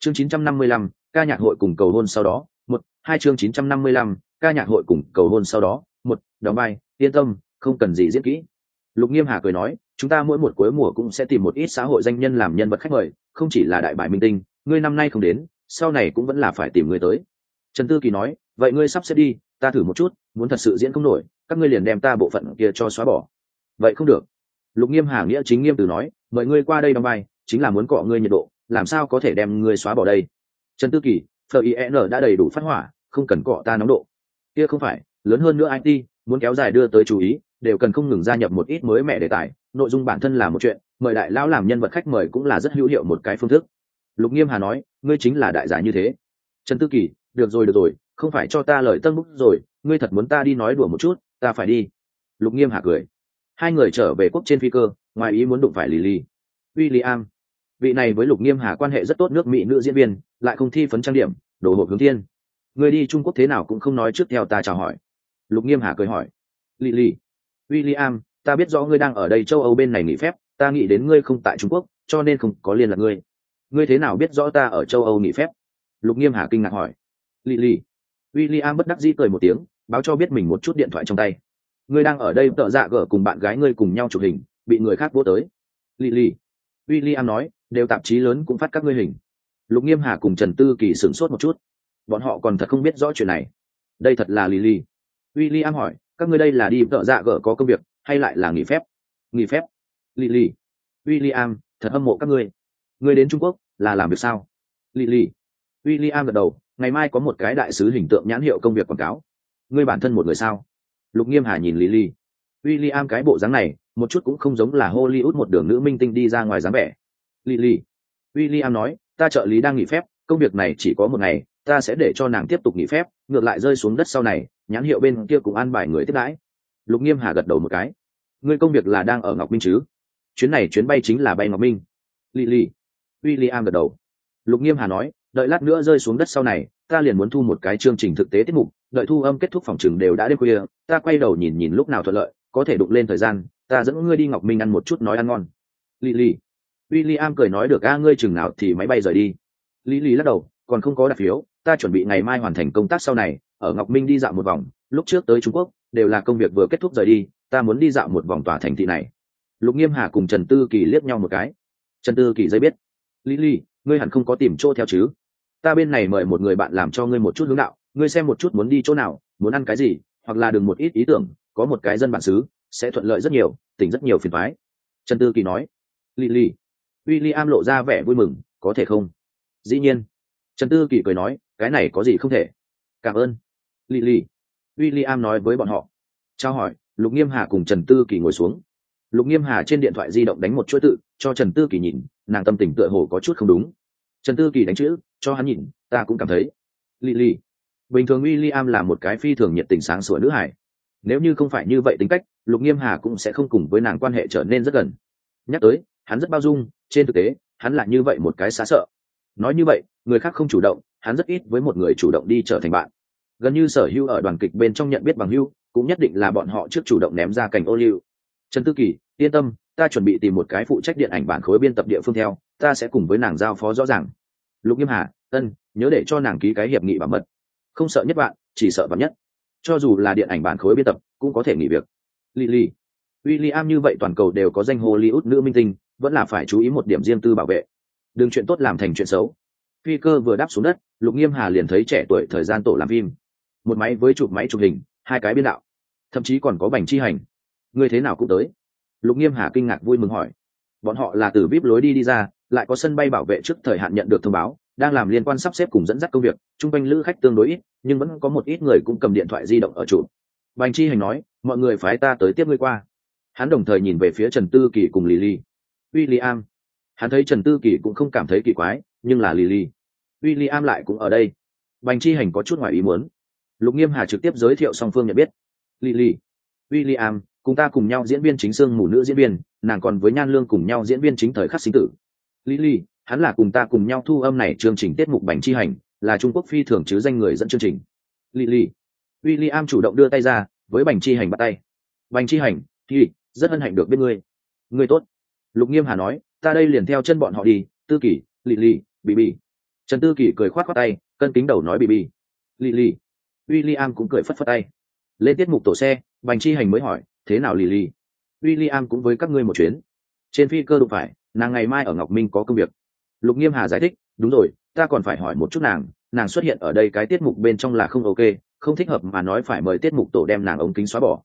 Chương 955, ca nhạc hội cùng cầu hôn sau đó, hai chương 955, ca nhạc hội cùng cầu hôn sau đó, đóng vai, yên tâm, không cần gì diễn kỹ. Lục Nghiêm Hà cười nói, chúng ta mỗi một cuối mùa cũng sẽ tìm một ít xã hội danh nhân làm nhân vật khách mời, không chỉ là đại bài minh tinh, ngươi năm nay không đến, sau này cũng vẫn là phải tìm ngươi tới. Trần Tư Kỳ nói, vậy ngươi sắp xếp đi, ta thử một chút, muốn thật sự diễn không nổi, các ngươi liền đem ta bộ phận kia cho xóa bỏ. Vậy không được. Lục Nghiêm Hà nghĩa chính nghiêm từ nói, mời ngươi qua đây đóng vai, chính là muốn cọ ngươi nhiệt độ, làm sao có thể đem ngươi xóa bỏ đây. Trần Tư Kỳ, FIN đã đầy đủ phát hỏa, không cần cọ ta nóng độ. Kia không phải, lớn hơn nữa IT, muốn kéo dài đưa tới chú ý, đều cần không ngừng gia nhập một ít mới mẻ đề tài, nội dung bản thân là một chuyện, mời đại lão làm nhân vật khách mời cũng là rất hữu hiệu một cái phương thức. Lục Nghiêm Hà nói, ngươi chính là đại giả như thế. Trần Tư Kỳ, được rồi, không phải cho ta lời tân búc rồi, ngươi thật muốn ta đi nói đùa một chút, ta phải đi. Lục Nghiêm Hà cười. Hai người trở về quốc trên phi cơ, ngoài ý muốn đụng phải Lily. William, vị này với Lục Nghiêm Hà quan hệ rất tốt nước Mỹ nữ diễn viên, lại không thi phấn trang điểm, đồ hộp hướng thiên. Ngươi đi Trung Quốc thế nào cũng không nói trước theo ta chào hỏi. Lục Nghiêm Hà cười hỏi. Lily, William, ta biết rõ ngươi đang ở đây châu Âu bên này nghỉ phép, ta nghĩ đến ngươi không tại Trung Quốc, cho nên không có liên lạc ngươi. Ngươi thế nào biết rõ ta ở châu Âu nghỉ phép? Lục Nghiêm Hà kinh ngạc hỏi. Lily, William bất đắc dĩ cười một tiếng, báo cho biết mình một chút điện thoại trong tay. Ngươi đang ở đây tợ dạ gở cùng bạn gái ngươi cùng nhau chụp hình, bị người khác vô tới. Lily, William nói, đều tạp chí lớn cũng phát các ngươi hình. Lục Nghiêm Hà cùng Trần Tư Kỳ sửng sốt một chút, bọn họ còn thật không biết rõ chuyện này. Đây thật là Lily. William hỏi, các ngươi đây là đi tợ dạ gở có công việc hay lại là nghỉ phép? Nghỉ phép. Lily, William, thật hâm mộ các ngươi. Ngươi đến Trung Quốc là làm việc sao? Lily, William gật đầu, ngày mai có một cái đại sứ hình tượng nhãn hiệu công việc quảng cáo. Ngươi bản thân một người sao? Lục Nghiêm Hà nhìn Lily. William cái bộ dáng này, một chút cũng không giống là Hollywood một đường nữ minh tinh đi ra ngoài dáng vẻ. Lily, William nói, ta trợ lý đang nghỉ phép, công việc này chỉ có một ngày, ta sẽ để cho nàng tiếp tục nghỉ phép, ngược lại rơi xuống đất sau này, nhãn hiệu bên kia cũng an bài người tiếp đãi. Lục Nghiêm Hà gật đầu một cái. Ngươi công việc là đang ở Ngọc Minh chứ? Chuyến này chuyến bay chính là bay Ngọc Minh. Lily, William gật đầu. Lục Nghiêm Hà nói, đợi lát nữa rơi xuống đất sau này, ta liền muốn thu một cái chương trình thực tế tiết mục, đợi thu âm kết thúc phòng chừng đều đã đêm khuya, ta quay đầu nhìn nhìn lúc nào thuận lợi, có thể đụng lên thời gian, ta dẫn ngươi đi Ngọc Minh ăn một chút nói ăn ngon. Lily, William cười nói được, ngươi chừng nào thì máy bay rời đi. Lily lắc đầu, còn không có đặt phiếu, ta chuẩn bị ngày mai hoàn thành công tác sau này, ở Ngọc Minh đi dạo một vòng, lúc trước tới Trung Quốc đều là công việc vừa kết thúc rời đi, ta muốn đi dạo một vòng tòa thành thị này. Lục Nghiêm Hà cùng Trần Tư Kỳ liếc nhau một cái. Trần Tư Kỳ dây biết. Lily, ngươi hẳn không có tìm chỗ theo chứ? Ta bên này mời một người bạn làm cho ngươi một chút hướng đạo, ngươi xem một chút muốn đi chỗ nào, muốn ăn cái gì, hoặc là đừng một ít ý tưởng, có một cái dân bản xứ sẽ thuận lợi rất nhiều, tỉnh rất nhiều phiền toái. Trần Tư Kỳ nói. Lily, William lộ ra vẻ vui mừng, có thể không? Dĩ nhiên. Trần Tư Kỳ cười nói, cái này có gì không thể. Cảm ơn. Lily, William nói với bọn họ. Chào hỏi. Lục Nghiêm Hà cùng Trần Tư Kỳ ngồi xuống. Lục Nghiêm Hà trên điện thoại di động đánh một chuỗi tự cho Trần Tư Kỳ nhìn, nàng tâm tình tựa hồ có chút không đúng. Trần Tư Kỳ đánh chữ cho hắn nhìn, ta cũng cảm thấy. Lily, bình thường William là một cái phi thường nhiệt tình sáng sủa nữ hải. Nếu như không phải như vậy tính cách, Lục Nghiêm Hà cũng sẽ không cùng với nàng quan hệ trở nên rất gần. Nhắc tới, hắn rất bao dung, trên thực tế, hắn là như vậy một cái xá sợ. Nói như vậy, người khác không chủ động, hắn rất ít với một người chủ động đi trở thành bạn. Gần như sở hữu ở đoàn kịch bên trong nhận biết bằng hữu, cũng nhất định là bọn họ trước chủ động ném ra cành ô liu. Trần Tư Kỳ, yên tâm, ta chuẩn bị tìm một cái phụ trách điện ảnh bản khối biên tập địa phương theo, ta sẽ cùng với nàng giao phó rõ ràng. Lục Nghiêm Hà, nhớ để cho nàng ký cái hiệp nghị bảo mật. Không sợ nhất bạn, chỉ sợ vạn nhất. Cho dù là điện ảnh bản khối biên tập, cũng có thể nghỉ việc. Lily, William như vậy toàn cầu đều có danh Hollywood nữ minh tinh, vẫn là phải chú ý một điểm riêng tư bảo vệ. Đừng chuyện tốt làm thành chuyện xấu. Phi cơ vừa đáp xuống đất, Lục Nghiêm Hà liền thấy trẻ tuổi thời gian tổ làm phim. Một máy với chụp máy chụp hình, hai cái biên đạo, thậm chí còn có Bành Chi Hành. Người thế nào cũng tới. Lục Nghiêm Hà kinh ngạc vui mừng hỏi. Bọn họ là từ VIP lối đi ra, lại có sân bay bảo vệ trước thời hạn nhận được thông báo, đang làm liên quan sắp xếp cùng dẫn dắt công việc, chung quanh lữ khách tương đối ít, nhưng vẫn có một ít người cũng cầm điện thoại di động ở chụp. Bành Chi Hành nói, mọi người phái ta tới tiếp ngươi qua. Hắn đồng thời nhìn về phía Trần Tư Kỳ cùng Lily. William, hắn thấy Trần Tư Kỳ cũng không cảm thấy kỳ quái, nhưng là Lily, William lại cũng ở đây. Bành Chi Hành có chút ngoài ý muốn. Lục Nghiêm Hà trực tiếp giới thiệu song phương nhận biết. Lily, William, cùng ta cùng nhau diễn viên chính xương mù nữ diễn viên, nàng còn với Nhan Lương cùng nhau diễn viên chính thời khắc sinh tử. Lily, hắn là cùng ta cùng nhau thu âm này chương trình tiết mục Bành Chi Hành, là Trung Quốc phi thường chứ danh người dẫn chương trình. Lily, William chủ động đưa tay ra, với Bành Chi Hành bắt tay. Bành Chi Hành, thì rất hân hạnh được biết ngươi. Ngươi tốt. Lục Nghiêm Hà nói, ta đây liền theo chân bọn họ đi, Tư Kỳ, Lily, Bì Bì. Trần Tư Kỳ cười khoát khoát tay, cân kính đầu nói bị bi. Lily. William cũng cười phất phất tay. Lên tiết mục tổ xe, Bành Chi Hành mới hỏi, thế nào Lily? William cũng với các ngươi một chuyến. Trên phi cơ đụng phải, nàng ngày mai ở Ngọc Minh có công việc. Lục Nghiêm Hà giải thích, đúng rồi, ta còn phải hỏi một chút nàng xuất hiện ở đây cái tiết mục bên trong là không ok, không thích hợp mà nói phải mời tiết mục tổ đem nàng ống kính xóa bỏ.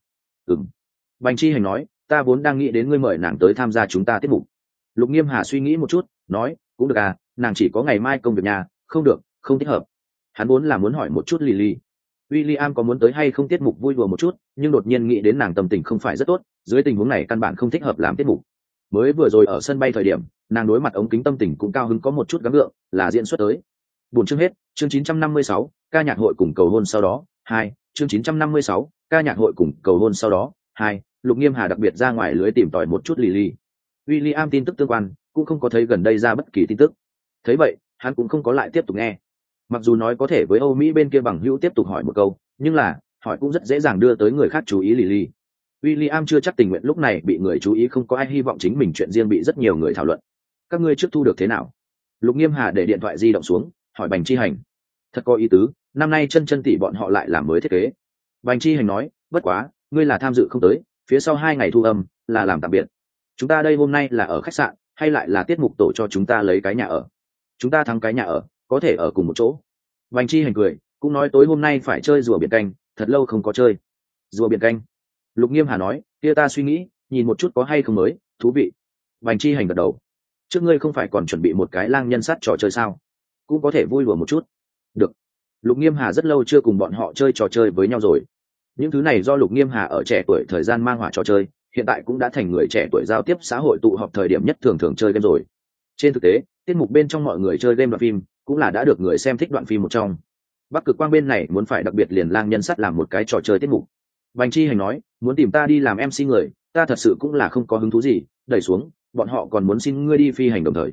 Bành Chi Hành nói, ta vốn đang nghĩ đến ngươi mời nàng tới tham gia chúng ta tiết mục. Lục Nghiêm Hà suy nghĩ một chút, nói, cũng được à, nàng chỉ có ngày mai công việc nhà, không được, không thích hợp. Hắn vốn là muốn hỏi một chút Lily. William có muốn tới hay không tiết mục vui đùa một chút, nhưng đột nhiên nghĩ đến nàng tâm tình không phải rất tốt, dưới tình huống này căn bản không thích hợp làm tiết mục. Mới vừa rồi ở sân bay thời điểm, nàng đối mặt ống kính tâm tình cũng cao hứng có một chút gắng gượng, là diễn xuất tới. Buổi chương hết, chương 956, ca nhạc hội cùng cầu hôn sau đó, 2, chương 956, ca nhạc hội cùng cầu hôn sau đó, 2, Lục Nghiêm Hà đặc biệt ra ngoài lưới tìm tòi một chút Lily. William tin tức tương quan, cũng không có thấy gần đây ra bất kỳ tin tức. Thấy vậy, hắn cũng không có lại tiếp tục nghe. Mặc dù nói có thể với Âu Mỹ bên kia bằng hữu tiếp tục hỏi một câu, nhưng là, hỏi cũng rất dễ dàng đưa tới người khác chú ý Lily. William chưa chắc tình nguyện lúc này bị người chú ý, không có ai hy vọng chính mình chuyện riêng bị rất nhiều người thảo luận. Các ngươi trước thu được thế nào? Lục Nghiêm Hà để điện thoại di động xuống, hỏi Bành Chi Hành. Thật có ý tứ, năm nay chân tỷ bọn họ lại làm mới thiết kế. Bành Chi Hành nói, bất quá, ngươi là tham dự không tới, phía sau 2 ngày thu âm, là làm tạm biệt. Chúng ta đây hôm nay là ở khách sạn, hay lại là tiết mục tổ cho chúng ta lấy cái nhà ở? Chúng ta thắng cái nhà ở, có thể ở cùng một chỗ. Bành Chi Hành cười, cũng nói tối hôm nay phải chơi rùa biển canh, thật lâu không có chơi. Rùa biển canh. Lục Nghiêm Hà nói, kia ta suy nghĩ, nhìn một chút có hay không mới, thú vị. Bành Chi Hành gật đầu. Trước ngươi không phải còn chuẩn bị một cái lang nhân sát trò chơi sao? Cũng có thể vui đùa một chút. Được. Lục Nghiêm Hà rất lâu chưa cùng bọn họ chơi trò chơi với nhau rồi. Những thứ này do Lục Nghiêm Hà ở trẻ tuổi thời gian mang hỏa trò chơi, hiện tại cũng đã thành người trẻ tuổi giao tiếp xã hội tụ họp thời điểm nhất thường chơi game rồi. Trên thực tế, tiết mục bên trong mọi người chơi game đoạn phim, cũng là đã được người xem thích đoạn phim một trong. Bắc Cực Quang bên này muốn phải đặc biệt liền lang nhân sắt làm một cái trò chơi tiết mục. Bành Chi Hành nói, muốn tìm ta đi làm MC người, ta thật sự cũng là không có hứng thú gì, đẩy xuống, bọn họ còn muốn xin ngươi đi phi hành đồng thời.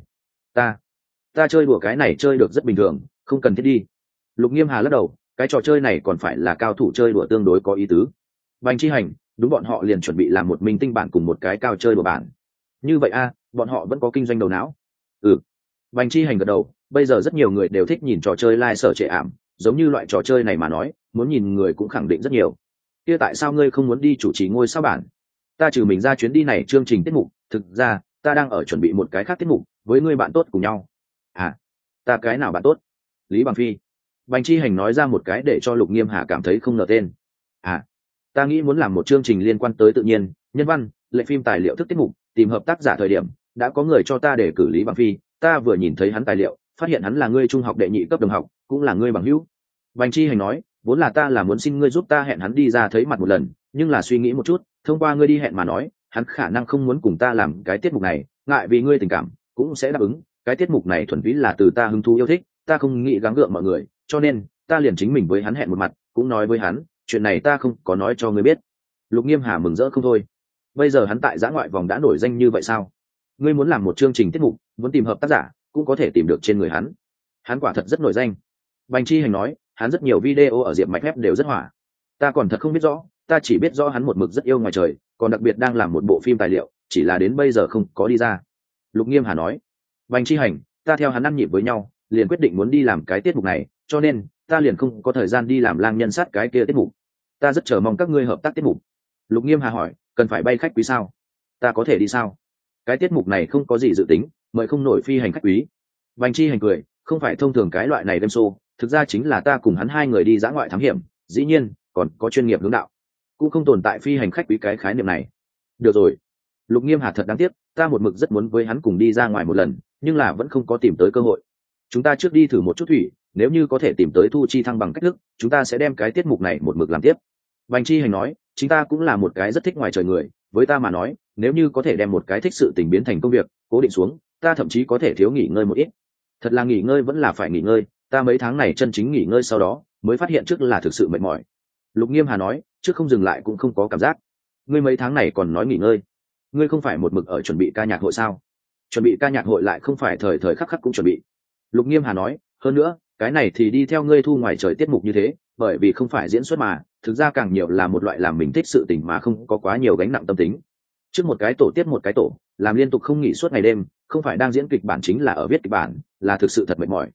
Ta chơi đùa cái này chơi được rất bình thường, không cần thiết đi. Lục Nghiêm Hà lắc đầu, cái trò chơi này còn phải là cao thủ chơi đùa tương đối có ý tứ. Bành Chi Hành, đúng, bọn họ liền chuẩn bị làm một minh tinh bản cùng một cái cao chơi đùa bản. Như vậy a, bọn họ vẫn có kinh doanh đầu não. Bành Chi Hành gật đầu, bây giờ rất nhiều người đều thích nhìn trò chơi lai sở trệ ảm, giống như loại trò chơi này mà nói, muốn nhìn người cũng khẳng định rất nhiều. Kia tại sao ngươi không muốn đi chủ trì ngôi sao bản? Ta trừ mình ra chuyến đi này chương trình tiết mục, thực ra ta đang ở chuẩn bị một cái khác tiết mục với ngươi bạn tốt cùng nhau. À, ta cái nào bạn tốt? Lý Bằng Phi. Bành Chi Hành nói ra một cái để cho Lục Nghiêm Hà cảm thấy không ngờ tên. À, ta nghĩ muốn làm một chương trình liên quan tới tự nhiên, nhân văn, lệ phim tài liệu thức tiết mục, tìm hợp tác giả thời điểm, đã có người cho ta để cử Lý Bằng Phi, ta vừa nhìn thấy hắn tài liệu, phát hiện hắn là ngươi trung học đệ nhị cấp đồng học, cũng là ngươi bằng hữu. Bành Chi Hành nói, vốn là ta là muốn xin ngươi giúp ta hẹn hắn đi ra thấy mặt một lần, nhưng là suy nghĩ một chút, thông qua ngươi đi hẹn mà nói, hắn khả năng không muốn cùng ta làm cái tiết mục này, ngại vì ngươi tình cảm, cũng sẽ đáp ứng. Cái tiết mục này thuần túy là từ ta hứng thú yêu thích, ta không nghĩ gắng gượng mọi người, cho nên ta liền chính mình với hắn hẹn một mặt, cũng nói với hắn, chuyện này ta không có nói cho ngươi biết. Lục Nghiêm Hà mừng rỡ không thôi. Bây giờ hắn tại giã ngoại vòng đã nổi danh như vậy sao? Ngươi muốn làm một chương trình tiết mục, muốn tìm hợp tác giả, cũng có thể tìm được trên người hắn. Hắn quả thật rất nổi danh. Bành Chi Hành nói, hắn rất nhiều video ở Diệp Mạch Web đều rất hỏa. Ta còn thật không biết rõ, ta chỉ biết rõ hắn một mực rất yêu ngoài trời, còn đặc biệt đang làm một bộ phim tài liệu, chỉ là đến bây giờ không có đi ra. Lục Nghiêm Hà nói, Bành Chi Hành, ta theo hắn ăn nhịp với nhau, liền quyết định muốn đi làm cái tiết mục này, cho nên ta liền không có thời gian đi làm lang nhân sát cái kia tiết mục. Ta rất chờ mong các ngươi hợp tác tiết mục. Lục Nghiêm Hà hỏi, cần phải bay khách quý sao? Ta có thể đi sao? Cái tiết mục này không có gì dự tính, mời không nổi phi hành khách quý. Bành Chi Hành cười, không phải thông thường cái loại này game show, thực ra chính là ta cùng hắn 2 người đi dã ngoại thám hiểm, dĩ nhiên còn có chuyên nghiệp hướng đạo, cũng không tồn tại phi hành khách quý cái khái niệm này. Được rồi. Lục Nghiêm Hà thật đáng tiếc, ta một mực rất muốn với hắn cùng đi ra ngoài một lần, nhưng là vẫn không có tìm tới cơ hội. Chúng ta trước đi thử một chút thủy, nếu như có thể tìm tới thu chi thăng bằng cách thức, chúng ta sẽ đem cái tiết mục này một mực làm tiếp. Bành Chi Hành nói, chính ta cũng là một cái rất thích ngoài trời người, với ta mà nói, nếu như có thể đem một cái thích sự tình biến thành công việc, cố định xuống, ta thậm chí có thể thiếu nghỉ ngơi một ít. Thật là nghỉ ngơi vẫn là phải nghỉ ngơi, ta mấy tháng này chân chính nghỉ ngơi sau đó, mới phát hiện trước là thực sự mệt mỏi. Lục Nghiêm Hà nói, trước không dừng lại cũng không có cảm giác. Ngươi mấy tháng này còn nói nghỉ ngơi? Ngươi không phải một mực ở chuẩn bị ca nhạc hội sao? Chuẩn bị ca nhạc hội lại không phải thời thời khắc khắc cũng chuẩn bị. Lục Nghiêm Hà nói, hơn nữa, cái này thì đi theo ngươi thu ngoài trời tiết mục như thế, bởi vì không phải diễn xuất mà, thực ra càng nhiều là một loại làm mình thích sự tình mà không có quá nhiều gánh nặng tâm tính. Trước một cái tổ tiếp một cái tổ, làm liên tục không nghỉ suốt ngày đêm, không phải đang diễn kịch bản chính là ở viết kịch bản, là thực sự thật mệt mỏi.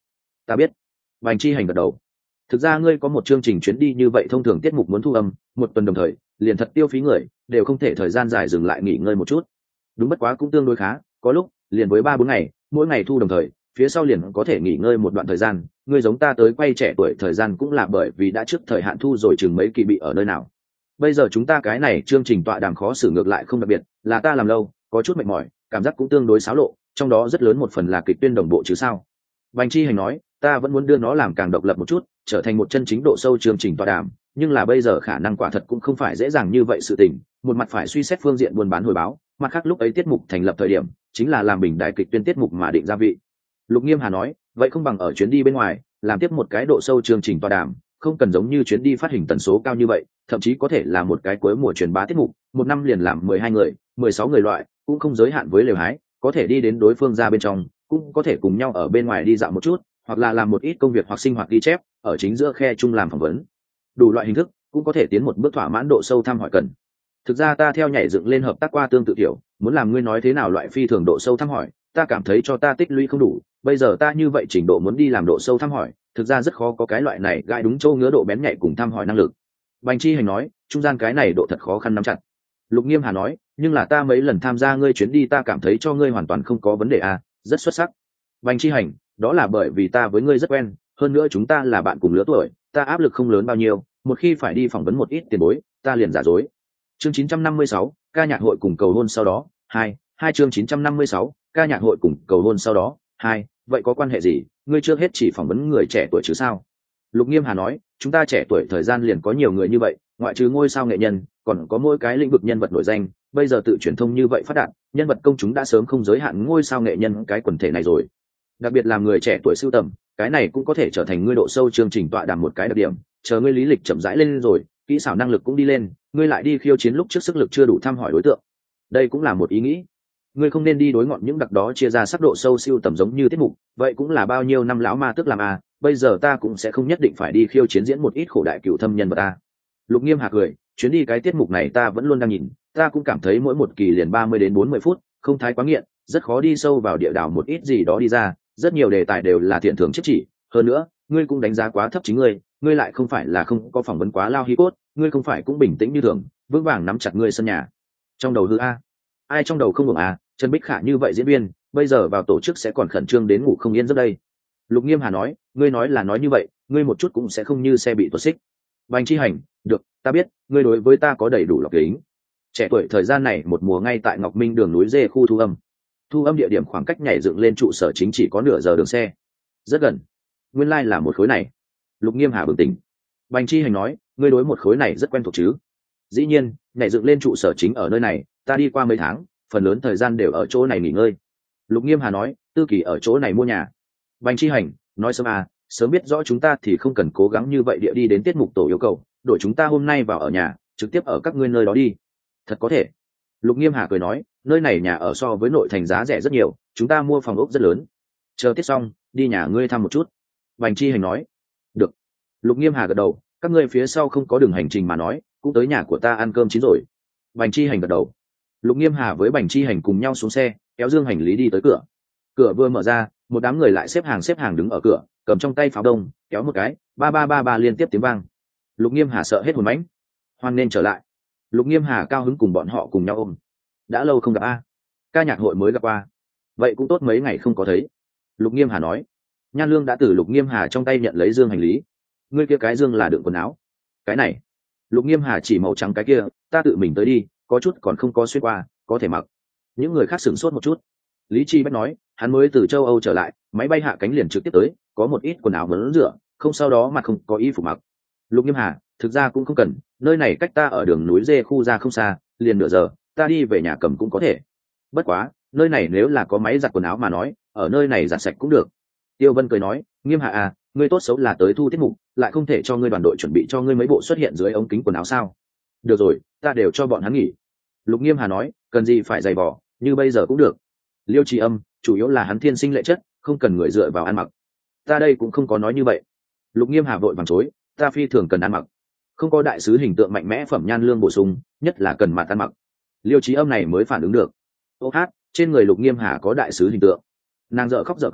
ta biết. Bành Chi Hành gật đầu. Thực ra ngươi có một chương trình chuyến đi như vậy, thông thường tiết mục muốn thu âm một tuần đồng thời, liền thật tiêu phí người, đều không thể thời gian dài dừng lại nghỉ ngơi một chút. Đúng, bất quá cũng tương đối khá, có lúc liền với 3-4 ngày, mỗi ngày thu đồng thời, phía sau liền có thể nghỉ ngơi một đoạn thời gian. Ngươi giống ta tới quay trẻ tuổi thời gian cũng là bởi vì đã trước thời hạn thu rồi, chừng mấy kỳ bị ở nơi nào. Bây giờ chúng ta cái này chương trình tọa đàm khó xử ngược lại không đặc biệt, là ta làm lâu, có chút mệt mỏi, cảm giác cũng tương đối xáo lộ, trong đó rất lớn một phần là kịch tuyên đồng bộ chứ sao. Bành Chi Hành nói, ta vẫn muốn đưa nó làm càng độc lập một chút, trở thành một chân chính độ sâu chương trình tọa đàm, nhưng là bây giờ khả năng quả thật cũng không phải dễ dàng như vậy sự tình. Một mặt phải suy xét phương diện buôn bán hồi báo, mặt khác lúc ấy tiết mục thành lập thời điểm chính là làm bình đại kịch tuyên tiết mục mà định gia vị. Lục Nghiêm Hà nói, vậy không bằng ở chuyến đi bên ngoài làm tiếp một cái độ sâu chương trình tọa đàm, không cần giống như chuyến đi phát hình tần số cao như vậy, thậm chí có thể là một cái cuối mùa truyền bá tiết mục, một năm liền làm 12 người 16 người loại, cũng không giới hạn với lều hái, có thể đi đến đối phương ra bên trong, cũng có thể cùng nhau ở bên ngoài đi dạo một chút, hoặc là làm một ít công việc hoặc sinh hoạt ghi chép, ở chính giữa khe chung làm phỏng vấn, đủ loại hình thức cũng có thể tiến một bước thỏa mãn độ sâu thăm hỏi cần. Thực ra ta theo nhảy dựng lên hợp tác qua tương tự kiểu, muốn làm ngươi nói thế nào loại phi thường độ sâu thăm hỏi, ta cảm thấy cho ta tích lũy không đủ, bây giờ ta như vậy trình độ muốn đi làm độ sâu thăm hỏi, thực ra rất khó có cái loại này gãi đúng châu ngứa độ bén nhạy cùng thăm hỏi năng lực. Bành Chi Hành nói, trung gian cái này độ thật khó khăn nắm chặt. Lục Nghiêm Hà nói, nhưng là ta mấy lần tham gia ngươi chuyến đi ta cảm thấy cho ngươi hoàn toàn không có vấn đề à, rất xuất sắc. Bành Chi Hành, đó là bởi vì ta với ngươi rất quen, hơn nữa chúng ta là bạn cùng lứa tuổi, ta áp lực không lớn bao nhiêu, một khi phải đi phỏng vấn một ít tiền bối, ta liền giả dối. Chương 956, ca nhạc hội cùng cầu hôn sau đó, hai chương 956, ca nhạc hội cùng cầu hôn sau đó, vậy có quan hệ gì, ngươi trước hết chỉ phỏng vấn người trẻ tuổi chứ sao? Lục Nghiêm Hà nói, chúng ta trẻ tuổi thời gian liền có nhiều người như vậy, ngoại trừ ngôi sao nghệ nhân, còn có mỗi cái lĩnh vực nhân vật nổi danh, bây giờ tự truyền thông như vậy phát đạt, nhân vật công chúng đã sớm không giới hạn ngôi sao nghệ nhân cái quần thể này rồi. Đặc biệt là người trẻ tuổi sưu tầm, cái này cũng có thể trở thành ngươi độ sâu chương trình tọa đàm một cái đặc điểm, chờ ngươi lý lịch chậm rãi lên rồi, kỹ xảo năng lực cũng đi lên, ngươi lại đi khiêu chiến lúc trước sức lực chưa đủ thăm hỏi đối tượng. Đây cũng là một ý nghĩ. Ngươi không nên đi đối ngọn những đặc đó chia ra sắc độ sâu siêu tầm giống như tiết mục, vậy cũng là bao nhiêu năm lão ma tức làm à, bây giờ ta cũng sẽ không nhất định phải đi khiêu chiến diễn một ít khổ đại cựu thâm nhân vật ta. Lục Nghiêm Hà cười, chuyến đi cái tiết mục này ta vẫn luôn đang nhìn, ta cũng cảm thấy mỗi một kỳ liền 30 đến 40 phút, không thái quá nghiện, rất khó đi sâu vào địa đảo một ít gì đó đi ra, rất nhiều đề tài đều là thiện thường chiết chỉ, hơn nữa, ngươi cũng đánh giá quá thấp chính ngươi lại không phải là không có phỏng vấn quá lao hi cốt, ngươi không phải cũng bình tĩnh như thường, vững vàng nắm chặt ngươi sân nhà. Trong đầu hư a, ai trong đầu không ngủ à, Trần Bích Khả như vậy diễn viên, bây giờ vào tổ chức sẽ còn khẩn trương đến ngủ không yên giấc đây. Lục Nghiêm Hà nói, ngươi nói là nói như vậy, ngươi một chút cũng sẽ không như xe bị tuột xích. Bành Chi Hành, được, ta biết, ngươi đối với ta có đầy đủ lọc kính. Trẻ tuổi thời gian này một mùa ngay tại Ngọc Minh đường núi Dê khu thu âm. Thu âm địa điểm khoảng cách nhảy dựng lên trụ sở chính chỉ có nửa giờ đường xe, rất gần. Nguyên lai là một khối này. Lục Nghiêm Hà bừng tỉnh. Bành Chi Hành nói, ngươi đối một khối này rất quen thuộc chứ? Dĩ nhiên, nhảy dựng lên trụ sở chính ở nơi này, ta đi qua mấy tháng, phần lớn thời gian đều ở chỗ này nghỉ ngơi. Lục Nghiêm Hà nói, Tư Kỳ ở chỗ này mua nhà. Bành Chi Hành nói, sớm à, sớm biết rõ chúng ta thì không cần cố gắng như vậy địa đi đến tiết mục tổ yêu cầu, đổi chúng ta hôm nay vào ở nhà, trực tiếp ở các ngươi nơi đó đi. Thật có thể. Lục Nghiêm Hà cười nói, nơi này nhà ở so với nội thành giá rẻ rất nhiều, chúng ta mua phòng ốc rất lớn. Chờ tiết xong, đi nhà ngươi thăm một chút. Bành Chi Hành nói, được. Lục Nghiêm Hà gật đầu, các ngươi phía sau không có đường hành trình mà nói, cũng tới nhà của ta ăn cơm chín rồi. Bành Chi Hành gật đầu. Lục Nghiêm Hà với Bành Chi Hành cùng nhau xuống xe, kéo dương hành lý đi tới cửa. Cửa vừa mở ra, một đám người lại xếp hàng đứng ở cửa, cầm trong tay pháo đông, kéo một cái, ba ba ba ba liên tiếp tiếng vang. Lục Nghiêm Hà sợ hết hồn mãnh. Hoan nên trở lại. Lục Nghiêm Hà cao hứng cùng bọn họ cùng nhau ôm. Đã lâu không gặp a. Ca nhạc hội mới gặp qua. Vậy cũng tốt mấy ngày không có thấy. Lục Nghiêm Hà nói. Nhan Lương đã từ Lục Nghiêm Hà trong tay nhận lấy dương hành lý. Ngươi kia cái dương là đựng quần áo. Cái này. Lục Nghiêm Hà chỉ màu trắng cái kia, ta tự mình tới đi, có chút còn không có xuyên qua, có thể mặc. Những người khác sửng sốt một chút. Lý Chi Bách nói, hắn mới từ châu Âu trở lại, máy bay hạ cánh liền trực tiếp tới, có một ít quần áo muốn rửa, không sau đó mà không có y phục mặc. Lục Nghiêm Hà, thực ra cũng không cần, nơi này cách ta ở đường núi Dê khu ra không xa, liền nửa giờ, ta đi về nhà cầm cũng có thể. Bất quá, nơi này nếu là có máy giặt quần áo mà nói, ở nơi này giặt sạch cũng được. Tiêu Vân cười nói, Nghiêm Hà à, ngươi tốt xấu là tới thu tiết mục, lại không thể cho ngươi đoàn đội chuẩn bị cho ngươi mấy bộ xuất hiện dưới ống kính quần áo sao? Được rồi, ta đều cho bọn hắn nghỉ. Lục Nghiêm Hà nói, cần gì phải giày vò, như bây giờ cũng được. Liêu Trì Âm, chủ yếu là hắn thiên sinh lệ chất, không cần người dựa vào ăn mặc. Ta đây cũng không có nói như vậy. Lục Nghiêm Hà vội vàng chối, ta phi thường cần ăn mặc, không có đại sứ hình tượng mạnh mẽ phẩm Nhan Lương bổ sung, nhất là cần mặt ăn mặc. Liêu Trí Âm này mới phản ứng được. Ô hát, trên người Lục Nghiêm Hà có đại sứ hình tượng. Nàng dợ khóc dợ cười,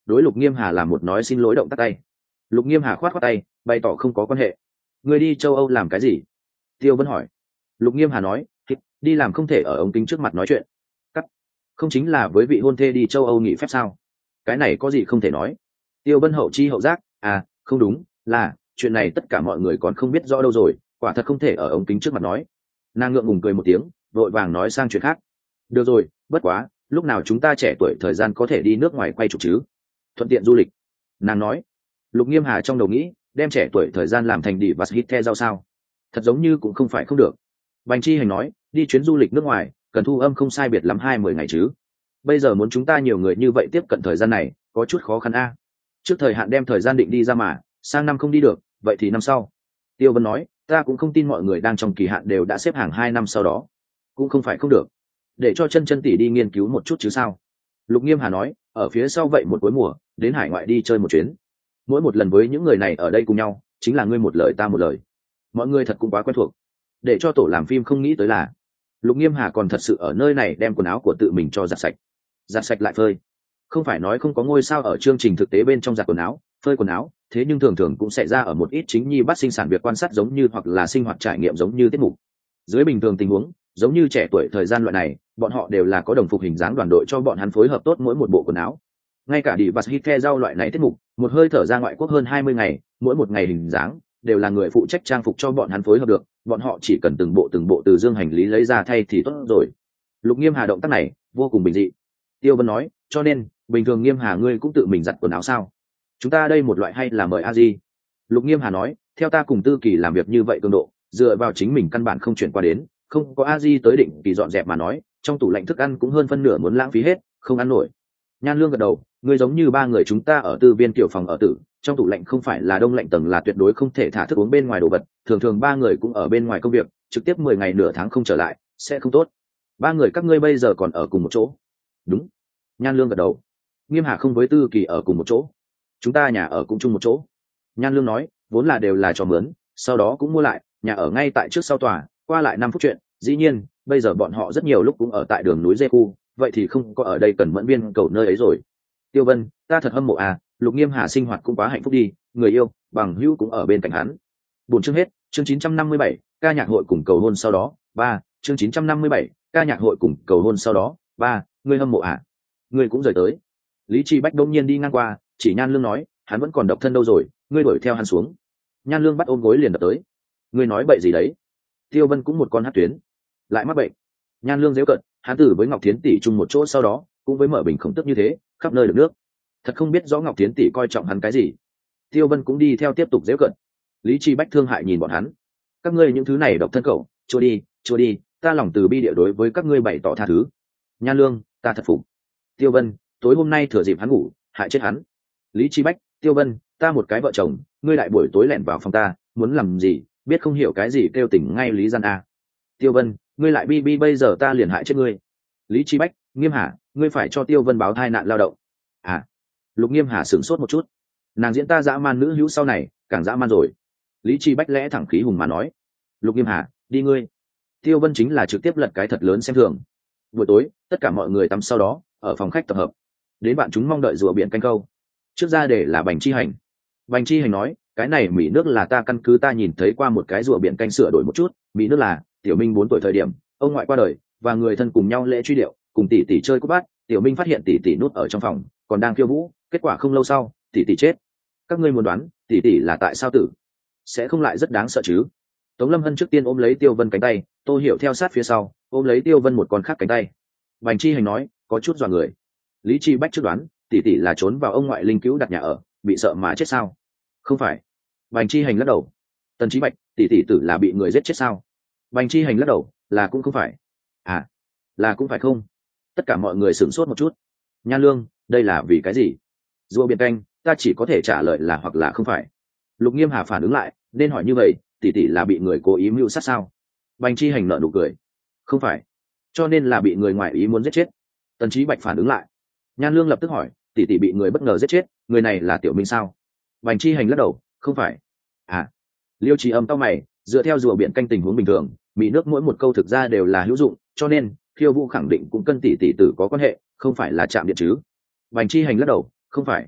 đối Lục Nghiêm Hà làm một nói xin lỗi động tác tay. Lục Nghiêm Hà khoát khoát tay, bày tỏ không có quan hệ. Người đi châu Âu làm cái gì? Tiêu Vân hỏi. Lục Nghiêm Hà nói, đi làm không thể ở ống kính trước mặt nói chuyện. Cắt. Không chính là với vị hôn thê đi châu Âu nghỉ phép sao? Cái này có gì không thể nói? Tiêu Vân hậu chi hậu giác, à, không đúng, là chuyện này tất cả mọi người còn không biết rõ đâu rồi, quả thật không thể ở ống kính trước mặt nói. Nàng ngượng ngùng cười một tiếng, vội vàng nói sang chuyện khác. Được rồi, bất quá, lúc nào chúng ta trẻ tuổi thời gian có thể đi nước ngoài quay chụp chứ? Thuận tiện du lịch. Nàng nói. Lục Nghiêm Hà trong đầu nghĩ, đem trẻ tuổi thời gian làm thành đi và hit the giao sao? Thật giống như cũng không phải không được. Bành Chi Hành nói, đi chuyến du lịch nước ngoài, cần thu âm không sai biệt lắm 20 ngày chứ. Bây giờ muốn chúng ta nhiều người như vậy tiếp cận thời gian này, có chút khó khăn a. Trước thời hạn đem thời gian định đi ra mà, sang năm không đi được, vậy thì năm sau. Tiêu Vân nói, ta cũng không tin mọi người đang trong kỳ hạn đều đã xếp hàng 2 năm sau đó. Cũng không phải không được. Để cho chân chân tỷ đi nghiên cứu một chút chứ sao. Lục Nghiêm Hà nói, ở phía sau vậy một cuối mùa, đến hải ngoại đi chơi một chuyến. Mỗi một lần với những người này ở đây cùng nhau, chính là ngươi một lời ta một lời. Mọi người thật cũng quá quen thuộc. Để cho tổ làm phim không nghĩ tới là Lục Nghiêm Hà còn thật sự ở nơi này đem quần áo của tự mình cho giặt sạch lại phơi. Không phải nói không có ngôi sao ở chương trình thực tế bên trong giặt quần áo, phơi quần áo, thế nhưng thường thường cũng xảy ra ở một ít chính nhi bắt sinh sản việc quan sát giống như hoặc là sinh hoạt trải nghiệm giống như tiết mục. Dưới bình thường tình huống, giống như trẻ tuổi thời gian loại này, bọn họ đều là có đồng phục hình dáng đoàn đội cho bọn hắn phối hợp tốt mỗi một bộ quần áo. Ngay cả đi bắt hit the rau loại này tiết mục, một hơi thở ra ngoại quốc hơn 20 ngày, mỗi một ngày hình dáng đều là người phụ trách trang phục cho bọn hắn phối hợp được, bọn họ chỉ cần từng bộ từ dương hành lý lấy ra thay thì tốt rồi. Lục Nghiêm Hà động tác này vô cùng bình dị. Tiêu Vân nói, cho nên bình thường Nghiêm Hà ngươi cũng tự mình giặt quần áo sao? Chúng ta đây một loại hay là mời a di? Lục Nghiêm Hà nói, theo ta cùng Tư Kỳ làm việc như vậy cường độ, dựa vào chính mình căn bản không chuyển qua đến, không có a di tới định kỳ dọn dẹp mà nói, trong tủ lạnh thức ăn cũng hơn phân nửa muốn lãng phí hết, không ăn nổi. Nhan Lương gật đầu, ngươi giống như ba người chúng ta ở tư viên tiểu phòng ở tử, trong tủ lạnh không phải là đông lạnh tầng là tuyệt đối không thể thả thức uống bên ngoài đồ vật, thường thường ba người cũng ở bên ngoài công việc, trực tiếp 10 ngày nửa tháng không trở lại, sẽ không tốt. Ba người các ngươi bây giờ còn ở cùng một chỗ? Đúng. Nhan Lương gật đầu. Nghiêm Hà không với Tư Kỳ ở cùng một chỗ. Chúng ta nhà ở cũng chung một chỗ. Nhan Lương nói, vốn là đều là cho mướn, sau đó cũng mua lại, nhà ở ngay tại trước sau tòa, qua lại 5 phút chuyện. Dĩ nhiên, bây giờ bọn họ rất nhiều lúc cũng ở tại đường núi Dê Khu, vậy thì không có ở đây cần mẫn viên cầu nơi ấy rồi. Tiêu Vân, ta thật hâm mộ à, Lục Nghiêm Hà sinh hoạt cũng quá hạnh phúc đi, người yêu, bằng hữu cũng ở bên cạnh hắn. 4 chương hết, chương 957, ca nhạc hội cùng cầu hôn sau đó, 3, chương 957, ca nhạc hội cùng cầu hôn sau đó, 3, ngươi hâm mộ à? Ngươi cũng rời tới. Lý Chi Bách đông nhiên đi ngang qua, chỉ Nhan Lương nói, hắn vẫn còn độc thân đâu rồi, ngươi đuổi theo hắn xuống. Nhan Lương bắt ôm gối liền đập tới. Ngươi nói bậy gì đấy? Tiêu Vân cũng một con hát tuyến, lại mắc bệnh. Nhan Lương giễu cợt, hắn tử với Ngọc Thiến tỷ chung một chỗ sau đó, cũng với mở bình khổng tức như thế, khắp nơi được nước. Thật không biết rõ Ngọc Thiến tỷ coi trọng hắn cái gì. Tiêu Vân cũng đi theo tiếp tục giễu cợt. Lý Chi Bách thương hại nhìn bọn hắn. Các ngươi những thứ này độc thân cậu, chua đi, ta lòng từ bi địa đối với các ngươi bày tỏ tha thứ. Nhan Lương, ta thật phục. Tiêu Vân, tối hôm nay thừa dịp hắn ngủ, hại chết hắn. Lý Chi Bách, Tiêu Vân, ta một cái vợ chồng, ngươi lại buổi tối lẻn vào phòng ta, muốn làm gì, biết không hiểu cái gì kêu tỉnh ngay Lý Gian a. Tiêu Vân, ngươi lại bi bây giờ ta liền hại chết ngươi. Lý Chi Bách, Nghiêm Hà, ngươi phải cho Tiêu Vân báo thai nạn lao động. À. Lục Nghiêm Hà sửng sốt một chút. Nàng diễn ta dã man nữ hữu sau này, càng dã man rồi. Lý Chi Bách lẽ thẳng khí hùng mà nói. Lục Nghiêm Hà, đi ngươi. Tiêu Vân chính là trực tiếp lật cái thật lớn xem thường. Buổi tối, tất cả mọi người tắm sau đó, ở phòng khách tập hợp. Đến bạn chúng mong đợi rùa biển canh câu. Trước ra để là Bành Chi Hành. Bành Chi Hành nói, cái này mỹ nước là ta căn cứ ta nhìn thấy qua một cái rùa biển canh sửa đổi một chút, mỹ nước là Tiểu Minh 4 tuổi thời điểm, ông ngoại qua đời, và người thân cùng nhau lễ truy điệu, cùng tỷ tỷ chơi cúp bát, Tiểu Minh phát hiện tỷ tỷ nút ở trong phòng, còn đang khiêu vũ, kết quả không lâu sau, tỷ tỷ chết. Các ngươi muốn đoán, tỷ tỷ là tại sao tử? Sẽ không lại rất đáng sợ chứ? Tống Lâm Hân trước tiên ôm lấy Tiêu Vân cánh tay, Tô Hiểu theo sát phía sau, ôm lấy Tiêu Vân một con khác cánh tay. Bành Chi Hành nói, có chút dọa người. Lý Chi Bách trước đoán, tỷ tỷ là trốn vào ông ngoại linh cứu đặt nhà ở, bị sợ mà chết sao? Không phải. Bành Chi Hành lắc đầu. Tần Chí Bạch, tỷ tỷ tử là bị người giết chết sao? Bành Chi Hành lắc đầu, là cũng không phải. À, là cũng phải không? Tất cả mọi người sửng sốt một chút. Nhan Lương, đây là vì cái gì? Rùa biển canh, ta chỉ có thể trả lời là hoặc là không phải. Lục Nghiêm Hà phản ứng lại, nên hỏi như vậy, tỷ tỷ là bị người cố ý mưu sát sao? Bành Chi Hành nở nụ cười. Không phải. Cho nên là bị người ngoài ý muốn giết chết. Tần Chí Bạch phản ứng lại. Nhan Lương lập tức hỏi, tỷ tỷ bị người bất ngờ giết chết, người này là Tiểu Minh sao? Bành Chi Hành lắc đầu, không phải. À. Liêu Chí Âm cau mày, dựa theo rùa biển canh tình huống bình thường, mỹ nước mỗi một câu thực ra đều là hữu dụng, cho nên khiêu vũ khẳng định cũng cân tỷ tỷ tử có quan hệ, không phải là chạm điện chứ? Bành Chi Hành lắc đầu, không phải,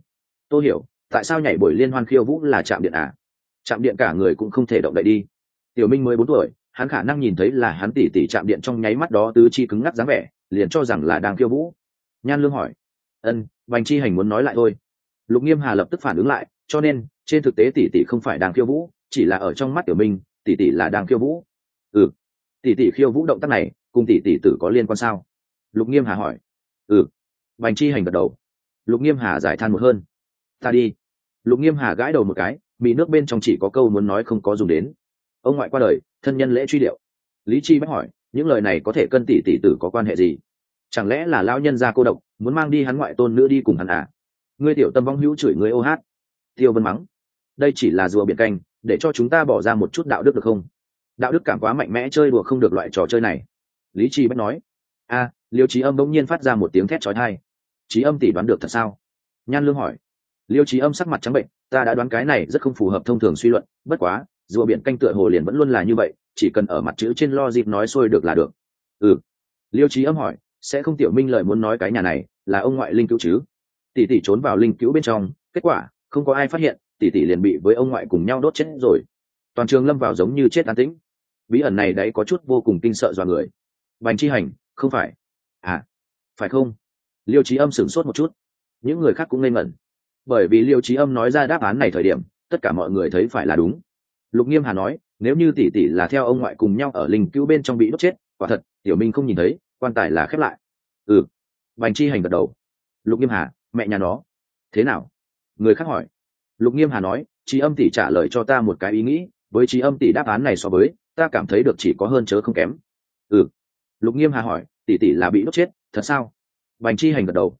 Tôi hiểu tại sao nhảy buổi liên hoan khiêu vũ là chạm điện à? Chạm điện cả người cũng không thể động đậy đi. Tiểu Minh mới 4 tuổi, hắn khả năng nhìn thấy là hắn tỉ tỉ chạm điện trong nháy mắt đó tứ chi cứng ngắc dáng vẻ, liền cho rằng là đang khiêu vũ. Nhan Lương hỏi. Bành Chi Hành muốn nói lại thôi. Lục Nghiêm Hà lập tức phản ứng lại, cho nên trên thực tế tỷ tỷ không phải đang khiêu vũ, chỉ là ở trong mắt Tiểu Minh, tỷ tỷ là đang khiêu vũ. Tỷ tỷ khiêu vũ động tác này cùng tỷ tỷ tử có liên quan sao? Lục Nghiêm Hà hỏi. Bành Chi Hành gật đầu. Lục Nghiêm Hà giải than một hơn. Ta đi. Lục Nghiêm Hà gãi đầu một cái, bị nước bên trong chỉ có câu muốn nói không có dùng đến. Ông ngoại qua đời, thân nhân lễ truy điệu. Lý Chi bách hỏi, những lời này có thể cân tỷ tỷ tử có quan hệ gì? Chẳng lẽ là lão nhân gia cô độc, muốn mang đi hắn ngoại tôn nữ đi cùng hắn à? Ngươi tiểu tâm vong hữu chửi ngươi ô hát. Tiêu Vân mắng. Đây chỉ là rùa biển canh, để cho chúng ta bỏ ra một chút đạo đức được không? Đạo đức cảm quá mạnh mẽ, chơi đùa không được loại trò chơi này. Lý Chi bách nói. Liêu Chí Âm bỗng nhiên phát ra một tiếng thét chói tai. Chí Âm tỷ đoán được thật sao? Nhan Lương hỏi. Liêu Chí Âm sắc mặt trắng bệnh, ta đã đoán cái này rất không phù hợp thông thường suy luận, bất quá rùa biển canh tựa hồ liền vẫn luôn là như vậy, chỉ cần ở mặt chữ trên lo dịp nói xuôi được là được. Liêu Chí Âm hỏi, sẽ không Tiểu Minh lời muốn nói cái nhà này là ông ngoại linh cứu chứ? Tỷ tỷ trốn vào linh cứu bên trong, kết quả không có ai phát hiện, tỷ tỷ liền bị với ông ngoại cùng nhau đốt chết rồi. Toàn trường lâm vào giống như chết an tĩnh. Bí ẩn này đấy có chút vô cùng kinh sợ dọa người. Bành Chi Hành, không phải? Phải không? Liêu Chí Âm sửng sốt một chút. Những người khác cũng ngây ngẩn, bởi vì Liêu Chí Âm nói ra đáp án này thời điểm, tất cả mọi người thấy phải là đúng. Lục Nghiêm Hà nói, nếu như tỷ tỷ là theo ông ngoại cùng nhau ở linh cứu bên trong bị đốt chết, quả thật Tiểu Minh không nhìn thấy, quan tài là khép lại. Bành Chi Hành gật đầu. Lục Nghiêm Hà, mẹ nhà nó thế nào? Người khác hỏi. Lục Nghiêm Hà nói, Chí Âm tỷ trả lời cho ta một cái ý nghĩ, với Chí Âm tỷ đáp án này so với, ta cảm thấy được chỉ có hơn chớ không kém. Lục Nghiêm Hà hỏi, tỷ tỷ là bị đốt chết thật sao? Bành Chi Hành gật đầu.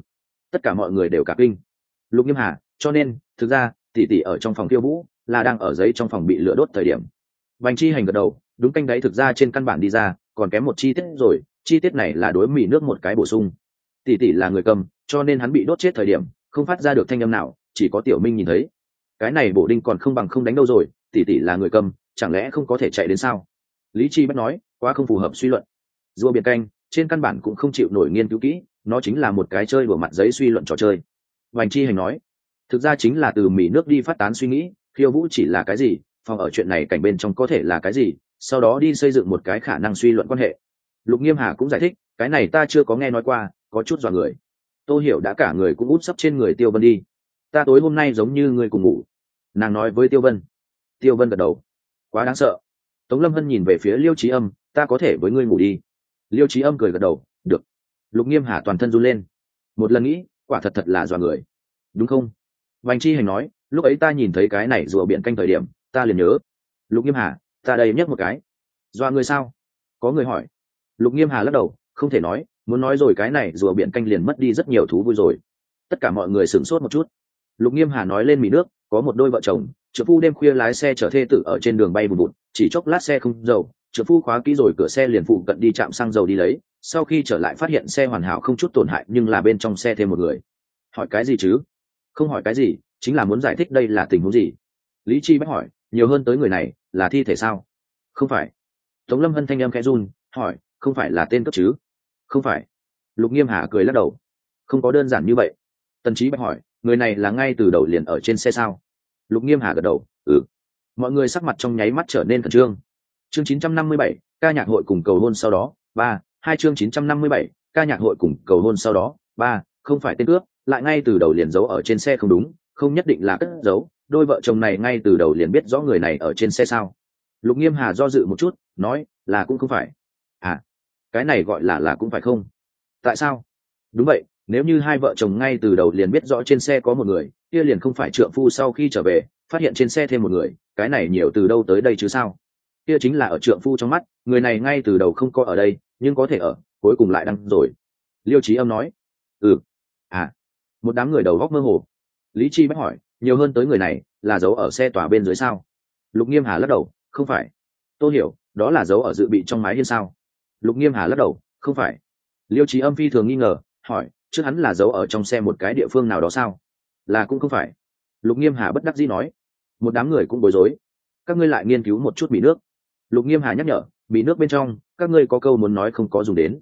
Tất cả mọi người đều cả kinh. Lục Nghiêm Hà, cho nên thực ra tỷ tỷ ở trong phòng khiêu vũ là đang ở giấy trong phòng bị lửa đốt thời điểm. Bành Chi Hành gật đầu, đúng canh đấy, thực ra trên căn bản đi ra còn kém một chi tiết rồi, chi tiết này là đối mì nước một cái bổ sung. Tỷ tỷ là người cầm, cho nên hắn bị đốt chết thời điểm không phát ra được thanh âm nào, chỉ có Tiểu Minh nhìn thấy. Cái này bổ đinh còn không bằng không đánh đâu rồi, tỷ tỷ là người cầm, chẳng lẽ không có thể chạy đến sao? Lý Chi Bách nói, quá không phù hợp suy luận. Rùa biển canh trên căn bản cũng không chịu nổi nghiên cứu kỹ, nó chính là một cái chơi đùa mặt giấy suy luận trò chơi. Bành Chi Hành nói, thực ra chính là từ mì nước đi phát tán suy nghĩ, khiêu vũ chỉ là cái gì, phòng ở chuyện này cảnh bên trong có thể là cái gì, sau đó đi xây dựng một cái khả năng suy luận quan hệ. Lục Nghiêm Hà cũng giải thích, cái này ta chưa có nghe nói qua, có chút dọa người. Tôi hiểu đã cả người cũng út sấp trên người Tiêu Vân đi. Ta tối hôm nay giống như người cùng ngủ. Nàng nói với Tiêu Vân. Tiêu Vân gật đầu. Quá đáng sợ. Tống Lâm Hân nhìn về phía Liêu Chí Âm, ta có thể với ngươi ngủ đi. Liêu Chí Âm cười gật đầu, được. Lục Nghiêm Hà toàn thân run lên. Một lần nghĩ, quả thật thật là dọa người. Đúng không? Bành Chi Hành nói, lúc ấy ta nhìn thấy cái này rùa biển canh thời điểm, ta liền nhớ. Lục Nghiêm Hà, ta đây nhấc một cái. Dọa người sao? Có người hỏi. Lục Nghiêm Hà lắc đầu, không thể nói, muốn nói rồi cái này rùa biển canh liền mất đi rất nhiều thú vui rồi. Tất cả mọi người sửng sốt một chút. Lục Nghiêm Hà nói lên mì nước, có một đôi vợ chồng, trợ phu đêm khuya lái xe chở thê tử ở trên đường bay vùn vụt, chỉ chốc lát xe không dầu, trợ phu khóa kỹ rồi cửa xe liền phụ cận đi trạm xăng dầu đi lấy, sau khi trở lại phát hiện xe hoàn hảo không chút tổn hại, nhưng là bên trong xe thêm một người. Hỏi cái gì chứ? Không hỏi cái gì, chính là muốn giải thích đây là tình huống gì. Lý Chi Bách hỏi, nhiều hơn tới người này là thi thể sao? Không phải. Tống Lâm Hân thanh âm khẽ run, hỏi, không phải là tên cướp chứ? Không phải. Lục Nghiêm Hà cười lắc đầu, không có đơn giản như vậy. Tần Chí Bách hỏi, người này là ngay từ đầu liền ở trên xe sao? Lục Nghiêm Hà gật đầu, Mọi người sắc mặt trong nháy mắt trở nên khẩn trương. Chương 957, ca nhạc hội cùng cầu hôn sau đó, 3, chương 957, ca nhạc hội cùng cầu hôn sau đó, 3, không phải tên cướp, lại ngay từ đầu liền giấu ở trên xe không đúng, không nhất định là cất giấu, đôi vợ chồng này ngay từ đầu liền biết rõ người này ở trên xe sao? Lục Nghiêm Hà do dự một chút, nói, là cũng không phải. Cái này gọi là cũng phải không? Tại sao? Đúng vậy, nếu như hai vợ chồng ngay từ đầu liền biết rõ trên xe có một người, kia liền không phải trượng phu sau khi trở về phát hiện trên xe thêm một người, cái này nhiều từ đâu tới đây chứ sao? Kia chính là ở trượng phu trong mắt, người này ngay từ đầu không có ở đây, nhưng có thể ở, cuối cùng lại đăng rồi. Liêu Chí Âm nói, một đám người đầu góc mơ hồ. Lý Chi Bách hỏi, nhiều hơn tới người này là giấu ở xe tòa bên dưới sao? Lục Nghiêm Hà lắc đầu, không phải. Tôi hiểu, đó là giấu ở dự bị trong mái hiên sao? Lục Nghiêm Hà lắc đầu, không phải. Liêu Chí Âm phi thường nghi ngờ, hỏi, trước hắn là giấu ở trong xe một cái địa phương nào đó sao? Là cũng không phải. Lục Nghiêm Hà bất đắc dĩ nói. Một đám người cũng bối rối. Các ngươi lại nghiên cứu một chút mì nước. Lục Nghiêm Hà nhắc nhở, mì nước bên trong các ngươi có câu muốn nói không có dùng đến.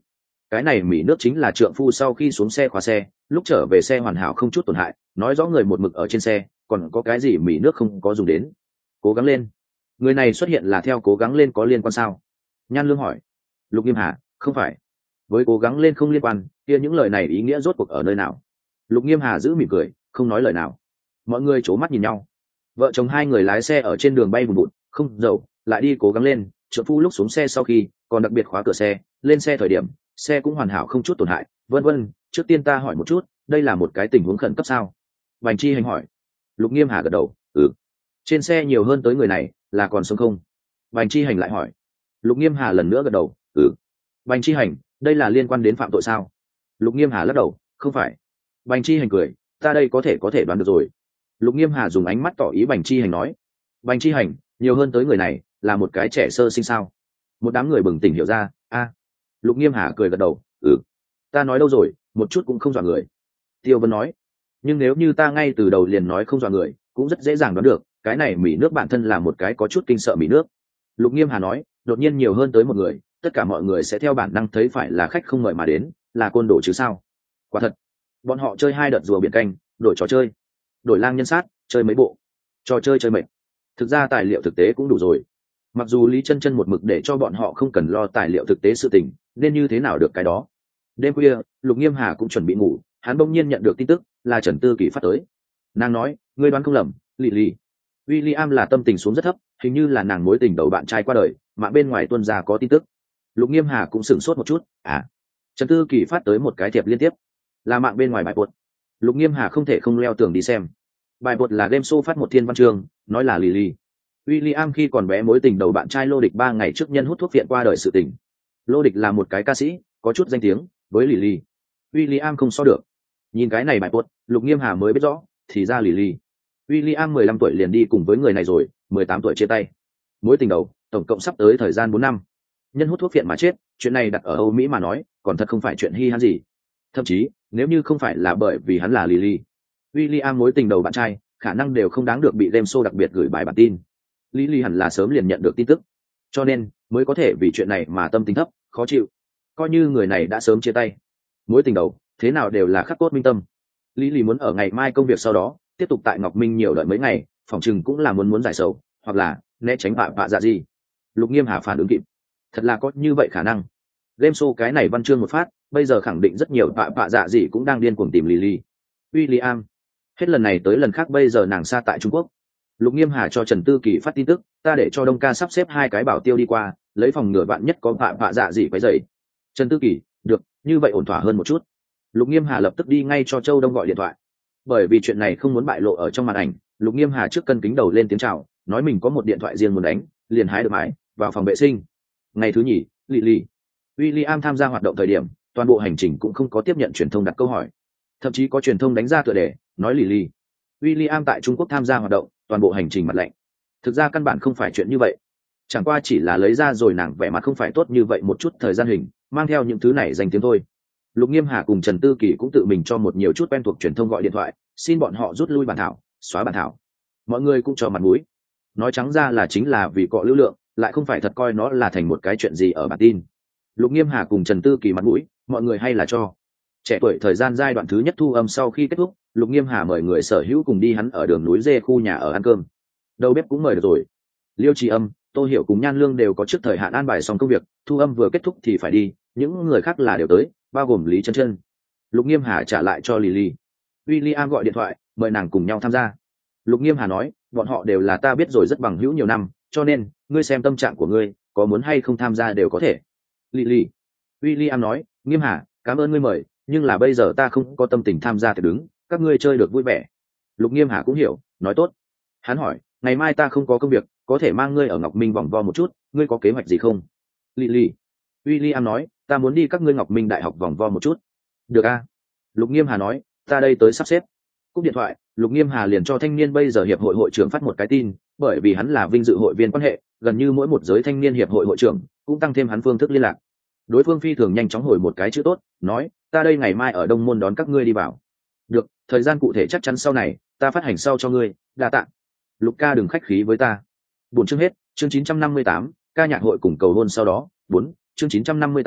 cái này mỉ nước chính là trượng phu sau khi xuống xe khóa xe lúc trở về xe hoàn hảo không chút tổn hại, nói rõ người một mực ở trên xe, còn có cái gì mỉ nước không có dùng đến. Cố gắng lên. Người này xuất hiện là theo cố gắng lên có liên quan sao? Nhan Lương hỏi. Lục Nghiêm Hà: không phải. Với cố gắng lên không liên quan, kia những lời này ý nghĩa rốt cuộc ở nơi nào? Lục Nghiêm Hà giữ mỉm cười, không nói lời nào. Mọi người c mắt nhìn nhau. Vợ chồng hai người lái xe ở trên đường bay vùn vụt, không dầu, lại đi cố gắng lên. Trượng phu lúc xuống xe sau khi còn đặc biệt khóa cửa xe, lên xe thời điểm xe cũng hoàn hảo không chút tổn hại, vân vân. Trước tiên ta hỏi một chút, đây là một cái tình huống khẩn cấp sao? Bành Chi Hành hỏi. Lục Nghiêm Hà gật đầu, ừ. Trên xe nhiều hơn tới người này là còn sống không? Bành Chi Hành lại hỏi. Lục Nghiêm Hà lần nữa gật đầu, ừ. Bành Chi Hành, đây là liên quan đến phạm tội sao? Lục Nghiêm Hà lắc đầu, không phải. Bành Chi Hành cười, ta đây có thể đoán được rồi. Lục Nghiêm Hà dùng ánh mắt tỏ ý Bành Chi Hành nói. Bành Chi Hành, nhiều hơn tới người này là một cái trẻ sơ sinh sao? Một đám người bừng tỉnh hiểu ra. Lục Nghiêm Hà cười gật đầu, ừ. Ta nói đâu rồi, một chút cũng không dọa người. Tiêu Vân nói. Nhưng nếu như ta ngay từ đầu liền nói không dọa người, cũng rất dễ dàng đoán được cái này mỉ nước bản thân là một cái có chút kinh sợ mỉ nước. Lục Nghiêm Hà nói, đột nhiên nhiều hơn tới một người, tất cả mọi người sẽ theo bản năng thấy phải là khách không mời mà đến, là côn đồ chứ sao? Quả thật. Bọn họ chơi 2 đợt rùa biển canh, đổi trò chơi, đổi lang nhân sát, chơi mấy bộ trò chơi chơi mệt. Thực ra tài liệu thực tế cũng đủ rồi. Mặc dù Lý Chân Chân một mực để cho bọn họ không cần lo tài liệu thực tế sự tình, nên như thế nào được cái đó. Đêm khuya, Lục Nghiêm Hà cũng chuẩn bị ngủ, hắn bỗng nhiên nhận được tin tức là Trần Tư Kỳ phát tới. Nàng nói, ngươi đoán không lầm, lì lì. William là tâm tình xuống rất thấp, hình như là nàng mối tình đầu bạn trai qua đời, mà bên ngoài tuân ra có tin tức. Lục Nghiêm Hà cũng sửng sốt một chút, Trần Tư Kỳ phát tới một cái thiệp liên tiếp, là mạng bên ngoài bài buột. Lục Nghiêm Hà không thể không leo tường đi xem. Bài buột là game show phát một thiên văn chương, nói là Lily. William khi còn bé mối tình đầu bạn trai Lô Địch 3 ngày trước nhân hút thuốc viện qua đời sự tình. Lô Địch là một cái ca sĩ, có chút danh tiếng, với Lily. William không so được. Nhìn cái này bài buột, Lục Nghiêm Hà mới biết rõ, thì ra Lily. William 15 tuổi liền đi cùng với người này rồi, 18 tuổi chia tay. Mối tình đầu, tổng cộng sắp tới thời gian 4 năm. Nhân hút thuốc viện mà chết, chuyện này đặt ở Âu Mỹ mà nói, còn thật không phải chuyện hi han gì. Thậm chí, nếu như không phải là bởi vì hắn là Lily, William mối tình đầu bạn trai, khả năng đều không đáng được bị game show đặc biệt gửi bài bản tin. Lily hẳn là sớm liền nhận được tin tức, cho nên mới có thể vì chuyện này mà tâm tính thấp, khó chịu. Coi như người này đã sớm chia tay. Mối tình đầu, thế nào đều là khắc cốt minh tâm. Lily muốn ở ngày mai công việc sau đó, tiếp tục tại Ngọc Minh nhiều đợi mấy ngày, phòng chừng cũng là muốn giải sầu, hoặc là né tránh vạ dạ gì. Lục Nghiêm Hà phản ứng kịp. Thật là có như vậy khả năng. Game show cái này văn chương một phát, bây giờ khẳng định rất nhiều vạ dạ gì cũng đang điên cuồng tìm Lily. William, hết lần này tới lần khác bây giờ nàng xa tại Trung Quốc. Lục Nghiêm Hà cho Trần Tư Kỳ phát tin tức, ta để cho Đông Ca sắp xếp 2 cái bảo tiêu đi qua, lấy phòng ngừa vạn nhất có vạ dạ gì quấy rầy. Trần Tư Kỳ, được, như vậy ổn thỏa hơn một chút. Lục Nghiêm Hà lập tức đi ngay cho Châu Đông gọi điện thoại. Bởi vì chuyện này không muốn bại lộ ở trong màn ảnh, Lục Nghiêm Hà trước cân kính đầu lên tiếng chào, nói mình có một điện thoại riêng muốn đánh, liền hái được mãi vào phòng vệ sinh. Ngày thứ nhì, Lily, William tham gia hoạt động thời điểm, toàn bộ hành trình cũng không có tiếp nhận truyền thông đặt câu hỏi, thậm chí có truyền thông đánh ra tựa đề nói Lily, William tại Trung Quốc tham gia hoạt động, toàn bộ hành trình mặt lạnh. Thực ra căn bản không phải chuyện như vậy, chẳng qua chỉ là lấy ra rồi nàng vẻ mặt không phải tốt như vậy một chút thời gian hình, mang theo những thứ này danh tiếng thôi. Lục Nghiêm Hà cùng Trần Tư Kỳ cũng tự mình cho một nhiều chút quen thuộc truyền thông gọi điện thoại, xin bọn họ rút lui bản thảo, xóa bản thảo. Mọi người cũng cho mặt mũi, nói trắng ra là chính là vì cọ lưu lượng, lại không phải thật coi nó là thành một cái chuyện gì ở bản tin. Lục Nghiêm Hà cùng Trần Tư Kỳ mặt mũi, mọi người hay là cho. Trẻ tuổi thời gian giai đoạn thứ nhất thu âm sau khi kết thúc, Lục Nghiêm Hà mời người sở hữu cùng đi hắn ở đường núi Dê khu nhà ở ăn cơm. Đầu bếp cũng mời được rồi. Liêu Trì Âm, Tô Hiểu cùng Nhan Lương đều có trước thời hạn an bài xong công việc, thu âm vừa kết thúc thì phải đi, những người khác là đều tới, bao gồm Lý Chân Chân. Lục Nghiêm Hà trả lại cho Lily. William gọi điện thoại, mời nàng cùng nhau tham gia. Lục Nghiêm Hà nói, bọn họ đều là ta biết rồi rất bằng hữu nhiều năm, cho nên, ngươi xem tâm trạng của ngươi, có muốn hay không tham gia đều có thể. Lily. William nói, Nghiêm Hà, cảm ơn ngươi mời, nhưng là bây giờ ta không có tâm tình tham gia thì đứng, các ngươi chơi được vui vẻ. Lục Nghiêm Hà cũng hiểu, nói tốt. Hắn hỏi, ngày mai ta không có công việc, có thể mang ngươi ở Ngọc Minh vòng vo một chút, ngươi có kế hoạch gì không? Lily. William nói, ta muốn đi các ngươi Ngọc Minh đại học vòng vo một chút. Được a. Lục Nghiêm Hà nói, ta đây tới sắp xếp. Cúp điện thoại, Lục Nghiêm Hà liền cho thanh niên bây giờ hiệp hội hội trưởng phát một cái tin, bởi vì hắn là vinh dự hội viên quan hệ, gần như mỗi một giới thanh niên hiệp hội hội trưởng cũng tăng thêm hắn phương thức liên lạc. Đối phương phi thường nhanh chóng hồi một cái chữ tốt, nói, ta đây ngày mai ở Đông Môn đón các ngươi đi vào. Được, thời gian cụ thể chắc chắn sau này, ta phát hành sau cho ngươi, đa tạ. Lục ca đừng khách khí với ta. 4 chương hết, chương 958, ca nhạc hội cùng cầu hôn sau đó, 4, chương 958,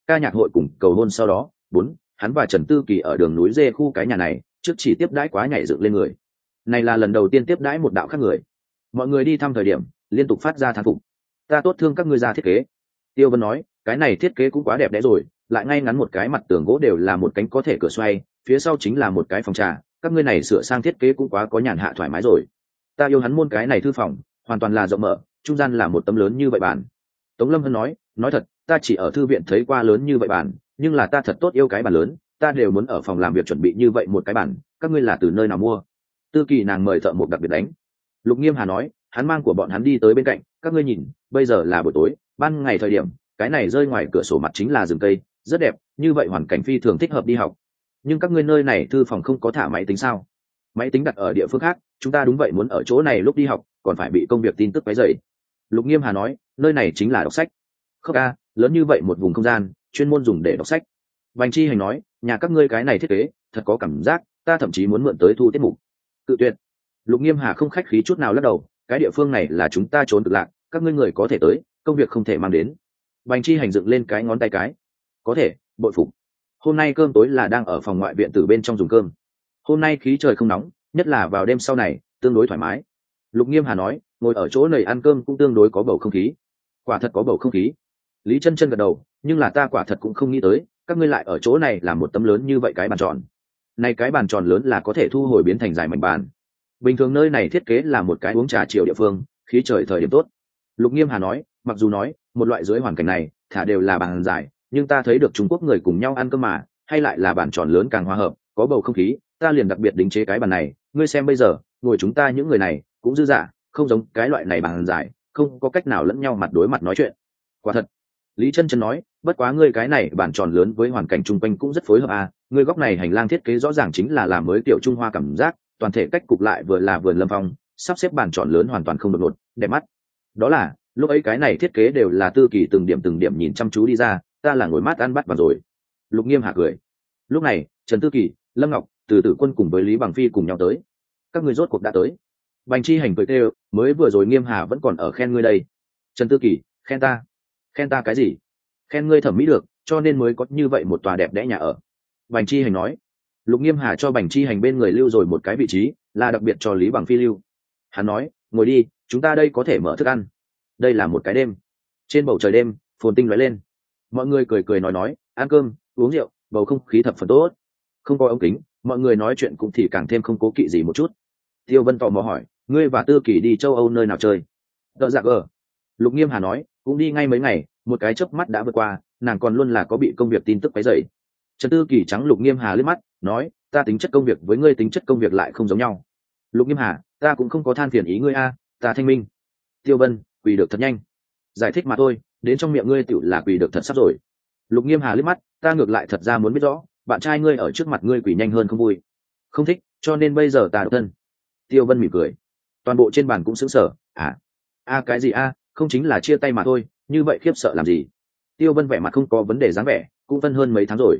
ca nhạc hội cùng cầu hôn sau đó. 4. Hắn và Trần Tư Kỳ ở đường núi dê khu cái nhà này trước chỉ tiếp đãi quá nhảy dựng lên người, này là lần đầu tiên tiếp đãi một đạo khác người. Mọi người đi thăm thời điểm liên tục phát ra thán phục. Ta tốt thương các ngươi ra thiết kế. Tiêu Vân nói, cái này thiết kế cũng quá đẹp đẽ rồi, lại ngay ngắn một cái mặt tường gỗ đều là một cánh có thể cửa xoay, phía sau chính là một cái phòng trà, các ngươi này sửa sang thiết kế cũng quá có nhàn hạ thoải mái rồi. Ta yêu hắn môn cái này thư phòng, hoàn toàn là rộng mở, trung gian là một tấm lớn như vậy bàn. Tống Lâm Hân nói thật, ta chỉ ở thư viện thấy qua lớn như vậy bàn, nhưng là ta thật tốt yêu cái bàn lớn, ta đều muốn ở phòng làm việc chuẩn bị như vậy một cái bàn, các ngươi là từ nơi nào mua? Tư Kỳ nàng mời thợ mộc đặc biệt đánh. Lục Nghiêm Hà nói, hắn mang của bọn hắn đi tới bên cạnh, các ngươi nhìn, bây giờ là buổi tối, ban ngày thời điểm, cái này rơi ngoài cửa sổ mặt chính là rừng cây, rất đẹp, như vậy hoàn cảnh phi thường thích hợp đi học. Nhưng các ngươi nơi này thư phòng không có thả máy tính sao? Máy tính đặt ở địa phương khác, chúng ta đúng vậy muốn ở chỗ này lúc đi học, còn phải bị công việc tin tức quấy rầy. Lục Nghiêm Hà nói, nơi này chính là đọc sách. Khóc a, lớn như vậy một vùng không gian, chuyên môn dùng để đọc sách. Bành Chi Hành nói, nhà các ngươi cái này thiết kế, thật có cảm giác, ta thậm chí muốn mượn tới thu tiết mục. Cự tuyệt. Lục Nghiêm Hà không khách khí chút nào lắc đầu, cái địa phương này là chúng ta trốn cực lạc, các ngươi người có thể tới, công việc không thể mang đến. Bành Chi Hành dựng lên cái ngón tay cái. Có thể, bội phục. Hôm nay cơm tối là đang ở phòng ngoại viện từ bên trong dùng cơm. Hôm nay khí trời không nóng, nhất là vào đêm sau này, tương đối thoải mái. Lục Nghiêm Hà nói, ngồi ở chỗ này ăn cơm cũng tương đối có bầu không khí. Quả thật có bầu không khí. Lý Chân Chân gật đầu, nhưng là ta quả thật cũng không nghĩ tới, các ngươi lại ở chỗ này làm một tấm lớn như vậy cái bàn tròn. Này cái bàn tròn lớn là có thể thu hồi biến thành dài mảnh bàn. Bình thường nơi này thiết kế là một cái uống trà chiều địa phương, khí trời thời điểm tốt. Lục Nghiêm Hà nói, mặc dù nói, một loại dưới hoàn cảnh này, thả đều là bàn dài, nhưng ta thấy được Trung Quốc người cùng nhau ăn cơm mà, hay lại là bàn tròn lớn càng hòa hợp, có bầu không khí, ta liền đặc biệt đính chế cái bàn này, ngươi xem bây giờ, ngồi chúng ta những người này, cũng dư dả, không giống cái loại này bàn dài, không có cách nào lẫn nhau mặt đối mặt nói chuyện. Quả thật. Lý Chân Chân nói, bất quá ngươi cái này bàn tròn lớn với hoàn cảnh chung quanh cũng rất phối hợp à, ngươi góc này hành lang thiết kế rõ ràng chính là làm mới tiểu Trung Hoa cảm giác, toàn thể cách cục lại vừa là vườn lâm phong, sắp xếp bàn tròn lớn hoàn toàn không đột ngột, đẹp mắt. Đó là, lúc ấy cái này thiết kế đều là Tư Kỳ từng điểm nhìn chăm chú đi ra, ta là ngồi mát ăn bắt vào rồi. Lục Nghiêm Hà cười. Lúc này, Trần Tư Kỳ, Lâm Ngọc, Từ Tử Quân cùng với Lý Bằng Phi cùng nhau tới. Các ngươi rốt cuộc đã tới. Bành Chi Hành cười kêu, mới vừa rồi Nghiêm Hà vẫn còn ở khen ngươi đây. Trần Tư Kỳ, khen ta? Khen ta cái gì? Khen ngươi thẩm mỹ được, cho nên mới có như vậy một tòa đẹp đẽ nhà ở. Bành Chi Hành nói. Lục Nghiêm Hà cho Bành Chi Hành bên người lưu rồi một cái vị trí, là đặc biệt cho Lý Bằng Phi lưu. Hắn nói, ngồi đi, chúng ta đây có thể mở thức ăn. Đây là một cái đêm. Trên bầu trời đêm, phồn tinh lóe lên. Mọi người cười nói, ăn cơm, uống rượu, bầu không khí thập phần tốt. Không có ống kính, mọi người nói chuyện cũng thì càng thêm không cố kỵ gì một chút. Tiêu Vân tò mò hỏi, ngươi và Tư Kỳ đi châu Âu nơi nào chơi? Đợ dạ gờ. Lục Nghiêm Hà nói, cũng đi ngay mấy ngày, một cái chớp mắt đã vượt qua, nàng còn luôn là có bị công việc tin tức quấy rầy. Trần Tư Kỳ trắng Lục Nghiêm Hà liếc mắt, nói, ta tính chất công việc với ngươi tính chất công việc lại không giống nhau. Lục Nghiêm Hà, ta cũng không có than phiền ý ngươi a, ta thanh minh. Tiêu Vân, quỳ được thật nhanh. Giải thích mà thôi, đến trong miệng ngươi tựu là quỳ được thật sắp rồi. Lục Nghiêm Hà liếc mắt, ta ngược lại thật ra muốn biết rõ, bạn trai ngươi ở trước mặt ngươi quỳ nhanh hơn không vui? Không thích, cho nên bây giờ ta độc thân. Tiêu Vân mỉm cười. Toàn bộ trên bàn cũng sững sờ, cái gì không chính là chia tay mà thôi, như vậy khiếp sợ làm gì? Tiêu Vân vẻ mặt không có vấn đề dáng vẻ, cũng phân hơn mấy tháng rồi.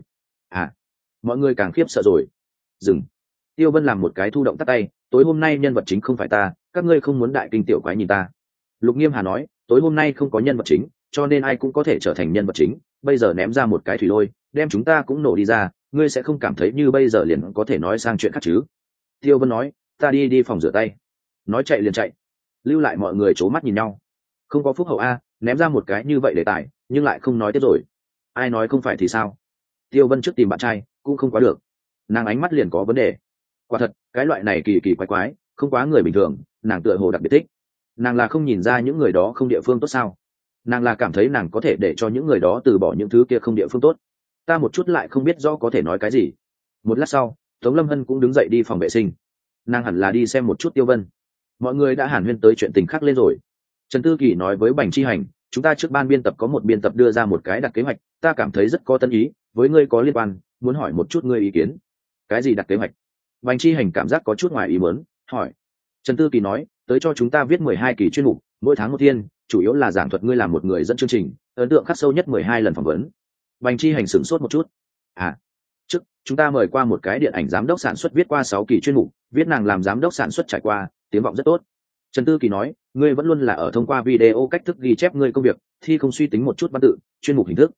Mọi người càng khiếp sợ rồi. Dừng. Tiêu Vân làm một cái thu động tắt tay, tối hôm nay nhân vật chính không phải ta, các ngươi không muốn đại kinh tiểu quái nhìn ta. Lục Nghiêm Hà nói, tối hôm nay không có nhân vật chính, cho nên ai cũng có thể trở thành nhân vật chính, bây giờ ném ra một cái thủy lôi, đem chúng ta cũng nổ đi ra, ngươi sẽ không cảm thấy như bây giờ liền có thể nói sang chuyện khác chứ? Tiêu Vân nói, ta đi phòng rửa tay. Nói chạy liền chạy. Lưu lại mọi người c mắt nhìn nhau. Không có phúc hậu ném ra một cái như vậy để tải, nhưng lại không nói tiếp rồi. Ai nói không phải thì sao? Tiêu Vân trước tìm bạn trai cũng không quá được, nàng ánh mắt liền có vấn đề. Quả thật, cái loại này kỳ quái, không quá người bình thường, nàng tựa hồ đặc biệt thích. Nàng là không nhìn ra những người đó không địa phương tốt sao? Nàng là cảm thấy nàng có thể để cho những người đó từ bỏ những thứ kia không địa phương tốt. Ta một chút lại không biết rõ có thể nói cái gì. Một lát sau, Tống Lâm Hân cũng đứng dậy đi phòng vệ sinh. Nàng hẳn là đi xem một chút Tiêu Vân. Mọi người đã hàn huyên tới chuyện tình khác lên rồi. Trần Tư Kỳ nói với Bành Chi Hành, chúng ta trước ban biên tập có một biên tập đưa ra một cái đặt kế hoạch, ta cảm thấy rất có tân ý, với ngươi có liên quan, muốn hỏi một chút ngươi ý kiến. Cái gì đặt kế hoạch? Bành Chi Hành cảm giác có chút ngoài ý muốn, hỏi. Trần Tư Kỳ nói, tới cho chúng ta viết 12 kỳ chuyên mục, mỗi tháng một thiên, chủ yếu là giảng thuật ngươi làm một người dẫn chương trình, ấn tượng khắc sâu nhất 12 lần phỏng vấn. Bành Chi Hành sửng sốt một chút. Trước chúng ta mời qua một cái điện ảnh giám đốc sản xuất viết qua 6 kỳ chuyên mục, viết nàng làm giám đốc sản xuất trải qua, tiếng vọng rất tốt. Trần Tư Kỳ nói, ngươi vẫn luôn là ở thông qua video cách thức ghi chép ngươi công việc, thi không suy tính một chút văn tự, chuyên mục hình thức.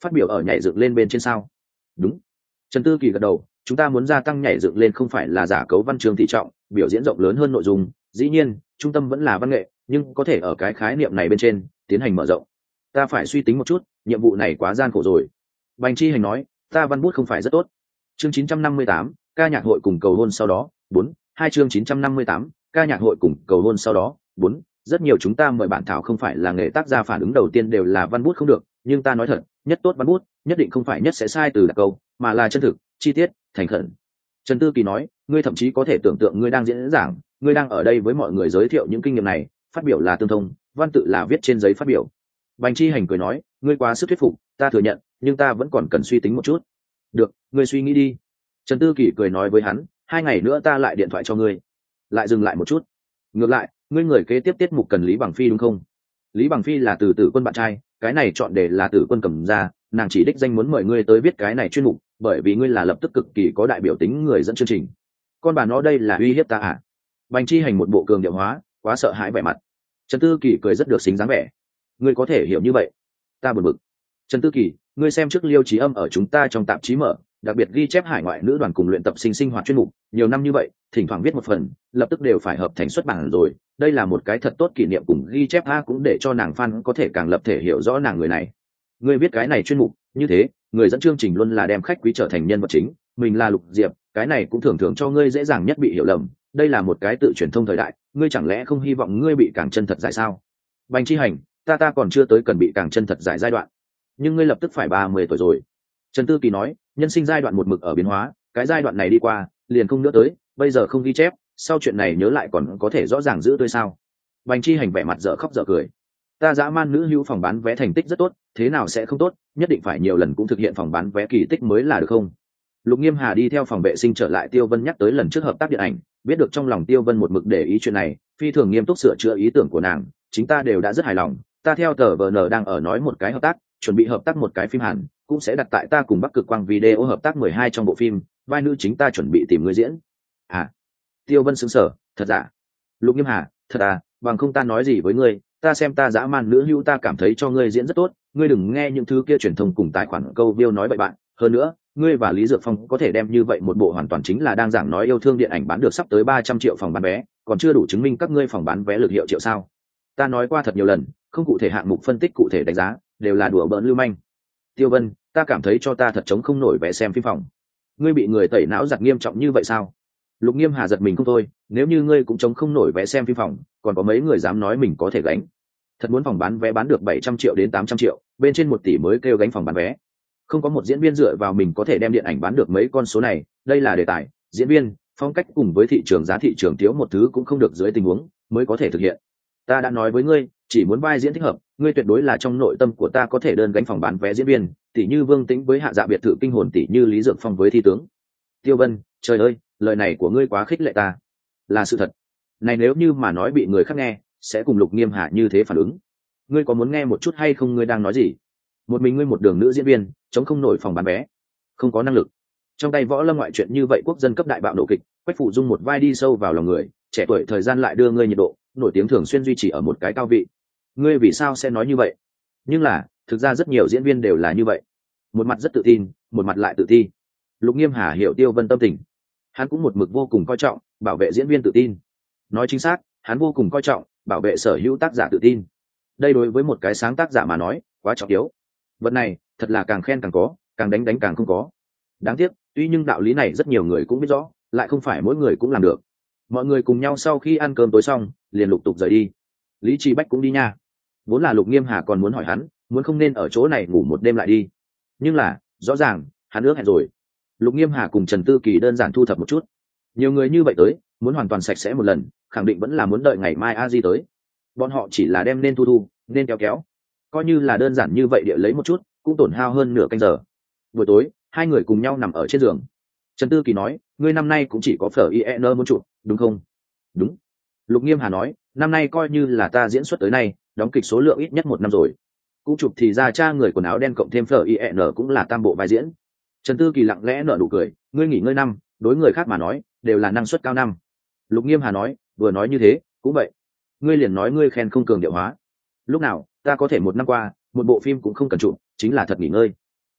phát biểu ở nhảy dựng lên bên trên sao? Đúng. Trần Tư Kỳ gật đầu, chúng ta muốn gia tăng nhảy dựng lên không phải là giả cấu văn chương thị trọng, biểu diễn rộng lớn hơn nội dung, dĩ nhiên trung tâm vẫn là văn nghệ, nhưng có thể ở cái khái niệm này bên trên tiến hành mở rộng. Ta phải suy tính một chút, nhiệm vụ này quá gian khổ rồi. Bành Chi Hành nói, ta văn bút không phải rất tốt. Chương 958, ca nhạc hội cùng cầu hôn sau đó, 4, hai chương 958, ca nhạc hội cùng cầu hôn sau đó, 4, rất nhiều chúng ta mời bản thảo không phải là nghề tác gia phản ứng đầu tiên đều là văn bút không được, nhưng ta nói thật, nhất tốt văn bút, nhất định không phải nhất sẽ sai từ đặc câu, mà là chân thực, chi tiết, thành khẩn. Trần Tư Kỳ nói, ngươi thậm chí có thể tưởng tượng ngươi đang diễn giảng, ngươi đang ở đây với mọi người giới thiệu những kinh nghiệm này, phát biểu là tương thông, văn tự là viết trên giấy phát biểu. Bành Chi Hành cười nói, ngươi quá sức thuyết phục, ta thừa nhận, nhưng ta vẫn còn cần suy tính một chút. Được, ngươi suy nghĩ đi. Trần Tư Kỳ cười nói với hắn, 2 ngày nữa ta lại điện thoại cho ngươi. Lại dừng lại một chút. Ngược lại, ngươi người kế tiếp tiết mục cần Lý Bằng Phi đúng không? Lý Bằng Phi là Tử Quân bạn trai, cái này chọn để là Tử Quân cầm ra, nàng chỉ đích danh muốn mời ngươi tới viết cái này chuyên mục, bởi vì ngươi là lập tức cực kỳ có đại biểu tính người dẫn chương trình. Con bà nó đây là uy hiếp ta à? Bành Chi Hành một bộ cường điệu hóa, quá sợ hãi vẻ mặt. Trần Tư Kỳ cười rất được xính dáng vẻ. Ngươi có thể hiểu như vậy? Ta buồn bực. Trần Tư Kỳ, ngươi xem trước Liêu Chí Âm ở chúng ta trong tạp chí mở, đặc biệt ghi chép hải ngoại nữ đoàn cùng luyện tập sinh hoạt chuyên mục, nhiều năm như vậy, thỉnh thoảng viết một phần, lập tức đều phải hợp thành xuất bản rồi, đây là một cái thật tốt kỷ niệm cùng ghi chép cũng để cho nàng fan có thể càng lập thể hiểu rõ nàng người này. Ngươi viết cái này chuyên mục, như thế, người dẫn chương trình luôn là đem khách quý trở thành nhân vật chính, mình là Lục Diệp, cái này cũng thường thường cho ngươi dễ dàng nhất bị hiểu lầm, đây là một cái tự truyền thông thời đại, ngươi chẳng lẽ không hy vọng ngươi bị càng chân thật giải sao? Bành Chi Hành, ta còn chưa tới cần bị càng chân thật giải giai đoạn, nhưng ngươi lập tức phải 30 tuổi rồi. Trần Tư Kỳ nói, nhân sinh giai đoạn một mực ở biến hóa, cái giai đoạn này đi qua, liền không nữa tới, bây giờ không ghi chép, sau chuyện này nhớ lại còn có thể rõ ràng giữ tươi sao? Bành Chi Hành vẻ mặt dở khóc dở cười. Ta dã man nữ hữu phòng bán vé thành tích rất tốt, thế nào sẽ không tốt, nhất định phải nhiều lần cũng thực hiện phòng bán vé kỳ tích mới là được không? Lục Nghiêm Hà đi theo phòng vệ sinh trở lại Tiêu Vân nhắc tới lần trước hợp tác điện ảnh, biết được trong lòng Tiêu Vân một mực để ý chuyện này, phi thường nghiêm túc sửa chữa ý tưởng của nàng, chính ta đều đã rất hài lòng, ta theo tờ VN đang ở nói một cái hợp tác, chuẩn bị hợp tác một cái phim Hàn, cũng sẽ đặt tại ta cùng Bắc Cực Quang Video hợp tác 12 trong bộ phim, vai nữ chính ta chuẩn bị tìm người diễn. À? Tiêu Vân sững sờ, thật giả? Lục Nghiêm Hà, thật à, bằng không ta nói gì với ngươi, ta xem ta dã man nữ hữu ta cảm thấy cho ngươi diễn rất tốt, ngươi đừng nghe những thứ kia truyền thông cùng tài khoản câu view nói bậy bạn, hơn nữa, ngươi và Lý Dược Phong có thể đem như vậy một bộ hoàn toàn chính là đang giảng nói yêu thương điện ảnh bán được sắp tới 300 triệu phòng bán vé, còn chưa đủ chứng minh các ngươi phòng bán vé lực hiệu triệu sao? Ta nói qua thật nhiều lần, không cụ thể hạng mục phân tích cụ thể đánh giá, đều là đùa bỡn lưu manh. Tiêu Vân, ta cảm thấy cho ta thật chống không nổi vé xem phim phòng. Ngươi bị người tẩy não giặt nghiêm trọng như vậy sao? Lục Nghiêm Hà giật mình không thôi, nếu như ngươi cũng chống không nổi vé xem phim phòng, còn có mấy người dám nói mình có thể gánh? Thật muốn phòng bán vé bán được 700 triệu đến 800 triệu, bên trên 1 tỷ mới kêu gánh phòng bán vé. Không có một diễn viên dựa vào mình có thể đem điện ảnh bán được mấy con số này, đây là đề tài, diễn viên, phong cách cùng với thị trường giá thị trường thiếu một thứ cũng không được dưới tình huống mới có thể thực hiện. Ta đã nói với ngươi, chỉ muốn vai diễn thích hợp, ngươi tuyệt đối là trong nội tâm của ta có thể đơn gánh phòng bán vé diễn viên, tỷ như Vương Tĩnh với Hạ Dạ biệt thự kinh hồn, tỷ như Lý Dược Phong với Thi tướng. Tiêu Vân, trời ơi, lời này của ngươi quá khích lệ ta. Là sự thật. Này nếu như mà nói bị người khác nghe, sẽ cùng Lục Nghiêm Hạ như thế phản ứng. Ngươi có muốn nghe một chút hay không, ngươi đang nói gì? Một mình ngươi một đường nữ diễn viên, chống không nổi phòng bán vé, không có năng lực. Trong tay Võ Lâm ngoại truyện như vậy quốc dân cấp đại bạo nổ kịch, Quách Phụ Dung một vai đi sâu vào lòng người, trẻ tuổi thời gian lại đưa ngươi nhiệt độ, nổi tiếng thường xuyên duy trì ở một cái cao vị. Ngươi vì sao sẽ nói như vậy? Nhưng là, thực ra rất nhiều diễn viên đều là như vậy. Một mặt rất tự tin, một mặt lại tự ti. Lục Nghiêm Hà hiểu Tiêu Vân tâm tình. Hắn cũng một mực vô cùng coi trọng, bảo vệ diễn viên tự tin. Nói chính xác, hắn vô cùng coi trọng, bảo vệ sở hữu tác giả tự tin. Đây đối với một cái sáng tác giả mà nói, quá trọng yếu. Vật này, thật là càng khen càng có, càng đánh đánh càng không có. Đáng tiếc, tuy nhưng đạo lý này rất nhiều người cũng biết rõ, lại không phải mỗi người cũng làm được. Mọi người cùng nhau sau khi ăn cơm tối xong, liền lục tục rời đi. Lý Trì Bách cũng đi nha. Vốn là Lục Nghiêm Hà còn muốn hỏi hắn, muốn không nên ở chỗ này ngủ một đêm lại đi. Nhưng là, rõ ràng, hắn ước hẹn rồi. Lục Nghiêm Hà cùng Trần Tư Kỳ đơn giản thu thập một chút. Nhiều người như vậy tới, muốn hoàn toàn sạch sẽ một lần, khẳng định vẫn là muốn đợi ngày mai a di tới. Bọn họ chỉ là đem nên thu, nên kéo. Coi như là đơn giản như vậy địa lấy một chút, cũng tổn hao hơn nửa canh giờ. Buổi tối, hai người cùng nhau nằm ở trên giường. Trần Tư Kỳ nói, ngươi năm nay cũng chỉ có phở IN muốn chụp, đúng không? Đúng. Lục Nghiêm Hà nói, năm nay coi như là ta diễn xuất tới nay, đóng kịch số lượng ít nhất 1 năm rồi. Cũng chụp thì ra cha người quần áo đen cộng thêm phở IN cũng là tam bộ vai diễn. Trần Tư Kỳ lặng lẽ nở nụ cười, ngươi nghỉ ngơi năm, đối người khác mà nói, đều là năng suất cao năm. Lục Nghiêm Hà nói, vừa nói như thế, cũng vậy. Ngươi liền nói ngươi khen không cường điệu hóa. Lúc nào, ta có thể 1 năm qua, một bộ phim cũng không cần chụp, chính là thật nghỉ ngơi.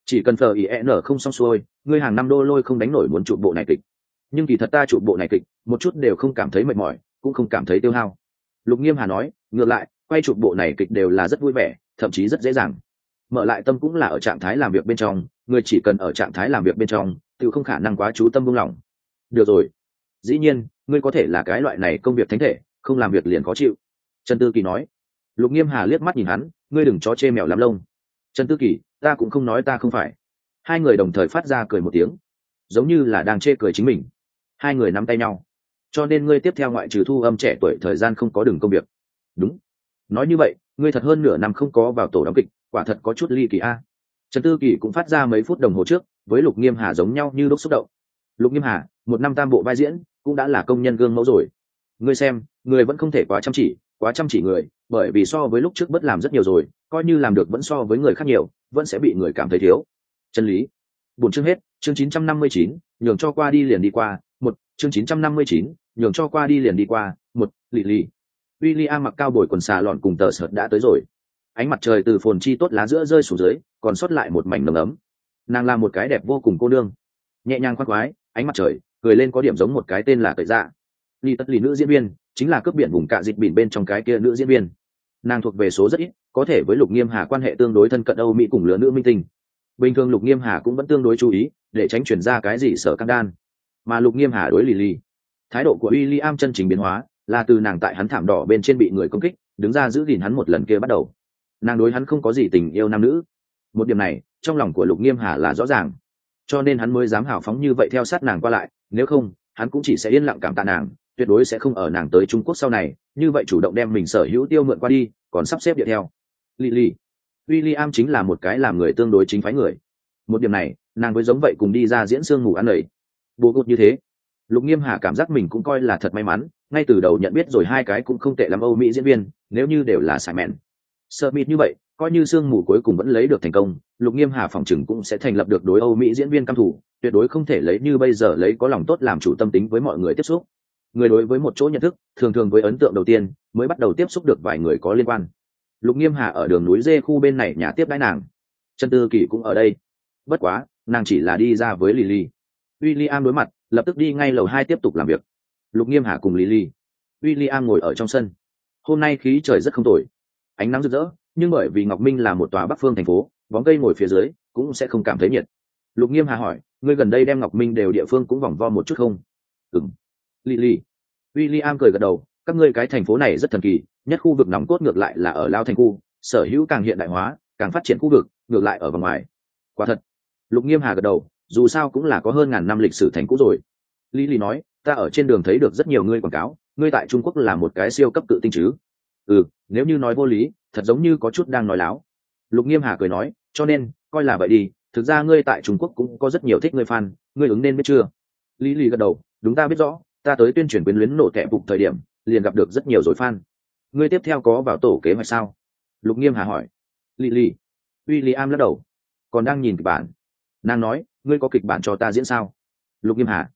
chỉ cần FIN không xong xuôi, ngươi hàng năm đô lôi không đánh nổi muốn chụp bộ này kịch. Nhưng kỳ thật ta chụp bộ này kịch một chút đều không cảm thấy mệt mỏi, cũng không cảm thấy tiêu hao. Lục Nghiêm Hà nói, ngược lại quay chụp bộ này kịch đều là rất vui vẻ, thậm chí rất dễ dàng. Mở lại tâm cũng là ở trạng thái làm việc bên trong, người chỉ cần ở trạng thái làm việc bên trong tự không khả năng quá chú tâm buông lỏng. Được rồi, dĩ nhiên ngươi có thể là cái loại này công việc thánh thể, không làm việc liền khó chịu. Trần Tư Kỳ nói. Lục Nghiêm Hà liếc mắt nhìn hắn, ngươi đừng chó chê mèo làm lông. Trần Tư Kỳ, ta cũng không nói ta không phải. Hai người đồng thời phát ra cười một tiếng, giống như là đang chê cười chính mình. Hai người nắm tay nhau. Cho nên ngươi tiếp theo ngoại trừ thu âm trẻ tuổi thời gian không có đường công việc. Đúng. Nói như vậy, ngươi thật hơn nửa năm không có vào tổ đóng kịch, quả thật có chút ly kỳ a. Trần Tư Kỳ cũng phát ra mấy phút đồng hồ trước, với Lục Nghiêm Hà giống nhau như đúc xúc động. Lục Nghiêm Hà, một năm tam bộ vai diễn, cũng đã là công nhân gương mẫu rồi. Ngươi xem, người vẫn không thể quá chăm chỉ người, bởi vì so với lúc trước bất làm rất nhiều rồi, coi như làm được vẫn so với người khác nhiều, vẫn sẽ bị người cảm thấy thiếu. Chân lý. Buổi chương hết, chương 959, nhường cho qua đi liền đi qua, một, chương 959, nhường cho qua đi liền đi qua, một, lì lì. William mặc cao bồi quần xà lọn cùng tờ sợt đã tới rồi. Ánh mặt trời từ phồn chi tốt lá giữa rơi xuống dưới, còn sót lại một mảnh nồng ấm. Nàng là một cái đẹp vô cùng cô nương, nhẹ nhàng khoan khoái, ánh mặt trời cười lên có điểm giống một cái tên là Cậy Dạ. Ly Tất Ly nữ diễn viên, chính là cướp biển vùng cạ dịch biển bên trong cái kia nữ diễn viên. Nàng thuộc về số rất ít, có thể với Lục Nghiêm Hà quan hệ tương đối thân cận Âu Mỹ cùng lứa nữ minh tinh. Bình thường Lục Nghiêm Hà cũng vẫn tương đối chú ý, để tránh chuyển ra cái gì sở căng đan. Mà Lục Nghiêm Hà đối Lily, thái độ của William chân chính biến hóa, là từ nàng tại hắn thảm đỏ bên trên bị người công kích, đứng ra giữ gìn hắn một lần kia bắt đầu. Nàng đối hắn không có gì tình yêu nam nữ. Một điểm này, trong lòng của Lục Nghiêm Hà là rõ ràng, cho nên hắn mới dám hào phóng như vậy theo sát nàng qua lại, nếu không, hắn cũng chỉ sẽ yên lặng cảm tạ nàng, tuyệt đối sẽ không ở nàng tới Trung Quốc sau này, như vậy chủ động đem mình sở hữu tiêu mượn qua đi, còn sắp xếp địa theo. Lily, William chính là một cái làm người tương đối chính phái người. Một điểm này, nàng với giống vậy cùng đi ra diễn sương ngủ ăn lẩy. Bố cục như thế, Lục Nghiêm Hà cảm giác mình cũng coi là thật may mắn, ngay từ đầu nhận biết rồi hai cái cũng không tệ lắm Âu Mỹ diễn viên, nếu như đều là xài mẹn. Smith như vậy, coi như sương mù cuối cùng vẫn lấy được thành công, Lục Nghiêm Hà phòng chừng cũng sẽ thành lập được đối Âu Mỹ diễn viên căm thủ, tuyệt đối không thể lấy như bây giờ lấy có lòng tốt làm chủ tâm tính với mọi người tiếp xúc. Người đối với một chỗ nhận thức, thường thường với ấn tượng đầu tiên, mới bắt đầu tiếp xúc được vài người có liên quan. Lục Nghiêm Hà ở đường núi Dê khu bên này nhà tiếp đãi nàng. Trần Tư Kỳ cũng ở đây. Bất quá, nàng chỉ là đi ra với Lily. William đối mặt, lập tức đi ngay lầu 2 tiếp tục làm việc. Lục Nghiêm Hà cùng Lily. William ngồi ở trong sân. Hôm nay khí trời rất không tồi, ánh nắng rực rỡ, nhưng bởi vì Ngọc Minh là một tòa bắc phương thành phố, bóng cây ngồi phía dưới cũng sẽ không cảm thấy nhiệt. Lục Nghiêm Hà hỏi, ngươi gần đây đem Ngọc Minh đều địa phương cũng vòng vo một chút không? Ừm. Lily. William cười gật đầu, các ngươi cái thành phố này rất thần kỳ, nhất khu vực nòng cốt ngược lại là ở Lao Thành khu, sở hữu càng hiện đại hóa, càng phát triển khu vực, ngược lại ở vòng ngoài. Quả thật. Lục Nghiêm Hà gật đầu, dù sao cũng là có hơn ngàn năm lịch sử thành cũ rồi. Lily nói, ta ở trên đường thấy được rất nhiều ngươi quảng cáo, ngươi tại Trung Quốc là một cái siêu cấp tự tinh chứ? Ừ, nếu như nói vô lý, thật giống như có chút đang nói láo. Lục Nghiêm Hà cười nói, cho nên coi là vậy đi, thực ra ngươi tại Trung Quốc cũng có rất nhiều thích ngươi fan, ngươi ứng nên biết chưa? Lily gật đầu, đúng ta biết rõ, ta tới tuyên truyền quyến luyến nổ tẹp phục thời điểm, liền gặp được rất nhiều rồi fan. Ngươi tiếp theo có vào tổ kế hoạch sao? Lục Nghiêm Hà hỏi. Lily. William lắc đầu, còn đang nhìn kịch bản. Nàng nói, ngươi có kịch bản cho ta diễn sao? Lục Nghiêm Hà,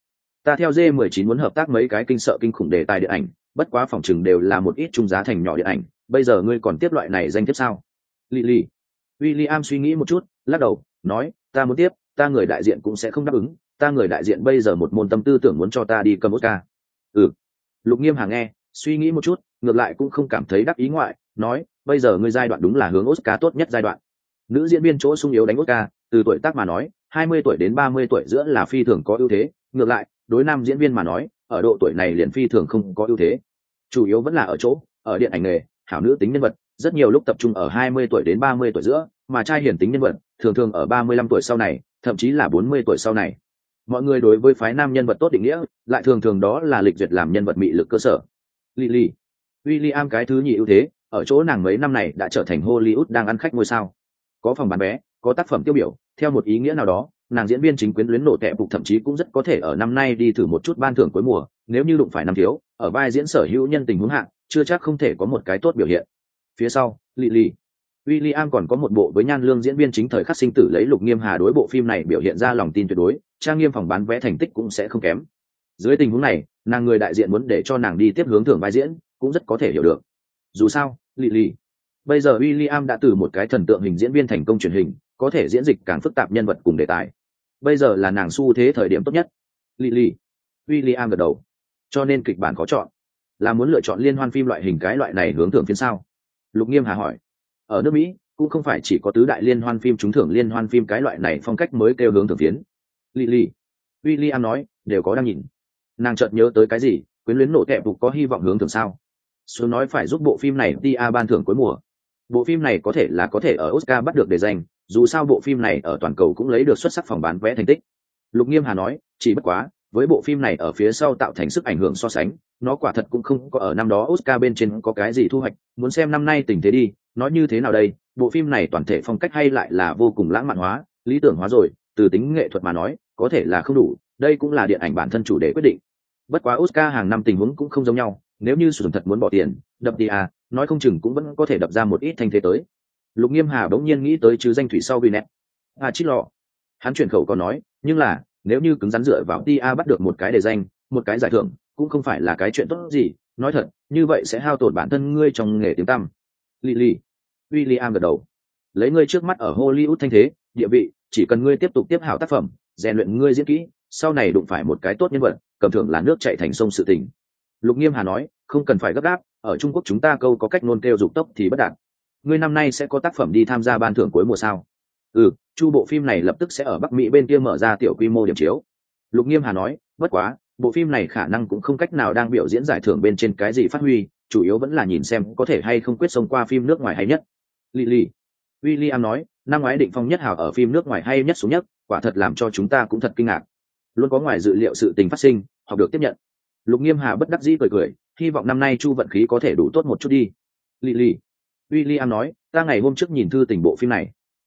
ta theo G19 muốn hợp tác mấy cái kinh sợ kinh khủng đề tài điện ảnh, bất quá phòng chừng đều là một ít trung giá thành nhỏ điện ảnh, bây giờ ngươi còn tiếp loại này danh tiếp sao? Lily. William suy nghĩ một chút, lắc đầu, nói, ta muốn tiếp, ta người đại diện cũng sẽ không đáp ứng, ta người đại diện bây giờ một môn tâm tư tưởng muốn cho ta đi cầm Oscar. Ừ. Lục Nghiêm Hà nghe, suy nghĩ một chút, ngược lại cũng không cảm thấy đắc ý ngoại, nói, bây giờ ngươi giai đoạn đúng là hướng Oscar tốt nhất giai đoạn. Nữ diễn viên chỗ sung yếu đánh Oscar, từ tuổi tác mà nói, 20 tuổi đến 30 tuổi giữa là phi thường có ưu thế, ngược lại, đối nam diễn viên mà nói, ở độ tuổi này liền phi thường không có ưu thế. Chủ yếu vẫn là ở chỗ, ở điện ảnh nghề, hảo nữ tính nhân vật, rất nhiều lúc tập trung ở 20 tuổi đến 30 tuổi giữa, mà trai hiển tính nhân vật, thường thường ở 35 tuổi sau này, thậm chí là 40 tuổi sau này. Mọi người đối với phái nam nhân vật tốt định nghĩa, lại thường thường đó là lịch duyệt làm nhân vật mị lực cơ sở. Lily. William cái thứ nhì ưu thế, ở chỗ nàng mấy năm này đã trở thành Hollywood đang ăn khách ngôi sao. Có phòng bán vé, có tác phẩm tiêu biểu, theo một ý nghĩa nào đó, nàng diễn viên chính quyến luyến nổ tẹp phục thậm chí cũng rất có thể ở năm nay đi thử một chút ban thưởng cuối mùa, nếu như đụng phải năm thiếu, ở vai diễn sở hữu nhân tình huống hạng, chưa chắc không thể có một cái tốt biểu hiện. Phía sau, Lily. William còn có một bộ với nhan lương diễn viên chính thời khắc sinh tử lấy Lục Nghiêm Hà đối bộ phim này biểu hiện ra lòng tin tuyệt đối, trang nghiêm phòng bán vé thành tích cũng sẽ không kém. Dưới tình huống này, nàng người đại diện muốn để cho nàng đi tiếp hướng thưởng vai diễn, cũng rất có thể hiểu được. Dù sao, Lily. Bây giờ William đã từ một cái thần tượng hình diễn viên thành công truyền hình, có thể diễn dịch càng phức tạp nhân vật cùng đề tài. Bây giờ là nàng xu thế thời điểm tốt nhất. Lily, William gật đầu. Cho nên kịch bản có chọn, là muốn lựa chọn liên hoan phim loại hình cái loại này hướng thưởng phiến sao? Lục Nghiêm Hà hỏi. Ở nước Mỹ cũng không phải chỉ có tứ đại liên hoan phim trúng thưởng liên hoan phim cái loại này phong cách mới kêu hướng thưởng phiến. Lily, William nói, đều có đang nhìn. Nàng chợt nhớ tới cái gì, quyến luyến nổ kẹp bục có hy vọng hướng thưởng sao? Xuống nói phải giúp bộ phim này đi ban thưởng cuối mùa. Bộ phim này có thể ở Oscar bắt được đề danh, dù sao bộ phim này ở toàn cầu cũng lấy được xuất sắc phòng bán vé thành tích. Lục Nghiêm Hà nói, chỉ bất quá, với bộ phim này ở phía sau tạo thành sức ảnh hưởng so sánh, nó quả thật cũng không có ở năm đó Oscar bên trên có cái gì thu hoạch, muốn xem năm nay tình thế đi, nói như thế nào đây, bộ phim này toàn thể phong cách hay lại là vô cùng lãng mạn hóa, lý tưởng hóa rồi, từ tính nghệ thuật mà nói, có thể là không đủ, đây cũng là điện ảnh bản thân chủ đề quyết định. Bất quá Oscar hàng năm tình huống cũng không giống nhau, nếu như sử dụng thật muốn bỏ tiền, đập đi nói không chừng cũng vẫn có thể đập ra một ít thanh thế tới. Lục Nghiêm Hà bỗng nhiên nghĩ tới chứ danh thủy sau Binet. Chít lọ. Hắn chuyển khẩu còn nói, nhưng là, nếu như cứng rắn dựa vào tia bắt được một cái đề danh, một cái giải thưởng, cũng không phải là cái chuyện tốt gì, nói thật, như vậy sẽ hao tổn bản thân ngươi trong nghề tiếng tăm. Lily, William gật đầu. Lấy ngươi trước mắt ở Hollywood thanh thế, địa vị, chỉ cần ngươi tiếp tục tiếp hảo tác phẩm, rèn luyện ngươi diễn kỹ, sau này đụng phải một cái tốt nhân vật, cầm thưởng là nước chảy thành sông sự tình. Lục Nghiêm Hà nói, không cần phải gấp gáp, ở Trung Quốc chúng ta câu có cách ngôn kêu dục tốc thì bất đạt. Ngươi năm nay sẽ có tác phẩm đi tham gia ban thưởng cuối mùa sao? Chu bộ phim này lập tức sẽ ở Bắc Mỹ bên kia mở ra tiểu quy mô điểm chiếu. Lục Nghiêm Hà nói, bất quá, bộ phim này khả năng cũng không cách nào đang biểu diễn giải thưởng bên trên cái gì phát huy, chủ yếu vẫn là nhìn xem có thể hay không quyết xông qua phim nước ngoài hay nhất. Lily, William nói, năm ngoái định phong nhất hào ở phim nước ngoài hay nhất số nhất, quả thật làm cho chúng ta cũng thật kinh ngạc. Luôn có ngoài dự liệu sự tình phát sinh, học được tiếp nhận. Lục Nghiêm Hà bất đắc dĩ cười, hy vọng năm nay Chu vận khí có thể đủ tốt một chút đi. Lily, William nói, ta ngày hôm trước nhìn thư tình bộ phim này.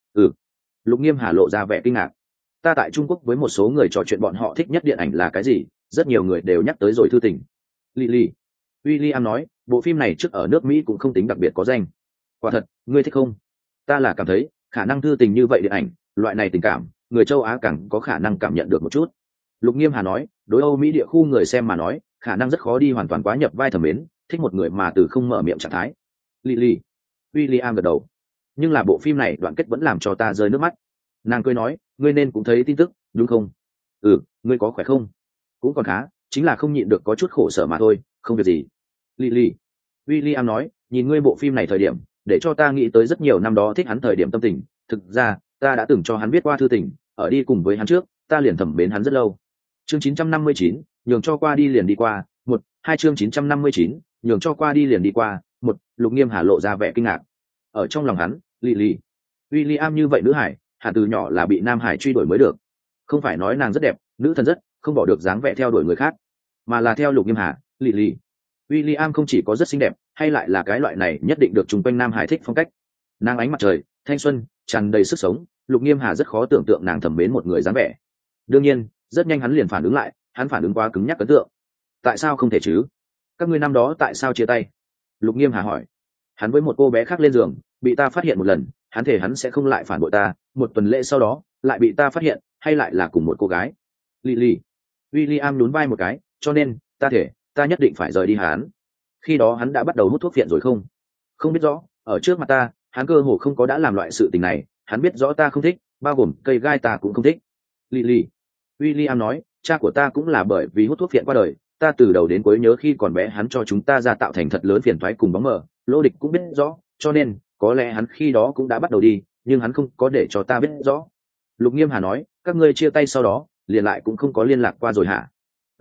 Lục Nghiêm Hà lộ ra vẻ kinh ngạc. Ta tại Trung Quốc với một số người trò chuyện bọn họ thích nhất điện ảnh là cái gì, rất nhiều người đều nhắc tới rồi thư tình. Lily, William nói, bộ phim này trước ở nước Mỹ cũng không tính đặc biệt có danh. Quả thật, ngươi thích không? Ta là cảm thấy, khả năng thư tình như vậy điện ảnh, loại này tình cảm, người châu Á càng có khả năng cảm nhận được một chút. Lục Nghiêm Hà nói, đối Âu Mỹ địa khu người xem mà nói, khả năng rất khó đi hoàn toàn quá nhập vai thẩm mến, thích một người mà từ không mở miệng trạng thái. Lily, William gật đầu. Nhưng là bộ phim này đoạn kết vẫn làm cho ta rơi nước mắt. Nàng cười nói, ngươi nên cũng thấy tin tức, đúng không? Ngươi có khỏe không? Cũng còn khá, chính là không nhịn được có chút khổ sở mà thôi, không việc gì. Lily, William nói, nhìn ngươi bộ phim này thời điểm, để cho ta nghĩ tới rất nhiều năm đó thích hắn thời điểm tâm tình. Thực ra, ta đã từng cho hắn viết qua thư tình, ở đi cùng với hắn trước, ta liền thẩm mến hắn rất lâu. Chương 959, nhường cho qua đi liền đi qua. Chương 959, nhường cho qua đi liền đi qua. Lục Nghiêm Hà lộ ra vẻ kinh ngạc. Ở trong lòng hắn, Lily, William như vậy nữ hải, hẳn từ nhỏ là bị nam hải truy đuổi mới được. Không phải nói nàng rất đẹp, nữ thần rất, không bỏ được dáng vẻ theo đuổi người khác, mà là theo Lục Nghiêm Hà, Lily, William không chỉ có rất xinh đẹp, hay lại là cái loại này nhất định được chung quanh nam hải thích phong cách. Nàng ánh mặt trời, thanh xuân, tràn đầy sức sống, Lục Nghiêm Hà rất khó tưởng tượng nàng thẩm mến một người dáng vẻ. Đương nhiên, rất nhanh hắn liền phản ứng lại, hắn phản ứng quá cứng nhắc ấn tượng. Tại sao không thể chứ? Các ngươi năm đó tại sao chia tay? Lục Nghiêm Hà hỏi. Hắn với một cô bé khác lên giường, bị ta phát hiện một lần, hắn thể hắn sẽ không lại phản bội ta, một tuần lễ sau đó lại bị ta phát hiện, hay lại là cùng một cô gái. Lily, William nhún vai một cái, cho nên ta nhất định phải rời đi hắn. Khi đó hắn đã bắt đầu hút thuốc phiện rồi không? Không biết rõ, ở trước mặt ta, hắn cơ hồ không có đã làm loại sự tình này, hắn biết rõ ta không thích, bao gồm cây gai ta cũng không thích. Lily, William nói, cha của ta cũng là bởi vì hút thuốc phiện qua đời, ta từ đầu đến cuối nhớ khi còn bé hắn cho chúng ta ra tạo thành thật lớn phiền toái cùng bóng mờ, Lô Địch cũng biết rõ, cho nên có lẽ hắn khi đó cũng đã bắt đầu đi, nhưng hắn không có để cho ta biết rõ. Lục Nghiêm Hà nói, các ngươi chia tay sau đó, liền lại cũng không có liên lạc qua rồi hả?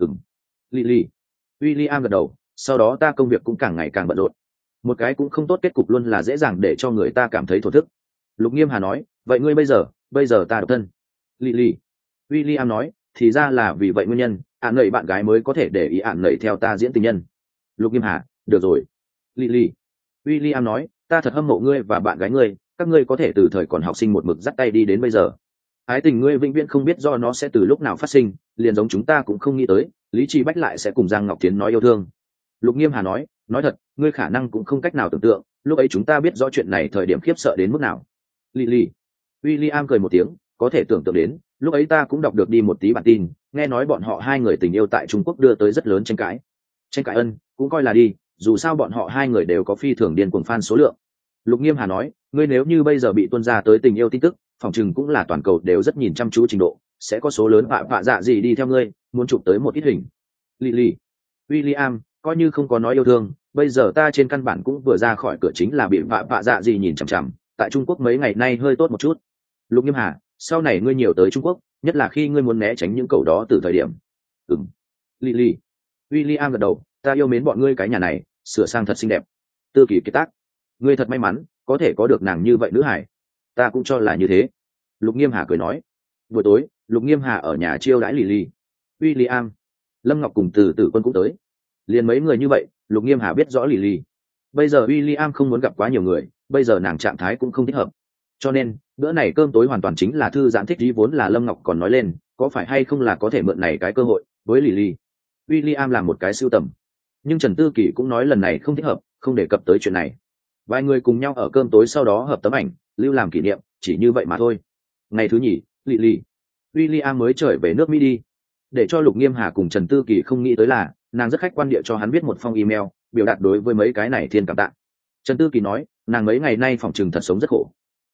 Lily, William gật đầu, sau đó ta công việc cũng càng ngày càng bận rộn. Một cái cũng không tốt kết cục luôn là dễ dàng để cho người ta cảm thấy thổ thức. Lục Nghiêm Hà nói, vậy ngươi bây giờ ta độc thân. Lily, William nói, thì ra là vì vậy nguyên nhân, ạn nẩy bạn gái mới có thể để ý ạn nẩy theo ta diễn tình nhân. Lục Nghiêm Hà, được rồi. Lily, William nói, ta thật hâm mộ ngươi và bạn gái ngươi, các ngươi có thể từ thời còn học sinh một mực dắt tay đi đến bây giờ. Ái tình ngươi vĩnh viễn không biết do nó sẽ từ lúc nào phát sinh, liền giống chúng ta cũng không nghĩ tới, Lý Chi Bách lại sẽ cùng Giang Ngọc Thiến nói yêu thương. Lục Nghiêm Hà nói thật, ngươi khả năng cũng không cách nào tưởng tượng, lúc ấy chúng ta biết rõ chuyện này thời điểm khiếp sợ đến mức nào. Lily, William cười một tiếng, có thể tưởng tượng đến, lúc ấy ta cũng đọc được đi một tí bản tin, nghe nói bọn họ hai người tình yêu tại Trung Quốc đưa tới rất lớn tranh cãi cũng coi là đi, dù sao bọn họ hai người đều có phi thường điên cuồng fan số lượng. Lục Nghiêm Hà nói, ngươi nếu như bây giờ bị tuôn ra tới tình yêu tin tức, phòng chừng cũng là toàn cầu đều rất nhìn chăm chú trình độ, sẽ có số lớn vạ dạ gì đi theo ngươi, muốn chụp tới một ít hình. Lily, William, coi như không có nói yêu thương, bây giờ ta trên căn bản cũng vừa ra khỏi cửa chính là bị vạ dạ gì nhìn chằm chằm, tại Trung Quốc mấy ngày nay hơi tốt một chút. Lục Nghiêm Hà, sau này ngươi nhiều tới Trung Quốc, nhất là khi ngươi muốn né tránh những cầu đó từ thời điểm. Lily, William gật đầu, ta yêu mến bọn ngươi cái nhà này, sửa sang thật xinh đẹp. Tư Kỳ kiệt tác, ngươi thật may mắn, có thể có được nàng như vậy nữ hải. Ta cũng cho là như thế. Lục Nghiêm Hà cười nói. Buổi tối, Lục Nghiêm Hà ở nhà chiêu đãi Lily, William, Lâm Ngọc cùng Từ Tử Quân cũng tới. Liền mấy người như vậy, Lục Nghiêm Hà biết rõ Lily. Bây giờ William không muốn gặp quá nhiều người, bây giờ nàng trạng thái cũng không thích hợp. Cho nên, bữa này cơm tối hoàn toàn chính là thư giãn thích ý, vốn là Lâm Ngọc còn nói lên, có phải hay không là có thể mượn này cái cơ hội với Lily. William làm một cái sưu tầm. Nhưng Trần Tư Kỳ cũng nói lần này không thích hợp, không đề cập tới chuyện này. Vài người cùng nhau ở cơm tối sau đó hợp tấm ảnh, lưu làm kỷ niệm, chỉ như vậy mà thôi. Ngày thứ nhì, Lily, William mới trở về nước Mỹ đi. Để cho Lục Nghiêm Hà cùng Trần Tư Kỳ không nghĩ tới là, nàng rất khách quan địa cho hắn viết một phong email, biểu đạt đối với mấy cái này thiên cảm tạ. Trần Tư Kỳ nói, nàng mấy ngày nay phòng trừng thật sống rất khổ.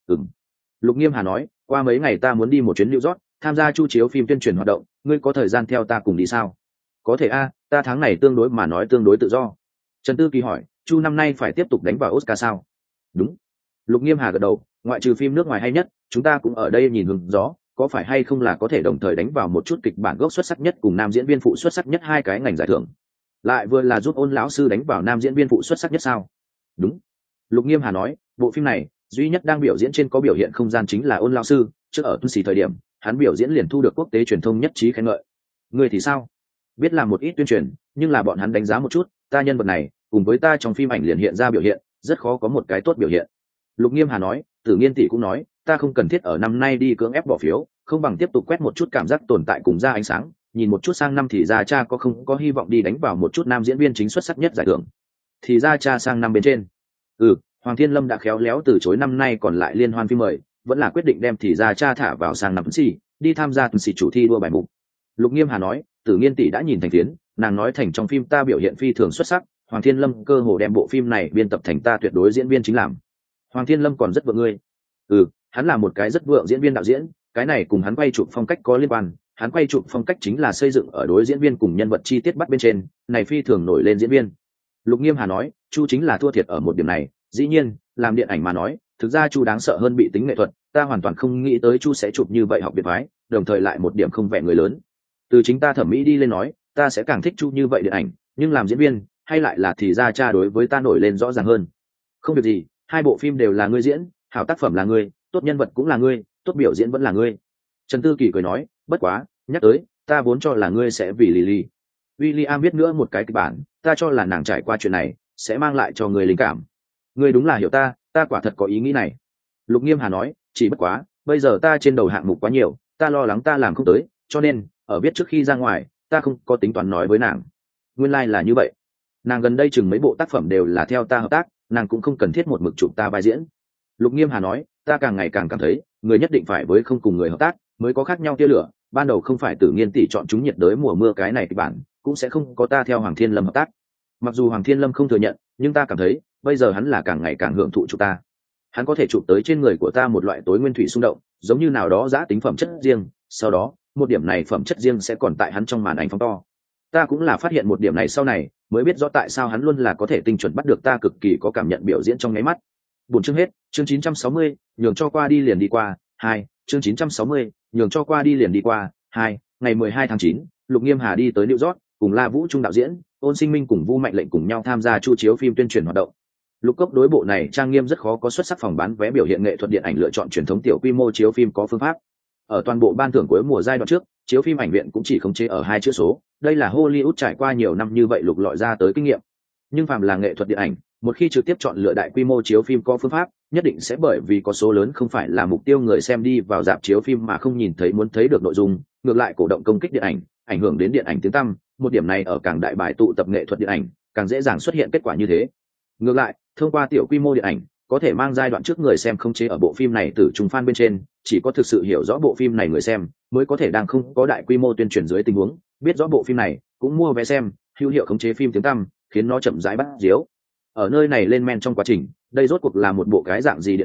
Lục Nghiêm Hà nói, qua mấy ngày ta muốn đi một chuyến New York, tham gia chu chiếu phim tuyên truyền hoạt động, ngươi có thời gian theo ta cùng đi sao? Có thể a, ta tháng này tương đối tự do. Trần Tư Kỳ hỏi, chu năm nay phải tiếp tục đánh vào Oscar sao? Đúng. Lục Nghiêm Hà gật đầu, ngoại trừ phim nước ngoài hay nhất, chúng ta cũng ở đây nhìn hứng gió, có phải hay không là có thể đồng thời đánh vào một chút kịch bản gốc xuất sắc nhất cùng nam diễn viên phụ xuất sắc nhất hai cái ngành giải thưởng. Lại vừa là giúp Ôn lão sư đánh vào nam diễn viên phụ xuất sắc nhất sao? Đúng. Lục Nghiêm Hà nói, bộ phim này duy nhất đang biểu diễn trên có biểu hiện không gian chính là Ôn lão sư, trước ở Tuần thời điểm, hắn biểu diễn liền thu được quốc tế truyền thông nhất trí khen ngợi. Người thì sao? Biết làm một ít tuyên truyền, nhưng là bọn hắn đánh giá một chút, ta nhân vật này cùng với ta trong phim ảnh liền hiện ra biểu hiện, rất khó có một cái tốt biểu hiện. Lục Nghiêm Hà nói, Tử Nghiên tỷ cũng nói, ta không cần thiết ở năm nay đi cưỡng ép bỏ phiếu, không bằng tiếp tục quét một chút cảm giác tồn tại cùng ra ánh sáng, nhìn một chút sang năm thì ra cha không có hy vọng đi đánh vào một chút nam diễn viên chính xuất sắc nhất giải thưởng. Thì ra cha sang năm bên trên. Hoàng Thiên Lâm đã khéo léo từ chối năm nay còn lại liên hoan phim mời, vẫn là quyết định đem thì ra cha thả vào sang năm xì, đi tham gia xì chủ thi đua bài mục. Lục Nghiêm Hà nói, Tử Nghiên tỷ đã nhìn thành phiến, nàng nói thành trong phim ta biểu hiện phi thường xuất sắc, Hoàng Thiên Lâm cơ hồ đem bộ phim này biên tập thành ta tuyệt đối diễn viên chính làm. Hoàng Thiên Lâm còn rất vượng ngươi. Hắn là một cái rất vượng diễn viên đạo diễn, cái này cùng hắn quay chụp phong cách có liên quan, hắn quay chụp phong cách chính là xây dựng ở đối diễn viên cùng nhân vật chi tiết bắt bên trên, này phi thường nổi lên diễn viên. Lục Nghiêm Hà nói, Chu chính là thua thiệt ở một điểm này, dĩ nhiên, làm điện ảnh mà nói, thực ra Chu đáng sợ hơn bị tính nghệ thuật, ta hoàn toàn không nghĩ tới Chu sẽ chụp như vậy học biệt phái, đồng thời lại một điểm không vẻ người lớn. Từ chính ta thẩm mỹ đi lên nói, ta sẽ càng thích Chu như vậy điện ảnh, nhưng làm diễn viên, hay lại là thì ra cha đối với ta nổi lên rõ ràng hơn. Không việc gì, hai bộ phim đều là ngươi diễn, hảo tác phẩm là ngươi, tốt nhân vật cũng là ngươi, tốt biểu diễn vẫn là ngươi. Trần Tư Kỳ cười nói, bất quá, nhắc tới, ta vốn cho là ngươi sẽ vì Lily. William biết nữa một cái kịch bản, ta cho là nàng trải qua chuyện này, sẽ mang lại cho ngươi linh cảm. Ngươi đúng là hiểu ta, ta quả thật có ý nghĩ này. Lục Nghiêm Hà nói, chỉ bất quá, bây giờ ta trên đầu hạng mục quá nhiều, ta lo lắng ta làm không tới, cho nên, ở biết trước khi ra ngoài, ta không có tính toán nói với nàng. Nguyên lai là như vậy. Nàng gần đây chừng mấy bộ tác phẩm đều là theo ta hợp tác, nàng cũng không cần thiết một mực chụp ta vai diễn. Lục Nghiêm Hà nói, ta càng ngày càng cảm thấy, người nhất định phải với không cùng người hợp tác, mới có khác nhau tia lửa. Ban đầu không phải Tử Nghiên tỷ chọn chúng nhiệt đới mùa mưa cái này thì bản, cũng sẽ không có ta theo Hoàng Thiên Lâm hợp tác. Mặc dù Hoàng Thiên Lâm không thừa nhận, nhưng ta cảm thấy, bây giờ hắn là càng ngày càng hưởng thụ chụp ta. Hắn có thể chụp tới trên người của ta một loại tối nguyên thủy xung động, giống như nào đó giã tính phẩm chất riêng, sau đó, một điểm này phẩm chất riêng sẽ còn tại hắn trong màn ảnh phóng to. Ta cũng là phát hiện một điểm này sau này, mới biết rõ tại sao hắn luôn là có thể tinh chuẩn bắt được ta cực kỳ có cảm nhận biểu diễn trong nháy mắt. Buổi chương hết, chương 960, nhường cho qua đi liền đi qua, 2, chương 960, nhường cho qua đi liền đi qua, 2, ngày 12 tháng 9, Lục Nghiêm Hà đi tới New York, cùng La Vũ Trung đạo diễn, Ôn Sinh Minh cùng Vu Mạnh Lệnh cùng nhau tham gia chu chiếu phim tuyên truyền hoạt động. Lục Cốc đối bộ này trang nghiêm rất khó có xuất sắc phòng bán vé biểu hiện nghệ thuật điện ảnh lựa chọn truyền thống tiểu quy mô chiếu phim có phương pháp. Ở toàn bộ ban thưởng cuối mùa giai đoạn trước, chiếu phim ảnh viện cũng chỉ khống chế ở 2 chữ số, đây là Hollywood trải qua nhiều năm như vậy lục lọi ra tới kinh nghiệm. Nhưng phàm là nghệ thuật điện ảnh, một khi trực tiếp chọn lựa đại quy mô chiếu phim có phương pháp, nhất định sẽ bởi vì có số lớn không phải là mục tiêu người xem đi vào rạp chiếu phim mà không nhìn thấy muốn thấy được nội dung, ngược lại cổ động công kích điện ảnh, ảnh hưởng đến điện ảnh tiếng tăm, một điểm này ở càng đại bài tụ tập nghệ thuật điện ảnh, càng dễ dàng xuất hiện kết quả như thế. Ngược lại, thông qua tiểu quy mô điện ảnh, có thể mang giai đoạn trước người xem không chế ở bộ phim này từ trung fan bên trên, chỉ có thực sự hiểu rõ bộ phim này người xem, mới có thể đang không có đại quy mô tuyên truyền dưới tình huống, biết rõ bộ phim này, cũng mua vé xem, hữu hiệu khống chế phim tiếng tăm, khiến nó chậm rãi bắt diếu. Ở nơi này lên men trong quá trình, đây rốt cuộc là một bộ cái dạng gì điện ảnh,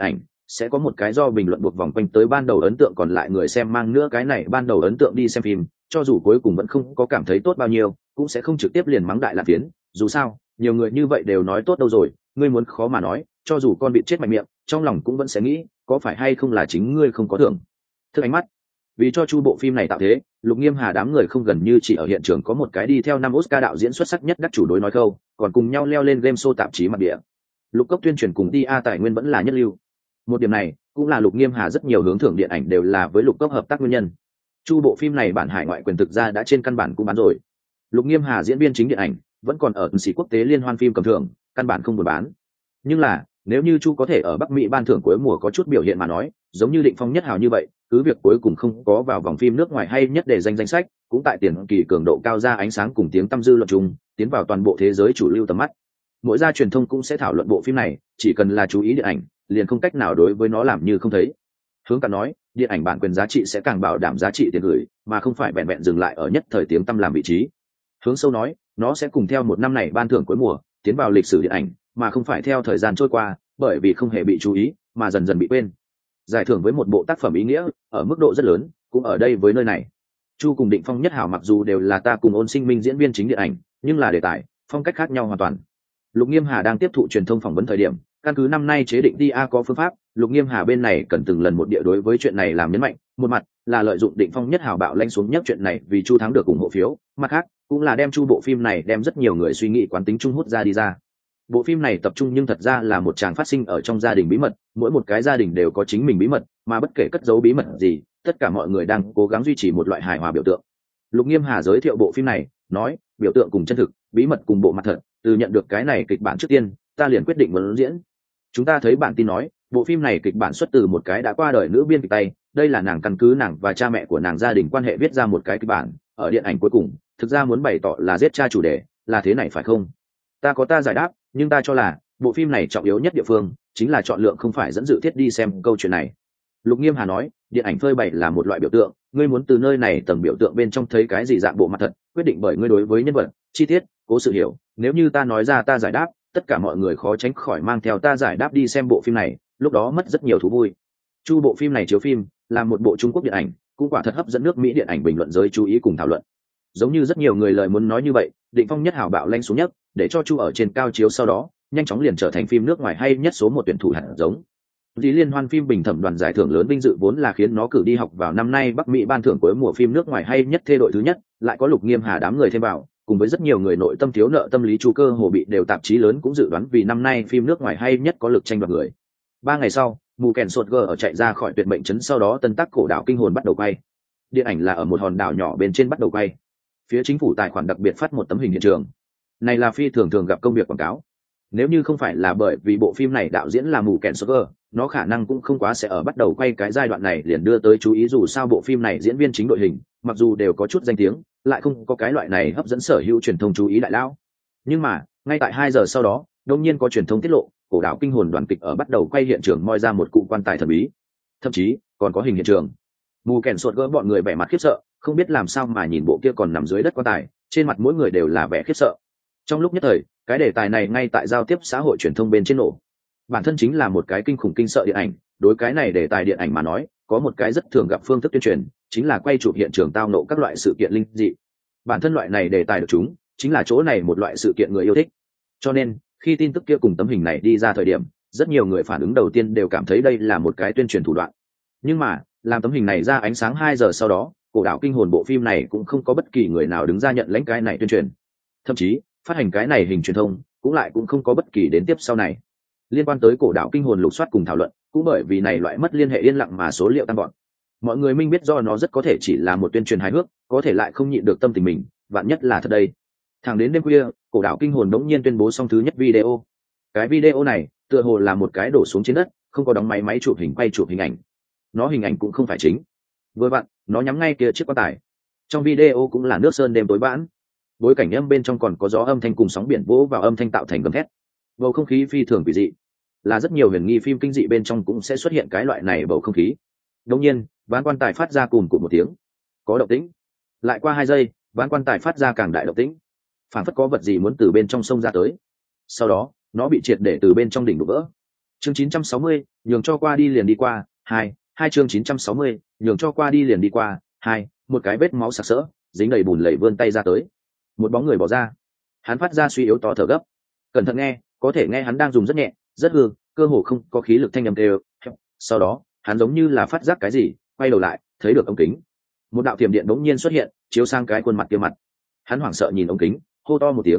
sẽ có một cái do bình luận buộc vòng quanh tới ban đầu ấn tượng, còn lại người xem mang nữa cái này ban đầu ấn tượng đi xem phim, cho dù cuối cùng vẫn không có cảm thấy tốt bao nhiêu, cũng sẽ không trực tiếp liền mắng đại lạc phiến. Dù sao nhiều người như vậy đều nói tốt đâu rồi, ngươi muốn khó mà nói, cho dù con bị chết mạnh miệng, trong lòng cũng vẫn sẽ nghĩ có phải hay không là chính ngươi không có thưởng thức ánh mắt. Vì cho chu bộ phim này tạo thế, Lục Nghiêm Hà đám người không gần như chỉ ở hiện trường có một cái đi theo năm Oscar đạo diễn xuất sắc nhất đắc chủ đối nói câu, còn cùng nhau leo lên game show tạp chí mặt địa. Lục Cốc tuyên truyền cùng TA tài nguyên vẫn là nhất lưu. Một điểm này cũng là Lục Nghiêm Hà rất nhiều hướng thưởng điện ảnh đều là với Lục Cốc hợp tác nguyên nhân. Chu bộ phim này bản hải ngoại quyền thực ra đã trên căn bản cũng bán rồi. Lục Nghiêm Hà diễn viên chính điện ảnh vẫn còn ở sĩ quốc tế liên hoan phim cầm thưởng, căn bản không buôn bán. Nhưng là nếu như Chu có thể ở Bắc Mỹ ban thưởng cuối mùa có chút biểu hiện mà nói, giống như Định Phong Nhất Hào như vậy, cứ việc cuối cùng không có vào vòng phim nước ngoài hay nhất để danh sách, cũng tại tiền kỳ cường độ cao ra ánh sáng cùng tiếng tăm dư luận chung, tiến vào toàn bộ thế giới chủ lưu tầm mắt. Mỗi gia truyền thông cũng sẽ thảo luận bộ phim này, chỉ cần là chú ý điện ảnh, liền không cách nào đối với nó làm như không thấy. Hướng Cạn nói, điện ảnh bản quyền giá trị sẽ càng bảo đảm giá trị tiền gửi, mà không phải vẹn vẹn dừng lại ở nhất thời tiếng tăm làm vị trí. Hướng Sâu nói, nó sẽ cùng theo một năm này ban thưởng cuối mùa, tiến vào lịch sử điện ảnh, mà không phải theo thời gian trôi qua, bởi vì không hề bị chú ý, mà dần dần bị quên. Giải thưởng với một bộ tác phẩm ý nghĩa, ở mức độ rất lớn, cũng ở đây với nơi này. Chu cùng Định Phong Nhất Hảo mặc dù đều là ta cùng Ôn Sinh Minh diễn viên chính điện ảnh, nhưng là đề tài, phong cách khác nhau hoàn toàn. Lục Nghiêm Hà đang tiếp thụ truyền thông phỏng vấn thời điểm, căn cứ năm nay chế định DA có phương pháp, Lục Nghiêm Hà bên này cần từng lần một địa đối với chuyện này làm nhấn mạnh, một mặt là lợi dụng Định Phong Nhất Hảo bạo lanh xuống nhất chuyện này vì Chu thắng được ủng hộ phiếu, mặt khác cũng là đem Chu bộ phim này đem rất nhiều người suy nghĩ quán tính trung hút ra đi ra. Bộ phim này tập trung nhưng thật ra là một tràng phát sinh ở trong gia đình bí mật, mỗi một cái gia đình đều có chính mình bí mật, mà bất kể cất giấu bí mật gì, tất cả mọi người đang cố gắng duy trì một loại hài hòa biểu tượng. Lục Nghiêm Hà giới thiệu bộ phim này, nói, biểu tượng cùng chân thực, bí mật cùng bộ mặt thật, từ nhận được cái này kịch bản trước tiên, ta liền quyết định muốn diễn. Chúng ta thấy bản tin nói, bộ phim này kịch bản xuất từ một cái đã qua đời nữ biên kịch tay, đây là nàng căn cứ nàng và cha mẹ của nàng gia đình quan hệ viết ra một cái kịch bản, ở điện ảnh cuối cùng, thực ra muốn bày tỏ là giết cha chủ đề, là thế này phải không? Ta có ta giải đáp, nhưng ta cho là bộ phim này trọng yếu nhất địa phương chính là chọn lượng không phải dẫn dự thiết đi xem câu chuyện này. Lục Nghiêm Hà nói, điện ảnh phơi bày là một loại biểu tượng, ngươi muốn từ nơi này tầng biểu tượng bên trong thấy cái gì dạng bộ mặt thật, quyết định bởi ngươi đối với nhân vật, chi tiết, cố sự hiểu. Nếu như ta nói ra ta giải đáp, tất cả mọi người khó tránh khỏi mang theo ta giải đáp đi xem bộ phim này, lúc đó mất rất nhiều thú vui. Chu bộ phim này chiếu phim là một bộ Trung Quốc điện ảnh, cũng quả thật hấp dẫn nước Mỹ điện ảnh bình luận giới chú ý cùng thảo luận. Giống như rất nhiều người lời muốn nói như vậy, Định Phong Nhất Hảo bạo lanh xuống nhất, để cho Chu ở trên cao chiếu sau đó, nhanh chóng liền trở thành phim nước ngoài hay nhất số một tuyển thủ hạt giống. Lý liên hoan phim bình thẩm đoàn giải thưởng lớn vinh dự vốn là khiến nó cử đi học vào năm nay Bắc Mỹ ban thưởng cuối mùa phim nước ngoài hay nhất thê đội thứ nhất, lại có Lục Nghiêm Hà đám người thêm vào, cùng với rất nhiều người nội tâm thiếu nợ tâm lý Chu cơ hồ bị đều tạp chí lớn cũng dự đoán vì năm nay phim nước ngoài hay nhất có lực tranh đoạt người. 3 ngày sau, mù kèn sột gờ ở chạy ra khỏi tuyệt mệnh trấn, sau đó tân tác cổ đảo kinh hồn bắt đầu quay. Điện ảnh là ở một hòn đảo nhỏ bên trên bắt đầu quay. Phía chính phủ tài khoản đặc biệt phát một tấm hình hiện trường. Này là phi thường thường gặp công việc quảng cáo. Nếu như không phải là bởi vì bộ phim này đạo diễn là mù kèn sột gờ, nó khả năng cũng không quá sẽ ở bắt đầu quay cái giai đoạn này liền đưa tới chú ý, dù sao bộ phim này diễn viên chính đội hình mặc dù đều có chút danh tiếng, lại không có cái loại này hấp dẫn sở hữu truyền thông chú ý đại lao. Nhưng mà ngay tại 2 giờ sau đó, đột nhiên có truyền thông tiết lộ cổ đảo kinh hồn đoàn kịch ở bắt đầu quay hiện trường moi ra một cụ quan tài thần bí, thậm chí còn có hình hiện trường. Mù kèn sột gỡ bọn người vẻ mặt khiếp sợ, không biết làm sao mà nhìn bộ kia còn nằm dưới đất quan tài, trên mặt mỗi người đều là vẻ khiếp sợ. Trong lúc nhất thời, cái đề tài này ngay tại giao tiếp xã hội truyền thông bên trên nổ. Bản thân chính là một cái kinh khủng kinh sợ điện ảnh, đối cái này đề tài điện ảnh mà nói, có một cái rất thường gặp phương thức tuyên truyền, chính là quay chụp hiện trường tao nộ các loại sự kiện linh dị. Bản thân loại này đề tài được chúng, chính là chỗ này một loại sự kiện người yêu thích. Cho nên, khi tin tức kia cùng tấm hình này đi ra thời điểm, rất nhiều người phản ứng đầu tiên đều cảm thấy đây là một cái tuyên truyền thủ đoạn. Nhưng mà, làm tấm hình này ra ánh sáng 2 giờ sau đó, cổ đảo kinh hồn bộ phim này cũng không có bất kỳ người nào đứng ra nhận lãnh cái này tuyên truyền. Thậm chí, phát hành cái này hình truyền thông cũng không có bất kỳ đến tiếp sau này. Liên quan tới cổ đảo kinh hồn lục soát cùng thảo luận, cũng bởi vì này loại mất liên hệ yên lặng mà số liệu tăng gọn. Mọi người minh biết do nó rất có thể chỉ là một tuyên truyền hài hước, có thể lại không nhịn được tâm tình mình, vạn nhất là thật đây. Thẳng đến đêm khuya, cổ đảo kinh hồn đống nhiên tuyên bố xong thứ nhất video. Cái video này tựa hồ là một cái đổ xuống trên đất, không có đóng máy chụp hình quay chụp hình ảnh. Nó hình ảnh cũng không phải chính. Vừa vặn, nó nhắm ngay kia chiếc quan tài. Trong video cũng là nước sơn đêm tối bãn. Bối cảnh âm bên trong còn có gió âm thanh cùng sóng biển vỗ vào âm thanh tạo thành gầm thét. Bầu không khí phi thường quỷ dị. Là rất nhiều huyền nghi phim kinh dị bên trong cũng sẽ xuất hiện cái loại này bầu không khí. Đột nhiên, ván quan tài phát ra cùn cụt một tiếng. Có động tĩnh. Lại qua 2 giây, ván quan tài phát ra càng đại động tĩnh. Phản phất có vật gì muốn từ bên trong sông ra tới. Sau đó, nó bị triệt để từ bên trong đỉnh đổ vỡ. Chương 960, nhường cho qua đi liền đi qua, hai chương 960, nhường cho qua đi liền đi qua, một cái vết máu sặc sỡ, dính đầy bùn lầy vươn tay ra tới. Một bóng người bỏ ra. Hắn phát ra suy yếu to thở gấp. Cẩn thận nghe, có thể nghe hắn đang dùng rất nhẹ, rất hư, cơ hồ không có khí lực thanh âm đều. Sau đó, hắn giống như là phát giác cái gì, quay đầu lại, thấy được ống kính. Một đạo tiềm điện bỗng nhiên xuất hiện, chiếu sang cái khuôn mặt kia mặt. Hắn hoảng sợ nhìn ống kính, hô to một tiếng.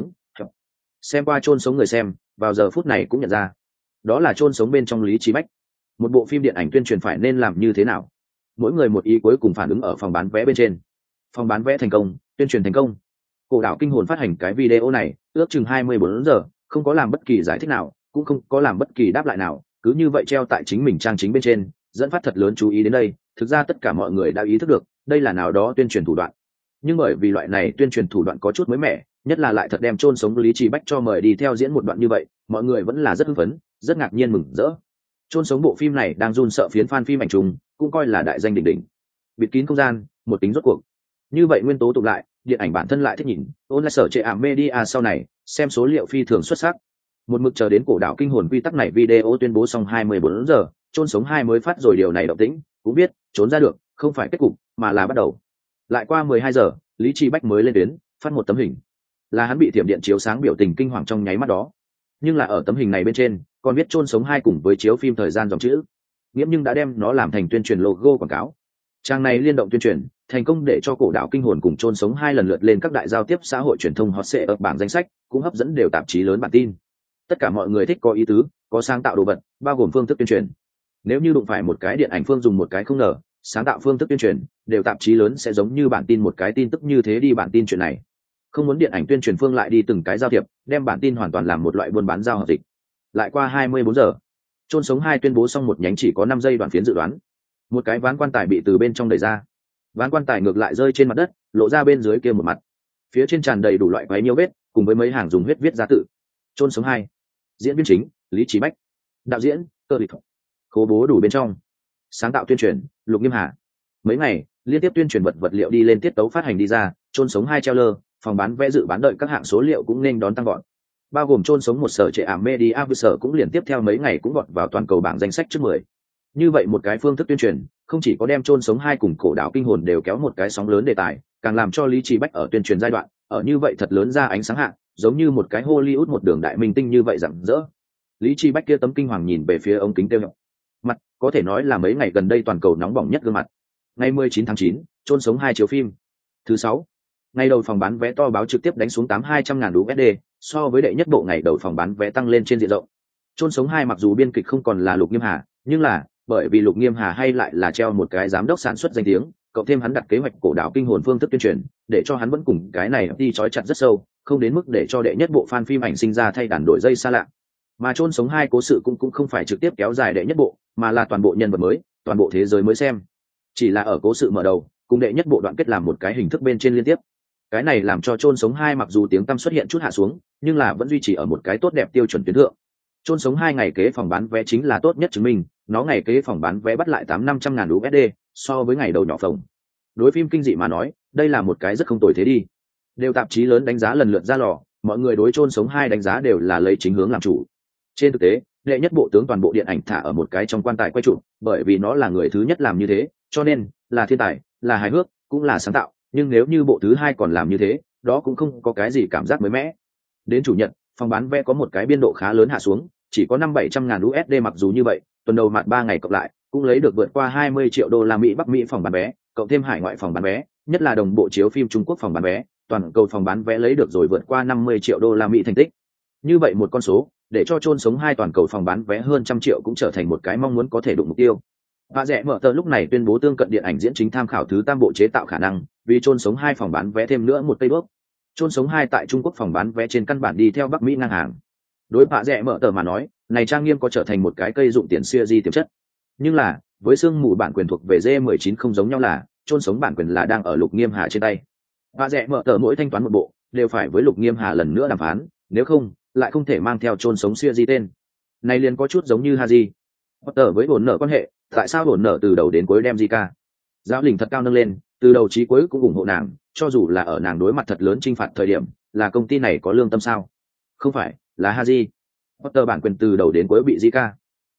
Xem qua chôn sống người xem, vào giờ phút này cũng nhận ra, đó là chôn sống bên trong Lý Chí Bách. Một bộ phim điện ảnh tuyên truyền phải nên làm như thế nào? Mỗi người một ý cuối cùng phản ứng ở phòng bán vé bên trên. Phòng bán vé thành công, tuyên truyền thành công. Cổ Đảo Kinh Hồn phát hành cái video này, ước chừng 24 giờ, không có làm bất kỳ giải thích nào, cũng không có làm bất kỳ đáp lại nào, cứ như vậy treo tại chính mình trang chính bên trên, dẫn phát thật lớn chú ý đến đây. Thực ra tất cả mọi người đã ý thức được, đây là nào đó tuyên truyền thủ đoạn. Nhưng bởi vì loại này tuyên truyền thủ đoạn có chút mới mẻ, nhất là lại thật đem chôn sống Lý Chí Bách cho mời đi theo diễn một đoạn như vậy, mọi người vẫn là rất hưng phấn, rất ngạc nhiên mừng rỡ. Chôn sống bộ phim này đang run sợ phiến fan phim ảnh trùng, cũng coi là đại danh đỉnh đỉnh. Bịt kín không gian, một tính rốt cuộc. Như vậy nguyên tố tụ lại, điện ảnh bản thân lại thích nhìn, online sở trệ ảm media sau này, xem số liệu phi thường xuất sắc. Một mực chờ đến Cổ Đảo Kinh Hồn quy tắc này video tuyên bố xong 24 giờ, chôn sống 2 mới phát rồi điều này động tĩnh, cũng biết, trốn ra được, không phải kết cục, mà là bắt đầu. Lại qua 12 giờ, Lý Chí Bách mới lên tuyến, phát một tấm hình. Là hắn bị thiểm điện chiếu sáng biểu tình kinh hoàng trong nháy mắt đó. Nhưng là ở tấm hình này bên trên, còn viết chôn sống 2 cùng với chiếu phim thời gian dòng chữ. Nghiễm nhưng đã đem nó làm thành tuyên truyền logo quảng cáo. Trang này liên động tuyên truyền, thành công để cho Cổ Đảo Kinh Hồn cùng chôn sống 2 lần lượt lên các đại giao tiếp xã hội truyền thông hot search ở bảng danh sách, cũng hấp dẫn đều tạp chí lớn bản tin. Tất cả mọi người thích có ý tứ, có sáng tạo đồ vật, bao gồm phương thức tuyên truyền. Nếu như đụng phải một cái điện ảnh phương dùng một cái không ngờ, sáng tạo phương thức tuyên truyền, đều tạp chí lớn sẽ giống như bản tin một cái tin tức như thế đi bản tin chuyện này. Không muốn điện ảnh tuyên truyền phương lại đi từng cái giao thiệp, đem bản tin hoàn toàn làm một loại buôn bán giao hợp dịch. Lại qua 24 giờ, chôn sống 2 tuyên bố xong một nhánh chỉ có 5 giây đoạn phiến dự đoán. Một cái ván quan tài bị từ bên trong đẩy ra. Ván quan tài ngược lại rơi trên mặt đất, lộ ra bên dưới kia một mặt. Phía trên tràn đầy đủ loại quái nhiêu vết, cùng với mấy hàng dùng huyết viết ra tự. Chôn sống 2. Diễn viên chính, Lý Chí Bách. Đạo diễn, Cơ Lịch. Khố bố đủ bên trong. Sáng tạo tuyên truyền, Lục Nghiêm Hà. Mấy ngày, liên tiếp tuyên truyền vật liệu đi lên tiết tấu phát hành đi ra, chôn sống 2 trailer, phòng bán vé dự bán đợi các hạng số liệu cũng nên đón tăng vọt. Bao gồm chôn sống một sở trệ ảm media sở cũng liền tiếp theo mấy ngày cũng vọt vào toàn cầu bảng danh sách trước 10. Như vậy một cái phương thức tuyên truyền, không chỉ có đem chôn sống 2 cùng Cổ Đảo Kinh Hồn đều kéo một cái sóng lớn đề tài, càng làm cho Lý Chí Bách ở tuyên truyền giai đoạn, ở như vậy thật lớn ra ánh sáng hạng, giống như một cái Hollywood một đường đại minh tinh như vậy rạng rỡ. Lý Chí Bách kia tấm kinh hoàng nhìn về phía ống kính tiêu mặt, có thể nói là mấy ngày gần đây toàn cầu nóng bỏng nhất gương mặt. Ngày 19 tháng 9, chôn sống 2 chiếu phim. Thứ 6, ngày đầu phòng bán vé to báo trực tiếp đánh xuống 200.000 USD, so với đệ nhất bộ ngày đầu phòng bán vé tăng lên trên diện rộng. Chôn sống 2 mặc dù biên kịch không còn là Lục Nghiêm Hà, nhưng là bởi vì Lục Nghiêm Hà hay lại là treo một cái giám đốc sản xuất danh tiếng, cộng thêm hắn đặt kế hoạch Cổ Đảo Kinh Hồn phương thức tuyên truyền, để cho hắn vẫn cùng cái này đi chói chặt rất sâu, không đến mức để cho đệ nhất bộ fan phim ảnh sinh ra thay đàn đổi dây xa lạ. Mà chôn sống 2 cố sự cũng không phải trực tiếp kéo dài đệ nhất bộ, mà là toàn bộ nhân vật mới, toàn bộ thế giới mới xem. Chỉ là ở cố sự mở đầu, cùng đệ nhất bộ đoạn kết làm một cái hình thức bên trên liên tiếp. Cái này làm cho chôn sống 2 mặc dù tiếng tăm xuất hiện chút hạ xuống, nhưng là vẫn duy trì ở một cái tốt đẹp tiêu chuẩn tuyến thượng. Chôn sống 2 ngày kế phòng bán vé chính là tốt nhất chứng minh, nó ngày kế phòng bán vé bắt lại 500.000 USD, so với ngày đầu nhỏ phòng. Đối phim kinh dị mà nói, đây là một cái rất không tồi thế đi. Đều tạp chí lớn đánh giá lần lượt ra lò, mọi người đối chôn sống 2 đánh giá đều là lấy chính hướng làm chủ. Trên thực tế, đệ nhất bộ tướng toàn bộ điện ảnh thả ở một cái trong quan tài quay trụ, bởi vì nó là người thứ nhất làm như thế, cho nên là thiên tài, là hài hước, cũng là sáng tạo. Nhưng nếu như bộ thứ 2 còn làm như thế, đó cũng không có cái gì cảm giác mới mẻ. Đến chủ nhật, phòng bán vé có một cái biên độ khá lớn hạ xuống, chỉ có 500-700.000 USD, mặc dù như vậy, tuần đầu mặt 3 ngày cộng lại, cũng lấy được vượt qua 20 triệu đô la Mỹ Bắc Mỹ phòng bán vé, cộng thêm hải ngoại phòng bán vé, nhất là đồng bộ chiếu phim Trung Quốc phòng bán vé, toàn cầu phòng bán vé lấy được rồi vượt qua 50 triệu đô la Mỹ thành tích. Như vậy một con số, để cho chôn sống 2 toàn cầu phòng bán vé hơn 100 triệu cũng trở thành một cái mong muốn có thể đụng mục tiêu. Và rẻ mở tờ lúc này tuyên bố tương cận điện ảnh diễn chính tham khảo thứ 3 bộ chế tạo khả năng, vì chôn sống 2 phòng bán vé thêm nữa một cây bước. Chôn sống 2 tại Trung Quốc phòng bán vé trên căn bản đi theo Bắc Mỹ ngang hàng. Đối bạ rẻ mở tờ mà nói, này trang nghiêm có trở thành một cái cây dụng tiền series tiềm chất. Nhưng là, với xương mù bản quyền thuộc về G19 không giống nhau là, chôn sống bản quyền là đang ở Lục Nghiêm Hà trên tay. Bạ rẻ mở tờ mỗi thanh toán một bộ, đều phải với Lục Nghiêm Hà lần nữa đàm phán, nếu không, lại không thể mang theo chôn sống series tên. Này liền có chút giống như Haji. Potter với bổn nợ quan hệ, tại sao bổn nợ từ đầu đến cuối đem Zika? Giáo lình thật cao nâng lên, từ đầu chí cuối cũng ủng hộ nàng, cho dù là ở nàng đối mặt thật lớn chinh phạt thời điểm, là công ty này có lương tâm sao? Không phải, là Haji. Potter bản quyền từ đầu đến cuối bị Zika.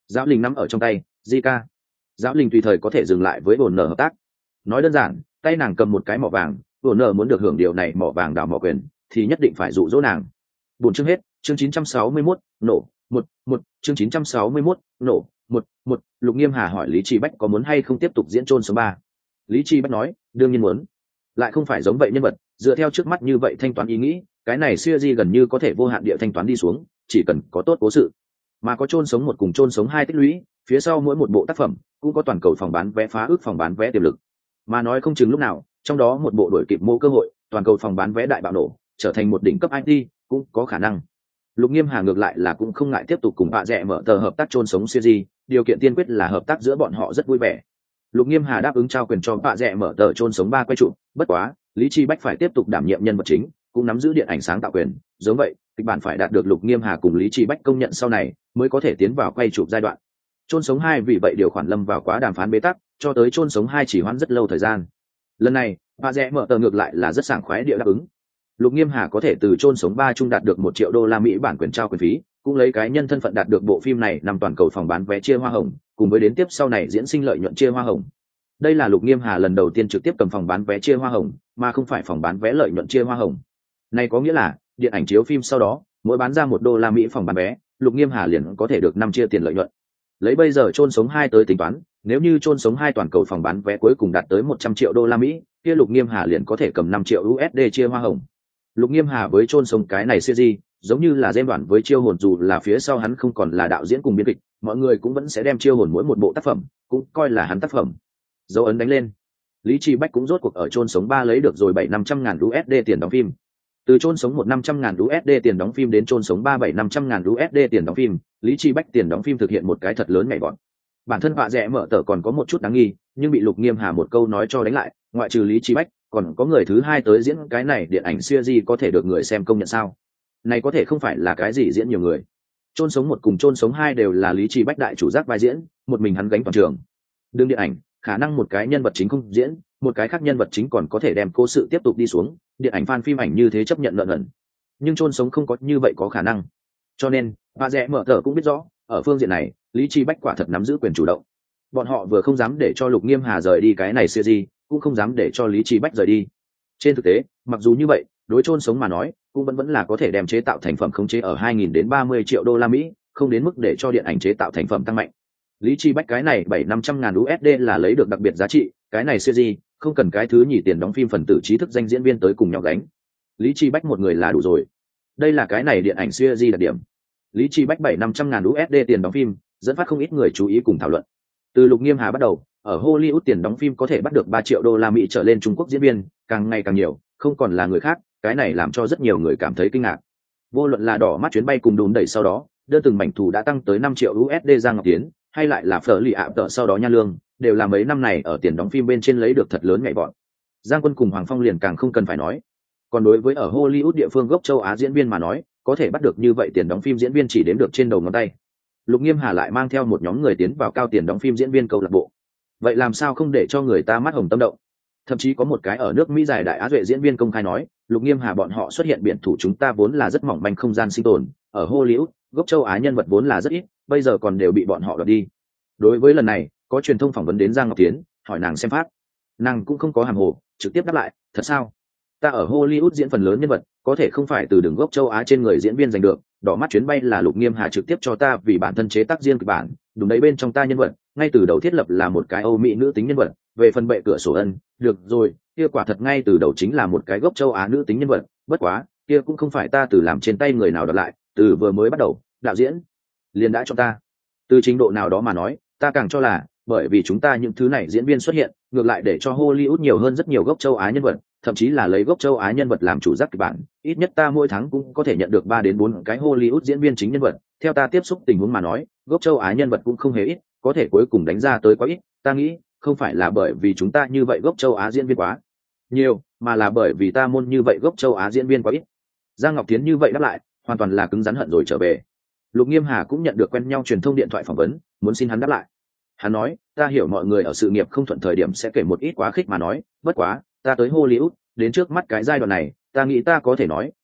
Giáo Linh nắm ở trong tay, Di ca. Giáo Linh tùy thời có thể dừng lại với bổn nở hợp tác. Nói đơn giản, tay nàng cầm một cái mỏ vàng, bổn nở muốn được hưởng điều này mỏ vàng đào mỏ quyền, thì nhất định phải dụ dỗ nàng. Buồn chương hết, chương 961, nổ, một chương 961, nổ, một. Lục Nghiêm Hà hỏi Lý Chi Bách có muốn hay không tiếp tục diễn chôn số 3. Lý Chi Bách nói, đương nhiên muốn. Lại không phải giống vậy nhân vật, dựa theo trước mắt như vậy thanh toán ý nghĩ, cái này series gần như có thể vô hạn địa thanh toán đi xuống, chỉ cần có tốt cố sự. Mà có chôn sống một cùng chôn sống hai tích lũy, phía sau mỗi một bộ tác phẩm cũng có toàn cầu phòng bán vé phá ước phòng bán vé tiềm lực. Mà nói không chừng lúc nào, trong đó một bộ đổi kịp mô cơ hội, toàn cầu phòng bán vé đại bạo nổ, trở thành một đỉnh cấp IT, cũng có khả năng. Lục Nghiêm Hà ngược lại là cũng không ngại tiếp tục cùng Bạ Rẽ mở tờ hợp tác chôn sống series, điều kiện tiên quyết là hợp tác giữa bọn họ rất vui vẻ. Lục Nghiêm Hà đáp ứng trao quyền cho Bạ Rẽ mở tờ chôn sống 3 quay trụ, bất quá, Lý Chi Bách phải tiếp tục đảm nhiệm nhân vật chính, cũng nắm giữ điện ảnh sáng tạo quyền, giống vậy, kịch bản phải đạt được Lục Nghiêm Hà cùng Lý Chi Bách công nhận sau này, mới có thể tiến vào quay chụp giai đoạn. Chôn sống 2 vì vậy điều khoản lâm vào quá đàm phán bế tắc, cho tới chôn sống 2 chỉ hoãn rất lâu thời gian. Lần này, Bạ Rẽ mở tờ ngược lại là rất sảng khoái địa đáp ứng. Lục Nghiêm Hà có thể từ chôn sống 3 trung đạt được $1 triệu bản quyền trao quyền phí, cũng lấy cái nhân thân phận đạt được bộ phim này nằm toàn cầu phòng bán vé chia hoa hồng, cùng với đến tiếp sau này diễn sinh lợi nhuận chia hoa hồng. Đây là Lục Nghiêm Hà lần đầu tiên trực tiếp cầm phòng bán vé chia hoa hồng, mà không phải phòng bán vé lợi nhuận chia hoa hồng. Này có nghĩa là, điện ảnh chiếu phim sau đó, mỗi bán ra $1 phòng bán vé, Lục Nghiêm Hà liền có thể được 5 chia tiền lợi nhuận. Lấy bây giờ chôn sống 2 tới tính toán, nếu như chôn sống 2 toàn cầu phòng bán vé cuối cùng đạt tới $100 triệu, kia Lục Nghiêm Hà liền có thể cầm 5 triệu USD chia hoa hồng. Lục Nghiêm Hà với chôn sống cái này series, giống như là Dêm Đoạn với Chiêu Hồn, dù là phía sau hắn không còn là đạo diễn cùng biên kịch, mọi người cũng vẫn sẽ đem Chiêu Hồn mỗi một bộ tác phẩm, cũng coi là hắn tác phẩm. Dấu ấn đánh lên. Lý Chi Bách cũng rốt cuộc ở chôn sống 3 lấy được rồi 700-500 ngàn USD tiền đóng phim. Từ chôn sống 100-500 ngàn USD tiền đóng phim đến chôn sống 3-700-500 ngàn USD tiền đóng phim, Lý Chi Bách tiền đóng phim thực hiện một cái thật lớn nhảy vọt. Bản thân Bạ Rẽ mở tờ còn có một chút đáng nghi, nhưng bị Lục Nghiêm Hà một câu nói cho đánh lại, ngoại trừ Lý Chi Bách, còn có người thứ hai tới diễn cái này điện ảnh series có thể được người xem công nhận sao? Này có thể không phải là cái gì diễn nhiều người. Chôn sống 1 cùng chôn sống 2 đều là Lý Chi Bách đại chủ giác vai diễn, một mình hắn gánh toàn trường. Đương điện ảnh, khả năng một cái nhân vật chính không diễn, một cái khác nhân vật chính còn có thể đem cố sự tiếp tục đi xuống, điện ảnh fan phim ảnh như thế chấp nhận lợn ẩn. Nhưng chôn sống không có như vậy có khả năng. Cho nên, Bạ Rẽ mở tờ cũng biết rõ, ở phương diện này, Lý Chi Bách quả thật nắm giữ quyền chủ động. Bọn họ vừa không dám để cho Lục Nghiêm Hà rời đi cái này series, cũng không dám để cho Lý Chi Bách rời đi. Trên thực tế, mặc dù như vậy, đối chôn sống mà nói, cũng vẫn là có thể đem chế tạo thành phẩm khống chế ở 2.000 đến 30 triệu đô la Mỹ, không đến mức để cho điện ảnh chế tạo thành phẩm tăng mạnh. Lý Chi Bách cái này 700-500 ngàn USD là lấy được đặc biệt giá trị, cái này series không cần cái thứ nhì tiền đóng phim phần tử trí thức danh diễn viên tới cùng nhau gánh. Lý Chi Bách một người là đủ rồi. Đây là cái này điện ảnh series đặc điểm. Lý Chi Bách 700-500 ngàn USD tiền đóng phim, dẫn phát không ít người chú ý cùng thảo luận. Từ Lục Nghiêm Hà bắt đầu, ở Hollywood tiền đóng phim có thể bắt được 3 triệu đô la Mỹ trở lên Trung Quốc diễn viên, càng ngày càng nhiều, không còn là người khác, cái này làm cho rất nhiều người cảm thấy kinh ngạc. Vô luận là đỏ mắt chuyến bay cùng đùn đẩy sau đó, đơn từng mảnh thù đã tăng tới 5 triệu USD Giang Ngọc Tiến, hay lại là Phở Lì ạ tợ sau đó Nha Lương, đều là mấy năm này ở tiền đóng phim bên trên lấy được thật lớn nhảy vọt. Giang Quân cùng Hoàng Phong liền càng không cần phải nói. Còn đối với ở Hollywood địa phương gốc châu Á diễn viên mà nói, có thể bắt được như vậy tiền đóng phim diễn viên chỉ đếm được trên đầu ngón tay. Lục Nghiêm Hà lại mang theo một nhóm người tiến vào cao tiền đóng phim diễn viên câu lạc bộ. Vậy làm sao không để cho người ta mắt hồng tâm động? Thậm chí có một cái ở nước Mỹ dài đại á duệ diễn viên công khai nói, Lục Nghiêm Hà bọn họ xuất hiện biển thủ chúng ta vốn là rất mỏng manh không gian sinh tồn, ở Hollywood, gốc châu Á nhân vật vốn là rất ít, bây giờ còn đều bị bọn họ đoạt đi. Đối với lần này, có truyền thông phỏng vấn đến Giang Ngọc Tiến, hỏi nàng xem phát. Nàng cũng không có hàm hồ, trực tiếp đáp lại, thật sao? Ta ở Hollywood diễn phần lớn nhân vật, có thể không phải từ đường gốc châu Á trên người diễn viên giành được, đỏ mắt chuyến bay là Lục Nghiêm Hà trực tiếp cho ta vì bản thân chế tác riêng kịch bản, đúng đấy bên trong ta nhân vật, ngay từ đầu thiết lập là một cái Âu Mỹ nữ tính nhân vật, về phần bệ cửa sổ ân, được rồi, kia quả thật ngay từ đầu chính là một cái gốc châu Á nữ tính nhân vật, bất quá, kia cũng không phải ta từ làm trên tay người nào đọc lại, từ vừa mới bắt đầu, đạo diễn liền đã cho ta. Từ trình độ nào đó mà nói, ta càng cho là, bởi vì chúng ta những thứ này diễn viên xuất hiện, ngược lại để cho Hollywood nhiều hơn rất nhiều gốc châu Á nhân vật, thậm chí là lấy gốc châu Á nhân vật làm chủ giác kịch bản, ít nhất ta mỗi tháng cũng có thể nhận được 3 đến 4 cái Hollywood diễn viên chính nhân vật, theo ta tiếp xúc tình huống mà nói, gốc châu Á nhân vật cũng không hề ít, có thể cuối cùng đánh ra tới quá ít, ta nghĩ, không phải là bởi vì chúng ta như vậy gốc châu Á diễn viên quá nhiều, mà là bởi vì ta môn như vậy gốc châu Á diễn viên quá ít. Giang Ngọc Tiến như vậy đáp lại, hoàn toàn là cứng rắn hận rồi trở về. Lục Nghiêm Hà cũng nhận được quen nhau truyền thông điện thoại phỏng vấn, muốn xin hắn đáp lại. Hắn nói, ta hiểu mọi người ở sự nghiệp không thuận thời điểm sẽ kể một ít quá khích mà nói, bất quá, ta tới Hollywood, đến trước mắt cái giai đoạn này, ta nghĩ ta có thể nói,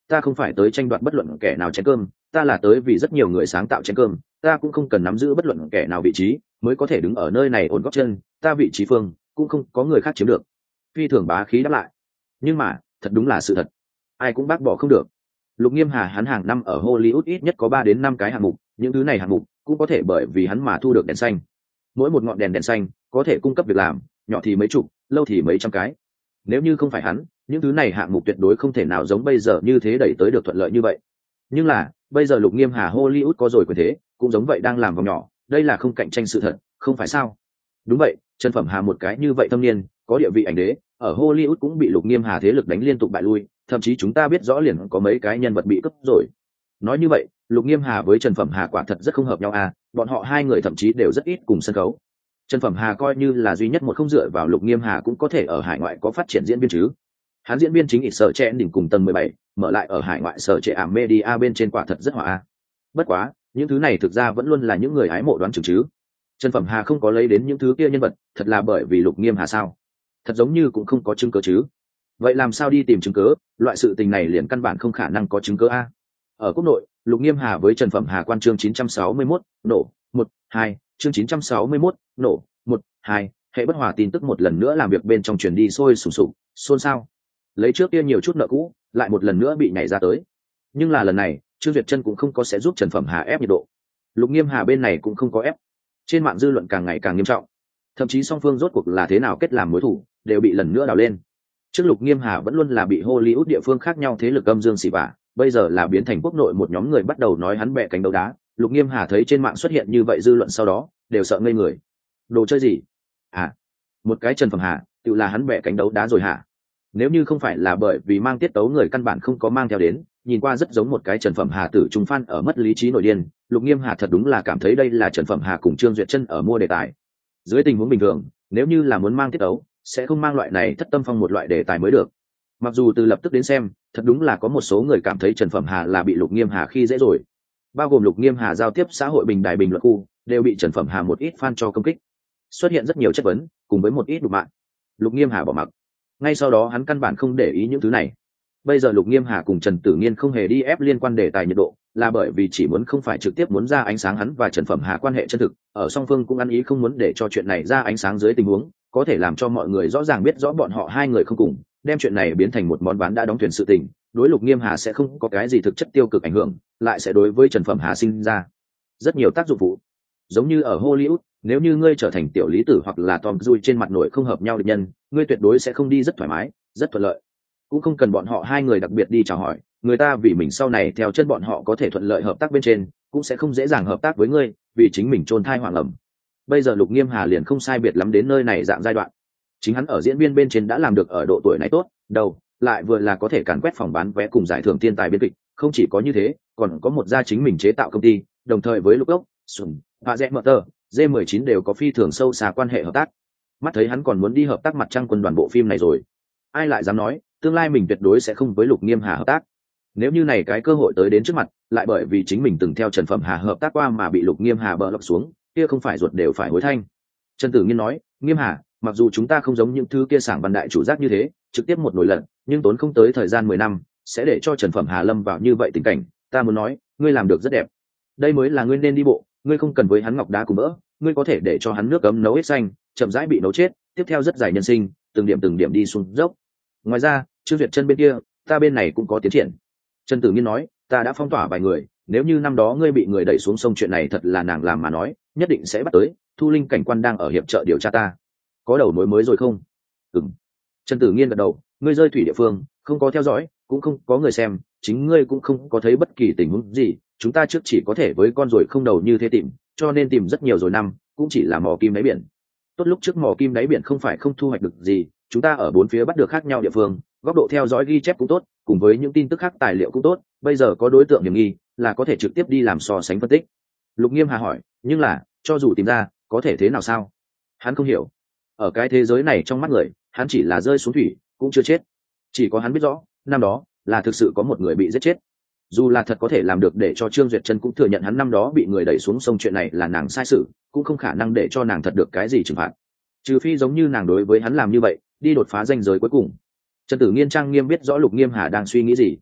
ta không phải tới tranh đoạt bất luận kẻ nào chén cơm, ta là tới vì rất nhiều người sáng tạo chén cơm, ta cũng không cần nắm giữ bất luận kẻ nào vị trí mới có thể đứng ở nơi này ổn gót chân, ta vị trí phương cũng không có người khác chiếm được. Phi thường bá khí đáp lại. Nhưng mà thật đúng là sự thật, ai cũng bác bỏ không được. Lục Nghiêm Hà hắn hàng năm ở Hollywood ít nhất có 3 đến 5 cái hạng mục, những thứ này hạng mục cũng có thể bởi vì hắn mà thu được đèn xanh. Mỗi một ngọn đèn xanh có thể cung cấp việc làm, nhỏ thì mấy chục, lâu thì mấy trăm cái. Nếu như không phải hắn, những thứ này hạng mục tuyệt đối không thể nào giống bây giờ như thế đẩy tới được thuận lợi như vậy. Nhưng là bây giờ Lục Nghiêm Hà Hollywood có rồi quyền thế, cũng giống vậy đang làm vòng nhỏ, đây là không cạnh tranh sự thật, không phải sao? Đúng vậy, Trần Phẩm Hà một cái như vậy thâm niên, có địa vị ảnh đế, ở Hollywood cũng bị Lục Nghiêm Hà thế lực đánh liên tục bại lui, thậm chí chúng ta biết rõ liền có mấy cái nhân vật bị cướp rồi. Nói như vậy, Lục Nghiêm Hà với Trần Phẩm Hà quả thật rất không hợp nhau à, bọn họ hai người thậm chí đều rất ít cùng sân khấu. Trần Phẩm Hà coi như là duy nhất một không dựa vào Lục Nghiêm Hà cũng có thể ở hải ngoại có phát triển diễn viên chứ. Hắn diễn viên chính ít sở trẻ đỉnh cùng tầng 17, mở lại ở hải ngoại sở trẻ ảm media bên trên quả thật rất hòa. Bất quá, những thứ này thực ra vẫn luôn là những người hái mộ đoán chừng chứ. Trần Phẩm Hà không có lấy đến những thứ kia nhân vật, thật là bởi vì Lục Nghiêm Hà sao? Thật giống như cũng không có chứng cứ chứ. Vậy làm sao đi tìm chứng cứ, loại sự tình này liền căn bản không khả năng có chứng cứ a. Ở quốc nội, Lục Nghiêm Hà với Trần Phẩm Hà quan chương 961, nổ, 1, 2, chương 961, nổ, 1, 2, hệ bất hòa tin tức một lần nữa làm việc bên trong truyền đi sôi sùng sục, xôn xao. Lấy trước kia nhiều chút nợ cũ, lại một lần nữa bị nhảy ra tới. Nhưng là lần này, Trương Duyệt Chân cũng không có sẽ giúp Trần Phẩm Hà ép nhiệt độ. Lục Nghiêm Hà bên này cũng không có ép. Trên mạng dư luận càng ngày càng nghiêm trọng. Thậm chí song phương rốt cuộc là thế nào kết làm mối thù, đều bị lần nữa đào lên. Trước Lục Nghiêm Hà vẫn luôn là bị Hollywood địa phương khác nhau thế lực âm dương xỉ vả, bây giờ là biến thành quốc nội một nhóm người bắt đầu nói hắn bẻ cánh đấu đá. Lục Nghiêm Hà thấy trên mạng xuất hiện như vậy dư luận sau đó, đều sợ ngây người. Đồ chơi gì? À, một cái Trần Phẩm Hà, tự là hắn bẻ cánh đấu đá rồi hả? Nếu như không phải là bởi vì mang tiết tấu người căn bản không có mang theo đến, nhìn qua rất giống một cái Trần Phẩm Hà tử trung fan ở mất lý trí nổi điên, Lục Nghiêm Hà thật đúng là cảm thấy đây là Trần Phẩm Hà cùng Trương Duyệt Chân ở mua đề tài. Dưới tình huống bình thường, nếu như là muốn mang tiết tấu, sẽ không mang loại này thất tâm phong một loại đề tài mới được. Mặc dù từ lập tức đến xem, thật đúng là có một số người cảm thấy Trần Phẩm Hà là bị Lục Nghiêm Hà khi dễ rồi. Bao gồm Lục Nghiêm Hà giao tiếp xã hội bình đài bình luận khu, đều bị Trần Phẩm Hà một ít fan cho công kích. Xuất hiện rất nhiều chất vấn, cùng với một ít đục mạng. Lục Nghiêm Hà bỏ mặc. Ngay sau đó hắn căn bản không để ý những thứ này. Bây giờ Lục Nghiêm Hà cùng Trần Tử Nghiên không hề đi ép liên quan đề tài nhiệt độ, là bởi vì chỉ muốn không phải trực tiếp muốn ra ánh sáng hắn và Trần Phẩm Hà quan hệ chân thực, ở song phương cũng ăn ý không muốn để cho chuyện này ra ánh sáng dưới tình huống, có thể làm cho mọi người rõ ràng biết rõ bọn họ hai người không cùng, đem chuyện này biến thành một món ván đã đóng thuyền sự tình, đối Lục Nghiêm Hà sẽ không có cái gì thực chất tiêu cực ảnh hưởng, lại sẽ đối với Trần Phẩm Hà sinh ra rất nhiều tác dụng phụ. Giống như ở Hollywood, nếu như ngươi trở thành tiểu lý tử hoặc là Tom Cruise trên mặt nổi không hợp nhau địch nhân, ngươi tuyệt đối sẽ không đi rất thoải mái, rất thuận lợi. Cũng không cần bọn họ hai người đặc biệt đi chào hỏi, người ta vì mình sau này theo chân bọn họ có thể thuận lợi hợp tác bên trên, cũng sẽ không dễ dàng hợp tác với ngươi, vì chính mình chôn thai hoàng ẩm. Bây giờ Lục Nghiêm Hà liền không sai biệt lắm đến nơi này dạng giai đoạn. Chính hắn ở diễn viên bên trên đã làm được ở độ tuổi này tốt, đầu lại vừa là có thể càn quét phòng bán vé cùng giải thưởng thiên tài biên kịch, không chỉ có như thế, còn có một gia chính mình chế tạo công ty, đồng thời với Lục Ốc, Sùng, và Rẽ Motor, G19 đều có phi thường sâu xa quan hệ hợp tác. Mắt thấy hắn còn muốn đi hợp tác mặt trăng quân đoàn bộ phim này rồi. Ai lại dám nói, tương lai mình tuyệt đối sẽ không với Lục Nghiêm Hà hợp tác. Nếu như này cái cơ hội tới đến trước mặt, lại bởi vì chính mình từng theo Trần Phẩm Hà hợp tác qua mà bị Lục Nghiêm Hà bỡ lọc xuống, kia không phải ruột đều phải hối thanh. Trần Tử Nghiên nói, Nghiêm Hà, mặc dù chúng ta không giống những thứ kia sảng văn đại chủ giác như thế, trực tiếp một nổi lần, nhưng tốn không tới thời gian 10 năm, sẽ để cho Trần Phẩm Hà lâm vào như vậy tình cảnh, ta muốn nói, ngươi làm được rất đẹp. Đây mới là ngươi nên đi bộ, ngươi không cần với hắn ngọc đá cùng mỡ, ngươi có thể để cho hắn nước cấm nấu hết xanh, chậm rãi bị nấu chết, tiếp theo rất dài nhân sinh, từng điểm đi xuống dốc. Ngoài ra, Trương Duyệt Chân bên kia, ta bên này cũng có tiến triển. Trần Tử Nghiên nói, ta đã phong tỏa vài người, nếu như năm đó ngươi bị người đẩy xuống sông chuyện này thật là nàng làm mà nói, nhất định sẽ bắt tới. Thu Linh cảnh quan đang ở hiệp trợ điều tra ta, có đầu mối mới rồi không? Ừm. Trần Tử Nghiên gật đầu, ngươi rơi thủy địa phương, không có theo dõi, cũng không có người xem, chính ngươi cũng không có thấy bất kỳ tình huống gì, chúng ta trước chỉ có thể với con ruồi không đầu như thế tìm, cho nên tìm rất nhiều rồi năm, cũng chỉ là mò kim đáy biển. Tốt lúc trước mò kim đáy biển không phải không thu hoạch được gì, chúng ta ở bốn phía bắt được khác nhau địa phương, góc độ theo dõi ghi chép cũng tốt, cùng với những tin tức khác tài liệu cũng tốt, bây giờ có đối tượng hiểm nghi, là có thể trực tiếp đi làm so sánh phân tích. Lục Nghiêm Hà hỏi, nhưng là, cho dù tìm ra, có thể thế nào sao? Hắn không hiểu. Ở cái thế giới này trong mắt người, hắn chỉ là rơi xuống thủy, cũng chưa chết. Chỉ có hắn biết rõ, năm đó là thực sự có một người bị giết chết. Dù là thật có thể làm được để cho Trương Duyệt Chân cũng thừa nhận hắn năm đó bị người đẩy xuống sông chuyện này là nàng sai sự, cũng không khả năng để cho nàng thật được cái gì trừng phạt. Trừ phi giống như nàng đối với hắn làm như vậy, đi đột phá ranh giới cuối cùng. Trần Tử Nghiên trang nghiêm biết rõ Lục Nghiêm Hà đang suy nghĩ gì.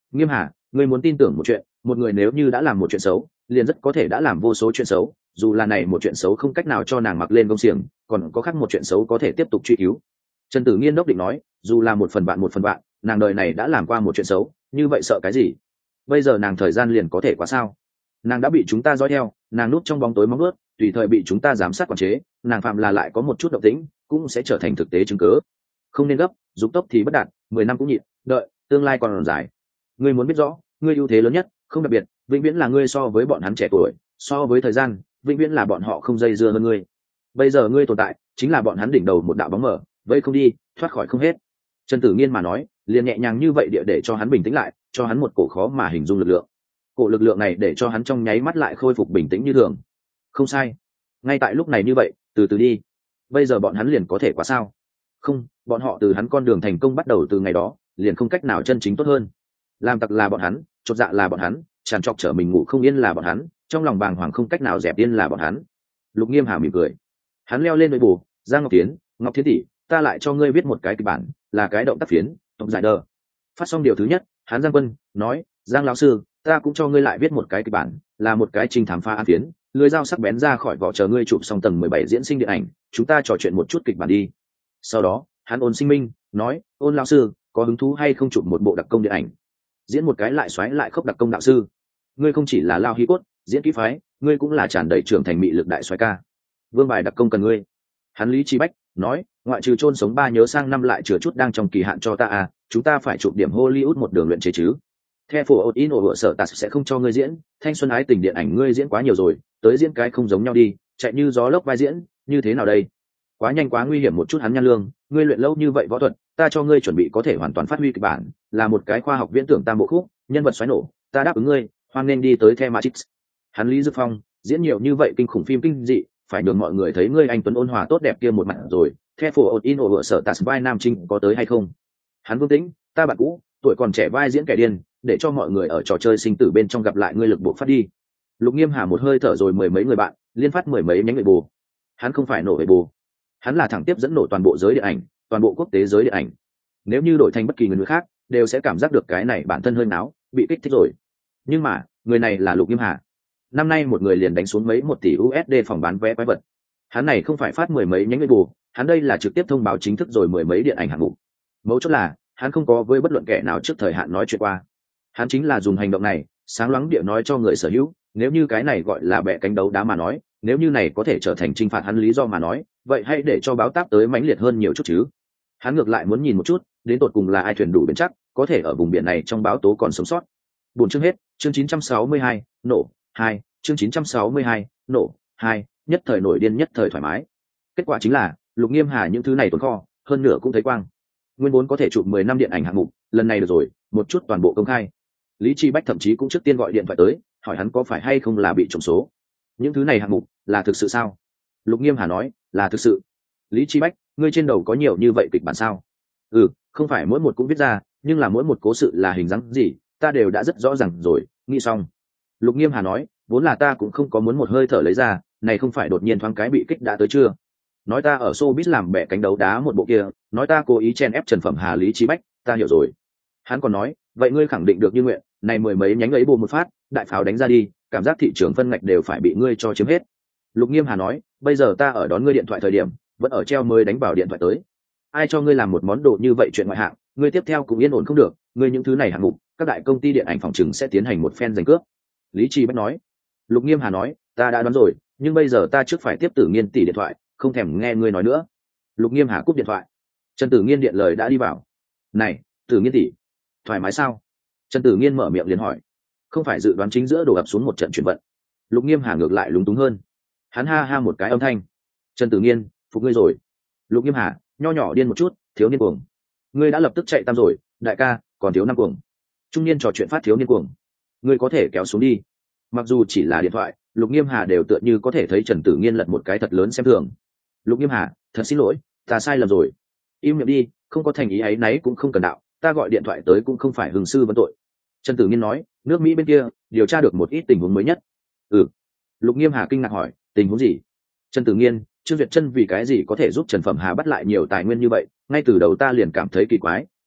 Nghiêm Hà, ngươi muốn tin tưởng một chuyện, một người nếu như đã làm một chuyện xấu, liền rất có thể đã làm vô số chuyện xấu, dù là này một chuyện xấu không cách nào cho nàng mặc lên công xiềng, còn có khác một chuyện xấu có thể tiếp tục truy cứu. Trần Tử Nghiên đốc định nói, dù là một phần vạn, nàng đời này đã làm qua một chuyện xấu, như vậy sợ cái gì? Bây giờ nàng thời gian liền có thể quá sao? Nàng đã bị chúng ta dõi theo, nàng núp trong bóng tối móng ướt, tùy thời bị chúng ta giám sát quản chế, nàng phạm là lại có một chút động tĩnh, cũng sẽ trở thành thực tế chứng cứ. Không nên gấp, dục tốc thì bất đạt, 10 năm cũng nhịn, đợi, tương lai còn dài. Ngươi muốn biết rõ, ngươi ưu thế lớn nhất, không đặc biệt, vĩnh viễn là ngươi so với bọn hắn trẻ tuổi, so với thời gian, vĩnh viễn là bọn họ không dây dưa hơn ngươi. Bây giờ ngươi tồn tại, chính là bọn hắn đỉnh đầu một đạo bóng mở, vậy không đi, thoát khỏi không hết. Trần Tử Nghiên mà nói, liền nhẹ nhàng như vậy địa để cho hắn bình tĩnh lại, cho hắn một cổ khó mà hình dung lực lượng. Cổ lực lượng này để cho hắn trong nháy mắt lại khôi phục bình tĩnh như thường. Không sai, ngay tại lúc này như vậy, từ từ đi. Bây giờ bọn hắn liền có thể quá sao? Không, bọn họ từ hắn con đường thành công bắt đầu từ ngày đó, liền không cách nào chân chính tốt hơn. Làm tặc là bọn hắn, chột dạ là bọn hắn, tràn trọc trở mình ngủ không yên là bọn hắn, trong lòng bàng hoàng không cách nào dẹp yên là bọn hắn. Lục Nghiêm Hà mỉm cười, hắn leo lên với bù, Giang Ngọc Thiến tỷ, ta lại cho ngươi viết một cái kịch bản, là cái động tác phiến, tổng giải đờ. Phát xong điều thứ nhất, hắn Giang Quân nói, Giang lão sư, ta cũng cho ngươi lại viết một cái kịch bản, là một cái trinh thám phá án phiến, lưới dao sắc bén ra khỏi vỏ chờ ngươi chụp xong tầng 17 diễn sinh điện ảnh, chúng ta trò chuyện một chút kịch bản đi. Sau đó, hắn Ôn Sinh Minh nói, Ôn lão sư, có hứng thú hay không chụp một bộ đặc công điện ảnh, diễn một cái lại xoáy lại khốc đặc công đạo sư. Ngươi không chỉ là lao hí cốt, diễn kỹ phái, ngươi cũng là tràn đầy trưởng thành mị lực đại xoáy ca. Vương bài đặc công cần ngươi. Hắn Lý Chi Bách nói, ngoại trừ chôn sống 3 nhớ sang năm lại chừa chút đang trong kỳ hạn cho ta à, chúng ta phải chụp điểm Hollywood một đường luyện chế chứ. The Phủ in ổ sở tạt sẽ không cho ngươi diễn, thanh xuân ái tình điện ảnh ngươi diễn quá nhiều rồi, tới diễn cái không giống nhau đi, chạy như gió lốc vai diễn, như thế nào đây? Quá nhanh quá nguy hiểm một chút hắn Nhan Lương, ngươi luyện lâu như vậy võ thuật, ta cho ngươi chuẩn bị có thể hoàn toàn phát huy kịch bản, là một cái khoa học viễn tưởng tam bộ khúc, nhân vật xoáy nổ, ta đáp ứng ngươi, hoan nên đi tới The Matrix. Hắn Lý Dư Phong, diễn nhiều như vậy kinh khủng phim kinh dị, phải nhường mọi người thấy ngươi anh tuấn ôn hòa tốt đẹp kia một mặt rồi. The Phủ in ổ sở tạt vai nam trinh có tới hay không? Hắn Vương Tĩnh, ta bạn cũ, tuổi còn trẻ vai diễn kẻ điên, để cho mọi người ở trò chơi sinh tử bên trong gặp lại ngươi lực bộ phát đi. Lục Nghiêm Hà một hơi thở rồi mười mấy người bạn, liên phát mười mấy nhánh người bù. Hắn không phải nổ về bù, hắn là thẳng tiếp dẫn nổ toàn bộ giới điện ảnh, toàn bộ quốc tế giới điện ảnh. Nếu như đổi thành bất kỳ người khác, đều sẽ cảm giác được cái này bản thân hơi náo, bị kích thích rồi. Nhưng mà, người này là Lục Nghiêm Hà. Năm nay một người liền đánh xuống mấy 1 tỷ USD phòng bán vé quái vật. Hắn này không phải phát mười mấy nhánh người bù, hắn đây là trực tiếp thông báo chính thức rồi mười mấy điện ảnh hạng mục. Mấu chốt là, hắn không có với bất luận kẻ nào trước thời hạn nói chuyện qua. Hắn chính là dùng hành động này sáng loáng địa nói cho người sở hữu, nếu như cái này gọi là bẻ cánh đấu đá mà nói, nếu như này có thể trở thành trinh phạt hắn lý do mà nói, vậy hãy để cho báo táp tới mãnh liệt hơn nhiều chút chứ. Hắn ngược lại muốn nhìn một chút, đến tột cùng là ai thuyền đủ bền chắc, có thể ở vùng biển này trong báo tố còn sống sót. 4 chương hết, chương 962, nổ 2, chương 962, nổ 2, nhất thời nổi điên nhất thời thoải mái. Kết quả chính là, Lục Nghiêm Hà những thứ này tồn kho, hơn nửa cũng thấy quang. Nguyên vốn có thể chụp 10 năm điện ảnh hạng mục, lần này được rồi, một chút toàn bộ công khai. Lý Chi Bách thậm chí cũng trước tiên gọi điện thoại tới, hỏi hắn có phải hay không là bị trùng số. Những thứ này hạng mục là thực sự sao? Lục Nghiêm Hà nói, là thực sự. Lý Chi Bách, ngươi trên đầu có nhiều như vậy kịch bản sao? Ừ, không phải mỗi một cũng viết ra, nhưng là mỗi một cố sự là hình dáng gì, ta đều đã rất rõ ràng rồi, nghĩ xong. Lục Nghiêm Hà nói, vốn là ta cũng không có muốn một hơi thở lấy ra, này không phải đột nhiên thoáng cái bị kích đã tới chưa? Nói ta ở showbiz làm bẻ cánh đấu đá một bộ kia, nói ta cố ý chen ép Trần Phẩm Hà Lý Chi Bách, ta hiểu rồi. Hắn còn nói, vậy ngươi khẳng định được như nguyện, này mười mấy nhánh ấy bù một phát, đại pháo đánh ra đi, cảm giác thị trường phân ngạch đều phải bị ngươi cho chiếm hết. Lục Nghiêm Hà nói, bây giờ ta ở đón ngươi điện thoại thời điểm, vẫn ở treo mới đánh vào điện thoại tới. Ai cho ngươi làm một món đồ như vậy chuyện ngoại hạng, ngươi tiếp theo cũng yên ổn không được, ngươi những thứ này hạng mục, các đại công ty điện ảnh phòng trừng sẽ tiến hành một phen giành cướp. Lý Chi Bách nói. Lục Nghiêm Hà nói, ta đã đoán rồi, nhưng bây giờ ta trước phải tiếp Tử Nghiên tỷ điện thoại, không thèm nghe ngươi nói nữa. Lục Nghiêm Hà cúp điện thoại. Trần Tử Nghiên điện lời đã đi vào. Này, Tử Nghiên tỷ, thoải mái sao? Trần Tử Nghiên mở miệng liền hỏi. Không phải dự đoán chính giữa đổ ập xuống một trận chuyển vận. Lục Nghiêm Hà ngược lại lúng túng hơn. Hắn ha ha một cái âm thanh. Trần Tử Nghiên, phục ngươi rồi. Lục Nghiêm Hà, nho nhỏ điên một chút, thiếu niên cuồng. Ngươi đã lập tức chạy tam rồi, đại ca, còn thiếu năm cuồng. Trung niên trò chuyện phát thiếu niên cuồng. Ngươi có thể kéo xuống đi. Mặc dù chỉ là điện thoại, Lục Nghiêm Hà đều tựa như có thể thấy Trần Tử Nghiên lật một cái thật lớn xem thường. Lục Nghiêm Hà, thật xin lỗi, ta sai lầm rồi. Im miệng đi, không có thành ý ấy nấy cũng không cần đạo, ta gọi điện thoại tới cũng không phải hưng sư vấn tội. Trần Tử Nghiên nói, nước Mỹ bên kia điều tra được một ít tình huống mới nhất. Ừ. Lục Nghiêm Hà kinh ngạc hỏi, tình huống gì? Trần Tử Nghiên, Trương Việt Chân vì cái gì có thể giúp Trần Phẩm Hà bắt lại nhiều tài nguyên như vậy, ngay từ đầu ta liền cảm thấy kỳ quái,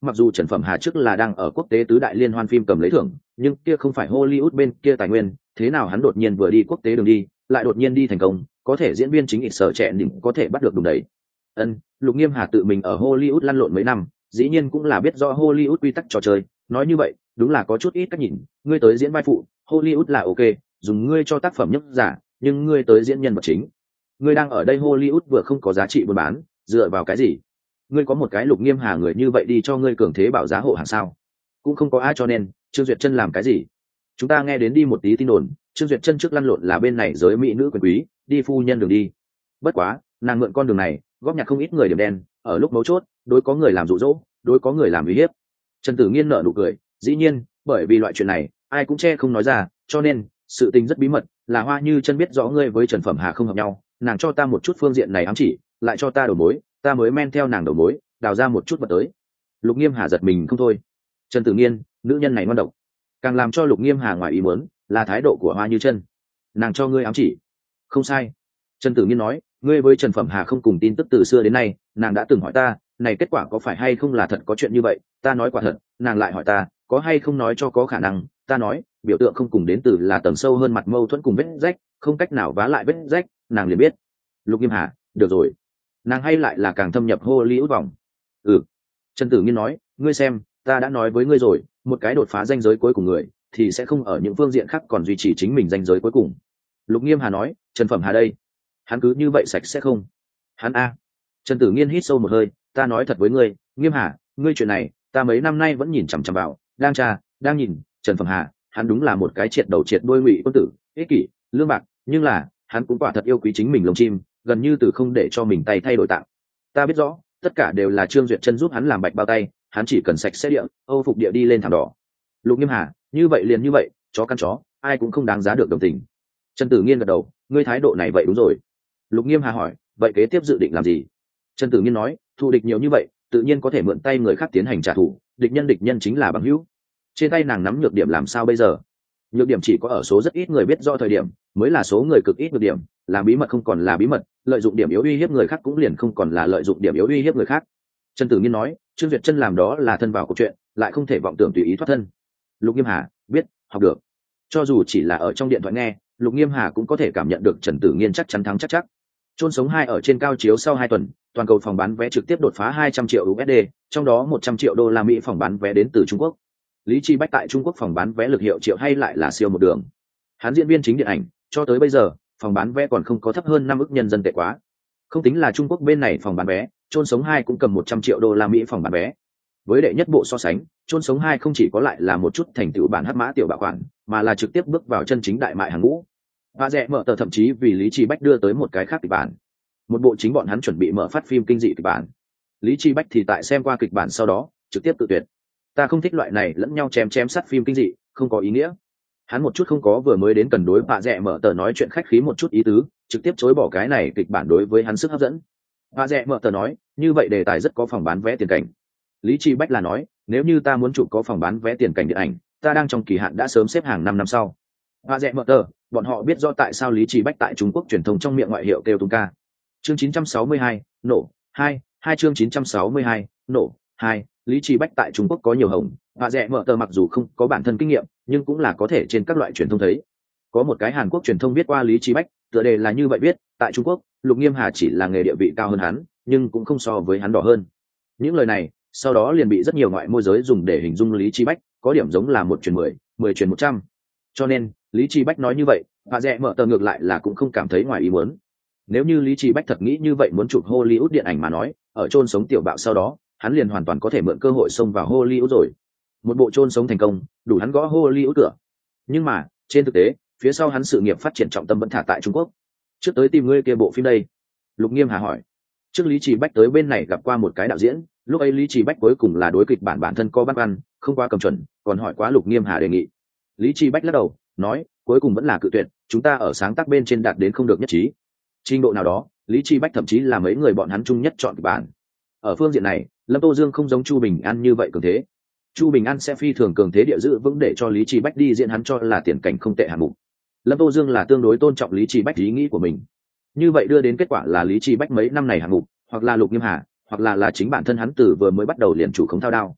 mặc dù Trần Phẩm Hà trước là đang ở quốc tế tứ đại liên hoan phim cầm lấy thưởng, nhưng kia không phải Hollywood bên kia tài nguyên, thế nào hắn đột nhiên vừa đi quốc tế đường đi, lại đột nhiên đi thành công, có thể diễn viên chính ít sở trẻ đỉnh có thể bắt được đúng đấy. Lục Nghiêm Hà tự mình ở Hollywood lăn lộn mấy năm, dĩ nhiên cũng là biết rõ Hollywood quy tắc trò chơi, nói như vậy, đúng là có chút ít cách nhìn, ngươi tới diễn vai phụ, Hollywood là ok, dùng ngươi cho tác phẩm nhất giả, nhưng ngươi tới diễn nhân vật chính. Ngươi đang ở đây Hollywood vừa không có giá trị buôn bán, dựa vào cái gì? Ngươi có một cái Lục Nghiêm Hà người như vậy đi cho ngươi cường thế bảo giá hộ hàng sao? Cũng không có ai, cho nên Trương Duyệt Chân làm cái gì? Chúng ta nghe đến đi một tí tin đồn, Trương Duyệt Chân trước lăn lộn là bên này giới mỹ nữ quyền quý, đi phu nhân đường đi. Bất quá, nàng mượn con đường này, góp nhặt không ít người điểm đen, ở lúc mấu chốt, đối có người làm dụ dỗ, đối có người làm uy hiếp. Trần Tử Nghiên nở nụ cười, dĩ nhiên, bởi vì loại chuyện này, ai cũng che không nói ra, cho nên sự tình rất bí mật, là Hoa Như Chân biết rõ ngươi với Trần Phẩm Hà không hợp nhau, nàng cho ta một chút phương diện này ám chỉ, lại cho ta đầu mối, ta mới men theo nàng đầu mối, đào ra một chút vật tới. Lục Nghiêm Hà giật mình không thôi. Trần Tử Nghiên, nữ nhân này ngoan độc. Càng làm cho Lục Nghiêm Hà ngoài ý muốn, là thái độ của Hoa Như Chân. Nàng cho ngươi ám chỉ? Không sai. Trần Tử Nghiên nói, ngươi với Trần Phẩm Hà không cùng tin tức từ xưa đến nay, nàng đã từng hỏi ta, này kết quả có phải hay không là thật có chuyện như vậy, ta nói quả thật, nàng lại hỏi ta, có hay không nói cho có khả năng, ta nói, biểu tượng không cùng đến từ là tầng sâu hơn mặt mâu thuẫn cùng vết rách, không cách nào vá lại vết rách, nàng liền biết. Lục Nghiêm Hà, được rồi. Nàng hay lại là càng thâm nhập Hollywood vòng. Trần Tử Nghiên nói, ngươi xem, ta đã nói với ngươi rồi, một cái đột phá ranh giới cuối cùng người, thì sẽ không ở những phương diện khác còn duy trì chính mình ranh giới cuối cùng. Lục Nghiêm Hà nói, Trần Phẩm Hà đây, hắn cứ như vậy sạch sẽ không? Hắn a. Trần Tử Nghiên hít sâu một hơi, ta nói thật với ngươi, Nghiêm Hà, ngươi chuyện này, ta mấy năm nay vẫn nhìn chằm chằm vào, đang nhìn, Trần Phẩm Hà, hắn đúng là một cái triệt đầu triệt đuôi ngụy quân tử, ích kỷ, lương bạc, nhưng là, hắn cũng quả thật yêu quý chính mình lông chim, gần như từ không để cho mình tay thay đổi tặng. Ta biết rõ, tất cả đều là Trương Duyệt Chân giúp hắn làm bạch bao tay, hắn chỉ cần sạch sẽ địa, âu phục địa đi lên thảm đỏ. Lục Nghiêm Hà, như vậy liền như vậy, chó căn chó, ai cũng không đáng giá được đồng tình. Trần Tử Nghiên gật đầu, ngươi thái độ này vậy đúng rồi. Lục Nghiêm Hà hỏi, vậy kế tiếp dự định làm gì? Trần Tử Nghiên nói, thù địch nhiều như vậy, tự nhiên có thể mượn tay người khác tiến hành trả thù, địch nhân chính là bằng hữu. Trên tay nàng nắm nhược điểm làm sao bây giờ? Nhược điểm chỉ có ở số rất ít người biết rõ thời điểm, mới là số người cực ít nhược điểm, làm bí mật không còn là bí mật, lợi dụng điểm yếu uy hiếp người khác cũng liền không còn là lợi dụng điểm yếu uy hiếp người khác. Trần Tử Nghiên nói, Trương Duyệt Chân làm đó là thân vào câu chuyện, lại không thể vọng tưởng tùy ý thoát thân. Lục Nghiêm Hà, biết, học được. Cho dù chỉ là ở trong điện thoại nghe, Lục Nghiêm Hà cũng có thể cảm nhận được Trần Tử Nghiên chắc chắn thắng chắc. Chôn sống 2 ở trên cao chiếu sau 2 tuần, toàn cầu phòng bán vé trực tiếp đột phá 200 triệu USD, trong đó 100 triệu đô la Mỹ phòng bán vé đến từ Trung Quốc. Lý Chi Bách tại Trung Quốc phòng bán vé lực hiệu triệu hay lại là siêu một đường. Hắn diễn viên chính điện ảnh, cho tới bây giờ, phòng bán vé còn không có thấp hơn 5 ức nhân dân tệ quá. Không tính là Trung Quốc bên này phòng bán vé, Chôn sống 2 cũng cầm 100 triệu đô la Mỹ phòng bán vé. Với đệ nhất bộ so sánh, Chôn sống 2 không chỉ có lại là một chút thành tựu bản hắc mã tiểu bạo khoản, mà là trực tiếp bước vào chân chính đại mại hàng ngũ. Và rẻ mở tờ thậm chí vì Lý Chi Bách đưa tới một cái khác kịch bản. Một bộ chính bọn hắn chuẩn bị mở phát phim kinh dị kịch bản. Lý Chi Bách thì tại xem qua kịch bản sau đó, trực tiếp tự tuyệt. Ta không thích loại này lẫn nhau chém sát phim kinh dị, không có ý nghĩa. Hắn một chút không có vừa mới đến cần đối Vạ Rẻ mở tờ nói chuyện khách khí một chút ý tứ, trực tiếp chối bỏ cái này kịch bản đối với hắn sức hấp dẫn. Vạ Rẻ mở tờ nói, như vậy đề tài rất có phòng bán vé tiền cảnh. Lý Chi Bách là nói, nếu như ta muốn chụp có phòng bán vé tiền cảnh điện ảnh, ta đang trong kỳ hạn đã sớm xếp hàng 5 năm sau. Vạ Rẻ mở tờ, bọn họ biết rõ tại sao Lý Chi Bách tại Trung Quốc truyền thông trong miệng ngoại hiệu kêu tung ca. Chương 962, nổ, 2 chương 962, nổ, 2. Lý Chi Bách tại Trung Quốc có nhiều hồng, Vạ Rẻ mở tờ mặc dù không có bản thân kinh nghiệm, nhưng cũng là có thể trên các loại truyền thông thấy. Có một cái Hàn Quốc truyền thông viết qua Lý Chi Bách, tựa đề là như vậy viết, tại Trung Quốc, Lục Nghiêm Hà chỉ là nghề địa vị cao hơn hắn, nhưng cũng không so với hắn đỏ hơn. Những lời này, sau đó liền bị rất nhiều ngoại môi giới dùng để hình dung Lý Chi Bách, có điểm giống là 1 truyền 10, 10 truyền 100. Cho nên, Lý Chi Bách nói như vậy, Vạ Rẻ mở tờ ngược lại là cũng không cảm thấy ngoài ý muốn. Nếu như Lý Chi Bách thật nghĩ như vậy muốn chụp Hollywood điện ảnh mà nói, ở chôn sống tiểu bạo sau đó, hắn liền hoàn toàn có thể mượn cơ hội xông vào Hollywood rồi. Một bộ chôn sống thành công, đủ hắn gõ Hollywood cửa. Nhưng mà, trên thực tế, phía sau hắn sự nghiệp phát triển trọng tâm vẫn thả tại Trung Quốc. Trước tới tìm ngươi kia bộ phim đây. Lục Nghiêm Hà hỏi. Trước Lý Chi Bách tới bên này gặp qua một cái đạo diễn, lúc ấy Lý Chi Bách cuối cùng là đối kịch bản thân có băn khoăn, không qua cầm chuẩn, còn hỏi quá Lục Nghiêm Hà đề nghị. Lý Chi Bách lắc đầu, nói, cuối cùng vẫn là cự tuyệt, chúng ta ở sáng tác bên trên đạt đến không được nhất trí. Trình độ nào đó, Lý Chi Bách thậm chí là mấy người bọn hắn chung nhất chọn kịch bản. Ở phương diện này, Lâm Tô Dương không giống Chu Bình An như vậy cường thế. Chu Bình An sẽ phi thường cường thế địa giữ vững để cho Lý Chi Bách đi diễn hắn cho là tiền cảnh không tệ hạng mục. Lâm Tô Dương là tương đối tôn trọng Lý Chi Bách ý nghĩ của mình. Như vậy đưa đến kết quả là Lý Chi Bách mấy năm này hạng mục, hoặc là Lục Nghiêm Hà, hoặc là chính bản thân hắn từ vừa mới bắt đầu liền chủ khống thao đao.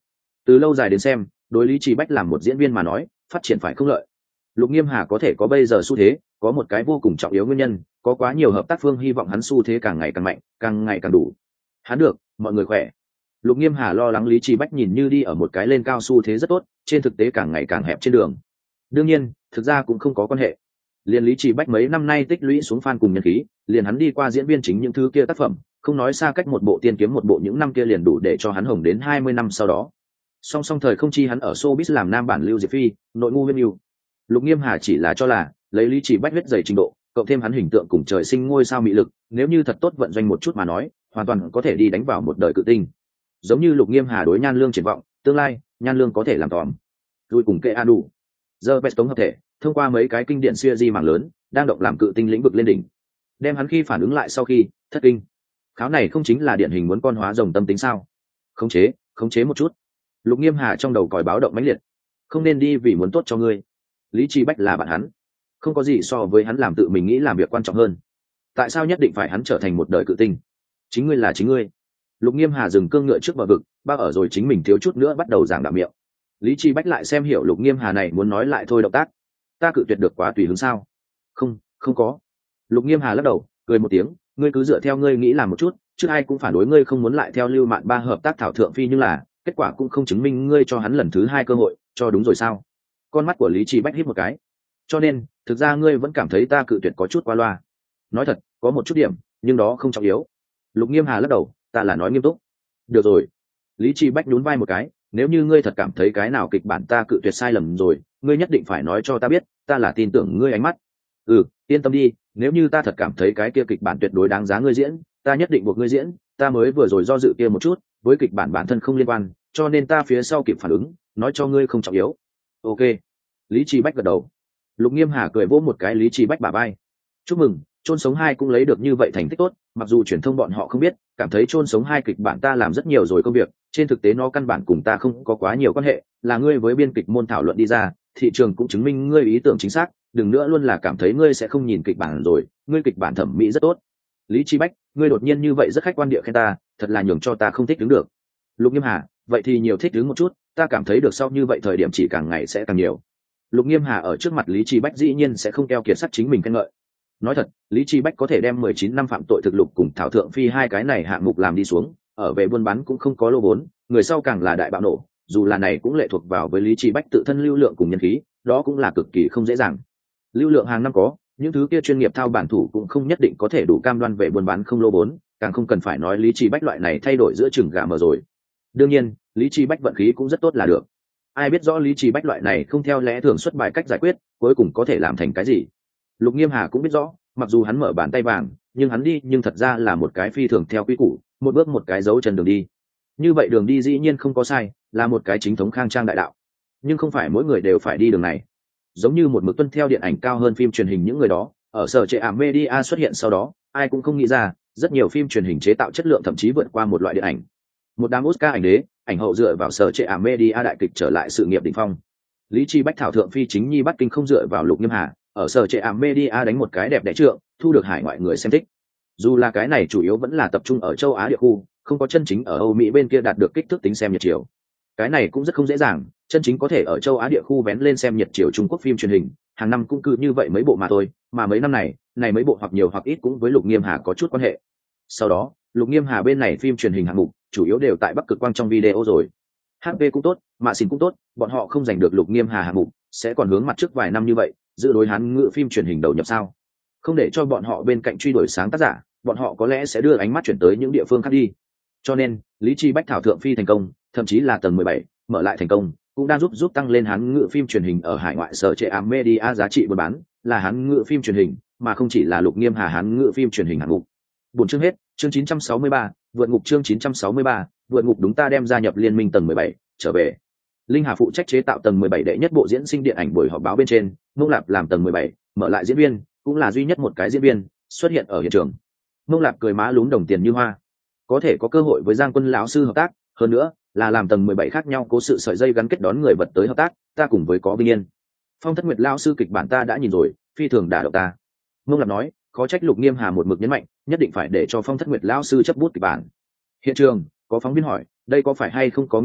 Từ lâu dài đến xem, đối Lý Trì Bách làm một diễn viên mà nói, phát triển phải không lợi. Lục Nghiêm Hà có thể có bây giờ xu thế, có một cái vô cùng trọng yếu nguyên nhân, có quá nhiều hợp tác phương hy vọng hắn xu thế càng ngày càng mạnh, càng ngày càng đủ. Hắn được, mọi người khỏe. Lục Nghiêm Hà lo lắng Lý Trì Bách nhìn như đi ở một cái lên cao xu thế rất tốt, trên thực tế càng ngày càng hẹp trên đường. Đương nhiên, thực ra cũng không có quan hệ. Liên Lý Trì Bách mấy năm nay tích lũy xuống fan cùng nhân khí, liền hắn đi qua diễn viên chính những thứ kia tác phẩm, không nói xa cách một bộ tiên kiếm một bộ những năm kia liền đủ để cho hắn hồng đến 20 năm sau đó. Song song thời không chi hắn ở showbiz làm nam bản Lưu Diệp Phi, nội ngu huyên yêu. Lục Nghiêm Hà chỉ là cho là lấy Lý Trì Bách huyết dày trình độ, cộng thêm hắn hình tượng cùng trời sinh ngôi sao mị lực, nếu như thật tốt vận doanh một chút mà nói, hoàn toàn có thể đi đánh vào một đời cự tinh. Giống như Lục Nghiêm Hà đối Nhan Lương triển vọng, tương lai Nhan Lương có thể làm tòm. Rồi cùng kệ an đủ. Giờ best tống hợp thể, thông qua mấy cái kinh điển series mảng lớn, đang động làm cự tinh lĩnh vực lên đỉnh. Đem hắn khi phản ứng lại sau khi thất kinh. Kháo này không chính là điển hình muốn con hóa rồng tâm tính sao? Khống chế một chút. Lục Nghiêm Hà trong đầu còi báo động mãnh liệt. Không nên đi vì muốn tốt cho ngươi. Lý Trì Bách là bạn hắn, không có gì so với hắn làm tự mình nghĩ làm việc quan trọng hơn. Tại sao nhất định phải hắn trở thành một đời cự tinh? Chính ngươi là chính ngươi. Lục Nghiêm Hà dừng cương ngựa trước bờ vực, bao ở rồi chính mình thiếu chút nữa bắt đầu giảng đạo miệng. Lý Trì Bách lại xem hiểu Lục Nghiêm Hà này muốn nói lại thôi động tác. Ta cự tuyệt được quá tùy hứng sao? Không có. Lục Nghiêm Hà lắc đầu, cười một tiếng, ngươi cứ dựa theo ngươi nghĩ làm một chút, chứ ai cũng phản đối ngươi không muốn lại theo Lưu Mạn Ba hợp tác thảo thượng phi, nhưng là kết quả cũng không chứng minh ngươi cho hắn lần thứ hai cơ hội, cho đúng rồi sao? Con mắt của Lý Trì Bách híp một cái. Cho nên thực ra ngươi vẫn cảm thấy ta cự tuyệt có chút qua loa. Nói thật, có một chút điểm, nhưng đó không trọng yếu. Lục Nghiêm Hà lắc đầu, ta là nói nghiêm túc. Được rồi. Lý Trì Bách nhún vai một cái, nếu như ngươi thật cảm thấy cái nào kịch bản ta cự tuyệt sai lầm rồi, ngươi nhất định phải nói cho ta biết, ta là tin tưởng ngươi ánh mắt. Yên tâm đi, nếu như ta thật cảm thấy cái kia kịch bản tuyệt đối đáng giá ngươi diễn, ta nhất định buộc ngươi diễn, ta mới vừa rồi do dự kia một chút, với kịch bản bản thân không liên quan, cho nên ta phía sau kịp phản ứng, nói cho ngươi không trọng yếu. Ok. Lý Trì Bách gật đầu. Lục Nghiêm Hà cười vỗ một cái Lý Trì Bách bả vai. Chúc mừng, Chôn Sống 2 cũng lấy được như vậy thành tích tốt, mặc dù truyền thông bọn họ không biết, cảm thấy Chôn Sống 2 kịch bản ta làm rất nhiều rồi công việc, trên thực tế nó căn bản cùng ta không có quá nhiều quan hệ, là ngươi với biên kịch môn thảo luận đi ra, thị trường cũng chứng minh ngươi ý tưởng chính xác, đừng nữa luôn là cảm thấy ngươi sẽ không nhìn kịch bản rồi, ngươi kịch bản thẩm mỹ rất tốt. Lý Trì Bách, ngươi đột nhiên như vậy rất khách quan địa khen ta, thật là nhường cho ta không thích đứng được. Lục Nghiêm Hà, vậy thì nhiều thích đứng một chút, ta cảm thấy được sau như vậy thời điểm chỉ càng ngày sẽ càng nhiều. Lục Nghiêm Hà ở trước mặt Lý Trì Bách dĩ nhiên sẽ không keo kiệt sắt chính mình khen ngợi. Nói thật, Lý Trì Bách có thể đem 19 năm phạm tội thực lục cùng thảo thượng phi hai cái này hạng mục làm đi xuống, ở về buôn bán cũng không có lô vốn, người sau càng là đại bạo nổ, dù là này cũng lệ thuộc vào với Lý Trì Bách tự thân lưu lượng cùng nhân khí, đó cũng là cực kỳ không dễ dàng. Lưu lượng hàng năm có, những thứ kia chuyên nghiệp thao bản thủ cũng không nhất định có thể đủ cam đoan về buôn bán không lô vốn, càng không cần phải nói Lý Trì Bách loại này thay đổi giữa chừng gà mờ rồi. Đương nhiên, Lý Trì Bách vận khí cũng rất tốt là được. Ai biết rõ Lý Trì Bách loại này không theo lẽ thường xuất bài cách giải quyết, cuối cùng có thể làm thành cái gì. Lục Nghiêm Hà cũng biết rõ, mặc dù hắn mở bàn tay vàng, nhưng hắn đi nhưng thật ra là một cái phi thường theo quy củ, một bước một cái dấu chân đường đi. Như vậy đường đi dĩ nhiên không có sai, là một cái chính thống khang trang đại đạo. Nhưng không phải mỗi người đều phải đi đường này. Giống như một mực tuân theo điện ảnh cao hơn phim truyền hình những người đó, ở sở trệ ảm media xuất hiện sau đó, ai cũng không nghĩ ra, rất nhiều phim truyền hình chế tạo chất lượng thậm chí vượt qua một loại điện ảnh. Một đám Oscar ảnh đế, ảnh hậu dựa vào sở trệ ảm media đại kịch trở lại sự nghiệp đỉnh phong. Lý Trì Bách thảo thượng phi chính nhi bắt kinh không dựa vào Lục Nghiêm Hà, ở sở trệ ảm media đánh một cái đẹp đẽ trượng, thu được hải ngoại người xem thích. Dù là cái này chủ yếu vẫn là tập trung ở châu Á địa khu, không có chân chính ở Âu Mỹ bên kia đạt được kích thước tính xem nhiệt chiều. Cái này cũng rất không dễ dàng, chân chính có thể ở châu Á địa khu vén lên xem nhiệt chiều Trung Quốc phim truyền hình, hàng năm cũng cứ như vậy mấy bộ mà thôi, mà mấy năm này mấy bộ hoặc nhiều hoặc ít cũng với Lục Nghiêm Hà có chút quan hệ. Sau đó, Lục Nghiêm Hà bên này phim truyền hình hạng mục chủ yếu đều tại Bắc Cực Quang trong video rồi. HP cũng tốt, Mạ Xìn cũng tốt, bọn họ không giành được Lục Nghiêm Hà hạng mục, sẽ còn hướng mặt trước vài năm như vậy, giữ đối Hán ngữ phim truyền hình đầu nhập sao? Không để cho bọn họ bên cạnh truy đuổi sáng tác giả, bọn họ có lẽ sẽ đưa ánh mắt chuyển tới những địa phương khác đi. Cho nên, Lý Trì Bách thảo thượng phi thành công, thậm chí là tầng 17 mở lại thành công, cũng đang giúp tăng lên Hán ngữ phim truyền hình ở hải ngoại sở trệ ảm media giá trị buôn bán, là Hán ngữ phim truyền hình, mà không chỉ là Lục Nghiêm Hà Hán ngữ phim truyền hình hạng mục. Buổi chương hết, chương 963, vượt ngục chương 963, vượt ngục đúng ta đem gia nhập liên minh tầng 17, trở về. Linh Hà phụ trách chế tạo tầng 17 đệ nhất bộ diễn sinh điện ảnh buổi họp báo bên trên, Mông Lạp làm tầng 17, mở lại diễn viên, cũng là duy nhất một cái diễn viên xuất hiện ở hiện trường. Mông Lạp cười má lúm đồng tiền như hoa, có thể có cơ hội với Giang Quân lão sư hợp tác, hơn nữa là làm tầng 17 khác nhau cố sự sợi dây gắn kết đón người vật tới hợp tác, ta cùng với có Vinh Yên. Phong Thất Nguyệt lão sư kịch bản ta đã nhìn rồi, phi thường đả động ta. Mông Lạp nói, khó trách Lục Nghiêm Hà một mực nhấn mạnh, nhất định phải để cho Phong Thất Nguyệt lão sư chấp bút kịch bản. Hiện trường có phóng viên hỏi, đây có phải hay không có nghĩa là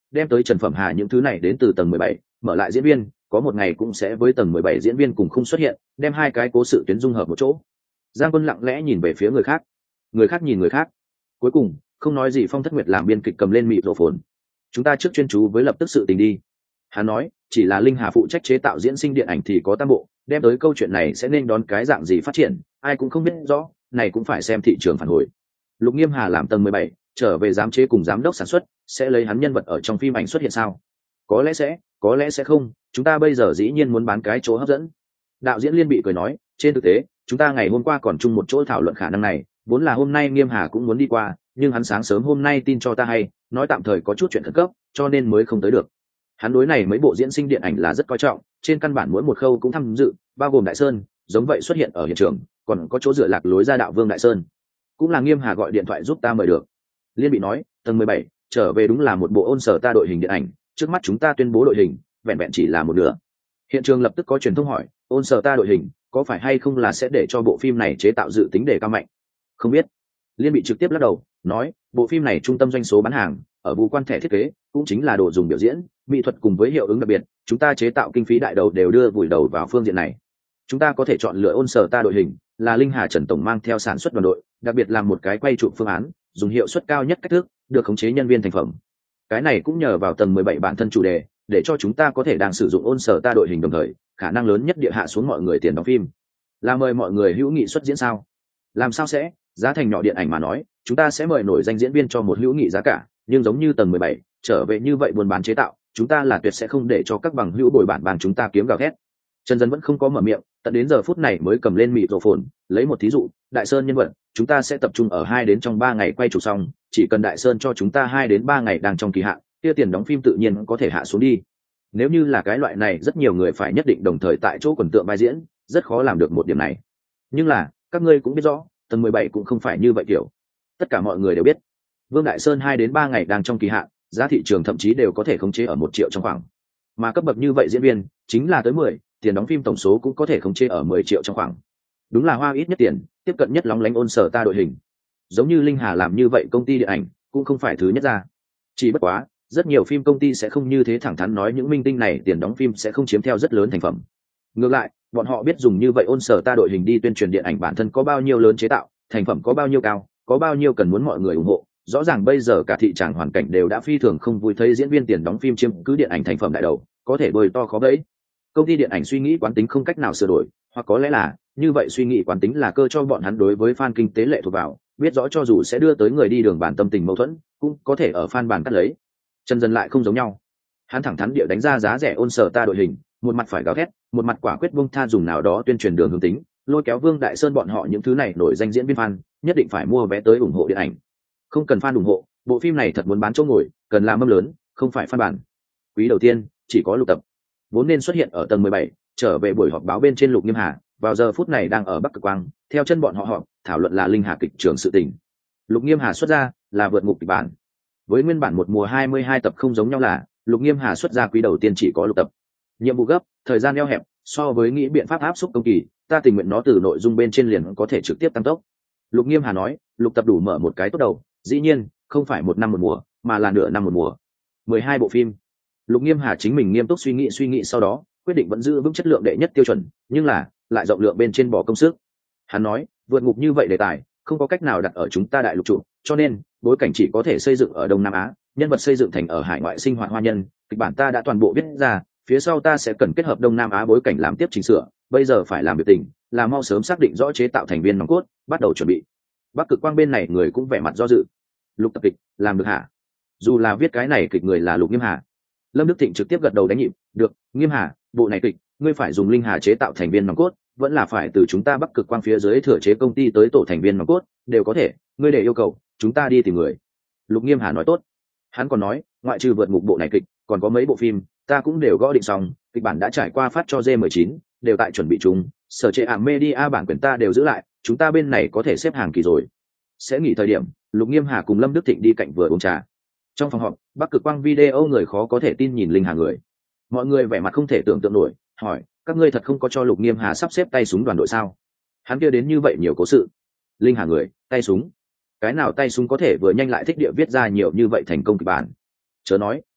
đem tới Trần Phẩm Hà những thứ này đến từ tầng 17, mở lại diễn viên, có một ngày cũng sẽ với tầng 17 diễn viên cùng không xuất hiện, đem hai cái cố sự tuyến dung hợp một chỗ. Giang Quân lặng lẽ nhìn về phía người khác nhìn người khác. Cuối cùng, không nói gì, Phong Thất Nguyệt làm biên kịch cầm lên mịt rộ phồn. Chúng ta trước chuyên chú với lập tức sự tình đi. Hắn nói, chỉ là Linh Hà phụ trách chế tạo diễn sinh điện ảnh thì có tam bộ, đem tới câu chuyện này sẽ nên đón cái dạng gì phát triển, ai cũng không biết rõ, này cũng phải xem thị trường phản hồi. Lục Nghiêm Hà làm tầng 17, trở về giám chế cùng giám đốc sản xuất, sẽ lấy hắn nhân vật ở trong phim ảnh xuất hiện sao? Có lẽ sẽ không, chúng ta bây giờ dĩ nhiên muốn bán cái chỗ hấp dẫn. Đạo diễn Liên Bị cười nói, trên thực tế, chúng ta ngày hôm qua còn chung một chỗ thảo luận khả năng này, vốn là hôm nay Nghiêm Hà cũng muốn đi qua, nhưng hắn sáng sớm hôm nay tin cho ta hay, nói tạm thời có chút chuyện khẩn cấp, cho nên mới không tới được. Hắn đối này mấy bộ diễn sinh điện ảnh là rất coi trọng, trên căn bản mỗi một khâu cũng tham dự, bao gồm Đại Sơn, giống vậy xuất hiện ở hiện trường, còn có chỗ dựa lạc lối ra đạo Vương Đại Sơn, cũng là Nghiêm Hà gọi điện thoại giúp ta mời được. Liên Bị nói, tầng 17, trở về đúng là một bộ ôn sở ta đội hình điện ảnh, trước mắt chúng ta tuyên bố đội hình, vẹn vẹn chỉ là một nửa. Hiện trường lập tức có truyền thông hỏi, ôn sở ta đội hình, có phải hay không là sẽ để cho bộ phim này chế tạo dự tính đề cao mạnh? Không biết. Liên Bị trực tiếp lắc đầu, nói, bộ phim này trung tâm doanh số bán hàng, ở vụ quan thẻ thiết kế, cũng chính là đồ dùng biểu diễn, mỹ thuật cùng với hiệu ứng đặc biệt, chúng ta chế tạo kinh phí đại đầu đều đưa vùi đầu vào phương diện này. Chúng ta có thể chọn lựa ôn sở ta đội hình, là Linh Hà Trần tổng mang theo sản xuất đoàn đội, đặc biệt làm một cái quay chụp phương án, dùng hiệu suất cao nhất cách thức, được khống chế nhân viên thành phẩm. Cái này cũng nhờ vào tầng 17 bản thân chủ đề, để cho chúng ta có thể đang sử dụng ôn sở ta đội hình đồng thời, khả năng lớn nhất địa hạ xuống mọi người tiền đóng phim. Là mời mọi người hữu nghị xuất diễn sao? Làm sao sẽ, giá thành nhỏ điện ảnh mà nói, chúng ta sẽ mời nổi danh diễn viên cho một hữu nghị giá cả, nhưng giống như tầng 17, trở về như vậy buôn bán chế tạo, chúng ta là tuyệt sẽ không để cho các bằng hữu bồi bản bằng chúng ta kiếm gào thét. Trần Dân vẫn không có mở miệng, tận đến giờ phút này mới cầm lên mịt rộ phồn, lấy một thí dụ, Đại Sơn nhân vật, chúng ta sẽ tập trung ở 2 đến trong 3 ngày quay chụp xong, chỉ cần Đại Sơn cho chúng ta 2 đến 3 ngày đang trong kỳ hạn, kia tiền đóng phim tự nhiên có thể hạ xuống đi. Nếu như là cái loại này rất nhiều người phải nhất định đồng thời tại chỗ quần tượng vai diễn, rất khó làm được một điểm này. Nhưng là, các ngươi cũng biết rõ, tầng 17 cũng không phải như vậy kiểu. Tất cả mọi người đều biết, Vương Đại Sơn 2 đến 3 ngày đang trong kỳ hạn, giá thị trường thậm chí đều có thể khống chế ở 1 triệu trong khoảng. Mà cấp bậc như vậy diễn viên, chính là tới 10, tiền đóng phim tổng số cũng có thể khống chế ở 10 triệu trong khoảng. Đúng là hoa ít nhất tiền, tiếp cận nhất lóng lánh ôn sở ta đội hình. Giống như Linh Hà làm như vậy công ty điện ảnh, cũng không phải thứ nhất ra. Chỉ bất quá, rất nhiều phim công ty sẽ không như thế thẳng thắn nói những minh tinh này tiền đóng phim sẽ không chiếm theo rất lớn thành phẩm. Ngược lại, bọn họ biết dùng như vậy ôn sở ta đội hình đi tuyên truyền điện ảnh bản thân có bao nhiêu lớn chế tạo, thành phẩm có bao nhiêu cao, có bao nhiêu cần muốn mọi người ủng hộ. Rõ ràng bây giờ cả thị trường hoàn cảnh đều đã phi thường không vui thấy diễn viên tiền đóng phim chiếm cứ điện ảnh thành phẩm đại đầu, có thể bơi to khó bẫy. Công ty điện ảnh suy nghĩ quán tính không cách nào sửa đổi, hoặc có lẽ là như vậy suy nghĩ quán tính là cơ cho bọn hắn đối với fan kinh tế lệ thuộc vào, biết rõ cho dù sẽ đưa tới người đi đường bản tâm tình mâu thuẫn, cũng có thể ở fan bàn cắt lấy. Trần Dân lại không giống nhau, hắn thẳng thắn địa đánh ra giá rẻ ôn sở ta đội hình, một mặt phải gào thét, một mặt quả quyết buông tha dùng nào đó tuyên truyền đường hướng tính, lôi kéo Vương Đại Sơn bọn họ những thứ này nổi danh diễn viên fan, nhất định phải mua vé tới ủng hộ điện ảnh. Không cần fan ủng hộ, bộ phim này thật muốn bán chỗ ngồi, cần làm mâm lớn, không phải fan bản. Quý đầu tiên, chỉ có Lục Tập, vốn nên xuất hiện ở tầng 17, trở về buổi họp báo bên trên Lục Nghiêm Hà, vào giờ phút này đang ở Bắc Cực Quang, theo chân bọn họ họp, thảo luận là Linh Hà kịch trường sự tình. Lục Nghiêm Hà xuất ra là vượt ngục kịch bản. Với nguyên bản một mùa 22 tập không giống nhau là, Lục Nghiêm Hà xuất ra quý đầu tiên chỉ có Lục Tập. Nhiệm vụ gấp, thời gian eo hẹp, so với nghĩ biện pháp áp xúc công kỳ, ta tình nguyện nó từ nội dung bên trên liền có thể trực tiếp tăng tốc. Lục Nghiêm Hà nói, Lục Tập đủ mở một cái tốt đầu, dĩ nhiên, không phải một năm một mùa, mà là nửa năm một mùa. 12 bộ phim. Lục Nghiêm Hà chính mình nghiêm túc suy nghĩ sau đó, quyết định vẫn giữ vững chất lượng đệ nhất tiêu chuẩn, nhưng là lại rộng lượng bên trên bỏ công sức. Hắn nói, vượt ngục như vậy đề tài, không có cách nào đặt ở chúng ta đại lục trụ, cho nên bối cảnh chỉ có thể xây dựng ở Đông Nam Á, nhân vật xây dựng thành ở hải ngoại sinh hoạt hoa nhân, kịch bản ta đã toàn bộ viết ra, phía sau ta sẽ cần kết hợp Đông Nam Á bối cảnh làm tiếp chỉnh sửa, bây giờ phải làm việc tình, là mau sớm xác định rõ chế tạo thành viên nòng cốt, bắt đầu chuẩn bị. Bắc Cực Quang bên này người cũng vẻ mặt do dự. Lục Tập kịch, làm được hả? Dù là viết cái này kịch người là Lục Nghiêm Hà. Lâm Đức Thịnh trực tiếp gật đầu đánh nhịp, được, Nghiêm Hà, bộ này kịch, ngươi phải dùng Linh Hà chế tạo thành viên nòng cốt, vẫn là phải từ chúng ta Bắc Cực Quang phía dưới thừa chế công ty tới tổ thành viên nòng cốt, đều có thể, ngươi để yêu cầu, chúng ta đi tìm người. Lục Nghiêm Hà nói tốt. Hắn còn nói, ngoại trừ vượt ngục bộ này kịch, còn có mấy bộ phim, ta cũng đều gõ định xong, kịch bản đã trải qua phát cho G19, đều tại chuẩn bị chúng, sở chế ảm media bản quyền ta đều giữ lại, chúng ta bên này có thể xếp hàng kỳ rồi. Sẽ nghỉ thời điểm, Lục Nghiêm Hà cùng Lâm Đức Thịnh đi cạnh vừa uống trà. Trong phòng họp, Bắc Cực Quang video người khó có thể tin nhìn Linh Hà người. Mọi người vẻ mặt không thể tưởng tượng nổi, hỏi, các ngươi thật không có cho Lục Nghiêm Hà sắp xếp tay súng đoàn đội sao? Hắn kia đến như vậy nhiều cố sự. Linh Hà người, tay súng. Cái nào tay súng có thể vừa nhanh lại thích địa viết ra nhiều như vậy thành công kịch bản? Chớ nói,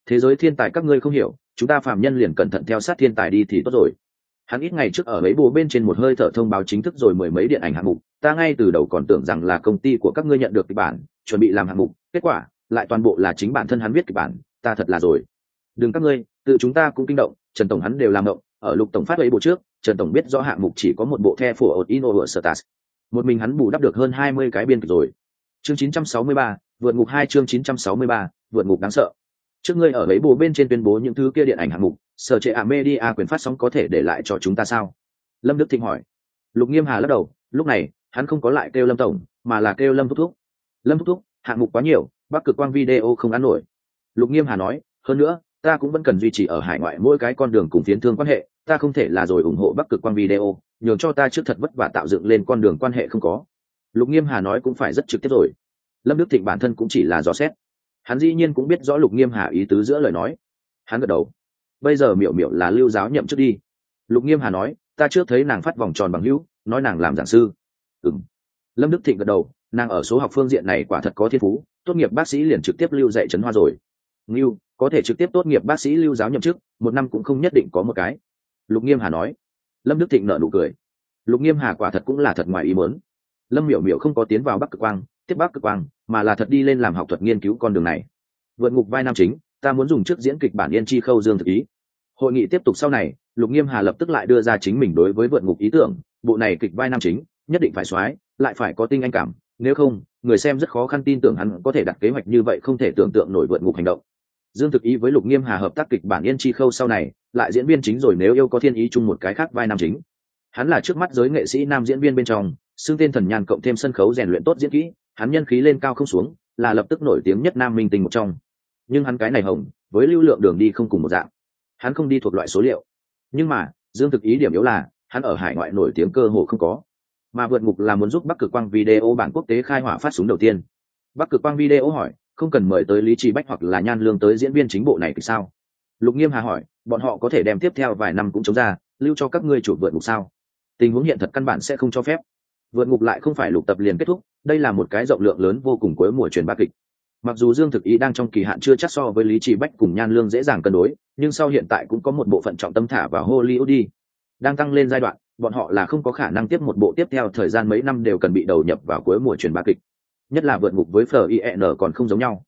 thế giới thiên tài các ngươi không hiểu, chúng ta phàm nhân liền cẩn thận theo sát thiên tài đi thì tốt rồi. Hắn ít ngày trước ở mấy bộ bên trên một hơi thở thông báo chính thức rồi mười mấy điện ảnh hạng mục, ta ngay từ đầu còn tưởng rằng là công ty của các ngươi nhận được kịch bản chuẩn bị làm hạng mục, kết quả lại toàn bộ là chính bản thân hắn viết kịch bản, ta thật là rồi. Đừng các ngươi, tự chúng ta cũng kinh động, Trần tổng hắn đều làm động, ở Lục tổng phát ấy bộ trước, Trần tổng biết rõ hạng mục chỉ có một bộ The for Innover Stars. Một mình hắn bù đắp được hơn 20 cái biên kịch rồi. Chương 963, vượt ngục 2 chương 963, vượt ngục đáng sợ. Trước ngươi ở ấy bộ bên trên tuyên bố những thứ kia điện ảnh hạng mục, sở trệ media quyền phát sóng có thể để lại cho chúng ta sao? Lâm Đức Thịnh hỏi. Lục Nghiêm Hà lắc đầu, lúc này hắn không có lại kêu Lâm tổng, mà là kêu Lâm thúc thúc. Lâm thúc thúc, hạng mục quá nhiều, Bắc Cực Quang Video không ăn nổi. Lục Nghiêm Hà nói, hơn nữa ta cũng vẫn cần duy trì ở hải ngoại mỗi cái con đường cùng phiến thương quan hệ, ta không thể là rồi ủng hộ Bắc Cực Quang Video, nhường cho ta trước thật vất vả tạo dựng lên con đường quan hệ không có. Lục Nghiêm Hà nói cũng phải rất trực tiếp rồi. Lâm Đức Thịnh bản thân cũng chỉ là dò xét, hắn dĩ nhiên cũng biết rõ Lục Nghiêm Hà ý tứ giữa lời nói. Hắn gật đầu. Bây giờ Miểu Miểu là lưu giáo nhậm chức đi. Lục Nghiêm Hà nói, ta trước thấy nàng phát vòng tròn bằng hữu, nói nàng làm giảng sư. Ừm. Lâm Đức Thịnh gật đầu, nàng ở số học phương diện này quả thật có thiên phú, tốt nghiệp bác sĩ liền trực tiếp lưu dạy Trấn Hoa rồi. Ngưu, có thể trực tiếp tốt nghiệp bác sĩ lưu giáo nhậm chức, một năm cũng không nhất định có một cái. Lục Nghiêm Hà nói. Lâm Đức Thịnh nở nụ cười. Lục Nghiêm Hà quả thật cũng là thật ngoài ý muốn. Lâm Miểu Miểu không có tiến vào Bắc Cực Quang, tiếp Bắc Cực Quang, mà là thật đi lên làm học thuật nghiên cứu con đường này. Vượt ngục vai nam chính, ta muốn dùng trước diễn kịch bản Yên Chi Khâu Dương thực ý. Hội nghị tiếp tục sau này, Lục Nghiêm Hà lập tức lại đưa ra chính mình đối với vượt ngục ý tưởng, bộ này kịch vai nam chính nhất định phải soái, lại phải có tinh anh cảm, nếu không, người xem rất khó khăn tin tưởng hắn có thể đặt kế hoạch như vậy không thể tưởng tượng nổi vượt ngục hành động. Dương Thực Ý với Lục Nghiêm Hà hợp tác kịch bản Yên Chi Khâu sau này, lại diễn viên chính rồi nếu yêu có thiên ý chung một cái khác vai nam chính. Hắn là trước mắt giới nghệ sĩ nam diễn viên bên trong, xưng tên thần nhàn cộng thêm sân khấu rèn luyện tốt diễn kỹ, hắn nhân khí lên cao không xuống, là lập tức nổi tiếng nhất nam minh tinh một trong. Nhưng hắn cái này hồng, với lưu lượng đường đi không cùng một dạng. Hắn không đi thuộc loại số liệu. Nhưng mà, Dương Thực Ý điểm yếu là, hắn ở hải ngoại nổi tiếng cơ hồ không có. Mà vượt ngục là muốn giúp Bắc Cực Quang Video bản quốc tế khai hỏa phát súng đầu tiên. Bắc Cực Quang Video hỏi, không cần mời tới Lý Trì Bách hoặc là Nhan Lương tới diễn viên chính bộ này thì sao? Lục Nghiêm Hà hỏi, bọn họ có thể đem tiếp theo vài năm cũng chống ra, lưu cho các ngươi chủ vượt ngục sao? Tình huống hiện thật căn bản sẽ không cho phép. Vượt ngục lại không phải lục tập liền kết thúc, đây là một cái rộng lượng lớn vô cùng cuối mùa truyền ba kịch. Mặc dù Dương Thực Ý đang trong kỳ hạn chưa chắc so với Lý Trì Bách cùng Nhan Lương dễ dàng cân đối, nhưng sau hiện tại cũng có một bộ phận trọng tâm thả vào Hollywood đi. Đang tăng lên giai đoạn, bọn họ là không có khả năng tiếp một bộ tiếp theo thời gian mấy năm đều cần bị đầu nhập vào cuối mùa truyền ba kịch. Nhất là vượt ngục với FIN còn không giống nhau.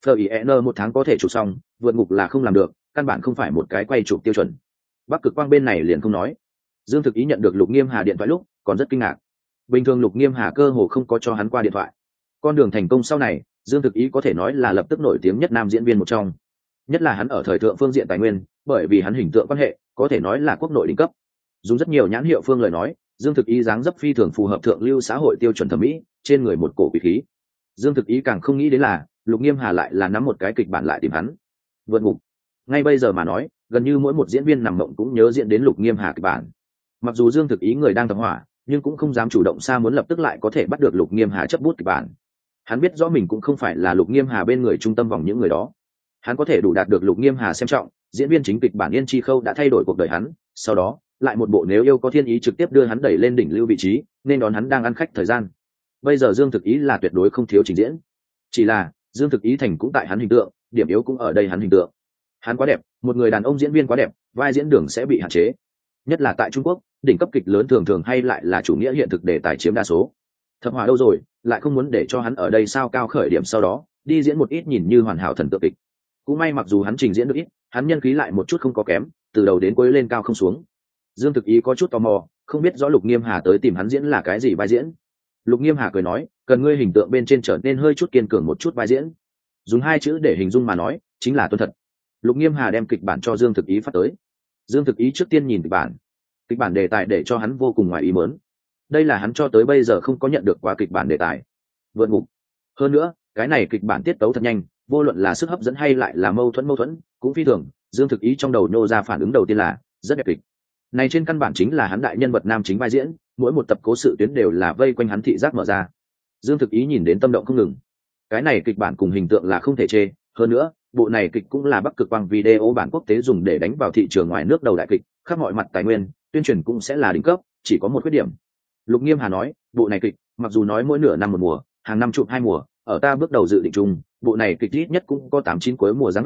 FIN một tháng có thể chụp xong, vượt ngục là không làm được, căn bản không phải một cái quay chụp tiêu chuẩn. Bắc Cực Quang bên này liền không nói. Dương Thực Ý nhận được Lục Nghiêm Hà điện thoại lúc, còn rất kinh ngạc. Bình thường Lục Nghiêm Hà cơ hồ không có cho hắn qua điện thoại. Con đường thành công sau này, Dương Thực Ý có thể nói là lập tức nổi tiếng nhất nam diễn viên một trong. Nhất là hắn ở thời thượng phương diện tài nguyên, bởi vì hắn hình tượng quan hệ, có thể nói là quốc nội đỉnh cấp. Dùng rất nhiều nhãn hiệu phương lời nói, Dương Thực Ý dáng dấp phi thường phù hợp thượng lưu xã hội tiêu chuẩn thẩm mỹ, trên người một cổ quý khí. Dương Thực Ý càng không nghĩ đến là, Lục Nghiêm Hà lại là nắm một cái kịch bản lại tìm hắn. Vượt ngục. Ngay bây giờ mà nói, gần như mỗi một diễn viên nằm mộng cũng nhớ diễn đến Lục Nghiêm Hà kịch bản. Mặc dù Dương Thực Ý người đang tập hỏa, nhưng cũng không dám chủ động xa muốn lập tức lại có thể bắt được Lục Nghiêm Hà chấp bút kịch bản. Hắn biết rõ mình cũng không phải là Lục Nghiêm Hà bên người trung tâm vòng những người đó. Hắn có thể đủ đạt được Lục Nghiêm Hà xem trọng, diễn viên chính kịch bản Yên Chi Khâu đã thay đổi cuộc đời hắn, sau đó, lại một bộ nếu yêu có thiên ý trực tiếp đưa hắn đẩy lên đỉnh lưu vị trí, nên đón hắn đang ăn khách thời gian. Bây giờ Dương Thực Ý là tuyệt đối không thiếu trình diễn. Chỉ là, Dương Thực Ý thành cũng tại hắn hình tượng, điểm yếu cũng ở đây hắn hình tượng. Hắn quá đẹp, một người đàn ông diễn viên quá đẹp, vai diễn đường sẽ bị hạn chế. Nhất là tại Trung Quốc, đỉnh cấp kịch lớn thường thường hay lại là chủ nghĩa hiện thực đề tài chiếm đa số. Thập Hỏa đâu rồi, lại không muốn để cho hắn ở đây sao cao khởi điểm sau đó, đi diễn một ít nhìn như hoàn hảo thần tượng kịch. Cũng may mặc dù hắn trình diễn được ít, hắn nhân khí lại một chút không có kém, từ đầu đến cuối lên cao không xuống. Dương Thực Ý có chút tò mò, không biết rõ Lục Nghiêm Hà tới tìm hắn diễn là cái gì vai diễn. Lục Nghiêm Hà cười nói, cần ngươi hình tượng bên trên trở nên hơi chút kiên cường một chút vai diễn. Dùng hai chữ để hình dung mà nói, chính là tuân thật. Lục Nghiêm Hà đem kịch bản cho Dương Thực Ý phát tới. Dương Thực Ý trước tiên nhìn kịch bản đề tài để cho hắn vô cùng ngoài ý muốn. Đây là hắn cho tới bây giờ không có nhận được qua kịch bản đề tài. Vượt ngục. Hơn nữa, cái này kịch bản tiết tấu thật nhanh, vô luận là sức hấp dẫn hay lại là mâu thuẫn, cũng phi thường. Dương Thực Ý trong đầu nhô ra phản ứng đầu tiên là rất đẹp kịch. Này trên căn bản chính là hắn đại nhân vật nam chính vai diễn, mỗi một tập cố sự tuyến đều là vây quanh hắn thị giác mở ra. Dương Thực Ý nhìn đến tâm động không ngừng. Cái này kịch bản cùng hình tượng là không thể chê, hơn nữa, bộ này kịch cũng là Bắc Cực Quang Video bản quốc tế dùng để đánh vào thị trường ngoài nước đầu đại kịch, khắp mọi mặt tài nguyên, tuyên truyền cũng sẽ là đỉnh cấp, chỉ có một khuyết điểm. Lục Nghiêm Hà nói, bộ này kịch, mặc dù nói mỗi nửa năm một mùa, hàng năm chụp 2 mùa, ở ta bước đầu dự định chung, bộ này kịch ít nhất cũng có 8-9 cuối mùa dáng vẻ,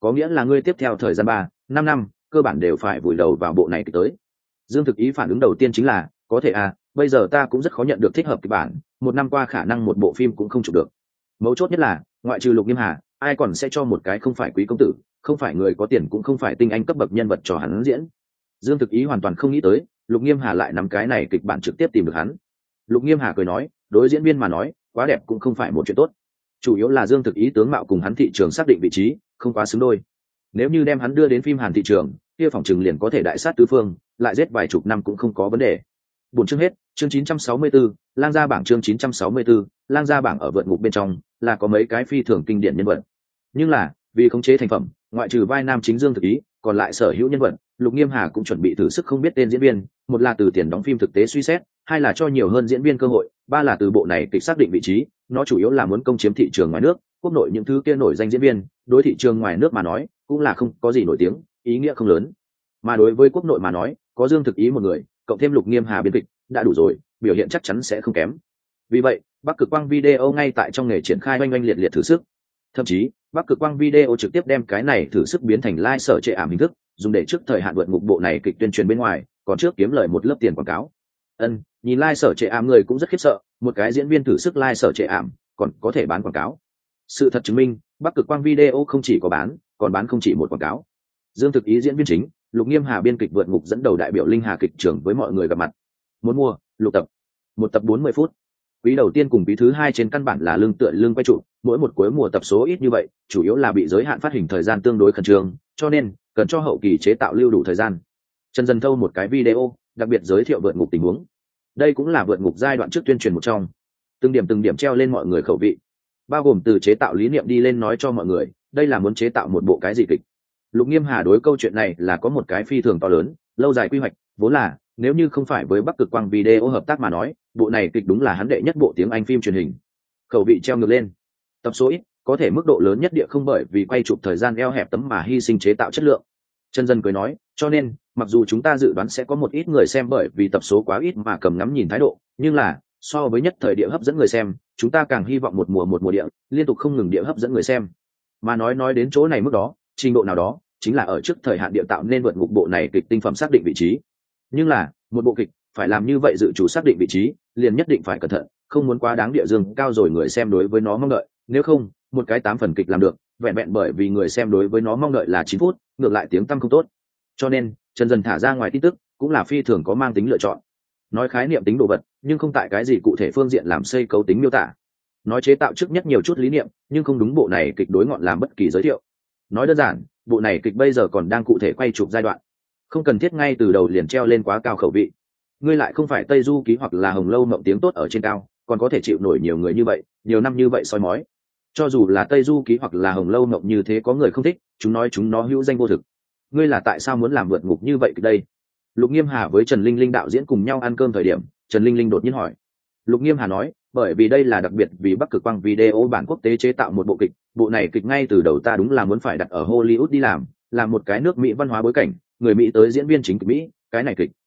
có nghĩa là ngươi tiếp theo thời gian 3-5 năm cơ bản đều phải vùi đầu vào bộ này tới. Dương Thực Ý phản ứng đầu tiên chính là có thể à, bây giờ ta cũng rất khó nhận được thích hợp kịch bản, 1 năm qua khả năng một bộ phim cũng không chụp được. Mấu chốt nhất là ngoại trừ Lục Nghiêm Hà, ai còn sẽ cho một cái không phải quý công tử, không phải người có tiền, cũng không phải tinh anh cấp bậc nhân vật cho hắn diễn. Dương Thực Ý hoàn toàn không nghĩ tới Lục Nghiêm Hà lại nắm cái này kịch bản trực tiếp tìm được hắn. Lục Nghiêm Hà cười nói, đối diễn viên mà nói quá đẹp cũng không phải một chuyện tốt, chủ yếu là Dương Thực Ý tướng mạo cùng hắn thị trường xác định vị trí không quá xứng đôi. Nếu như đem hắn đưa đến phim Hàn thị trường, kia phòng trừng liền có thể đại sát tứ phương, lại giết vài chục năm cũng không có vấn đề. Buổi chương hết, chương 964, lang gia bảng chương 964, lang gia bảng ở vượt ngục bên trong là có mấy cái phi thường kinh điển nhân vật. Nhưng là, vì khống chế thành phẩm, ngoại trừ vai nam chính Dương Thực Ý, còn lại sở hữu nhân vật, Lục Nghiêm Hà cũng chuẩn bị thử sức không biết tên diễn viên, một là từ tiền đóng phim thực tế suy xét, hai là cho nhiều hơn diễn viên cơ hội, ba là từ bộ này kịch xác định vị trí, nó chủ yếu là muốn công chiếm thị trường ngoài nước, quốc nội những thứ kia nổi danh diễn viên, đối thị trường ngoài nước mà nói, cũng là không có gì nổi tiếng, ý nghĩa không lớn. Mà đối với quốc nội mà nói, có Dương Thực Ý một người, cộng thêm Lục Nghiêm Hà biên kịch, đã đủ rồi, biểu hiện chắc chắn sẽ không kém. Vì vậy, Bắc Cực Quang Video ngay tại trong nghề triển khai oanh oanh liệt liệt thử sức. Thậm chí, Bắc Cực Quang Video trực tiếp đem cái này thử sức biến thành live sở trệ ảm hình thức, dùng để trước thời hạn vượt ngục bộ này kịch tuyên truyền bên ngoài, còn trước kiếm lời một lớp tiền quảng cáo. Nhìn live sở trệ ảm người cũng rất khiếp sợ, một cái diễn viên thử sức live sở trệ ảm, còn có thể bán quảng cáo. Sự thật chứng minh, Bắc Cực Quang Video không chỉ có bán, còn bán không chỉ một quảng cáo. Dương Thực Ý diễn viên chính, Lục Nghiêm Hà biên kịch vượt ngục dẫn đầu đại biểu Linh Hà kịch trường với mọi người gặp mặt. Muốn mua, lục tập. Một tập 40 phút. Quý đầu tiên cùng quý thứ hai trên căn bản là lương tựa lương quay trụ, mỗi một cuối mùa tập số ít như vậy, chủ yếu là bị giới hạn phát hình thời gian tương đối khẩn trương, cho nên cần cho hậu kỳ chế tạo lưu đủ thời gian. Trần Dần Thâu một cái video, đặc biệt giới thiệu vượt ngục tình huống. Đây cũng là vượt ngục giai đoạn trước tuyên truyền một trong. Từng điểm treo lên mọi người khẩu vị, bao gồm từ chế tạo lý niệm đi lên nói cho mọi người, đây là muốn chế tạo một bộ cái gì kịch. Lục Nghiêm Hà đối câu chuyện này là có một cái phi thường to lớn, lâu dài quy hoạch, vốn là nếu như không phải với Bắc Cực Quang Video hợp tác mà nói, bộ này kịch đúng là hắn đệ nhất bộ tiếng Anh phim truyền hình. Khẩu vị treo ngược lên, tập số ít, có thể mức độ lớn nhất địa không bởi vì quay chụp thời gian eo hẹp tấm mà hy sinh chế tạo chất lượng. Trần Dân cười nói, cho nên mặc dù chúng ta dự đoán sẽ có một ít người xem bởi vì tập số quá ít mà cầm ngắm nhìn thái độ, nhưng là so với nhất thời địa hấp dẫn người xem, chúng ta càng hy vọng một mùa địa liên tục không ngừng địa hấp dẫn người xem. Mà nói đến chỗ này mức đó, trình độ nào đó chính là ở trước thời hạn địa tạo nên vượt ngục bộ này kịch tinh phẩm xác định vị trí. Nhưng là một bộ kịch phải làm như vậy, dự chủ xác định vị trí liền nhất định phải cẩn thận, không muốn quá đáng địa dương cao rồi người xem đối với nó mong đợi, nếu không một cái 8 phần kịch làm được vẹn vẹn bởi vì người xem đối với nó mong đợi là 9 phút, ngược lại tiếng tăm không tốt. Cho nên Trần Dần thả ra ngoài tin tức cũng là phi thường có mang tính lựa chọn, nói khái niệm tính đồ vật nhưng không tại cái gì cụ thể phương diện làm xây cấu tính miêu tả, nói chế tạo trước nhất nhiều chút lý niệm nhưng không đúng bộ này kịch đối ngọn làm bất kỳ giới thiệu. Nói đơn giản, bộ này kịch bây giờ còn đang cụ thể quay chụp giai đoạn, không cần thiết ngay từ đầu liền treo lên quá cao khẩu vị. Ngươi lại không phải Tây Du Ký hoặc là Hồng Lâu Mộng tiếng tốt ở trên cao, còn có thể chịu nổi nhiều người như vậy, nhiều năm như vậy soi mói. Cho dù là Tây Du Ký hoặc là Hồng Lâu Mộng như thế có người không thích, chúng nói chúng nó hữu danh vô thực. Ngươi là tại sao muốn làm vượt ngục như vậy đây? Lục Nghiêm Hà với Trần Linh Linh đạo diễn cùng nhau ăn cơm thời điểm, Trần Linh Linh đột nhiên hỏi. Lục Nghiêm Hà nói, bởi vì đây là đặc biệt vì Bắc Cực Quang Video bản quốc tế chế tạo một bộ kịch, bộ này kịch ngay từ đầu ta đúng là muốn phải đặt ở Hollywood đi làm một cái nước Mỹ văn hóa bối cảnh, người Mỹ tới diễn viên chính kịch Mỹ, cái này kịch.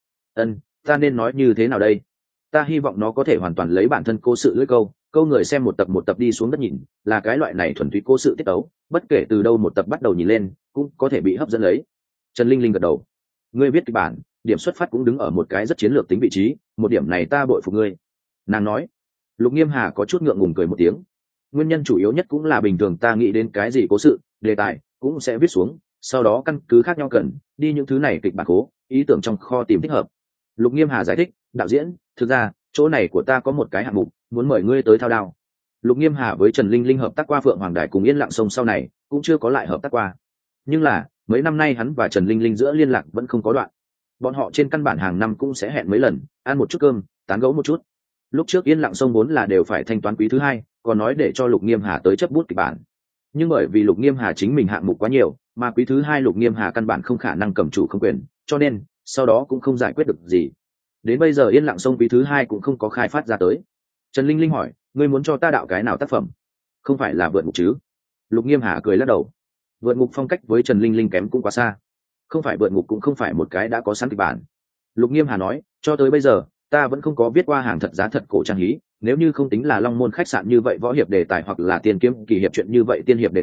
Ta nên nói như thế nào đây? Ta hy vọng nó có thể hoàn toàn lấy bản thân cố sự lưỡi câu người xem một tập đi xuống đất nhìn, là cái loại này thuần túy cố sự tiết tấu, bất kể từ đâu một tập bắt đầu nhìn lên, cũng có thể bị hấp dẫn lấy. Trần Linh Linh gật đầu. Ngươi viết kịch bản, điểm xuất phát cũng đứng ở một cái rất chiến lược tính vị trí, một điểm này ta bội phục ngươi. Nàng nói. Lục Nghiêm Hà có chút ngượng ngùng cười một tiếng. Nguyên nhân chủ yếu nhất cũng là bình thường ta nghĩ đến cái gì cố sự, đề tài cũng sẽ viết xuống, sau đó căn cứ khác nhau cần đi những thứ này kịch bản cố, ý tưởng trong kho tìm thích hợp. Lục Nghiêm Hà giải thích, đạo diễn, thực ra chỗ này của ta có một cái hạng mục, muốn mời ngươi tới thao đao. Lục Nghiêm Hà với Trần Linh Linh hợp tác qua Phượng Hoàng Đài cùng Yên Lặng Sông sau này cũng chưa có lại hợp tác qua, nhưng là mấy năm nay hắn và Trần Linh Linh giữa liên lạc vẫn không có đoạn. Bọn họ trên căn bản hàng năm cũng sẽ hẹn mấy lần, ăn một chút cơm, tán gẫu một chút. Lúc trước Yên Lặng Sông vốn là đều phải thanh toán quý thứ hai, còn nói để cho Lục Nghiêm Hà tới chấp bút kịch bản, nhưng bởi vì Lục Nghiêm Hà chính mình hạng mục quá nhiều, mà quý thứ hai Lục Nghiêm Hà căn bản không khả năng cầm chủ không quyền, cho nên sau đó cũng không giải quyết được gì. Đến bây giờ Yên Lặng Sông quý thứ hai cũng không có khai phát ra tới. Trần Linh Linh hỏi, ngươi muốn cho ta đạo cái nào tác phẩm? Không phải là vượt ngục chứ? Lục Nghiêm Hà cười lắc đầu. Vượt ngục phong cách với Trần Linh Linh kém cũng quá xa. Không phải vượt ngục cũng không phải một cái đã có sẵn kịch bản. Lục Nghiêm Hà nói, cho tới bây giờ ta vẫn không có viết qua hàng thật giá thật cổ trang hí, nếu như không tính là Long Môn khách sạn như vậy võ hiệp đề tài hoặc là Tiên Kiếm kỳ hiệp chuyện như vậy tiên hiệp đề tài,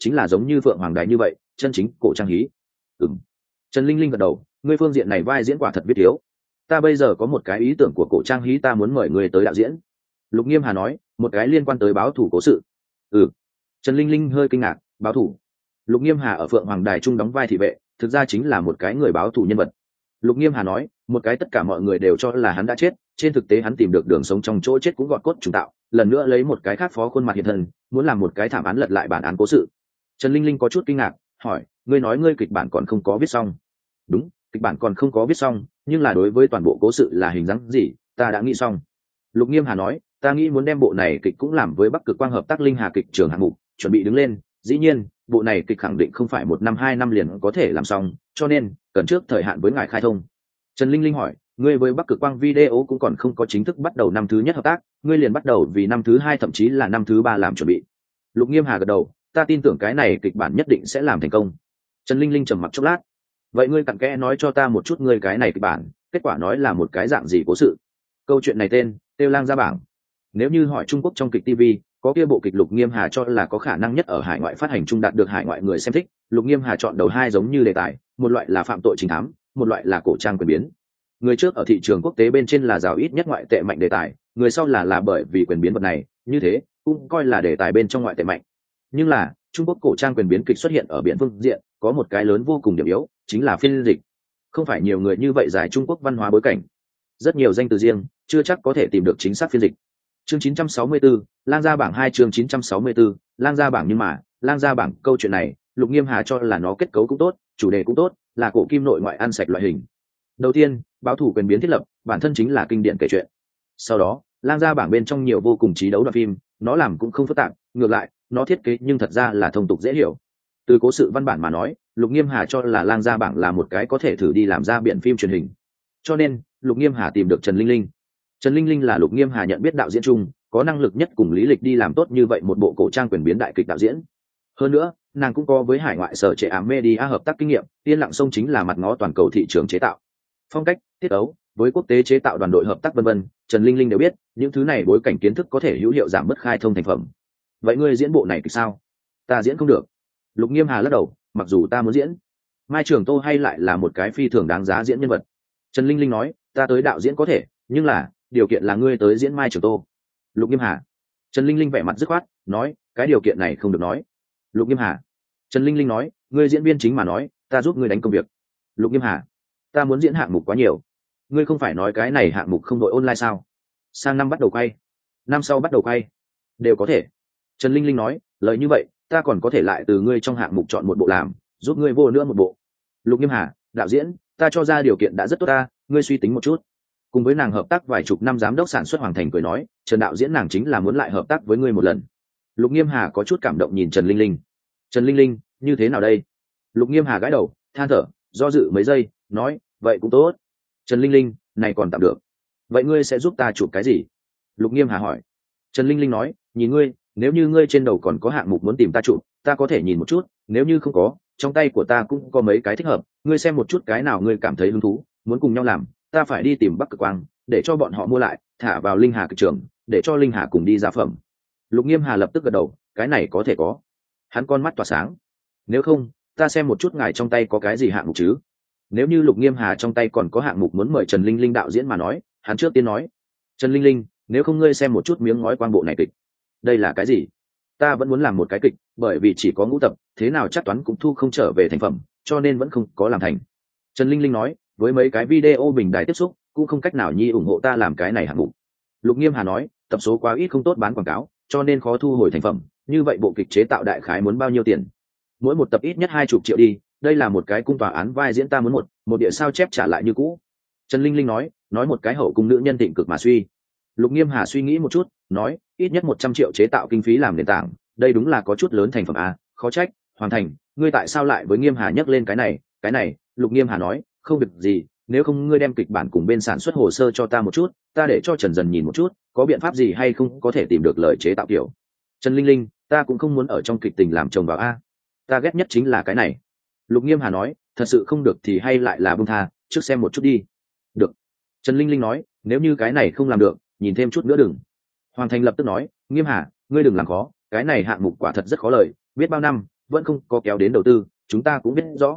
chính là giống như phượng hoàng đài như vậy chân chính cổ trang hí. Ừm. Trần Linh Linh gật đầu, ngươi phương diện này vai diễn quả thật biết thiếu. Ta bây giờ có một cái ý tưởng của cổ trang hí, ta muốn mời ngươi tới đạo diễn. Lục Nghiêm Hà nói, một cái liên quan tới báo thủ cố sự. Ừ. Trần Linh Linh hơi kinh ngạc, báo thủ. Lục Nghiêm Hà ở phượng hoàng đài trung đóng vai thị vệ, thực ra chính là một cái người báo thủ nhân vật. Lục Nghiêm Hà nói, một cái tất cả mọi người đều cho là hắn đã chết, trên thực tế hắn tìm được đường sống trong chỗ chết cũng gọt cốt trùng tạo, lần nữa lấy một cái khác phó khuôn mặt hiện thân, muốn làm một cái thảm án lật lại bản án cố sự. Trần Linh Linh có chút kinh ngạc, hỏi, ngươi nói ngươi kịch bản còn không có viết xong? Đúng, kịch bản còn không có viết xong, nhưng là đối với toàn bộ cố sự là hình dáng gì, ta đã nghĩ xong. Lục Nghiêm Hà nói, ta nghĩ muốn đem bộ này kịch cũng làm với Bắc Cực Quang hợp tác linh hà kịch trường hạng mục, chuẩn bị đứng lên. Dĩ nhiên, bộ này kịch khẳng định không phải 1 năm 2 năm liền có thể làm xong, cho nên cần trước thời hạn với ngài khai thông. Trần Linh Linh hỏi, ngươi với Bắc Cực Quang Video cũng còn không có chính thức bắt đầu năm thứ nhất hợp tác, ngươi liền bắt đầu vì năm thứ hai thậm chí là năm thứ ba làm chuẩn bị. Lục Nghiêm Hà gật đầu, ta tin tưởng cái này kịch bản nhất định sẽ làm thành công. Trần Linh Linh trầm mặc chốc lát, vậy ngươi cặn kẽ nói cho ta một chút ngươi cái này kịch bản, kết quả nói là một cái dạng gì cố sự. Câu chuyện này tên Tiêu Lang Gia Bảng. Nếu như hỏi Trung Quốc trong kịch TV, có kia bộ kịch Lục Nghiêm Hà cho là có khả năng nhất ở hải ngoại phát hành trung đạt được hải ngoại người xem thích, Lục Nghiêm Hà chọn đầu hai giống như đề tài, một loại là phạm tội trinh thám, một loại là cổ trang quyền biến. Người trước ở thị trường quốc tế bên trên là giàu ít nhất ngoại tệ mạnh đề tài, người sau là bởi vì quyền biến vật này, như thế cũng coi là đề tài bên trong ngoại tệ mạnh. Nhưng là Trung Quốc cổ trang quyền biến kịch xuất hiện ở biển phương diện, có một cái lớn vô cùng điểm yếu, chính là phiên dịch. Không phải nhiều người như vậy giải Trung Quốc văn hóa bối cảnh, rất nhiều danh từ riêng, chưa chắc có thể tìm được chính xác phiên dịch. Chương 964, Lang Gia Bảng 2 chương 964, Lang Gia Bảng. Nhưng mà Lang Gia Bảng câu chuyện này, Lục Nghiêm Hà cho là nó kết cấu cũng tốt, chủ đề cũng tốt, là cổ kim nội ngoại ăn sạch loại hình. Đầu tiên, báo thủ quyền biến thiết lập, bản thân chính là kinh điển kể chuyện. Sau đó, Lang Gia Bảng bên trong nhiều vô cùng trí đấu đoạn phim, nó làm cũng không phức tạp, ngược lại, nó thiết kế nhưng thật ra là thông tục dễ hiểu. Từ cố sự văn bản mà nói, Lục Nghiêm Hà cho là Lang Gia Bảng là một cái có thể thử đi làm ra biện phim truyền hình. Cho nên, Lục Nghiêm Hà tìm được Trần Linh Linh. Trần Linh Linh là Lục Nghiêm Hà nhận biết đạo diễn chung, có năng lực nhất cùng lý lịch đi làm tốt như vậy một bộ cổ trang quyền biến đại kịch đạo diễn. Hơn nữa, nàng cũng có với hải ngoại sở chế ám media hợp tác kinh nghiệm, Yên Lặng Sông chính là mặt ngó toàn cầu thị trường chế tạo. Phong cách, tiết tấu, với quốc tế chế tạo đoàn đội hợp tác vân vân, Trần Linh Linh đều biết, những thứ này bối cảnh kiến thức có thể hữu hiệu giảm bớt khai thông thành phẩm. Vậy ngươi diễn bộ này thì sao? Ta diễn không được. Lục Nghiêm Hà lắc đầu, mặc dù ta muốn diễn, Mai Trường Tô hay lại là một cái phi thường đáng giá diễn nhân vật. Trần Linh Linh nói, ta tới đạo diễn có thể, nhưng là điều kiện là ngươi tới diễn Mai Trường Tô. Lục Nghiêm Hà. Trần Linh Linh vẻ mặt dứt khoát, nói, cái điều kiện này không được nói. Lục Nghiêm Hà. Trần Linh Linh nói, ngươi diễn viên chính mà nói, ta giúp ngươi đánh công việc. Lục Nghiêm Hà. Ta muốn diễn hạng mục quá nhiều, ngươi không phải nói cái này hạng mục không đội online sao? Sang năm bắt đầu quay, năm sau bắt đầu quay, đều có thể. Trần Linh Linh nói, lời như vậy, ta còn có thể lại từ ngươi trong hạng mục chọn một bộ làm, giúp ngươi vô nữa một bộ. Lục Nghiêm Hà, đạo diễn, ta cho ra điều kiện đã rất tốt ta, ngươi suy tính một chút. Cùng với nàng hợp tác vài chục năm, giám đốc sản xuất Hoàng Thành cười nói, Trần đạo diễn nàng chính là muốn lại hợp tác với ngươi một lần. Lục Nghiêm Hà có chút cảm động nhìn Trần Linh Linh. Trần Linh Linh, như thế nào đây? Lục Nghiêm Hà gãi đầu, than thở, do dự mấy giây, nói, vậy cũng tốt. Trần Linh Linh, này còn tạm được. Vậy ngươi sẽ giúp ta chụp cái gì? Lục Nghiêm Hà hỏi. Trần Linh Linh nói, nhìn ngươi, nếu như ngươi trên đầu còn có hạng mục muốn tìm ta chụp, ta có thể nhìn một chút, nếu như không có, trong tay của ta cũng có mấy cái thích hợp, ngươi xem một chút cái nào ngươi cảm thấy hứng thú, muốn cùng nhau làm, ta phải đi tìm Bắc Cực Quang, để cho bọn họ mua lại, thả vào Linh Hà kịch trường, để cho Linh Hà cùng đi ra phẩm. Lục Nghiêm Hà lập tức gật đầu, cái này có thể có. Hắn con mắt tỏa sáng. Nếu không, ta xem một chút ngài trong tay có cái gì hạng mục chứ. Nếu như Lục Nghiêm Hà trong tay còn có hạng mục muốn mời Trần Linh Linh đạo diễn mà nói, hắn trước tiên nói, Trần Linh Linh, nếu không ngươi xem một chút miếng ngói quang bộ này kịch. Đây là cái gì? Ta vẫn muốn làm một cái kịch, bởi vì chỉ có ngũ tập, thế nào chắc toán cũng thu không trở về thành phẩm, cho nên vẫn không có làm thành. Trần Linh Linh nói, với mấy cái video bình đài tiếp xúc, cũng không cách nào nhi ủng hộ ta làm cái này hạng mục. Lục Nghiêm Hà nói, tập số quá ít không tốt bán quảng cáo, cho nên khó thu hồi thành phẩm, như vậy bộ kịch chế tạo đại khái muốn bao nhiêu tiền? Mỗi một tập ít nhất 20 triệu đi, đây là một cái cung tòa án vai diễn ta muốn một địa sao chép trả lại như cũ. Trần Linh Linh nói một cái hậu cung nữ nhân thịnh cực mà suy. Lục Nghiêm Hà suy nghĩ một chút, nói, ít nhất 100 triệu chế tạo kinh phí làm nền tảng, đây đúng là có chút lớn thành phẩm a, khó trách. Hoàn Thành, ngươi tại sao lại với Nghiêm Hà nhắc lên cái này? Lục Nghiêm Hà nói, không việc gì, nếu không ngươi đem kịch bản cùng bên sản xuất hồ sơ cho ta một chút, ta để cho Trần Dần nhìn một chút, có biện pháp gì hay không có thể tìm được lời chế tạo kiểu. Trần Linh Linh, ta cũng không muốn ở trong kịch tình làm chồng vào a, ta ghét nhất chính là cái này. Lục Nghiêm Hà nói, thật sự không được thì hay lại là buông tha, trước xem một chút đi. Được. Trần Linh Linh nói, nếu như cái này không làm được, nhìn thêm chút nữa đừng. Hoàng Thành lập tức nói, Nghiêm Hà, ngươi đừng làm khó, cái này hạng mục quả thật rất khó lời, biết bao năm, vẫn không có kéo đến đầu tư, chúng ta cũng biết rõ.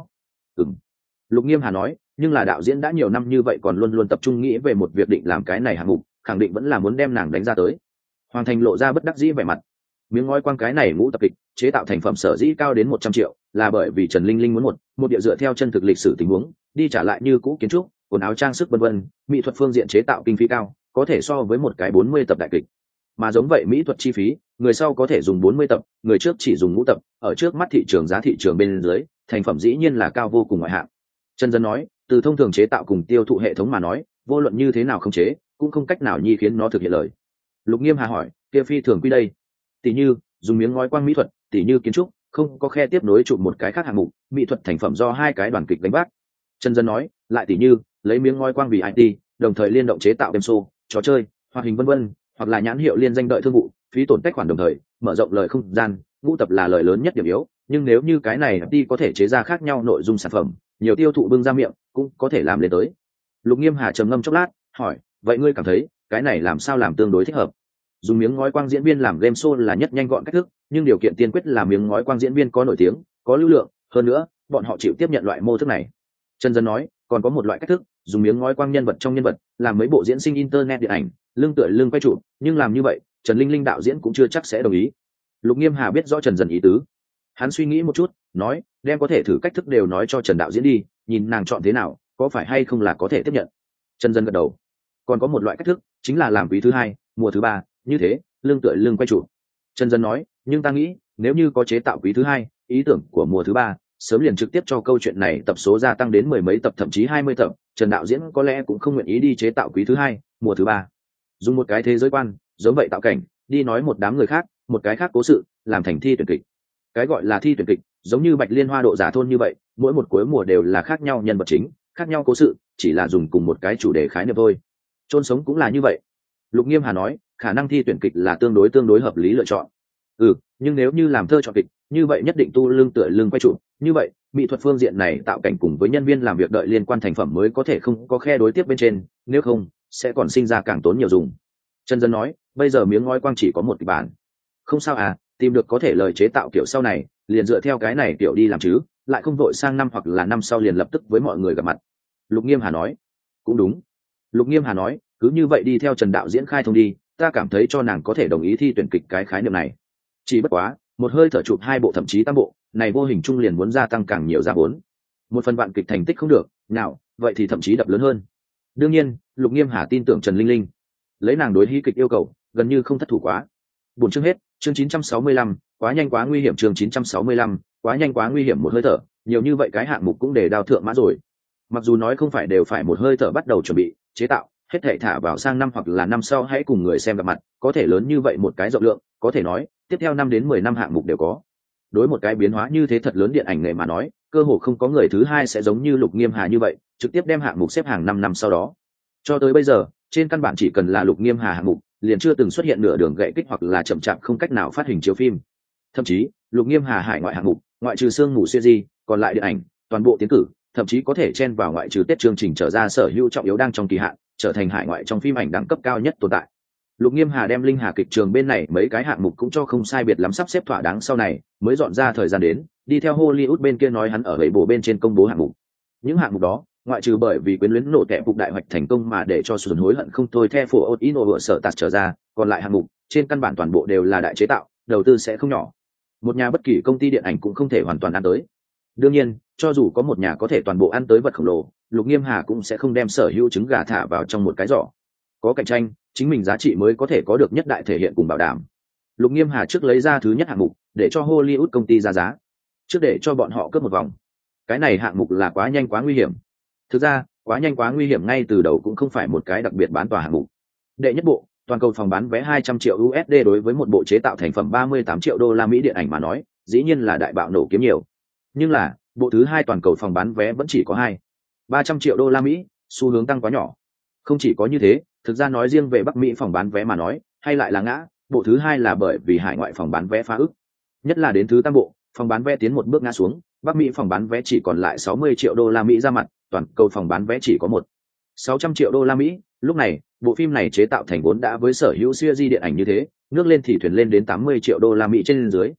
Lục Nghiêm Hà nói, nhưng là đạo diễn đã nhiều năm như vậy còn luôn luôn tập trung nghĩ về một việc định làm cái này hạng mục, khẳng định vẫn là muốn đem nàng đánh ra tới. Hoàng Thành lộ ra bất đắc dĩ vẻ mặt. Miếng ngói quang cái này ngũ tập kịch chế tạo thành phẩm sở dĩ cao đến 100 triệu, là bởi vì Trần Linh Linh muốn một địa dựa theo chân thực lịch sử tình huống, đi trả lại như cũ kiến trúc, quần áo trang sức vân vân, mỹ thuật phương diện chế tạo kinh phí cao, có thể so với một cái 40 tập đại kịch. Mà giống vậy mỹ thuật chi phí, người sau có thể dùng 40 tập, người trước chỉ dùng ngũ tập, ở trước mắt thị trường giá thị trường bên dưới, thành phẩm dĩ nhiên là cao vô cùng ngoại hạng. Trần Dân nói, từ thông thường chế tạo cùng tiêu thụ hệ thống mà nói, vô luận như thế nào không chế, cũng không cách nào nhi khiến nó thực hiện lời. Lục Nghiêm Hà hỏi, kia phi thường quy đây, tỷ như dùng miếng ngói quang mỹ thuật, tỷ như kiến trúc, không có khe tiếp nối chụp một cái khác hạng mục, mỹ thuật thành phẩm do hai cái đoàn kịch đánh vác. Trần Dân nói, lại tỷ như lấy miếng ngói quang vì IT, đồng thời liên động chế tạo game show, trò chơi, hoạt hình vân vân, hoặc là nhãn hiệu liên danh đợi thương vụ, phí tổn tách khoản đồng thời, mở rộng lời không gian, ngũ tập là lời lớn nhất điểm yếu, nhưng nếu như cái này IT có thể chế ra khác nhau nội dung sản phẩm, nhiều tiêu thụ bưng ra miệng, cũng có thể làm lên tới. Lục Nghiêm Hà trầm ngâm chốc lát, hỏi, vậy ngươi cảm thấy cái này làm sao làm tương đối thích hợp? Dùng miếng ngói quang diễn viên làm game show là nhất nhanh gọn cách thức, nhưng điều kiện tiên quyết là miếng ngói quang diễn viên có nổi tiếng, có lưu lượng, hơn nữa bọn họ chịu tiếp nhận loại mô thức này. Trần Dân nói, còn có một loại cách thức, dùng miếng ngói quang nhân vật trong nhân vật, làm mấy bộ diễn sinh internet điện ảnh, lưng tựa lưng quay trụ, nhưng làm như vậy Trần Linh Linh đạo diễn cũng chưa chắc sẽ đồng ý. Lục Nghiêm Hà biết rõ Trần Dân ý tứ, hắn suy nghĩ một chút, nói, đem có thể thử cách thức đều nói cho Trần đạo diễn đi, nhìn nàng chọn thế nào, có phải hay không là có thể tiếp nhận. Trần Dân gật đầu. Còn có một loại cách thức, chính là làm quý thứ hai, mùa thứ ba, như thế, lưng tựa lưng quay trụ. Trần Dân nói, nhưng ta nghĩ, nếu như có chế tạo quý thứ hai, ý tưởng của mùa thứ ba, sớm liền trực tiếp cho câu chuyện này tập số gia tăng đến 10 mấy tập thậm chí 20 tập, Trần đạo diễn có lẽ cũng không nguyện ý đi chế tạo quý thứ hai, mùa thứ ba. Dùng một cái thế giới quan, giống vậy tạo cảnh, đi nói một đám người khác, một cái khác cố sự, làm thành thi tuyển kịch. Cái gọi là thi tuyển kịch, giống như Bạch Liên Hoa Độ Giả Thôn như vậy, mỗi một cuối mùa đều là khác nhau nhân vật chính, khác nhau cố sự, chỉ là dùng cùng một cái chủ đề khái niệm thôi. Chôn sống cũng là như vậy. Lục Nghiêm Hà nói, khả năng thi tuyển kịch là tương đối hợp lý lựa chọn. Nhưng nếu như làm thơ chọn kịch, như vậy nhất định tu lưng tựa lưng quay trụ, như vậy mỹ thuật phương diện này tạo cảnh cùng với nhân viên làm việc đợi liên quan thành phẩm mới có thể không có khe đối tiếp bên trên, nếu không sẽ còn sinh ra càng tốn nhiều dùng. Trần Dân nói, bây giờ miếng ngói quang chỉ có một kịch bản, không sao à, tìm được có thể lời chế tạo kiểu sau này, liền dựa theo cái này kiểu đi làm chứ, lại không vội sang năm hoặc là năm sau liền lập tức với mọi người gặp mặt. Lục Nghiêm Hà nói, cũng đúng. Lục Nghiêm Hà nói, cứ như vậy đi theo Trần đạo diễn khai thông đi, ta cảm thấy cho nàng có thể đồng ý thi tuyển kịch cái khái niệm này. Chỉ bất quá, một hơi thở chụp 2 bộ thậm chí 8 bộ, này vô hình chung liền muốn gia tăng càng nhiều giá vốn. Một phần bạn kịch thành tích không được, nào, vậy thì thậm chí đập lớn hơn. Đương nhiên, Lục Nghiêm Hà tin tưởng Trần Linh Linh. Lấy nàng đối hí kịch yêu cầu, gần như không thất thủ quá. Buổi chương hết, chương 965, quá nhanh quá nguy hiểm chương 965, quá nhanh quá nguy hiểm một hơi thở, nhiều như vậy cái hạng mục cũng để đào thượng mã rồi. Mặc dù nói không phải đều phải một hơi thở bắt đầu chuẩn bị, chế tạo, hết thảy thả vào sang năm hoặc là năm sau hãy cùng người xem gặp mặt, có thể lớn như vậy một cái rộng lượng, có thể nói, tiếp theo 5 đến 10 năm hạng mục đều có. Đối một cái biến hóa như thế thật lớn điện ảnh nghề mà nói, cơ hồ không có người thứ hai sẽ giống như Lục Nghiêm Hà như vậy, trực tiếp đem hạng mục xếp hàng 5 năm sau đó. Cho tới bây giờ, trên căn bản chỉ cần là Lục Nghiêm Hà hạng mục, liền chưa từng xuất hiện nửa đường gãy kích hoặc là chậm chạp không cách nào phát hình chiếu phim. Thậm chí, Lục Nghiêm Hà hải ngoại hạng mục, ngoại trừ Sương Mù Series, còn lại điện ảnh, toàn bộ tiến cử, thậm chí có thể chen vào ngoại trừ Tết chương trình trở ra sở hữu trọng yếu đang trong kỳ hạn, trở thành hải ngoại trong phim ảnh đẳng cấp cao nhất tồn tại. Lục Nghiêm Hà đem Linh Hà kịch trường bên này mấy cái hạng mục cũng cho không sai biệt lắm sắp xếp thỏa đáng sau này, mới dọn ra thời gian đến, đi theo Hollywood bên kia nói hắn ở bảy bộ bên trên công bố hạng mục. Những hạng mục đó, ngoại trừ bởi vì quyến luyến nổ tẹp phục đại hoạch thành công mà để cho sùn hối hận không thôi theo phổ ốt ino vợ sợ tạt trở ra, còn lại hạng mục trên căn bản toàn bộ đều là đại chế tạo, đầu tư sẽ không nhỏ. Một nhà bất kỳ công ty điện ảnh cũng không thể hoàn toàn ăn tới. Đương nhiên, cho dù có một nhà có thể toàn bộ ăn tới vật khổng lồ, Lục Nghiêm Hà cũng sẽ không đem sở hữu trứng gà thả vào trong một cái giỏ. Có cạnh tranh, chính mình giá trị mới có thể có được nhất đại thể hiện cùng bảo đảm. Lục Nghiêm Hà trước lấy ra thứ nhất hạng mục, để cho Hollywood công ty ra giá, trước để cho bọn họ cướp một vòng. Cái này hạng mục là quá nhanh quá nguy hiểm. Thực ra, quá nhanh quá nguy hiểm ngay từ đầu cũng không phải một cái đặc biệt bán tòa hạng mục. Đệ nhất bộ, toàn cầu phòng bán vé 200 triệu USD đối với một bộ chế tạo thành phẩm 38 triệu đô la Mỹ điện ảnh mà nói, dĩ nhiên là đại bạo nổ kiếm nhiều. Nhưng là, bộ thứ hai toàn cầu phòng bán vé vẫn chỉ có 300 triệu đô la Mỹ, xu hướng tăng quá nhỏ. Không chỉ có như thế, thực ra nói riêng về Bắc Mỹ phòng bán vé mà nói, hay lại là ngã, bộ thứ hai là bởi vì hải ngoại phòng bán vé phá ức. Nhất là đến thứ tam bộ, phòng bán vé tiến một bước ngã xuống, Bắc Mỹ phòng bán vé chỉ còn lại 60 triệu đô la Mỹ ra mặt, toàn cầu phòng bán vé chỉ có 600 triệu đô la Mỹ. Lúc này, bộ phim này chế tạo thành vốn đã với sở hữu series điện ảnh như thế, nước lên thì thuyền lên đến 80 triệu đô la Mỹ trên dưới.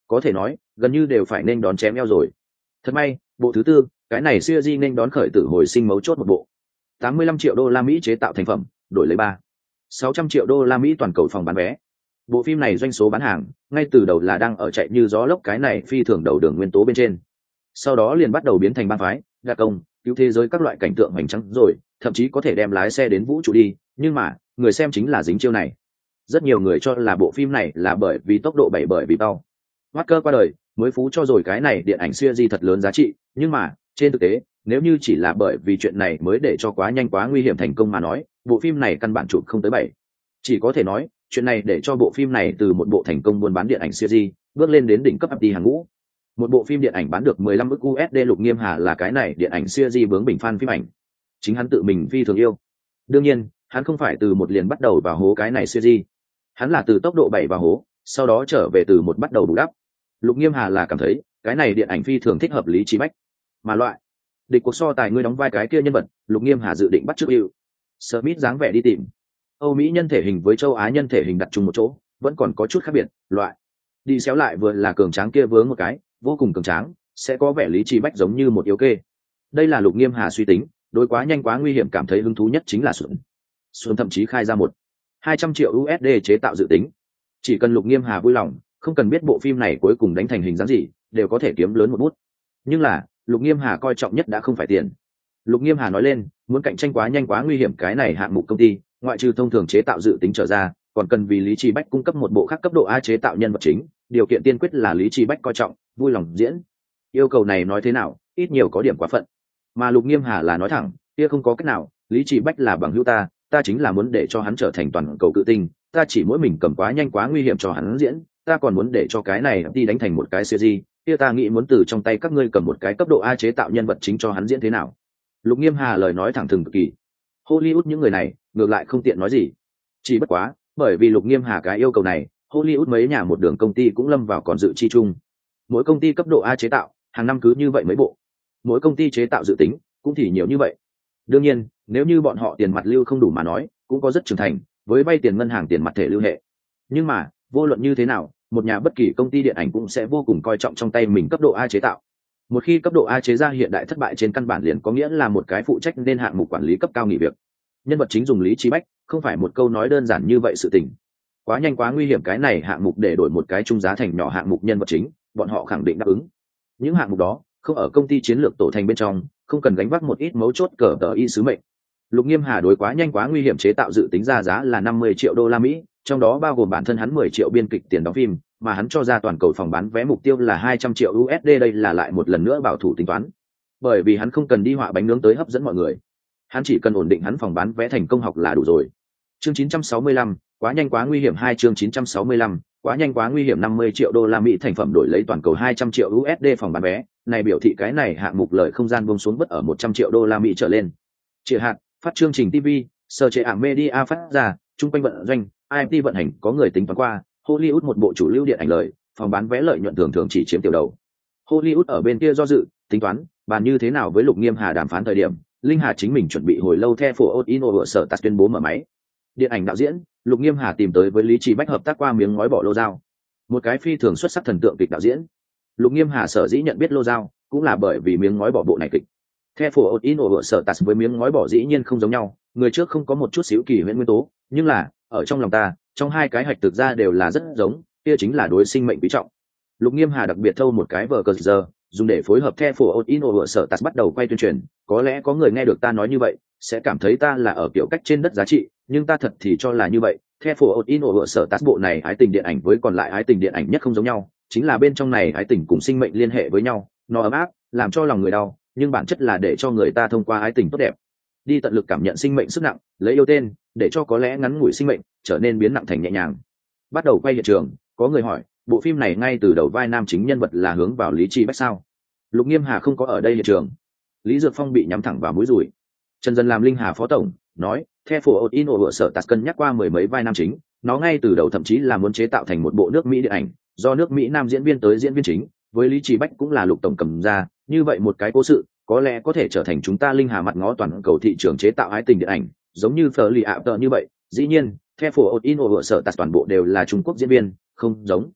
có thể nói gần như đều phải nên đón chém eo rồi. Thật may bộ thứ tư, cái này series nên đón khởi tử hồi sinh mấu chốt một bộ. 85 triệu đô la Mỹ chế tạo thành phẩm, đổi lấy 600 triệu đô la Mỹ toàn cầu phòng bán vé. Bộ phim này doanh số bán hàng ngay từ đầu là đang ở chạy như gió lốc cái này phi thường đầu đường nguyên tố bên trên, sau đó liền bắt đầu biến thành bang phái, đặc công, cứu thế giới các loại cảnh tượng hoành tráng rồi, thậm chí có thể đem lái xe đến vũ trụ đi, nhưng mà người xem chính là dính chiêu này. Rất nhiều người cho là bộ phim này là bởi vì tốc độ bảy bởi vì bao Walker qua đời mới phú cho rồi cái này điện ảnh series thật lớn giá trị, nhưng mà trên thực tế nếu như chỉ là bởi vì chuyện này mới để cho quá nhanh quá nguy hiểm thành công mà nói, bộ phim này căn bản chụp không tới 7. Chỉ có thể nói chuyện này để cho bộ phim này từ một bộ thành công buôn bán điện ảnh series bước lên đến đỉnh cấp FT hàng ngũ. Một bộ phim điện ảnh bán được 15 ức USD. Lục Nghiêm Hà là cái này điện ảnh series bướng bình fan phim ảnh, chính hắn tự mình phi thường yêu. Đương nhiên hắn không phải từ một liền bắt đầu vào hố cái này series, hắn là từ tốc độ 7 vào hố, sau đó trở về từ một bắt đầu bù đắp. Lục Nghiêm Hà là cảm thấy cái này điện ảnh phi thường thích hợp Lý Chí Bách, mà loại địch cuộc so tài ngươi đóng vai cái kia nhân vật, Lục Nghiêm Hà dự định bắt chước yêu Smith dáng vẻ đi tìm. Âu Mỹ nhân thể hình với châu Á nhân thể hình đặt chung một chỗ vẫn còn có chút khác biệt, loại đi xéo lại vừa là cường tráng kia vướng một cái vô cùng cường tráng, sẽ có vẻ Lý Chí Bách giống như một yếu kê. Đây là Lục Nghiêm Hà suy tính, đối quá nhanh quá nguy hiểm cảm thấy hứng thú nhất chính là Xuân thậm chí khai ra 200 triệu USD chế tạo dự tính. Chỉ cần Lục Nghiêm Hà vui lòng, không cần biết bộ phim này cuối cùng đánh thành hình dáng gì, đều có thể kiếm lớn một bút. Nhưng là Lục Nghiêm Hà coi trọng nhất đã không phải tiền. Lục Nghiêm Hà nói lên muốn cạnh tranh quá nhanh quá nguy hiểm cái này hạng mục công ty, ngoại trừ thông thường chế tạo dự tính trở ra, còn cần vì Lý Chí Bách cung cấp một bộ khác cấp độ A chế tạo nhân vật chính, điều kiện tiên quyết là Lý Chí Bách coi trọng, vui lòng diễn. Yêu cầu này nói thế nào, ít nhiều có điểm quá phận. Mà Lục Nghiêm Hà là nói thẳng, kia không có cách nào, Lý Chí Bách là bằng hữu ta chính là muốn để cho hắn trở thành toàn cầu cự tinh, ta chỉ mỗi mình cầm quá nhanh quá nguy hiểm cho hắn diễn, ta còn muốn để cho cái này đi đánh thành một cái series, kia ta nghĩ muốn từ trong tay các ngươi cầm một cái cấp độ A chế tạo nhân vật chính cho hắn diễn thế nào. Lục Nghiêm Hà lời nói thẳng thừng cực kỳ. Hollywood những người này ngược lại không tiện nói gì, chỉ bất quá bởi vì Lục Nghiêm Hà cái yêu cầu này, Hollywood mấy nhà một đường công ty cũng lâm vào còn dự chi chung. Mỗi công ty cấp độ A chế tạo hàng năm cứ như vậy mấy bộ, mỗi công ty chế tạo dự tính cũng thì nhiều như vậy. Đương nhiên nếu như bọn họ tiền mặt lưu không đủ mà nói, cũng có rất trưởng thành với vay tiền ngân hàng tiền mặt thể lưu hệ. Nhưng mà vô luận như thế nào, một nhà bất kỳ công ty điện ảnh cũng sẽ vô cùng coi trọng trong tay mình cấp độ A chế tạo. Một khi cấp độ A chế ra hiện đại thất bại, trên căn bản liền có nghĩa là một cái phụ trách nên hạng mục quản lý cấp cao nghỉ việc. Nhân vật chính dùng Lý Chí Bách không phải một câu nói đơn giản như vậy sự tình. Quá nhanh quá nguy hiểm cái này hạng mục để đổi một cái trung giá thành nhỏ hạng mục nhân vật chính, bọn họ khẳng định đáp ứng. Những hạng mục đó không ở công ty chiến lược tổ thành bên trong, không cần gánh vác một ít mấu chốt cờ tờ y sứ mệnh. Lục Nghiêm Hà đối quá nhanh quá nguy hiểm chế tạo dự tính ra giá là 50 triệu đô la Mỹ, trong đó bao gồm bản thân hắn 10 triệu biên kịch tiền đóng phim, mà hắn cho ra toàn cầu phòng bán vé mục tiêu là 200 triệu USD. Đây là lại một lần nữa bảo thủ tính toán, bởi vì hắn không cần đi họa bánh nướng tới hấp dẫn mọi người, hắn chỉ cần ổn định hắn phòng bán vé thành công học là đủ rồi. Chương 965, quá nhanh quá nguy hiểm 2. Chương 965, quá nhanh quá nguy hiểm 50 triệu đô la Mỹ thành phẩm đổi lấy toàn cầu 200 triệu USD phòng bán vé, này biểu thị cái này hạng mục lợi không gian buông xuống bất ở 100 triệu đô la Mỹ trở lên. Chia hạt phát chương trình TV, sở chế ảm media phát ra, trung quanh vận doanh, IMT vận hành có người tính toán qua, Hollywood một bộ chủ lưu điện ảnh lợi, phòng bán vé lợi nhuận thường thường chỉ chiếm tiểu đầu. Hollywood ở bên kia do dự, tính toán, bàn như thế nào với Lục Nghiêm Hà đàm phán thời điểm, Linh Hà chính mình chuẩn bị hồi lâu theo phổ Ino sở tạt tuyên bố mở máy. Điện ảnh đạo diễn, Lục Nghiêm Hà tìm tới với Lý Chí Bách hợp tác qua miếng ngói bỏ Lô Dao, một cái phi thường xuất sắc thần tượng kịch đạo diễn. Lục Nghiêm Hà sở dĩ nhận biết Lô Dao, cũng là bởi vì miếng ngói bỏ bộ này kịch. Theo phổ Ino sở tạt với miếng ngói bỏ dĩ nhiên không giống nhau, người trước không có một chút xíu kỳ huyễn nguyên tố, nhưng là ở trong lòng ta, trong hai cái hạch thực ra đều là rất giống, kia chính là đối sinh mệnh quý trọng. Lục Nghiêm Hà đặc biệt thâu một cái vở cờ giờ, dùng để phối hợp theo phổ Ino sở tạt bắt đầu quay tuyên truyền. Có lẽ có người nghe được ta nói như vậy sẽ cảm thấy ta là ở kiểu cách trên đất giá trị, nhưng ta thật thì cho là như vậy. Theo phổ Ino sở tạt bộ này ái tình điện ảnh với còn lại ái tình điện ảnh nhất không giống nhau, chính là bên trong này ái tình cùng sinh mệnh liên hệ với nhau, nó ấm áp, làm cho lòng người đau, nhưng bản chất là để cho người ta thông qua ái tình tốt đẹp đi tận lực cảm nhận sinh mệnh sức nặng, lấy yêu tên để cho có lẽ ngắn ngủi sinh mệnh trở nên biến nặng thành nhẹ nhàng. Bắt đầu quay hiện trường, có người hỏi bộ phim này ngay từ đầu vai nam chính nhân vật là hướng vào Lý Chí Bách sao? Lục Nghiêm Hà không có ở đây hiện trường. Lý Dược Phong bị nhắm thẳng vào mũi rùi. Trần Dân làm Linh Hà phó tổng nói, theo phổ Ino vợ sở tạt cân nhắc qua mười mấy vai nam chính, nó ngay từ đầu thậm chí là muốn chế tạo thành một bộ nước Mỹ điện ảnh, do nước Mỹ nam diễn viên tới diễn viên chính, với Lý Chí Bách cũng là Lục tổng cầm ra, như vậy một cái cố sự có lẽ có thể trở thành chúng ta Linh Hà mặt ngó toàn cầu thị trường chế tạo ái tình điện ảnh, giống như Phở Lì ạ tợ như vậy. Dĩ nhiên theo phổ Ino vợ sở tạt toàn bộ đều là Trung Quốc diễn viên, không giống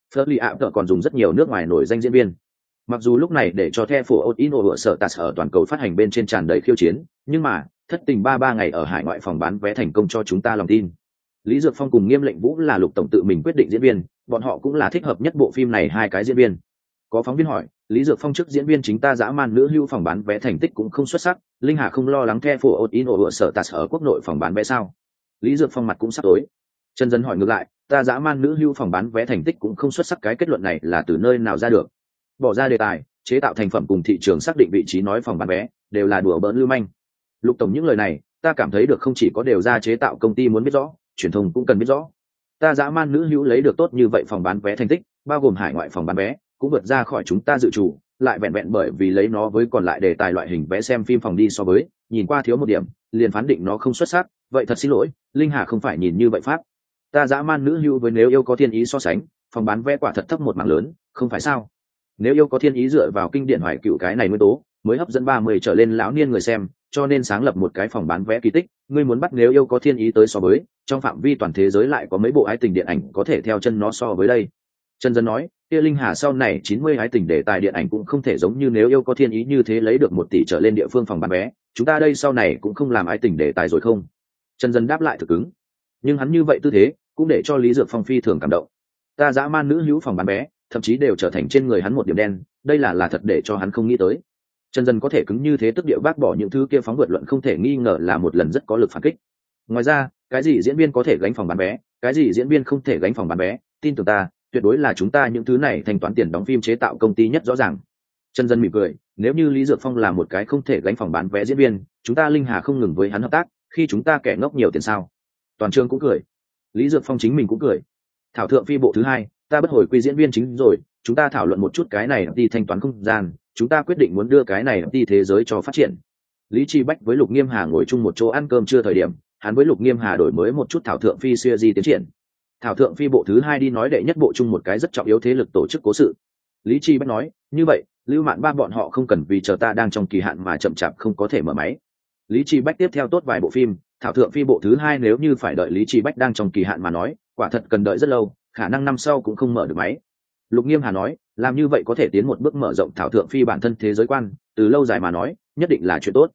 Fleur Ly ạ tợ còn dùng rất nhiều nước ngoài nổi danh diễn viên. Mặc dù lúc này để cho The For Ino ở sở tạt ở toàn cầu phát hành bên trên tràn đầy khiêu chiến, nhưng mà thất tình 33 ngày ở hải ngoại phòng bán vé thành công cho chúng ta lòng tin. Lý Dược Phong cùng Nghiêm Lệnh Vũ là Lục tổng tự mình quyết định diễn viên, bọn họ cũng là thích hợp nhất bộ phim này hai cái diễn viên. Có phóng viên hỏi, Lý Dược Phong trước diễn viên chính ta dã man nữ hưu phòng bán vé thành tích cũng không xuất sắc, Linh Hà không lo lắng The For Ino ở sở tạt ở quốc nội phòng bán vé sao? Lý Dược Phong mặt cũng sắp tối. Trần Dân hỏi ngược lại, ta dã man nữ hưu phòng bán vé thành tích cũng không xuất sắc, cái kết luận này là từ nơi nào ra được? Bỏ ra đề tài, chế tạo thành phẩm cùng thị trường xác định vị trí nói phòng bán vé đều là đùa bỡn lưu manh. Lục tổng những lời này ta cảm thấy được không chỉ có đều ra chế tạo công ty muốn biết rõ, truyền thông cũng cần biết rõ. Ta dã man nữ hữu lấy được tốt như vậy phòng bán vé thành tích, bao gồm hải ngoại phòng bán vé cũng vượt ra khỏi chúng ta dự trù, lại vẹn vẹn bởi vì lấy nó với còn lại đề tài loại hình vé xem phim phòng đi so với nhìn qua thiếu một điểm liền phán định nó không xuất sắc, vậy thật xin lỗi, Linh Hà không phải nhìn như vậy pháp. Ta dã man nữ hữu với nếu yêu có thiên ý so sánh, phòng bán vé quả thật thấp một mảng lớn, không phải sao? Nếu yêu có thiên ý dựa vào kinh điển hoài cựu cái này nguyên tố mới hấp dẫn 30 trở lên lão niên người xem, cho nên sáng lập một cái phòng bán vé kỳ tích. Ngươi muốn bắt nếu yêu có thiên ý tới so với, trong phạm vi toàn thế giới lại có mấy bộ ái tình điện ảnh có thể theo chân nó so với đây? Trần Dân nói, kia Linh Hà sau này 90 ái tình đề tài điện ảnh cũng không thể giống như nếu yêu có thiên ý như thế lấy được 1 tỷ trở lên địa phương phòng bán vé, chúng ta đây sau này cũng không làm ái tình đề tài rồi không? Trần Dân đáp lại thực ứng, nhưng hắn như vậy tư thế cũng để cho Lý Dược Phong phi thường cảm động. Ta dã man nữ hữu phòng bán vé thậm chí đều trở thành trên người hắn một điểm đen, đây là thật để cho hắn không nghĩ tới. Trần Dân có thể cứng như thế tức điệu bác bỏ những thứ kia phóng vượt luận không thể nghi ngờ là một lần rất có lực phản kích. Ngoài ra, cái gì diễn viên có thể gánh phòng bán vé, cái gì diễn viên không thể gánh phòng bán vé, tin tưởng ta, tuyệt đối là chúng ta những thứ này thanh toán tiền đóng phim chế tạo công ty nhất rõ ràng. Trần Dân mỉm cười, nếu như Lý Dược Phong là một cái không thể gánh phòng bán vé diễn viên, chúng ta Linh Hà không ngừng với hắn hợp tác, khi chúng ta kẻ ngốc nhiều tiền sao? Toàn trường cũng cười, Lý Dược Phong chính mình cũng cười. Thảo thượng phi bộ thứ 2, ta bất hồi quy diễn viên chính rồi, chúng ta thảo luận một chút cái này đi thanh toán không gian, chúng ta quyết định muốn đưa cái này đi thế giới cho phát triển. Lý Chi Bách với Lục Nghiêm Hà ngồi chung một chỗ ăn cơm trưa thời điểm, hắn với Lục Nghiêm Hà đổi mới một chút thảo thượng phi series tiến triển. Thảo thượng phi bộ thứ 2 đi nói đệ nhất bộ chung một cái rất trọng yếu thế lực tổ chức cố sự. Lý Chi Bách nói, như vậy, Lưu Mạn Ba bọn họ không cần vì chờ ta đang trong kỳ hạn mà chậm chạp không có thể mở máy. Lý Chi Bách tiếp theo tốt vài bộ phim, thảo thượng phi bộ thứ 2 nếu như phải đợi Lý Chi Bách đang trong kỳ hạn mà nói, quả thật cần đợi rất lâu, khả năng năm sau cũng không mở được máy. Lục Nghiêm Hà nói, làm như vậy có thể tiến một bước mở rộng thảo thượng phi bản thân thế giới quan, từ lâu dài mà nói, nhất định là chuyện tốt.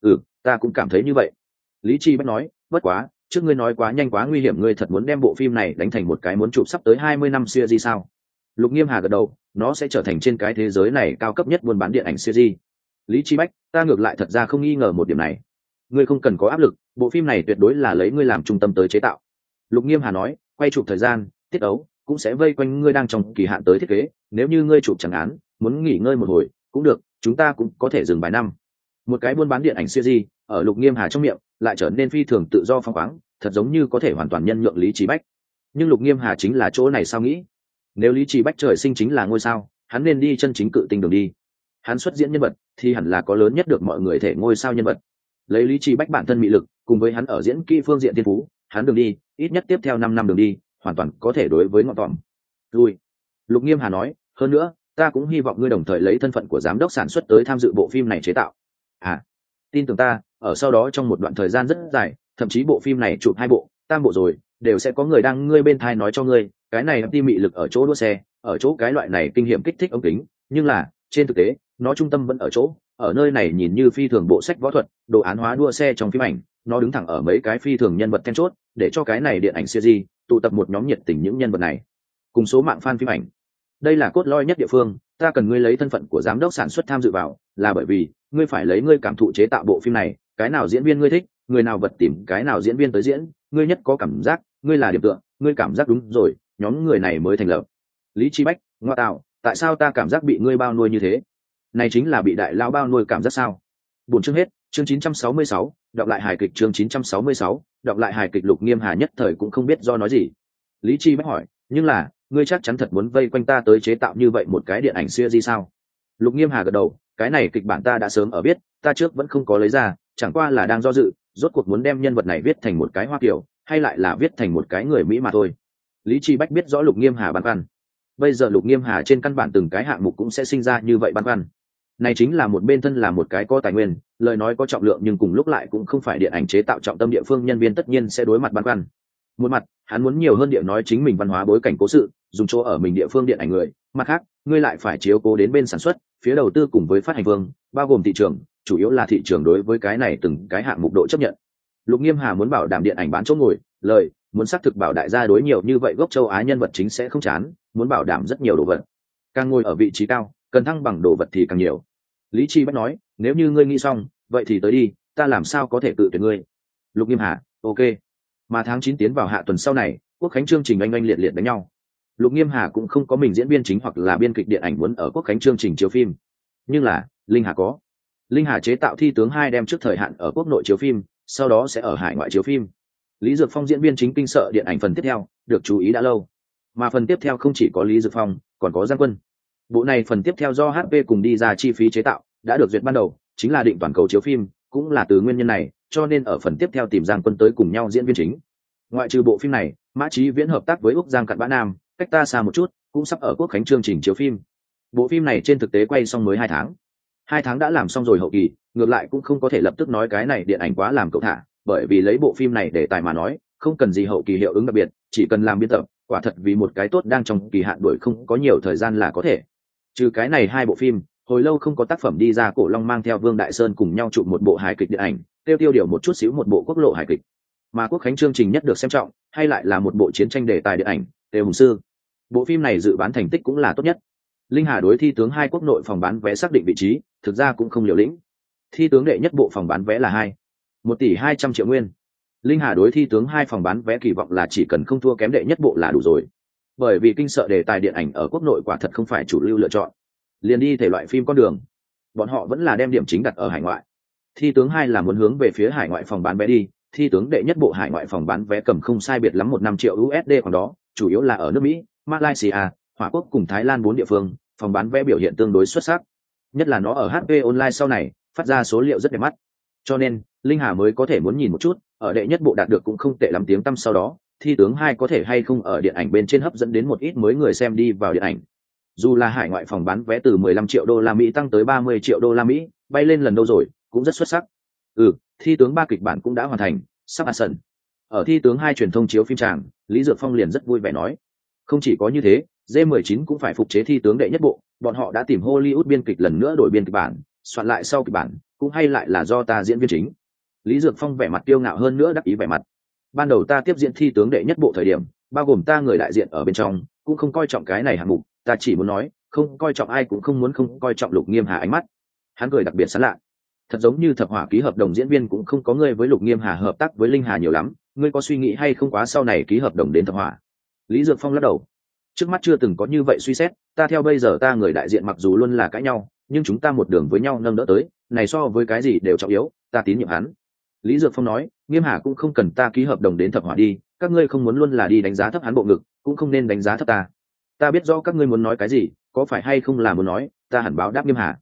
Ta cũng cảm thấy như vậy. Lý Chi Bách nói, bất quá, trước ngươi nói quá nhanh quá nguy hiểm, ngươi thật muốn đem bộ phim này đánh thành một cái muốn chụp sắp tới 20 năm series sao? Lục Nghiêm Hà gật đầu, nó sẽ trở thành trên cái thế giới này cao cấp nhất buôn bán điện ảnh series. Lý Chi Bách, ta ngược lại thật ra không nghi ngờ một điểm này. Ngươi không cần có áp lực, bộ phim này tuyệt đối là lấy ngươi làm trung tâm tới chế tạo. Lục Nghiêm Hà nói, quay chụp thời gian, tiết ấu cũng sẽ vây quanh ngươi đang trong kỳ hạn tới thiết kế, nếu như ngươi chụp chẳng án muốn nghỉ ngơi một hồi cũng được, chúng ta cũng có thể dừng vài năm. Một cái buôn bán điện ảnh series ở Lục Nghiêm Hà trong miệng lại trở nên phi thường tự do phóng khoáng, thật giống như có thể hoàn toàn nhân nhượng Lý Chí Bách. Nhưng Lục Nghiêm Hà chính là chỗ này sao nghĩ? Nếu Lý Chí Bách trời sinh chính là ngôi sao, hắn nên đi chân chính cự tinh đường đi. Hắn xuất diễn nhân vật thì hẳn là có lớn nhất được mọi người thể ngôi sao nhân vật. Lấy Lý Chí Bách bản thân mị lực cùng với hắn ở diễn kỹ phương diện thiên phú, hắn đường đi ít nhất tiếp theo 5 năm đường đi hoàn toàn có thể đối với ngọn tòm lui. Lục Nghiêm Hà nói, hơn nữa ta cũng hy vọng ngươi đồng thời lấy thân phận của giám đốc sản xuất tới tham dự bộ phim này chế tạo. Tin tưởng ta, ở sau đó trong một đoạn thời gian rất dài, thậm chí bộ phim này chụp 2 bộ 3 bộ rồi, đều sẽ có người đang ngươi bên thai nói cho ngươi, cái này đi mị lực ở chỗ đua xe, ở chỗ cái loại này kinh nghiệm kích thích ống kính, nhưng là trên thực tế nó trung tâm vẫn ở chỗ, ở nơi này nhìn như phi thường bộ sách võ thuật đồ án hóa đua xe trong phim ảnh, nó đứng thẳng ở mấy cái phi thường nhân vật then chốt, để cho cái này điện ảnh series tụ tập một nhóm nhiệt tình những nhân vật này cùng số mạng fan phim ảnh. Đây là cốt lõi nhất địa phương, ta cần ngươi lấy thân phận của giám đốc sản xuất tham dự vào, là bởi vì ngươi phải lấy ngươi cảm thụ chế tạo bộ phim này, cái nào diễn viên ngươi thích, người nào vật tìm cái nào diễn viên tới diễn, ngươi nhất có cảm giác, ngươi là điểm tựa, ngươi cảm giác đúng rồi, nhóm người này mới thành lập. Lý Chi Bách, ngoa tạo, tại sao ta cảm giác bị ngươi bao nuôi như thế? Này chính là bị đại lao bao nuôi cảm giác sao? Buồn chương hết, chương 966, đọc lại hài kịch chương 966, đọc lại hài kịch. Lục Nghiêm Hà nhất thời cũng không biết do nói gì. Lý Chi Bách hỏi, nhưng là, ngươi chắc chắn thật muốn vây quanh ta tới chế tạo như vậy một cái điện ảnh series sao? Lục Nghiêm Hà gật đầu, cái này kịch bản ta đã sớm ở biết, ta trước vẫn không có lấy ra, chẳng qua là đang do dự, rốt cuộc muốn đem nhân vật này viết thành một cái Hoa Kiều, hay lại là viết thành một cái người Mỹ mà thôi. Lý Chi Bách biết rõ Lục Nghiêm Hà băn khoăn. Bây giờ Lục Nghiêm Hà trên căn bản từng cái hạng mục cũng sẽ sinh ra như vậy băn khoăn. Này chính là một bên thân là một cái có tài nguyên, lời nói có trọng lượng, nhưng cùng lúc lại cũng không phải điện ảnh chế tạo trọng tâm địa phương, nhân viên tất nhiên sẽ đối mặt băn khoăn. Một mặt hắn muốn nhiều hơn địa nói chính mình văn hóa bối cảnh cố sự, dùng chỗ ở mình địa phương điện ảnh người. Mặt khác ngươi lại phải chiếu cố đến bên sản xuất, phía đầu tư cùng với phát hành phương, bao gồm thị trường, chủ yếu là thị trường đối với cái này từng cái hạng mục độ chấp nhận. Lục Nghiêm Hà muốn bảo đảm điện ảnh bán chỗ ngồi lời, muốn xác thực bảo đại gia đối nhiều như vậy gốc châu Á nhân vật chính sẽ không chán, muốn bảo đảm rất nhiều đồ vật. Càng ngồi ở vị trí cao, cần thăng bằng đồ vật thì càng nhiều. Lý Chi Bách nói, nếu như ngươi nghĩ xong vậy thì tới đi, ta làm sao có thể tự tuyển ngươi. Lục Nghiêm Hà, ok. Mà tháng 9 tiến vào hạ tuần sau này, Quốc khánh chương trình oanh liệt liệt đánh nhau. Lục Nghiêm Hà cũng không có mình diễn viên chính hoặc là biên kịch điện ảnh muốn ở Quốc khánh chương trình chiếu phim, nhưng là Linh Hà có. Linh Hà chế tạo Thi tướng 2 đem trước thời hạn ở quốc nội chiếu phim, sau đó sẽ ở hải ngoại chiếu phim. Lý Dược Phong diễn viên chính kinh sợ điện ảnh phần tiếp theo được chú ý đã lâu, mà phần tiếp theo không chỉ có Lý Dược Phong, còn có Giang Quân. Bộ này phần tiếp theo do HP cùng đi ra chi phí chế tạo, đã được duyệt ban đầu, chính là định toàn cầu chiếu phim, cũng là từ nguyên nhân này, cho nên ở phần tiếp theo tìm Giang Quân tới cùng nhau diễn viên chính. Ngoại trừ bộ phim này, Mã Chí Viễn hợp tác với Úc Giang Cặn Bã Nam, cách ta xa một chút, cũng sắp ở Quốc khánh chương trình chiếu phim. Bộ phim này trên thực tế quay xong mới 2 tháng. 2 tháng đã làm xong rồi hậu kỳ, ngược lại cũng không có thể lập tức nói cái này điện ảnh quá làm cậu thả, bởi vì lấy bộ phim này để tài mà nói, không cần gì hậu kỳ hiệu ứng đặc biệt, chỉ cần làm biên tập, quả thật vì một cái tốt đang trong kỳ hạn đuổi không có nhiều thời gian là có thể. Trừ cái này 2 bộ phim, hồi lâu không có tác phẩm đi ra, Cổ Long mang theo Vương Đại Sơn cùng nhau chụp một bộ hài kịch điện ảnh, tiêu điều một chút xíu một bộ quốc lộ hài kịch. Mà Quốc khánh chương trình nhất được xem trọng, hay lại là một bộ chiến tranh đề tài điện ảnh, Tề Hùng Sư. Bộ phim này dự bán thành tích cũng là tốt nhất. Linh Hà đối Thi tướng 2 quốc nội phòng bán vé xác định vị trí, thực ra cũng không liều lĩnh. Thi tướng đệ nhất bộ phòng bán vé là 1 tỷ 200 triệu nguyên. Linh Hà đối Thi tướng 2 phòng bán vé kỳ vọng là chỉ cần không thua kém đệ nhất bộ là đủ rồi. Bởi vì kinh sợ đề tài điện ảnh ở quốc nội quả thật không phải chủ lưu lựa chọn, liền đi thể loại phim con đường, bọn họ vẫn là đem điểm chính đặt ở hải ngoại. Thi tướng 2 là muốn hướng về phía hải ngoại phòng bán vé đi, Thi tướng đệ nhất bộ hải ngoại phòng bán vé cầm không sai biệt lắm 1 năm triệu USD, khoảng đó chủ yếu là ở nước Mỹ, Malaysia, Hỏa Quốc cùng Thái Lan 4 địa phương, phòng bán vé biểu hiện tương đối xuất sắc. Nhất là nó ở HP Online sau này, phát ra số liệu rất đẹp mắt. Cho nên, Linh Hà mới có thể muốn nhìn một chút, ở đệ nhất bộ đạt được cũng không tệ lắm tiếng tăm, sau đó, Thi tướng 2 có thể hay không ở điện ảnh bên trên hấp dẫn đến một ít mới người xem đi vào điện ảnh. Dù là hải ngoại phòng bán vé từ 15 triệu đô la Mỹ tăng tới 30 triệu đô la Mỹ, bay lên lần đâu rồi, cũng rất xuất sắc. Thi tướng 3 kịch bản cũng đã hoàn thành, sắp hạ sân. Ở Thi tướng 2 truyền thông chiếu phim tràng, Lý Dược Phong liền rất vui vẻ nói, không chỉ có như thế, G19 cũng phải phục chế Thi tướng đệ nhất bộ, bọn họ đã tìm Hollywood biên kịch lần nữa đổi biên kịch bản, soạn lại sau kịch bản, cũng hay lại là do ta diễn viên chính. Lý Dược Phong vẻ mặt kiêu ngạo hơn nữa đắc ý vẻ mặt. Ban đầu ta tiếp diễn Thi tướng đệ nhất bộ thời điểm, bao gồm ta người đại diện ở bên trong, cũng không coi trọng cái này hạng mục, ta chỉ muốn nói, không coi trọng ai cũng không muốn không coi trọng Lục Nghiêm Hà. Ánh mắt hắn cười đặc biệt sán lạ, thật giống như Thập Hỏa ký hợp đồng diễn viên cũng không có ngươi với Lục Nghiêm Hà hợp tác với Linh Hà nhiều lắm, ngươi có suy nghĩ hay không quá sau này ký hợp đồng đến Thập Hỏa? Lý Dược Phong lắc đầu, trước mắt chưa từng có như vậy suy xét, ta theo bây giờ ta người đại diện mặc dù luôn là cãi nhau, nhưng chúng ta một đường với nhau nâng đỡ tới, này so với cái gì đều trọng yếu, ta tín nhiệm hắn. Lý Dược Phong nói, Nghiêm Hà cũng không cần ta ký hợp đồng đến Thập Hỏa đi, các ngươi không muốn luôn là đi đánh giá thấp hắn bộ ngực, cũng không nên đánh giá thấp ta. Ta biết rõ các ngươi muốn nói cái gì, có phải hay không là muốn nói ta hẳn báo đáp Nghiêm Hà.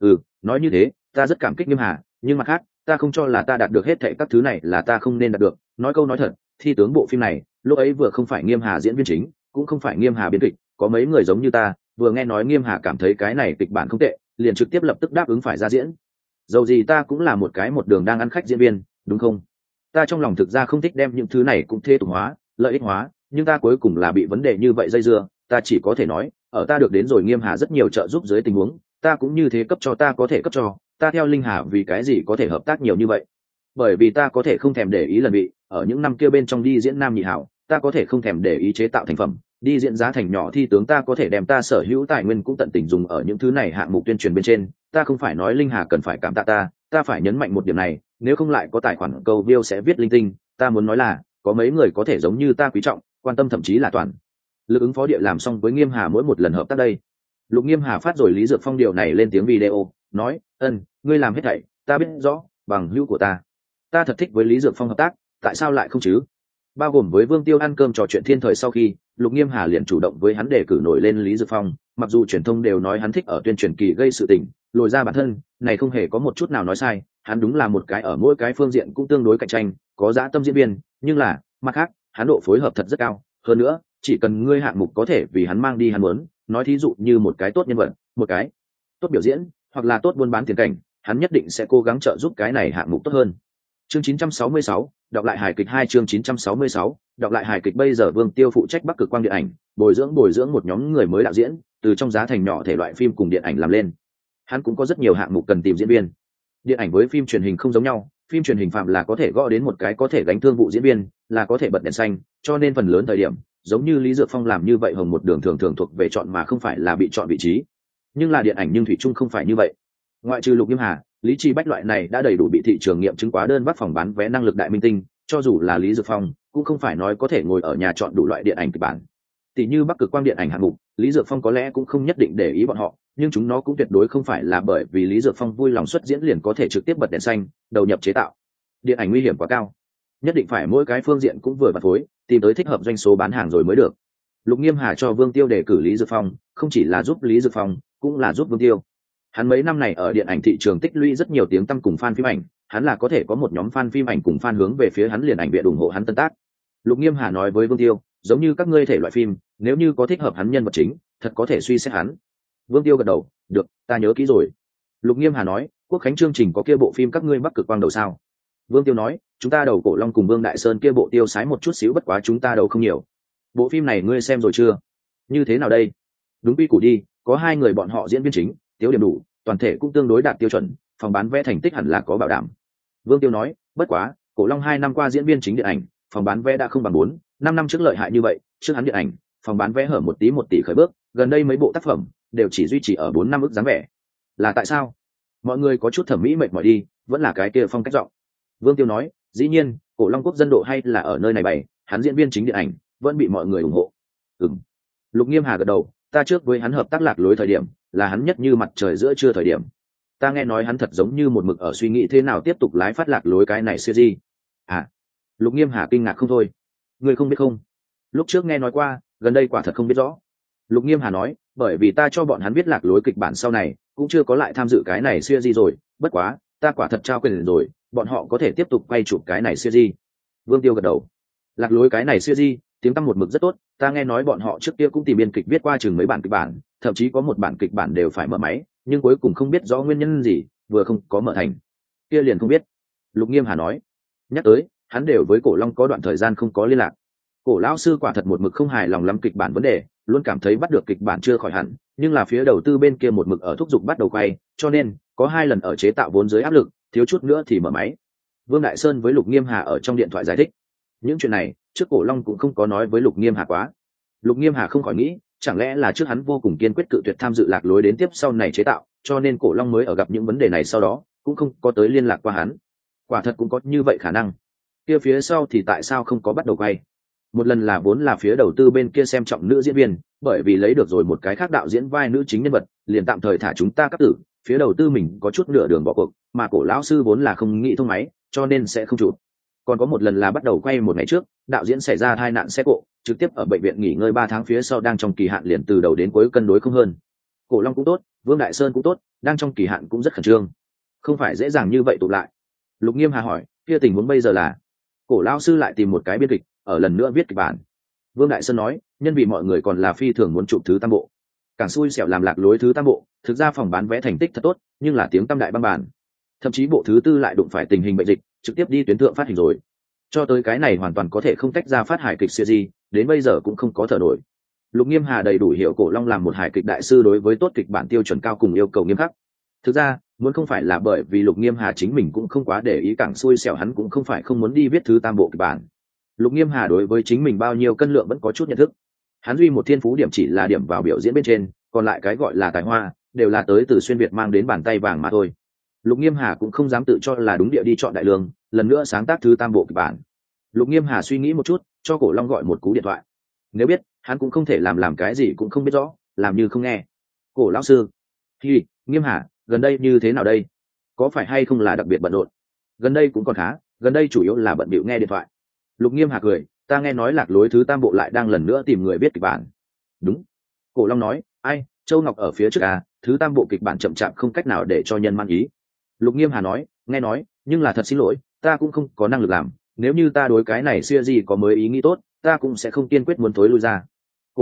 Nói như thế, ta rất cảm kích Nghiêm Hà, nhưng mặt khác, ta không cho là ta đạt được hết thảy các thứ này là ta không nên đạt được. Nói câu nói thật, Thi tướng bộ phim này, lúc ấy vừa không phải Nghiêm Hà diễn viên chính, cũng không phải Nghiêm Hà biên kịch, có mấy người giống như ta, vừa nghe nói Nghiêm Hà cảm thấy cái này kịch bản không tệ, liền trực tiếp lập tức đáp ứng phải ra diễn. Dầu gì ta cũng là một đường đang ăn khách diễn viên, đúng không? Ta trong lòng thực ra không thích đem những thứ này cũng thê tục hóa, lợi ích hóa, nhưng ta cuối cùng là bị vấn đề như vậy dây dưa, ta chỉ có thể nói, ở ta được đến rồi Nghiêm Hà rất nhiều trợ giúp dưới tình huống, ta cũng như thế cấp cho ta có thể cấp cho, ta theo Linh Hà vì cái gì có thể hợp tác nhiều như vậy? Bởi vì ta có thể không thèm để ý lần bị, ở những năm kia bên trong đi diễn nam nhị hảo, ta có thể không thèm để ý chế tạo thành phẩm, đi diễn giá thành nhỏ Thi tướng ta có thể đem ta sở hữu tài nguyên cũng tận tình dùng ở những thứ này hạng mục tuyên truyền bên trên, ta không phải nói Linh Hà cần phải cảm tạ ta phải nhấn mạnh một điểm này, nếu không lại có tài khoản câu view sẽ viết linh tinh, ta muốn nói là, có mấy người có thể giống như ta quý trọng, quan tâm thậm chí là toàn lực ứng phó địa làm xong với Nghiêm Hà mỗi một lần hợp tác đây. Lục Nghiêm Hà phát rồi Lý Dược Phong điều này lên tiếng video, nói, ngươi làm hết thảy, ta biết rõ, bằng hữu của ta thật thích với Lý Dược Phong hợp tác, tại sao lại không chứ? Bao gồm với Vương Tiêu ăn cơm trò chuyện thiên thời sau khi, Lục Nghiêm Hà liền chủ động với hắn đề cử nổi lên Lý Dược Phong, mặc dù truyền thông đều nói hắn thích ở tuyên truyền kỳ gây sự tình, lồi ra bản thân, này không hề có một chút nào nói sai, hắn đúng là một cái ở mỗi cái phương diện cũng tương đối cạnh tranh, có dã tâm diễn viên, nhưng là, mặt khác, hắn độ phối hợp thật rất cao, hơn nữa, chỉ cần ngươi hạng mục có thể vì hắn mang đi hắn muốn, nói thí dụ như một cái tốt nhân vật, một cái tốt biểu diễn, hoặc là tốt buôn bán tiền cảnh, hắn nhất định sẽ cố gắng trợ giúp cái này hạng mục tốt hơn. Chương 966, đọc lại hài kịch 2 chương 966, đọc lại hài kịch. Bây giờ Vương Tiêu phụ trách Bắc Cực Quang điện ảnh, bồi dưỡng một nhóm người mới đạo diễn, từ trong giá thành nhỏ thể loại phim cùng điện ảnh làm lên. Hắn cũng có rất nhiều hạng mục cần tìm diễn viên. Điện ảnh với phim truyền hình không giống nhau, phim truyền hình phạm là có thể gõ đến một cái có thể gánh thương vụ diễn viên, là có thể bật đèn xanh, cho nên phần lớn thời điểm, giống như Lý Dược Phong làm như vậy, Hồng một đường thường thường thuộc về chọn mà không phải là bị chọn vị trí. Nhưng là điện ảnh nhưng thủy chung không phải như vậy. Ngoại trừ Lục Nghiêm Hà, Lý Chi Bách loại này đã đầy đủ bị thị trường nghiệm chứng quá đơn vác phòng bán vé năng lực đại minh tinh, cho dù là Lý Dược Phong cũng không phải nói có thể ngồi ở nhà chọn đủ loại điện ảnh kịch bản. Tỷ như Bắc Cực Quang điện ảnh hạng mục, Lý Dược Phong có lẽ cũng không nhất định để ý bọn họ, nhưng chúng nó cũng tuyệt đối không phải là bởi vì Lý Dược Phong vui lòng xuất diễn liền có thể trực tiếp bật đèn xanh, đầu nhập chế tạo. Điện ảnh nguy hiểm quá cao, nhất định phải mỗi cái phương diện cũng vừa vặn phối, tìm tới thích hợp doanh số bán hàng rồi mới được. Lục Nghiêm Hà cho Vương Tiêu đề cử Lý Dược Phong, không chỉ là giúp Lý Dược Phong, cũng là giúp Vương Tiêu. Hắn mấy năm này ở điện ảnh thị trường tích lũy rất nhiều tiếng tăm cùng fan phim ảnh, hắn là có thể có một nhóm fan phim ảnh cùng fan hướng về phía hắn liền ảnh viện ủng hộ hắn tân tác. Lục Nghiêm Hà nói với Vương Tiêu, giống như các ngươi thể loại phim, nếu như có thích hợp hắn nhân vật chính, thật có thể suy xét hắn. Vương Tiêu gật đầu, được, ta nhớ kỹ rồi. Lục Nghiêm Hà nói, Quốc khánh chương trình có kia bộ phim các ngươi Bắc Cực Quang đầu sao? Vương Tiêu nói, chúng ta đầu Cổ Long cùng Vương Đại Sơn kia bộ tiêu sái một chút xíu, bất quá chúng ta đầu không nhiều. Bộ phim này ngươi xem rồi chưa? Như thế nào đây? Đúng quy củ đi, có hai người bọn họ diễn viên chính, tiêu điểm đủ, toàn thể cũng tương đối đạt tiêu chuẩn, phòng bán vé thành tích hẳn là có bảo đảm. Vương Tiêu nói, bất quá, Cổ Long 2 năm qua diễn viên chính điện ảnh, phòng bán vé đã không bằng 4-5 năm trước lợi hại như vậy, trước hắn điện ảnh, phòng bán vé hở 1 tỷ khởi bước, gần đây mấy bộ tác phẩm đều chỉ duy trì ở 4-5 ức dáng vẻ. Là tại sao? Mọi người có chút thẩm mỹ mệt mỏi đi, vẫn là cái kia phong cách giọng. Vương Tiêu nói, dĩ nhiên, Cổ Long quốc dân độ hay là ở nơi này bày, hắn diễn viên chính điện ảnh vẫn bị mọi người ủng hộ. Lục Nghiêm Hà gật đầu, ta trước với hắn hợp tác lạc lối thời điểm, là hắn nhất như mặt trời giữa trưa thời điểm. Ta nghe nói hắn thật giống như một mực ở suy nghĩ thế nào tiếp tục lái phát lạc lối cái này series. À? Lục Nghiêm Hà kinh ngạc không thôi. Ngươi không biết không? Lúc trước nghe nói qua, gần đây quả thật không biết rõ. Lục Nghiêm Hà nói, bởi vì ta cho bọn hắn viết lạc lối kịch bản sau này, cũng chưa có lại tham dự cái này series rồi, bất quá, ta quả thật trao quyền rồi, bọn họ có thể tiếp tục quay chụp cái này series. Vương Tiêu gật đầu. Lạc lối cái này series, tiếng tăm một mực rất tốt, ta nghe nói bọn họ trước kia cũng tìm biên kịch viết qua chừng mấy bản kịch bản, thậm chí có một bản kịch bản đều phải mở máy, nhưng cuối cùng không biết rõ nguyên nhân gì, vừa không có mở thành. Kia liền không biết. Lục Nghiêm Hà nói. Nhắc tới, hắn đều với Cổ Long có đoạn thời gian không có liên lạc. Cổ lão sư quả thật một mực không hài lòng lắm kịch bản vấn đề, luôn cảm thấy bắt được kịch bản chưa khỏi hẳn, nhưng là phía đầu tư bên kia một mực ở thúc giục bắt đầu quay, cho nên có 2 lần ở chế tạo vốn dưới áp lực, thiếu chút nữa thì mở máy. Vương Đại Sơn với Lục Nghiêm Hà ở trong điện thoại giải thích. Những chuyện này, trước Cổ Long cũng không có nói với Lục Nghiêm Hà quá. Lục Nghiêm Hà không khỏi nghĩ, chẳng lẽ là trước hắn vô cùng kiên quyết cự tuyệt tham dự lạc lối đến tiếp sau này chế tạo, cho nên Cổ Long mới ở gặp những vấn đề này sau đó, cũng không có tới liên lạc qua hắn. Quả thật cũng có như vậy khả năng. Kia phía sau thì tại sao không có bắt đầu quay? Một lần là vốn là phía đầu tư bên kia xem trọng nữ diễn viên, bởi vì lấy được rồi một cái khác đạo diễn vai nữ chính nhân vật, liền tạm thời thả chúng ta cắt tử, phía đầu tư mình có chút nửa đường bỏ cuộc, mà Cổ lão sư vốn là không nghĩ thông máy, cho nên sẽ không chụp. Còn có một lần là bắt đầu quay một ngày trước, đạo diễn xảy ra tai nạn xe cộ, trực tiếp ở bệnh viện nghỉ ngơi 3 tháng, phía sau đang trong kỳ hạn liền từ đầu đến cuối cân đối không hơn. Cổ Long cũng tốt, Vương Đại Sơn cũng tốt, đang trong kỳ hạn cũng rất khẩn trương, không phải dễ dàng như vậy tụ lại. Lục Nghiêm Hà hỏi, kia tình huống bây giờ là? Cổ lão sư lại tìm một cái biên kịch, ở lần nữa viết kịch bản. Vương Đại Sơn nói, nhân vì mọi người còn là phi thường muốn chụp thứ tam bộ, càng xui xẻo làm lạc lối thứ tam bộ, thực ra phòng bán vé thành tích thật tốt, nhưng là tiếng tăm đại băng bàn. Thậm chí bộ thứ tư lại đụng phải tình hình bệnh dịch, trực tiếp đi tuyến thượng phát hình rồi. Cho tới cái này hoàn toàn có thể không tách ra phát hài kịch series, đến bây giờ cũng không có thở nổi. Lục Nghiêm Hà đầy đủ hiểu Cổ Long làm một hài kịch đại sư đối với tốt kịch bản tiêu chuẩn cao cùng yêu cầu nghiêm khắc. Thực ra, muốn không phải là bởi vì Lục Nghiêm Hà chính mình cũng không quá để ý, càng xui xẻo hắn cũng không phải không muốn đi viết thứ tam bộ kịch bản. Lục Nghiêm Hà đối với chính mình bao nhiêu cân lượng vẫn có chút nhận thức. Hắn duy một thiên phú điểm chỉ là điểm vào biểu diễn bên trên, còn lại cái gọi là tài hoa đều là tới từ xuyên Việt mang đến bàn tay vàng mà thôi. Lục Nghiêm Hà cũng không dám tự cho là đúng địa đi chọn đại lương, lần nữa sáng tác thứ tam bộ kịch bản. Lục Nghiêm Hà suy nghĩ một chút, cho Cổ Long gọi một cú điện thoại. Nếu biết, hắn cũng không thể làm cái gì cũng không biết rõ, làm như không nghe. Cổ lão sư, hi, Nghiêm Hà, gần đây như thế nào đây? Có phải hay không là đặc biệt bận rộn? Gần đây cũng còn khá, gần đây chủ yếu là bận bịu nghe điện thoại. Lục Nghiêm Hà cười, ta nghe nói lạc lối thứ tam bộ lại đang lần nữa tìm người viết kịch bản. Đúng. Cổ Long nói, ai, Châu Ngọc ở phía trước à, thứ tam bộ kịch bản chậm chạp không cách nào để cho nhân mang ý. Lục Nghiêm Hà nói, nghe nói, nhưng là thật xin lỗi, ta cũng không có năng lực làm, nếu như ta đối cái này xưa gì có mới ý nghĩ tốt, ta cũng sẽ không kiên quyết muốn thối lui ra. Cổ Long,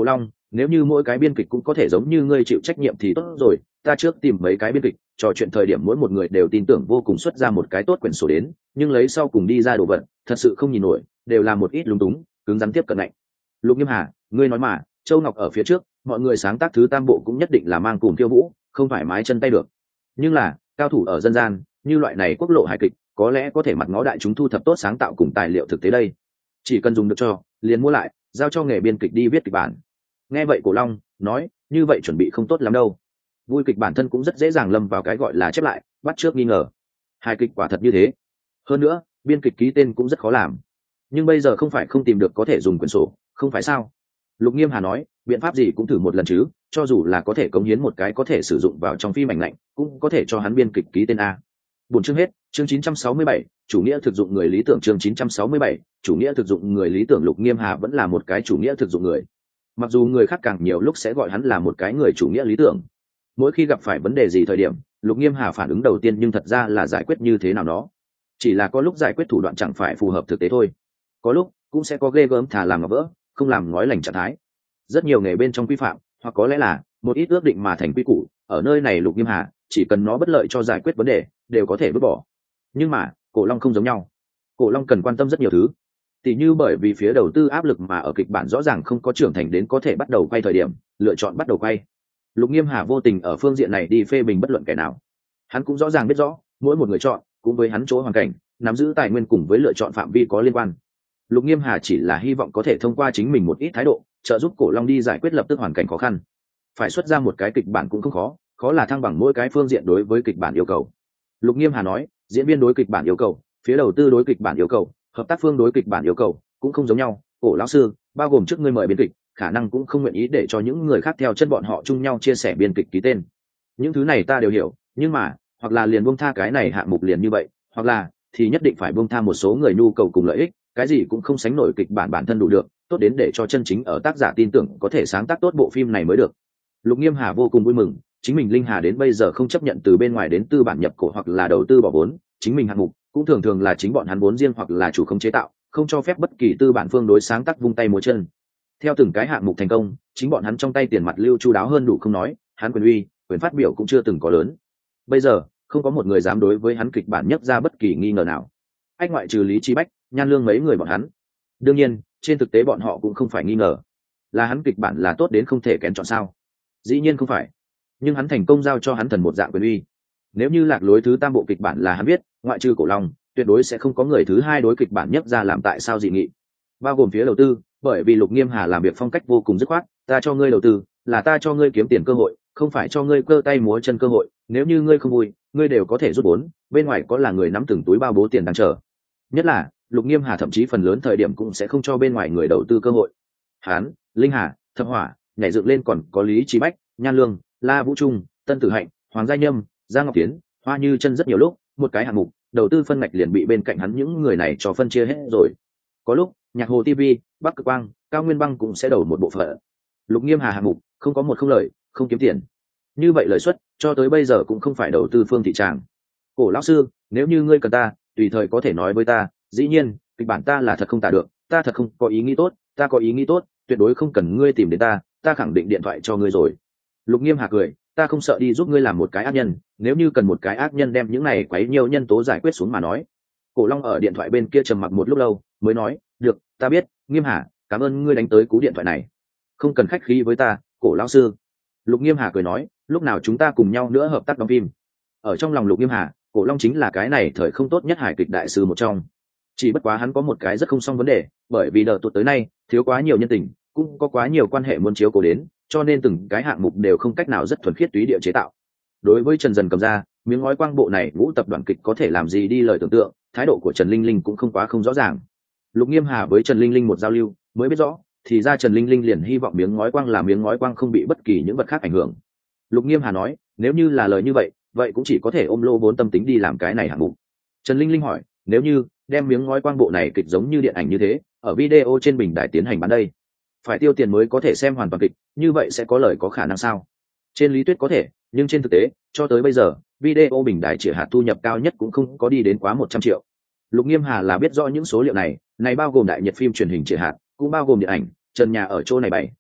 nếu như mỗi cái biên kịch cũng có thể giống như ngươi chịu trách nhiệm thì tốt rồi. Ta trước tìm mấy cái biên kịch trò chuyện thời điểm mỗi một người đều tin tưởng vô cùng xuất ra một cái tốt quyển sổ đến, nhưng lấy sau cùng đi ra đồ vật thật sự không nhìn nổi, đều là một ít lúng túng cứng rắn tiếp cận lạnh. Lục Nghiêm Hà, ngươi nói mà, Châu Ngọc ở phía trước, mọi người sáng tác thứ tam bộ cũng nhất định là mang cùng khiêu vũ, không phải mái chân tay được. Nhưng là cao thủ ở dân gian như loại này quốc lộ hài kịch có lẽ có thể mặt ngó đại chúng thu thập tốt sáng tạo cùng tài liệu thực tế đây, chỉ cần dùng được cho liền mua lại, giao cho nghề biên kịch đi viết kịch bản. Nghe vậy Cổ Long nói, như vậy chuẩn bị không tốt lắm đâu. Vui kịch bản thân cũng rất dễ dàng lâm vào cái gọi là chép lại bắt trước nghi ngờ. Hài kịch quả thật như thế. Hơn nữa biên kịch ký tên cũng rất khó làm, nhưng bây giờ không phải không tìm được có thể dùng quyển sổ, không phải sao? Lục Nghiêm Hà nói, biện pháp gì cũng thử một lần chứ, cho dù là có thể cống hiến một cái có thể sử dụng vào trong phim ảnh lạnh, cũng có thể cho hắn biên kịch ký tên a. Buổi chương hết, chương 967, chủ nghĩa thực dụng người lý tưởng. Chương 967, chủ nghĩa thực dụng người lý tưởng. Lục Nghiêm Hà vẫn là một cái chủ nghĩa thực dụng người, mặc dù người khác càng nhiều lúc sẽ gọi hắn là một cái người chủ nghĩa lý tưởng. Mỗi khi gặp phải vấn đề gì thời điểm, Lục Nghiêm Hà phản ứng đầu tiên nhưng thật ra là giải quyết như thế nào đó, chỉ là có lúc giải quyết thủ đoạn chẳng phải phù hợp thực tế thôi, có lúc cũng sẽ có ghê gớm thà làm ngọc vỡ không làm ngói lành trạng thái. Rất nhiều nghề bên trong quy phạm, hoặc có lẽ là một ít ước định mà thành quy củ, ở nơi này Lục Nghiêm Hà chỉ cần nó bất lợi cho giải quyết vấn đề đều có thể vứt bỏ. Nhưng mà Cổ Long không giống nhau, Cổ Long cần quan tâm rất nhiều thứ, tỉ như bởi vì phía đầu tư áp lực mà ở kịch bản rõ ràng không có trưởng thành đến có thể bắt đầu quay thời điểm lựa chọn bắt đầu quay. Lục Nghiêm Hà vô tình ở phương diện này đi phê bình bất luận kẻ nào, hắn cũng rõ ràng biết rõ mỗi một người chọn cũng với hắn chỗ hoàn cảnh, nắm giữ tài nguyên cùng với lựa chọn phạm vi có liên quan. Lục Nghiêm Hà chỉ là hy vọng có thể thông qua chính mình một ít thái độ trợ giúp Cổ Long đi giải quyết lập tức hoàn cảnh khó khăn. Phải xuất ra một cái kịch bản cũng không khó, khó là thăng bằng mỗi cái phương diện đối với kịch bản yêu cầu. Lục Nghiêm Hà nói, diễn viên đối kịch bản yêu cầu, phía đầu tư đối kịch bản yêu cầu, hợp tác phương đối kịch bản yêu cầu cũng không giống nhau. Cổ lão sư, bao gồm trước ngươi mời biên kịch, khả năng cũng không nguyện ý để cho những người khác theo chân bọn họ chung nhau chia sẻ biên kịch ký tên. Những thứ này ta đều hiểu, nhưng mà hoặc là liền buông tha cái này hạng mục liền như vậy, hoặc là thì nhất định phải buông tha một số người nhu cầu cùng lợi ích, cái gì cũng không sánh nổi kịch bản bản thân đủ được, tốt đến để cho chân chính ở tác giả tin tưởng có thể sáng tác tốt bộ phim này mới được. Lục Nghiêm Hà vô cùng vui mừng, chính mình Linh Hà đến bây giờ không chấp nhận từ bên ngoài đến tư bản nhập cổ hoặc là đầu tư bỏ vốn, chính mình hạng mục cũng thường thường là chính bọn hắn vốn riêng hoặc là chủ không chế tạo, không cho phép bất kỳ tư bản phương đối sáng tác vung tay múa chân. Theo từng cái hạng mục thành công, chính bọn hắn trong tay tiền mặt lưu chu đáo hơn đủ không nói, hắn quyền uy, quyền phát biểu cũng chưa từng có lớn. Bây giờ không có một người dám đối với hắn kịch bản nhắc ra bất kỳ nghi ngờ nào, ách ngoại trừ Lý Chí Bách, Nhan Lương mấy người bọn hắn. Đương nhiên trên thực tế bọn họ cũng không phải nghi ngờ là hắn kịch bản là tốt đến không thể kén chọn sao, dĩ nhiên không phải, nhưng hắn thành công giao cho hắn thần một dạng quyền uy. Nếu như Lạc Lối thứ tam bộ kịch bản là hắn viết, ngoại trừ Cổ Long, tuyệt đối sẽ không có người thứ hai đối kịch bản nhắc ra làm tại sao dị nghị, bao gồm phía đầu tư, bởi vì Lục Nghiêm Hà làm việc phong cách vô cùng dứt khoát, ta cho ngươi đầu tư là ta cho ngươi kiếm tiền cơ hội, không phải cho ngươi cơ tay múa chân cơ hội, nếu như ngươi không vui ngươi đều có thể rút vốn, bên ngoài có là người nắm từng túi bao bố tiền đang chờ. Nhất là Lục Nghiêm Hà thậm chí phần lớn thời điểm cũng sẽ không cho bên ngoài người đầu tư cơ hội. Hán, Linh Hà, Thập Hỏa nhảy dựng lên còn có Lý Chí Bách, Nhan Lương, La Vũ Trung, Tân Tử Hạnh, Hoàng Gia Nhâm, Giang Ngọc Tiến, Hoa Như Chân rất nhiều lúc một cái hạng mục đầu tư phân ngạch liền bị bên cạnh hắn những người này cho phân chia hết rồi. Có lúc Nhạc Hồ TV, Bắc Cực Quang, Cao Nguyên Băng cũng sẽ đầu một bộ phận. Lục Nghiêm Hà hạng mục không có một không lời, không kiếm tiền. Như vậy lợi suất cho tới bây giờ cũng không phải đầu tư phương thị tràng. Cổ lão sư, nếu như ngươi cần ta, tùy thời có thể nói với ta, dĩ nhiên kịch bản ta là thật không tả được, ta thật không có ý nghĩ tốt, ta có ý nghĩ tốt tuyệt đối không cần ngươi tìm đến ta, ta khẳng định điện thoại cho ngươi rồi. Lục Nghiêm Hà cười, ta không sợ đi giúp ngươi làm một cái ác nhân, nếu như cần một cái ác nhân đem những này quấy nhiều nhân tố giải quyết xuống mà nói. Cổ Long ở điện thoại bên kia trầm mặc một lúc lâu mới nói, được, ta biết, Nghiêm Hà, cảm ơn ngươi đánh tới cú điện thoại này, không cần khách khí với ta, Cổ lão sư. Lục Nghiêm Hà cười nói, lúc nào chúng ta cùng nhau nữa hợp tác đóng phim. Ở trong lòng Lục Nghiêm Hà, Cổ Long chính là cái này thời không tốt nhất hài kịch đại sư một trong, chỉ bất quá hắn có một cái rất không xong vấn đề, bởi vì đợt tụt tới nay thiếu quá nhiều nhân tình, cũng có quá nhiều quan hệ muốn chiếu cố đến, cho nên từng cái hạng mục đều không cách nào rất thuần khiết túy địa chế tạo. Đối với Trần Dần cầm ra miếng ngói quang bộ này ngũ tập đoàn kịch có thể làm gì đi lời tưởng tượng, thái độ của Trần Linh Linh cũng không quá không rõ ràng. Lục Nghiêm Hà với Trần Linh Linh một giao lưu mới biết rõ, thì ra Trần Linh Linh liền hy vọng miếng ngói quang là miếng ngói quang không bị bất kỳ những vật khác ảnh hưởng. Lục Nghiêm Hà nói, nếu như là lời như vậy, vậy cũng chỉ có thể ôm lô vốn tâm tính đi làm cái này hạng mục. Trần Linh Linh hỏi, nếu như đem miếng ngói quang bộ này kịch giống như điện ảnh như thế, ở video trên bình đài tiến hành bán đây, phải tiêu tiền mới có thể xem hoàn toàn kịch, như vậy sẽ có lời có khả năng sao? Trên lý thuyết có thể, nhưng trên thực tế cho tới bây giờ video bình đài chỉ hạt thu nhập cao nhất cũng không có đi đến quá 100 triệu. Lục Nghiêm Hà là biết rõ những số liệu này bao gồm đại nhật phim truyền hình chỉ hạt, cũng bao gồm điện ảnh Trần Nhà ở chỗ này bày.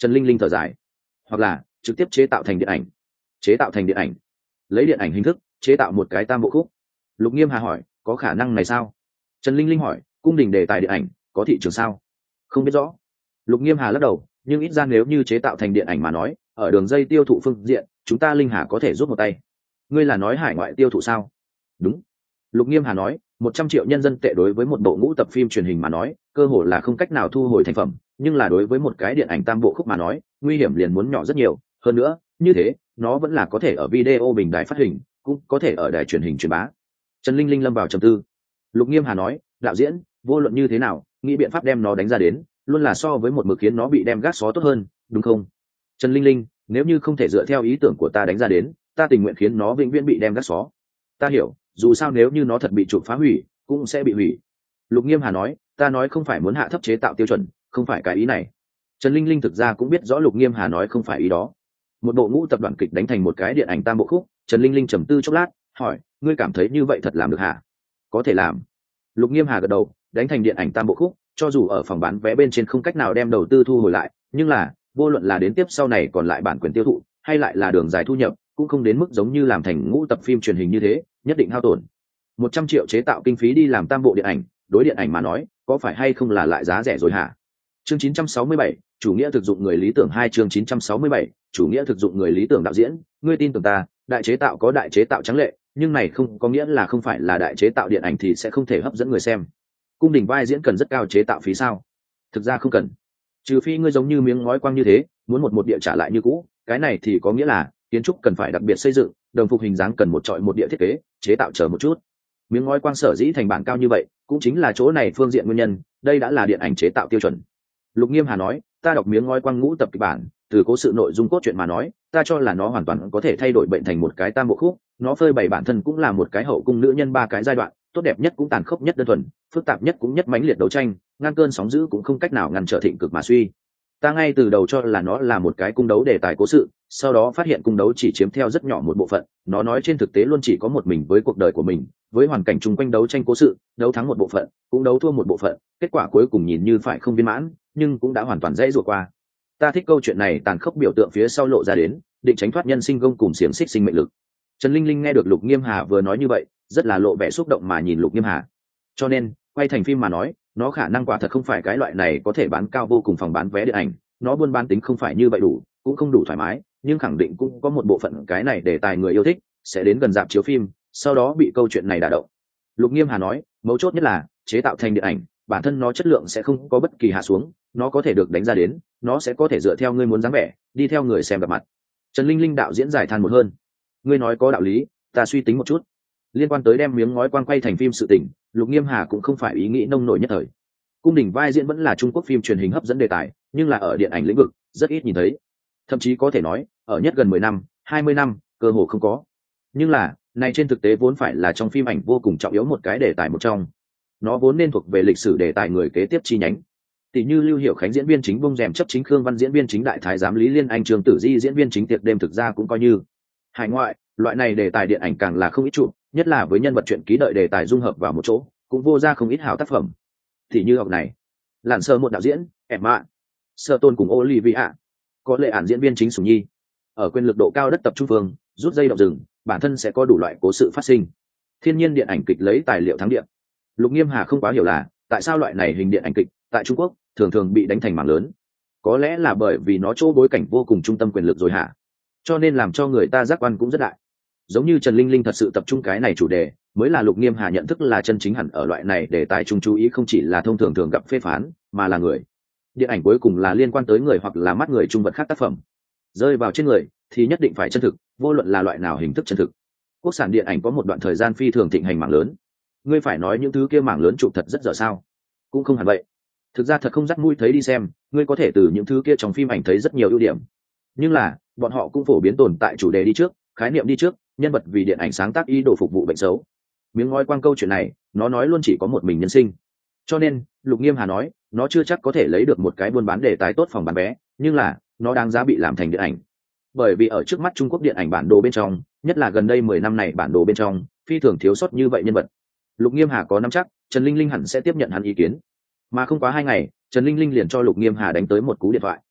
Trần Linh Linh thở dài. Hoặc là trực tiếp chế tạo thành điện ảnh. Chế tạo thành điện ảnh, lấy điện ảnh hình thức chế tạo một cái tam bộ khúc. Lục Nghiêm Hà hỏi, có khả năng này sao? Trần Linh Linh hỏi, cung đình đề tài điện ảnh có thị trường sao? Không biết rõ. Lục Nghiêm Hà lắc đầu, nhưng ít ra nếu như chế tạo thành điện ảnh mà nói, ở đường dây tiêu thụ phương diện chúng ta Linh Hà có thể giúp một tay. Ngươi là nói hải ngoại tiêu thụ sao? Đúng. Lục Nghiêm Hà nói, 100 triệu nhân dân tệ đối với một bộ ngũ tập phim truyền hình mà nói cơ hồ là không cách nào thu hồi thành phẩm, nhưng là đối với một cái điện ảnh tam bộ khúc mà nói nguy hiểm liền muốn nhỏ rất nhiều hơn nữa. Như thế nó vẫn là có thể ở video bình đài phát hình, cũng có thể ở đài truyền hình truyền bá. Trần Linh Linh lâm vào trầm tư. Lục Nghiêm Hà nói, đạo diễn vô luận như thế nào nghĩ biện pháp đem nó đánh ra đến luôn là so với một mực khiến nó bị đem gác xó tốt hơn, đúng không? Trần Linh Linh, nếu như không thể dựa theo ý tưởng của ta đánh ra đến, ta tình nguyện khiến nó vĩnh viễn bị đem gác xó. Ta hiểu, dù sao nếu như nó thật bị chụp phá hủy cũng sẽ bị hủy. Lục Nghiêm Hà nói, ta nói không phải muốn hạ thấp chế tạo tiêu chuẩn, không phải cái ý này. Trần Linh Linh thực ra cũng biết rõ Lục Nghiêm Hà nói không phải ý đó. Một bộ ngũ tập đoàn kịch đánh thành một cái điện ảnh tam bộ khúc, Trần Linh Linh trầm tư chốc lát hỏi, ngươi cảm thấy như vậy thật làm được hả? Có thể làm. Lục Nghiêm Hà gật đầu, đánh thành điện ảnh tam bộ khúc cho dù ở phòng bán vé bên trên không cách nào đem đầu tư thu hồi lại, nhưng là vô luận là đến tiếp sau này còn lại bản quyền tiêu thụ hay lại là đường dài thu nhập cũng không đến mức giống như làm thành ngũ tập phim truyền hình như thế nhất định hao tổn. 100 triệu chế tạo kinh phí đi làm tam bộ điện ảnh, đối điện ảnh mà nói có phải hay không là lại giá rẻ rồi hả? Chương 967, chủ nghĩa thực dụng người lý tưởng 2. Chương 967, chủ nghĩa thực dụng người lý tưởng. Đạo diễn, ngươi tin tưởng ta, đại chế tạo có đại chế tạo trắng lệ, nhưng này không có nghĩa là không phải là đại chế tạo điện ảnh thì sẽ không thể hấp dẫn người xem. Cung đình vai diễn cần rất cao chế tạo phí sao? Thực ra không cần, trừ phi ngươi giống như miếng ngói quang như thế muốn một địa trả lại như cũ, cái này thì có nghĩa là kiến trúc cần phải đặc biệt xây dựng, đồng phục hình dáng cần một trọi một địa thiết kế chế tạo chờ một chút. Miếng ngói quang sở dĩ thành bản cao như vậy cũng chính là chỗ này phương diện nguyên nhân, đây đã là điện ảnh chế tạo tiêu chuẩn. Lục Nghiêm Hà nói, ta đọc miếng ngói quang ngũ tập kịch bản, từ cố sự nội dung cốt truyện mà nói ta cho là nó hoàn toàn có thể thay đổi bệnh thành một cái tam bộ khúc. Nó phơi bày bản thân cũng là một cái hậu cung nữ nhân ba cái giai đoạn, tốt đẹp nhất cũng tàn khốc nhất đơn thuần, phức tạp nhất cũng nhất mãnh liệt đấu tranh, ngăn cơn sóng dữ cũng không cách nào ngăn trở thịnh cực mà suy. Ta ngay từ đầu cho là nó là một cái cung đấu đề tài cố sự, sau đó phát hiện cung đấu chỉ chiếm theo rất nhỏ một bộ phận, nó nói trên thực tế luôn chỉ có một mình với cuộc đời của mình, với hoàn cảnh chung quanh đấu tranh cố sự, đấu thắng một bộ phận cũng đấu thua một bộ phận, kết quả cuối cùng nhìn như phải không viên mãn nhưng cũng đã hoàn toàn dễ dụa qua. Ta thích câu chuyện này tàn khốc biểu tượng phía sau lộ ra đến, định tránh thoát nhân sinh gông cùng xiềng xích sinh mệnh lực. Trần Linh Linh nghe được Lục Nghiêm Hà vừa nói như vậy rất là lộ vẻ xúc động mà nhìn Lục Nghiêm Hà. Cho nên quay thành phim mà nói nó khả năng quả thật không phải cái loại này có thể bán cao vô cùng phòng bán vé điện ảnh, nó buôn bán tính không phải như vậy đủ, cũng không đủ thoải mái, nhưng khẳng định cũng có một bộ phận cái này để tài người yêu thích sẽ đến gần dạp chiếu phim, sau đó bị câu chuyện này đả động. Lục Nghiêm Hà nói, mấu chốt nhất là chế tạo thành điện ảnh bản thân nó chất lượng sẽ không có bất kỳ hạ xuống, nó có thể được đánh ra đến, nó sẽ có thể dựa theo ngươi muốn dáng vẻ đi theo người xem gặp mặt. Trần Linh Linh đạo diễn giải than một hơn, ngươi nói có đạo lý, ta suy tính một chút. Liên quan tới đem miếng ngói quang quay thành phim sự tình, Lục Nghiêm Hà cũng không phải ý nghĩ nông nổi nhất thời. Cung đình vai diễn vẫn là Trung Quốc phim truyền hình hấp dẫn đề tài, nhưng là ở điện ảnh lĩnh vực rất ít nhìn thấy, thậm chí có thể nói ở nhất gần 10 năm 20 năm cơ hồ không có. Nhưng là này trên thực tế vốn phải là trong phim ảnh vô cùng trọng yếu một cái đề tài một trong, nó vốn nên thuộc về lịch sử đề tài người kế tiếp chi nhánh, tỷ như Lưu Hiểu Khánh diễn viên chính bông rèm chấp chính, Khương Văn diễn viên chính đại thái giám Lý Liên Anh, Trường Tử Di diễn viên chính tiệc đêm, thực ra cũng coi như hải ngoại loại này đề tài điện ảnh càng là không ít trụ, nhất là với nhân vật truyện ký đợi đề tài dung hợp vào một chỗ cũng vô ra không ít hảo tác phẩm. Thì như học này lặn sơ một đạo diễn Emma Sơ Tôn cùng Olivia, có Lệ Ản diễn viên chính Sùng Nhi, ở quyền lực độ cao đất tập trung phương rút dây động rừng, bản thân sẽ có đủ loại cố sự phát sinh, thiên nhiên điện ảnh kịch lấy tài liệu thắng điện. Lục Nghiêm Hà không quá hiểu là tại sao loại này hình điện ảnh kịch tại Trung Quốc thường thường bị đánh thành mảng lớn, có lẽ là bởi vì nó chỗ bối cảnh vô cùng trung tâm quyền lực rồi hả, cho nên làm cho người ta giác quan cũng rất đại. Giống như Trần Linh Linh thật sự tập trung cái này chủ đề mới là Lục Nghiêm Hà nhận thức là chân chính hẳn ở loại này để tài trung chú ý không chỉ là thông thường thường gặp phê phán mà là người. Điện ảnh cuối cùng là liên quan tới người hoặc là mắt người trung vật khác, tác phẩm rơi vào trên người thì nhất định phải chân thực, vô luận là loại nào hình thức chân thực. Quốc sản điện ảnh có một đoạn thời gian phi thường thịnh hành mảng lớn, ngươi phải nói những thứ kia mảng lớn chụp thật rất dở sao? Cũng không hẳn vậy, thực ra thật không dắt mũi thấy đi xem, ngươi có thể từ những thứ kia trong phim ảnh thấy rất nhiều ưu điểm, nhưng là bọn họ cũng phổ biến tồn tại chủ đề đi trước, khái niệm đi trước, nhân vật vì điện ảnh sáng tác ý đồ phục vụ bệnh xấu. Miếng ngói quang câu chuyện này nó nói luôn chỉ có một mình nhân sinh, cho nên Lục Nghiêm Hà nói nó chưa chắc có thể lấy được một cái buôn bán đề tài tốt phòng bán vé, nhưng là nó đáng giá bị làm thành điện ảnh. Bởi vì ở trước mắt Trung Quốc điện ảnh bản đồ bên trong, nhất là gần đây 10 năm này bản đồ bên trong phi thường thiếu sót như vậy nhân vật. Lục Nghiêm Hà có nắm chắc Trần Linh Linh hẳn sẽ tiếp nhận hắn ý kiến, mà không quá 2 ngày Trần Linh Linh liền cho Lục Nghiêm Hà đánh tới một cú điện thoại.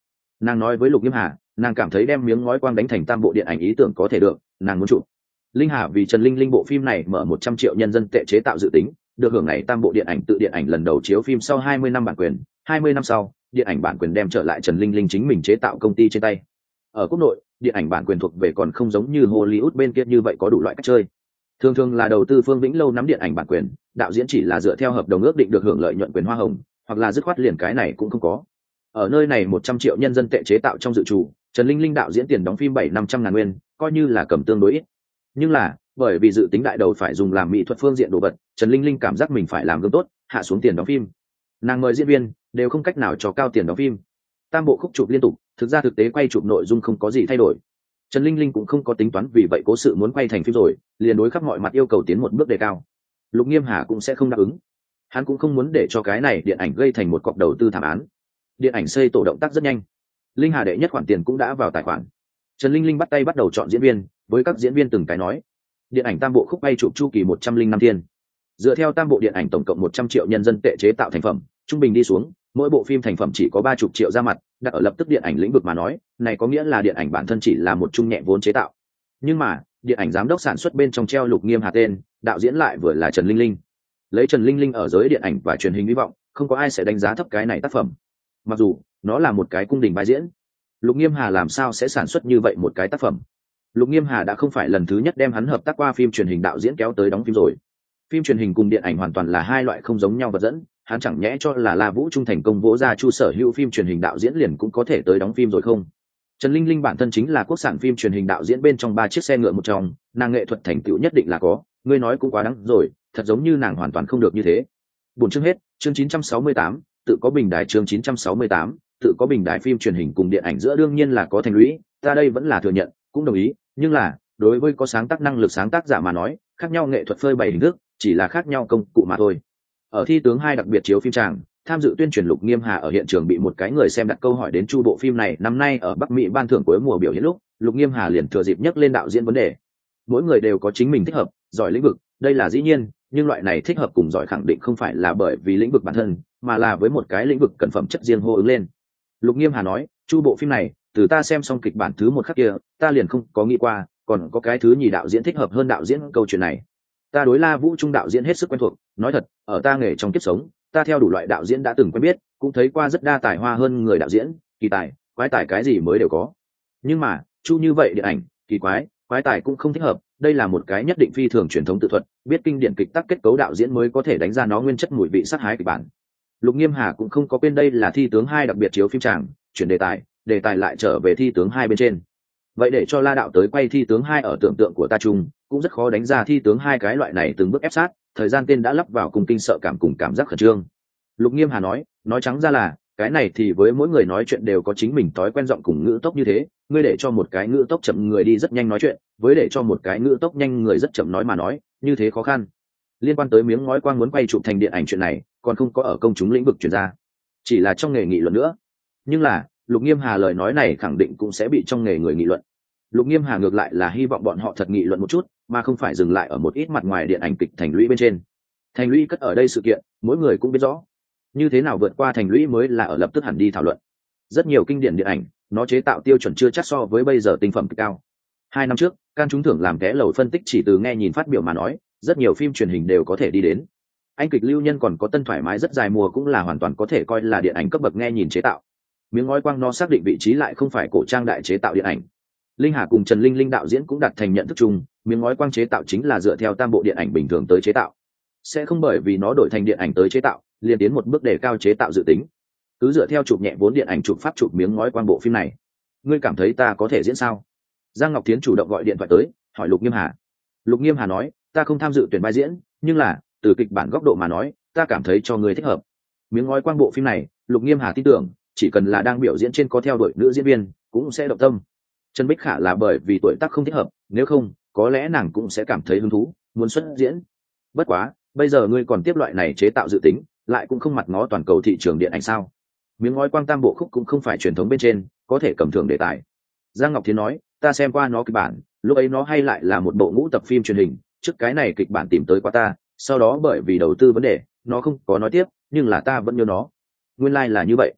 Nàng nói với Lục Nghiêm Hà, nàng cảm thấy đem miếng ngói quang đánh thành tam bộ điện ảnh ý tưởng có thể được, nàng muốn chụp. Linh Hà vì Trần Linh Linh bộ phim này mở 100 triệu nhân dân tệ chế tạo dự tính, được hưởng này tam bộ điện ảnh tự điện ảnh lần đầu chiếu phim sau 20 năm bản quyền, 20 năm sau, điện ảnh bản quyền đem trở lại Trần Linh Linh chính mình chế tạo công ty trên tay. Ở quốc nội, điện ảnh bản quyền thuộc về còn không giống như Hollywood bên kia như vậy có đủ loại cách chơi. Thường thường là đầu tư Phương Vĩnh Lâu nắm điện ảnh bản quyền, đạo diễn chỉ là dựa theo hợp đồng ước định được hưởng lợi nhuận quyền hoa hồng, hoặc là dứt khoát liền cái này cũng không có. Ở nơi này 100 triệu nhân dân tệ chế tạo trong dự trù, Trần Linh Linh đạo diễn tiền đóng phim 700-500 ngàn nguyên, coi như là cầm tương đối ít. Nhưng là, bởi vì dự tính đại đầu phải dùng làm mỹ thuật phương diện đồ vật, Trần Linh Linh cảm giác mình phải làm gương tốt, hạ xuống tiền đóng phim. Nàng mời diễn viên đều không cách nào cho cao tiền đóng phim. Tam bộ khúc chụp liên tục, thực ra thực tế quay chụp nội dung không có gì thay đổi. Trần Linh Linh cũng không có tính toán vì vậy cố sự muốn quay thành phim rồi, liền đối khắp mọi mặt yêu cầu tiến một bước đề cao. Lục Nghiêm Hà cũng sẽ không đáp ứng. Hắn cũng không muốn để cho cái này điện ảnh gây thành một cọc đầu tư thảm án. Điện ảnh xây tổ động tác rất nhanh. Linh Hà đệ nhất khoản tiền cũng đã vào tài khoản. Trần Linh Linh bắt tay bắt đầu chọn diễn viên, với các diễn viên từng cái nói. Điện ảnh tam bộ khúc bay chụp chu kỳ 105 thiên. Dựa theo tam bộ điện ảnh tổng cộng 100 triệu nhân dân tệ chế tạo thành phẩm, trung bình đi xuống, mỗi bộ phim thành phẩm chỉ có 30 triệu ra mặt, đặt ở lập tức điện ảnh lĩnh vực mà nói, này có nghĩa là điện ảnh bản thân chỉ là một trung nhẹ vốn chế tạo. Nhưng mà, điện ảnh giám đốc sản xuất bên trong treo Lục Nghiêm Hà tên, đạo diễn lại vừa là Trần Linh Linh. Lấy Trần Linh Linh ở giới điện ảnh và truyền hình hy vọng, không có ai sẽ đánh giá thấp cái này tác phẩm. Mặc dù, nó là một cái cung đình vai diễn. Lục Nghiêm Hà làm sao sẽ sản xuất như vậy một cái tác phẩm? Lục Nghiêm Hà đã không phải lần thứ nhất đem hắn hợp tác qua phim truyền hình đạo diễn kéo tới đóng phim rồi. Phim truyền hình cùng điện ảnh hoàn toàn là hai loại không giống nhau vật dẫn, hắn chẳng nhẽ cho là La Vũ Trung thành công vỗ ra Chu Sở Hữu phim truyền hình đạo diễn liền cũng có thể tới đóng phim rồi không? Trần Linh Linh bản thân chính là quốc sản phim truyền hình đạo diễn bên trong 3 chiếc xe ngựa một trong, nàng nghệ thuật thành tựu nhất định là có, ngươi nói cũng quá đáng rồi, thật giống như nàng hoàn toàn không được như thế. Buổi chương hết, chương 968, tự có bình đài chương 968, tự có bình đài phim truyền hình cùng điện ảnh giữa đương nhiên là có thành lũy, ta đây vẫn là thừa nhận, cũng đồng ý, nhưng là, đối với có sáng tác năng lực sáng tác giả mà nói, khác nhau nghệ thuật phơi bày hình thức, chỉ là khác nhau công cụ mà thôi. Ở thi tướng 2 đặc biệt chiếu phim tràng, tham dự tuyên truyền Lục Nghiêm Hà ở hiện trường bị một cái người xem đặt câu hỏi đến chu bộ phim này năm nay ở Bắc Mỹ ban thưởng cuối mùa biểu diễn lúc, Lục Nghiêm Hà liền thừa dịp nhắc lên đạo diễn vấn đề. Mỗi người đều có chính mình thích hợp, giỏi lĩnh vực, đây là dĩ nhiên, nhưng loại này thích hợp cùng giỏi khẳng định không phải là bởi vì lĩnh vực bản thân, mà là với một cái lĩnh vực cần phẩm chất riêng hô ứng lên. Lục Nghiêm Hà nói, chu bộ phim này, từ ta xem xong kịch bản thứ 1 khắc kia, ta liền không có nghĩ qua, còn có cái thứ nhì đạo diễn thích hợp hơn đạo diễn câu chuyện này. Ta đối La Vũ Trung đạo diễn hết sức quen thuộc, nói thật, ở ta nghề trong kiếp sống, ta theo đủ loại đạo diễn đã từng quen biết, cũng thấy qua rất đa tài hoa hơn người đạo diễn, kỳ tài, quái tài cái gì mới đều có. Nhưng mà, chu như vậy điện ảnh, kỳ quái tài cũng không thích hợp, đây là một cái nhất định phi thường truyền thống tự thuật, biết kinh điển kịch tác kết cấu đạo diễn mới có thể đánh ra nó nguyên chất mùi vị sát hái kịch bản. Lục Nghiêm Hà cũng không có quên đây là thi tướng 2 đặc biệt chiếu phim tràng, chuyển đề tài lại trở về thi tướng 2 bên trên. Vậy để cho La đạo tới quay thi tướng 2 ở tưởng tượng của ta chung, cũng rất khó đánh ra thi tướng 2 cái loại này từng bước ép sát, thời gian tên đã lắp vào cùng kinh sợ cảm cùng cảm giác khẩn trương. Lục Nghiêm Hà nói trắng ra là, cái này thì với mỗi người nói chuyện đều có chính mình thói quen giọng cùng ngữ tốc như thế, ngươi để cho một cái ngữ tốc chậm người đi rất nhanh nói chuyện, với để cho một cái ngữ tốc nhanh người rất chậm nói mà nói, như thế khó khăn. Liên quan tới miếng ngói quang muốn quay chụp thành điện ảnh chuyện này, còn không có ở công chúng lĩnh vực truyền ra, chỉ là trong nghề nghị luận nữa. Nhưng là, Lục Nghiêm Hà lời nói này khẳng định cũng sẽ bị trong nghề người nghị luận. Lục Nghiêm Hà ngược lại là hy vọng bọn họ thật nghị luận một chút, mà không phải dừng lại ở một ít mặt ngoài điện ảnh kịch thành lũy bên trên. Thành lũy cất ở đây sự kiện, mỗi người cũng biết rõ. Như thế nào vượt qua thành lũy mới là ở lập tức hẳn đi thảo luận. Rất nhiều kinh điển điện ảnh, nó chế tạo tiêu chuẩn chưa chắc so với bây giờ tinh phẩm cực cao. 2 năm trước, Can trúng thưởng làm ké lầu phân tích chỉ từ nghe nhìn phát biểu mà nói, rất nhiều phim truyền hình đều có thể đi đến. Anh kịch lưu nhân còn có tân thoải mái rất dài mùa cũng là hoàn toàn có thể coi là điện ảnh cấp bậc nghe nhìn chế tạo. Miếng ngói quang nó xác định vị trí lại không phải cổ trang đại chế tạo điện ảnh. Linh Hà cùng Trần Linh Linh đạo diễn cũng đạt thành nhận thức chung, miếng ngói quang chế tạo chính là dựa theo tam bộ điện ảnh bình thường tới chế tạo, sẽ không bởi vì nó đổi thành điện ảnh tới chế tạo liền tiến một bước đề cao chế tạo dự tính, cứ dựa theo chụp nhẹ vốn điện ảnh chụp pháp chụp miếng ngói quang bộ phim này. Ngươi cảm thấy ta có thể diễn sao? Giang Ngọc Thiến chủ động gọi điện thoại tới hỏi Lục Nghiêm Hà. Lục Nghiêm Hà nói, ta không tham dự tuyển vai diễn, nhưng là từ kịch bản góc độ mà nói, ta cảm thấy cho ngươi thích hợp. Miếng ngói quang bộ phim này, Lục Nghiêm Hà tin tưởng chỉ cần là đang biểu diễn trên có theo đuổi nữ diễn viên cũng sẽ động tâm. Trần Bích Khả là bởi vì tuổi tác không thích hợp, nếu không có lẽ nàng cũng sẽ cảm thấy hứng thú muốn xuất diễn. Bất quá bây giờ ngươi còn tiếp loại này chế tạo dự tính, lại cũng không mặt ngó toàn cầu thị trường điện ảnh sao? Miếng ngói quang tam bộ khúc cũng không phải truyền thống bên trên có thể cầm thưởng đề tài. Giang Ngọc Thiến nói, ta xem qua nó kịch bản, lúc ấy nó hay lại là một bộ ngũ tập phim truyền hình, trước cái này kịch bản tìm tới qua ta, sau đó bởi vì đầu tư vấn đề nó không có nói tiếp, nhưng là ta vẫn nhớ nó. Nguyên lai là như vậy.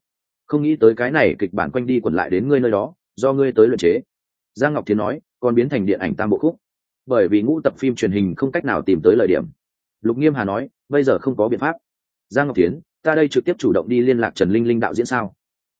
không nghĩ tới cái này kịch bản quanh đi quẩn lại đến ngươi nơi đó, do ngươi tới luyện chế. Giang Ngọc Thiến nói, còn biến thành điện ảnh tam bộ khúc, bởi vì ngũ tập phim truyền hình không cách nào tìm tới lời điểm. Lục Nghiêm Hà nói, bây giờ không có biện pháp. Giang Ngọc Thiến, ta đây trực tiếp chủ động đi liên lạc Trần Linh Linh đạo diễn sao?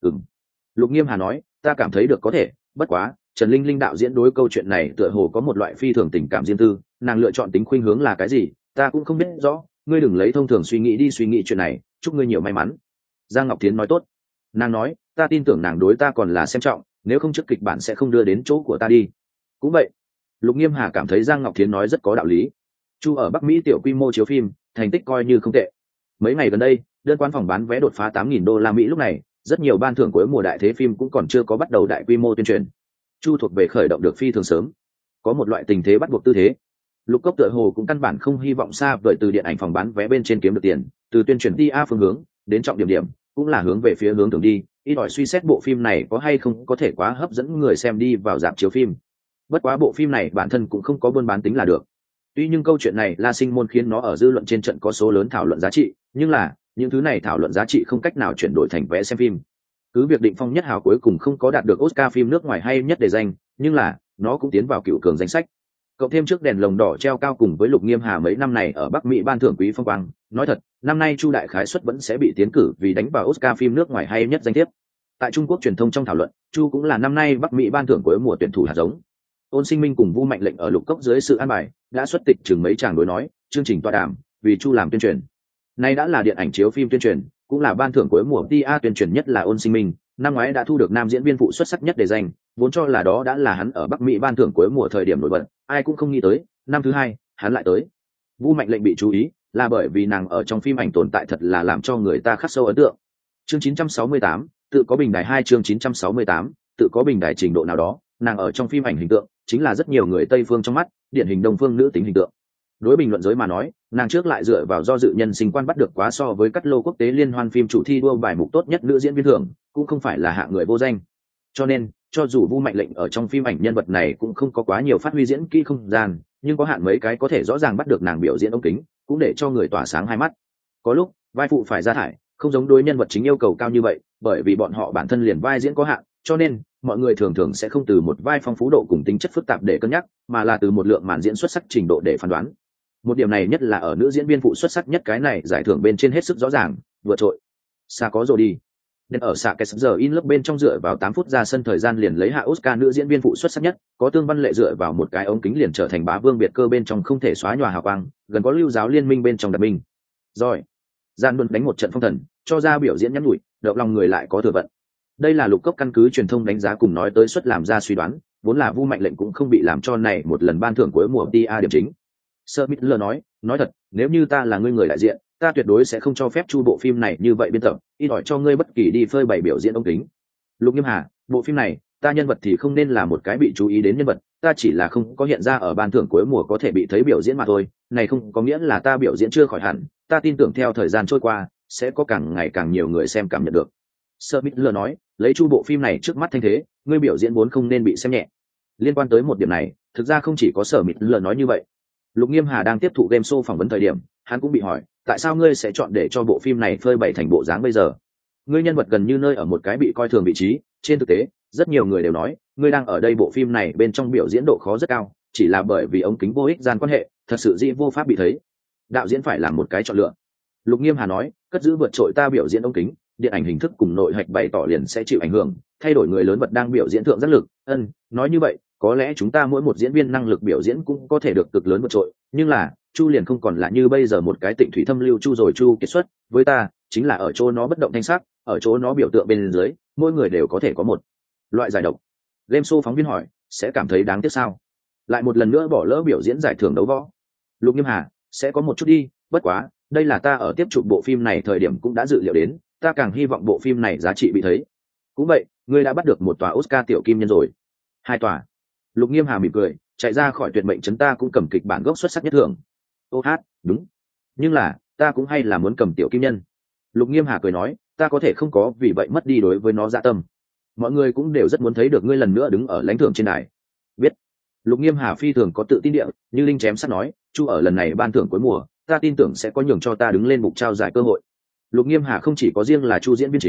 Lục Nghiêm Hà nói, ta cảm thấy được có thể, bất quá Trần Linh Linh đạo diễn đối câu chuyện này tựa hồ có một loại phi thường tình cảm riêng tư, nàng lựa chọn tính khuynh hướng là cái gì ta cũng không biết rõ, ngươi đừng lấy thông thường suy nghĩ đi suy nghĩ chuyện này, chúc ngươi nhiều may mắn. Giang Ngọc Thiến nói tốt. Nàng nói, ta tin tưởng nàng đối ta còn là xem trọng, nếu không trước kịch bản sẽ không đưa đến chỗ của ta đi. Cũng vậy. Lục Nghiêm Hà cảm thấy Giang Ngọc Thiến nói rất có đạo lý. Chu ở Bắc Mỹ tiểu quy mô chiếu phim, thành tích coi như không tệ. Mấy ngày gần đây, đơn quán phòng bán vé đột phá 8.000 đô la Mỹ lúc này, rất nhiều ban thưởng cuối mùa đại thế phim cũng còn chưa có bắt đầu đại quy mô tuyên truyền. Chu thuộc về khởi động được phi thường sớm, có một loại tình thế bắt buộc tư thế. Lục Cốc tựa hồ cũng căn bản không hy vọng xa vời từ điện ảnh phòng bán vé bên trên kiếm được tiền, từ tuyên truyền đi a phương hướng đến trọng điểm điểm cũng là hướng về phía hướng tưởng đi, ít ỏi suy xét bộ phim này có hay không có thể quá hấp dẫn người xem đi vào rạp chiếu phim. Bất quá bộ phim này bản thân cũng không có buôn bán tính là được. Tuy nhưng câu chuyện này La Sinh Môn khiến nó ở dư luận trên trận có số lớn thảo luận giá trị, nhưng là những thứ này thảo luận giá trị không cách nào chuyển đổi thành vé xem phim. Cứ việc Định Phong Nhất Hào cuối cùng không có đạt được Oscar phim nước ngoài hay nhất đề danh, nhưng là nó cũng tiến vào cựu cường danh sách. Cộng thêm trước đèn lồng đỏ treo cao cùng với Lục Nghiêm Hà mấy năm này ở Bắc Mỹ ban thưởng quý phong quang, nói thật, năm nay Chu đại khái suất vẫn sẽ bị tiến cử vì đánh vào Oscar phim nước ngoài hay nhất danh thiếp. Tại Trung Quốc truyền thông trong thảo luận, Chu cũng là năm nay Bắc Mỹ ban thưởng cuối mùa tuyển thủ hạt giống. Ôn Sinh Minh cùng Vu Mạnh Lệnh ở Lục Cốc dưới sự an bài, đã xuất tịch chừng mấy tràng đối nói, chương trình tọa đàm, vì Chu làm tuyên truyền. Nay đã là điện ảnh chiếu phim tuyên truyền, cũng là ban thưởng cuối mùa TA tuyên truyền nhất là Ôn Sinh Minh, năm ngoái đã thu được nam diễn viên phụ xuất sắc nhất đề danh, vốn cho là đó đã là hắn ở Bắc Mỹ ban thưởng cuối mùa thời điểm nổi bật, ai cũng không nghĩ tới, năm thứ hai, hắn lại tới. Vu Mạnh Lệnh bị chú ý, là bởi vì nàng ở trong phim ảnh tồn tại thật là làm cho người ta khắc sâu ấn tượng. Chương 968, tự có bình đài 2 chương 968, tự có bình đài trình độ nào đó, nàng ở trong phim ảnh hình tượng chính là rất nhiều người Tây phương trong mắt, điển hình Đông phương nữ tính hình tượng. Đối bình luận giới mà nói, nàng trước lại dựa vào do dự nhân sinh quan bắt được quá so với cắt lô quốc tế liên hoan phim chủ thi đua bài mục tốt nhất nữ diễn viên thưởng, cũng không phải là hạng người vô danh. Cho nên, cho dù Vu Mạnh Lệnh ở trong phim ảnh nhân vật này cũng không có quá nhiều phát huy diễn kỹ không gian, nhưng có hạn mấy cái có thể rõ ràng bắt được nàng biểu diễn ống kính, cũng để cho người tỏa sáng hai mắt. Có lúc, vai phụ phải ra thải, không giống đối nhân vật chính yêu cầu cao như vậy, bởi vì bọn họ bản thân liền vai diễn có hạn, cho nên mọi người thường thường sẽ không từ một vai phong phú độ cùng tính chất phức tạp để cân nhắc, mà là từ một lượng màn diễn xuất sắc trình độ để phán đoán. Một điểm này nhất là ở nữ diễn viên phụ xuất sắc nhất cái này giải thưởng bên trên hết sức rõ ràng, vượt trội. Xa có rồi đi. Nên ở xạ cái giờ in lớp bên trong dựa vào 8 phút ra sân thời gian liền lấy hạ Oscar nữ diễn viên phụ xuất sắc nhất, có Tương Văn Lệ dựa vào một cái ống kính liền trở thành bá vương biệt cơ bên trong không thể xóa nhòa hào quang, gần có Lưu Giáo Liên Minh bên trong Đạt Minh. Rồi, Gian Luân đánh một trận phong thần, cho ra biểu diễn nhắn nhủi, động lòng người lại có thừa vận. Đây là Lục Cốc căn cứ truyền thông đánh giá cùng nói tới suất làm ra suy đoán, vốn là Vu Mạnh Lệnh cũng không bị làm cho này một lần ban thưởng cuối mùa TA điểm chính. Smith nói thật, nếu như ta là người đại diện, ta tuyệt đối sẽ không cho phép Chu bộ phim này như vậy biên tập, ít ỏi cho ngươi bất kỳ đi phơi bày biểu diễn ống kính. Lục Nghiêm Hà, bộ phim này, ta nhân vật thì không nên là một cái bị chú ý đến nhân vật, ta chỉ là không có hiện ra ở ban thưởng cuối mùa có thể bị thấy biểu diễn mà thôi, này không có nghĩa là ta biểu diễn chưa khỏi hẳn, ta tin tưởng theo thời gian trôi qua, sẽ có càng ngày càng nhiều người xem cảm nhận được. Smith nói, lấy Chu bộ phim này trước mắt thanh thế, ngươi biểu diễn vốn không nên bị xem nhẹ. Liên quan tới một điểm này, thực ra không chỉ có Smith nói như vậy. Lục Nghiêm Hà đang tiếp thụ game show phỏng vấn thời điểm, hắn cũng bị hỏi, tại sao ngươi sẽ chọn để cho bộ phim này phơi bày thành bộ dáng bây giờ? Ngươi nhân vật gần như nơi ở một cái bị coi thường vị trí, trên thực tế, rất nhiều người đều nói, ngươi đang ở đây bộ phim này bên trong biểu diễn độ khó rất cao, chỉ là bởi vì ống kính vô ích gian quan hệ, thật sự dĩ vô pháp bị thấy. Đạo diễn phải làm một cái chọn lựa. Lục Nghiêm Hà nói, cất giữ vượt trội ta biểu diễn ống kính, điện ảnh hình thức cùng nội hạch bày tỏ liền sẽ chịu ảnh hưởng, thay đổi người lớn vật đang biểu diễn thượng rất lực. Nói như vậy, có lẽ chúng ta mỗi một diễn viên năng lực biểu diễn cũng có thể được cực lớn vượt trội, nhưng là Chu liền không còn là như bây giờ một cái Tịnh Thủy Thâm lưu Chu rồi Chu kiệt xuất, với ta chính là ở chỗ nó bất động thanh sắc, ở chỗ nó biểu tượng bên dưới, mỗi người đều có thể có một loại giải độc. Game show phóng viên hỏi, sẽ cảm thấy đáng tiếc sao? Lại một lần nữa bỏ lỡ biểu diễn giải thưởng đấu võ. Lục Nghiêm Hà, sẽ có một chút đi, bất quá, đây là ta ở tiếp chụp bộ phim này thời điểm cũng đã dự liệu đến, ta càng hy vọng bộ phim này giá trị bị thấy. Cũng vậy, ngươi đã bắt được một tòa Oscar tiểu kim nhân rồi. 2 tòa. Lục Nghiêm Hà mỉm cười, chạy ra khỏi tuyệt mệnh trấn ta cũng cầm kịch bản gốc xuất sắc nhất thưởng. Ô hát, đúng. Nhưng là, ta cũng hay là muốn cầm tiểu kim nhân. Lục Nghiêm Hà cười nói, ta có thể không có vì vậy mất đi đối với nó dạ tâm. Mọi người cũng đều rất muốn thấy được ngươi lần nữa đứng ở lãnh thưởng trên đài. Biết. Lục Nghiêm Hà phi thường có tự tin địa, như linh chém sắt nói, Chu ở lần này ban thưởng cuối mùa, ta tin tưởng sẽ có nhường cho ta đứng lên mục trao giải cơ hội. Lục Nghiêm Hà không chỉ có riêng là Chu diễn viên chính,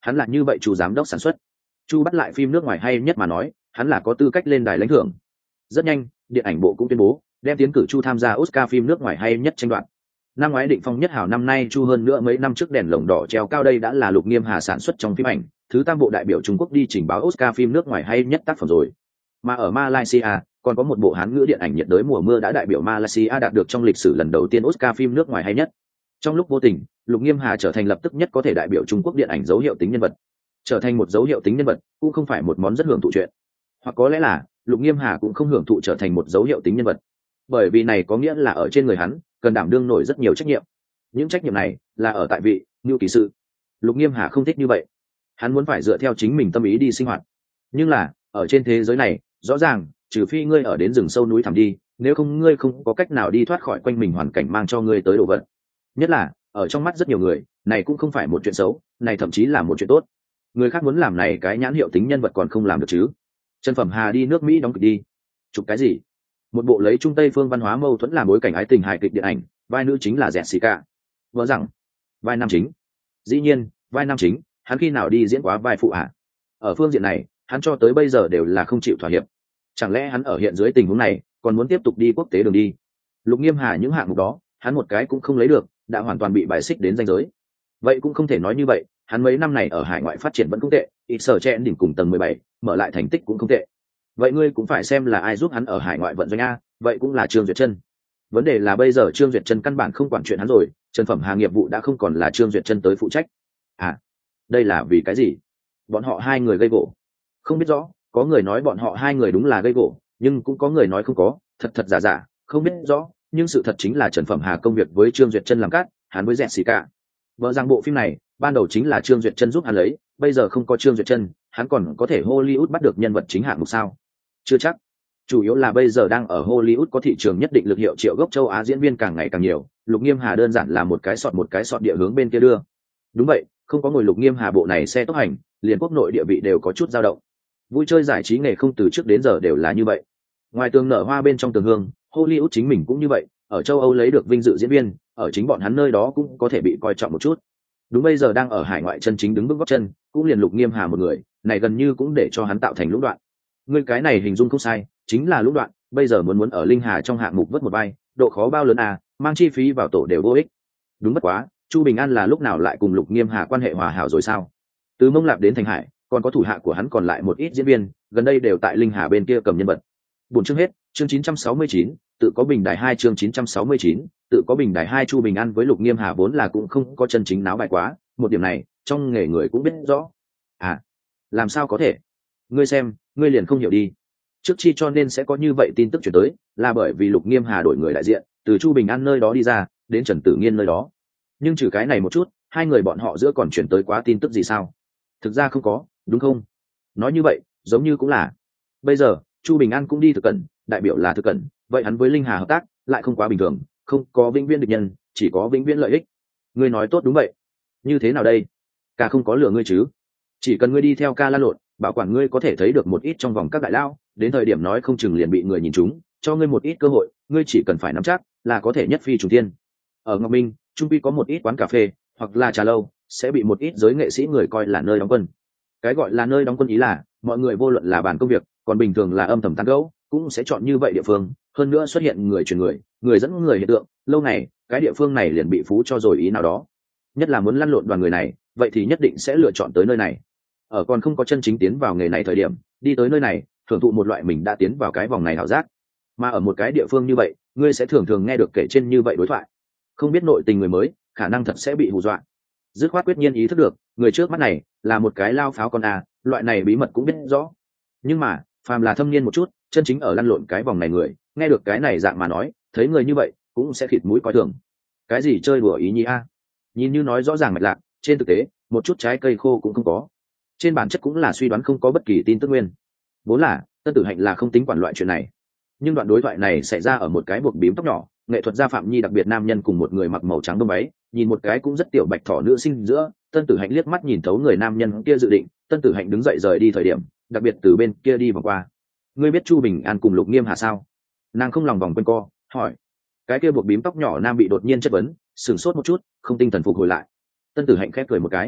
hắn là như vậy chu giám đốc sản xuất. Chu bắt lại phim nước ngoài hay nhất mà nói, hắn là có tư cách lên đài lãnh thưởng. Rất nhanh, điện ảnh bộ cũng tuyên bố đem tiến cử Chu tham gia Oscar phim nước ngoài hay nhất tranh đoạt. Năm ngoái định phong nhất hảo, năm nay Chu hơn nữa mấy năm trước đèn lồng đỏ treo cao, đây đã là Lục Nghiêm Hà sản xuất trong phim ảnh thứ 3 bộ đại biểu Trung Quốc đi trình báo Oscar phim nước ngoài hay nhất tác phẩm rồi. Mà ở Malaysia còn có một bộ Hán ngữ điện ảnh nhiệt đới mùa mưa đã đại biểu Malaysia đạt được trong lịch sử lần đầu tiên Oscar phim nước ngoài hay nhất. Trong lúc vô tình, Lục Nghiêm Hà trở thành lập tức nhất có thể đại biểu Trung Quốc điện ảnh dấu hiệu tính nhân vật. Trở thành một dấu hiệu tính nhân vật cũng không phải một món rất hưởng thụ chuyện, hoặc có lẽ là Lục Nghiêm Hà cũng không hưởng thụ trở thành một dấu hiệu tính nhân vật, bởi vì này có nghĩa là ở trên người hắn cần đảm đương nổi rất nhiều trách nhiệm. Những trách nhiệm này là ở tại vị Ngưu Kỳ Sự. Lục Nghiêm Hà không thích như vậy, hắn muốn phải dựa theo chính mình tâm ý đi sinh hoạt. Nhưng là ở trên thế giới này, rõ ràng trừ phi ngươi ở đến rừng sâu núi thẳm đi, nếu không ngươi không có cách nào đi thoát khỏi quanh mình hoàn cảnh mang cho ngươi tới đồ vật. Nhất là ở trong mắt rất nhiều người, này cũng không phải một chuyện xấu, này thậm chí là một chuyện tốt. Người khác muốn làm này cái nhãn hiệu tính nhân vật còn không làm được chứ. Trần Phẩm Hà đi nước Mỹ đóng kịch đi. Chụp cái gì? Một bộ lấy Trung Tây phương văn hóa mâu thuẫn làm bối cảnh ái tình hài kịch điện ảnh, vai nữ chính là Jessica. Vợ rằng, vai nam chính. Dĩ nhiên, vai nam chính, hắn khi nào đi diễn quá vai phụ ạ? Ở phương diện này, hắn cho tới bây giờ đều là không chịu thỏa hiệp. Chẳng lẽ hắn ở hiện dưới tình huống này, còn muốn tiếp tục đi quốc tế đường đi? Lục Nghiêm Hà những hạng mục đó, hắn một cái cũng không lấy được, đã hoàn toàn bị bài xích đến ranh giới. Vậy cũng không thể nói như vậy, hắn mấy năm này ở hải ngoại phát triển vẫn không tệ, ít sở chen đỉnh cùng tầng 17, mở lại thành tích cũng không tệ. Vậy ngươi cũng phải xem là ai giúp hắn ở hải ngoại vận doanh a, vậy cũng là Trương Duyệt Chân. Vấn đề là bây giờ Trương Duyệt Chân căn bản không quản chuyện hắn rồi, Trần Phẩm Hà nghiệp vụ đã không còn là Trương Duyệt Chân tới phụ trách. À, đây là vì cái gì? Bọn họ hai người gây gổ. Không biết rõ, có người nói bọn họ hai người đúng là gây gổ, nhưng cũng có người nói không có, thật thật giả giả, không biết rõ, nhưng sự thật chính là Trần Phẩm Hà công việc với Trương Duyệt Chân làm cát, hắn với Jessica. Vợ rằng bộ phim này, ban đầu chính là Trương Duyệt Chân giúp hắn lấy, bây giờ không có Trương Duyệt Chân, hắn còn có thể Hollywood bắt được nhân vật chính hạng mục sao? Chưa chắc. Chủ yếu là bây giờ đang ở Hollywood có thị trường nhất định lực hiệu triệu gốc châu Á diễn viên càng ngày càng nhiều, Lục Nghiêm Hà đơn giản là một cái sọt địa hướng bên kia đưa. Đúng vậy, không có ngồi Lục Nghiêm Hà bộ này xe tốc hành, liền quốc nội địa vị đều có chút dao động. Vui chơi giải trí nghề không từ trước đến giờ đều là như vậy. Ngoài tường nở hoa bên trong tường hương, Hollywood chính mình cũng như vậy, ở châu Âu lấy được vinh dự diễn viên, ở chính bọn hắn nơi đó cũng có thể bị coi trọng một chút. Đúng bây giờ đang ở hải ngoại chân chính đứng bước gót chân, cũng liền Lục Nghiêm Hà một người, này gần như cũng để cho hắn tạo thành lũng đoạn. Ngươi cái này hình dung không sai, chính là lũng đoạn, bây giờ muốn ở Linh Hà trong hạng mục vớt một vai, độ khó bao lớn à, mang chi phí vào tổ đều vô ích. Đúng bất quá, Chu Bình An là lúc nào lại cùng Lục Nghiêm Hà quan hệ hòa hảo rồi sao? Từ Mông Lạp đến Thành Hải, còn có thủ hạ của hắn còn lại một ít diễn viên, gần đây đều tại Linh Hà bên kia cầm nhân vật. Buổi chương hết, chương 969, tự có bình đài 2 chương 969, tự có bình đài 2 Chu Bình An với Lục Nghiêm Hà vốn là cũng không có chân chính náo bài quá, một điểm này, trong nghề người cũng biết rõ. À, làm sao có thể? Ngươi xem, ngươi liền không hiểu đi. Trước chi cho nên sẽ có như vậy tin tức chuyển tới, là bởi vì Lục Nghiêm Hà đổi người đại diện, từ Chu Bình An nơi đó đi ra, đến Trần Tử Nghiên nơi đó. Nhưng trừ cái này một chút, hai người bọn họ giữa còn chuyển tới quá tin tức gì sao? Thực ra không có, đúng không? Nói như vậy, giống như cũng là. Bây giờ, Chu Bình An cũng đi thực cẩn, đại biểu là thực cẩn, vậy hắn với Linh Hà hợp tác lại không quá bình thường, không có vĩnh viễn địch nhân, chỉ có vĩnh viễn lợi ích. Ngươi nói tốt đúng vậy. Như thế nào đây? Ca không có lừa ngươi chứ? Chỉ cần ngươi đi theo ca lan lộn, bảo quản ngươi có thể thấy được một ít trong vòng các đại lao, đến thời điểm nói không chừng liền bị người nhìn trúng, cho ngươi một ít cơ hội, ngươi chỉ cần phải nắm chắc là có thể nhất phi trùng thiên. Ở Ngọc Minh, trung quy có một ít quán cà phê hoặc là trà lâu sẽ bị một ít giới nghệ sĩ người coi là nơi đóng quân. Cái gọi là nơi đóng quân ý là mọi người vô luận là bàn công việc, còn bình thường là âm thầm tán gẫu, cũng sẽ chọn như vậy địa phương, hơn nữa xuất hiện người truyền người dẫn người hiện tượng, lâu này cái địa phương này liền bị phú cho rồi ý nào đó. Nhất là muốn lăn lộn đoàn người này, vậy thì nhất định sẽ lựa chọn tới nơi này. Ở còn không có chân chính tiến vào nghề này thời điểm, đi tới nơi này, thưởng thụ một loại mình đã tiến vào cái vòng này hảo giác. Mà ở một cái địa phương như vậy, ngươi sẽ thường thường nghe được kể trên như vậy đối thoại. Không biết nội tình người mới, khả năng thật sẽ bị hù dọa. Dứt khoát quyết nhiên ý thức được, người trước mắt này là một cái lao pháo con à, loại này bí mật cũng biết rõ. Nhưng mà, phàm là thâm niên một chút, chân chính ở lăn lộn cái vòng này người, nghe được cái này dạng mà nói, thấy người như vậy, cũng sẽ khịt mũi coi thường. Cái gì chơi đùa ý nhi a? Nhìn như nói rõ ràng mạch lạc, trên thực tế, một chút trái cây khô cũng không có. Trên bản chất cũng là suy đoán không có bất kỳ tin tức nguyên. Vốn là, Tân Tử Hạnh là không tính quản loại chuyện này. Nhưng đoạn đối thoại này xảy ra ở một cái buộc bím tóc nhỏ, nghệ thuật gia Phạm Nhi đặc biệt nam nhân cùng một người mặc màu trắng đông váy, nhìn một cái cũng rất tiểu bạch thỏ nữ sinh giữa, Tân Tử Hạnh liếc mắt nhìn thấu người nam nhân kia dự định, Tân Tử Hạnh đứng dậy rời đi thời điểm, đặc biệt từ bên kia đi vòng qua. Ngươi biết Chu Bình An cùng Lục Nghiêm Hà sao? Nàng không lòng vòng quanh co, hỏi. Cái kia buộc bím tóc nhỏ nam bị đột nhiên chất vấn, sửng sốt một chút, không tinh thần phục hồi lại. Tân Tử Hạnh khép cười một cái.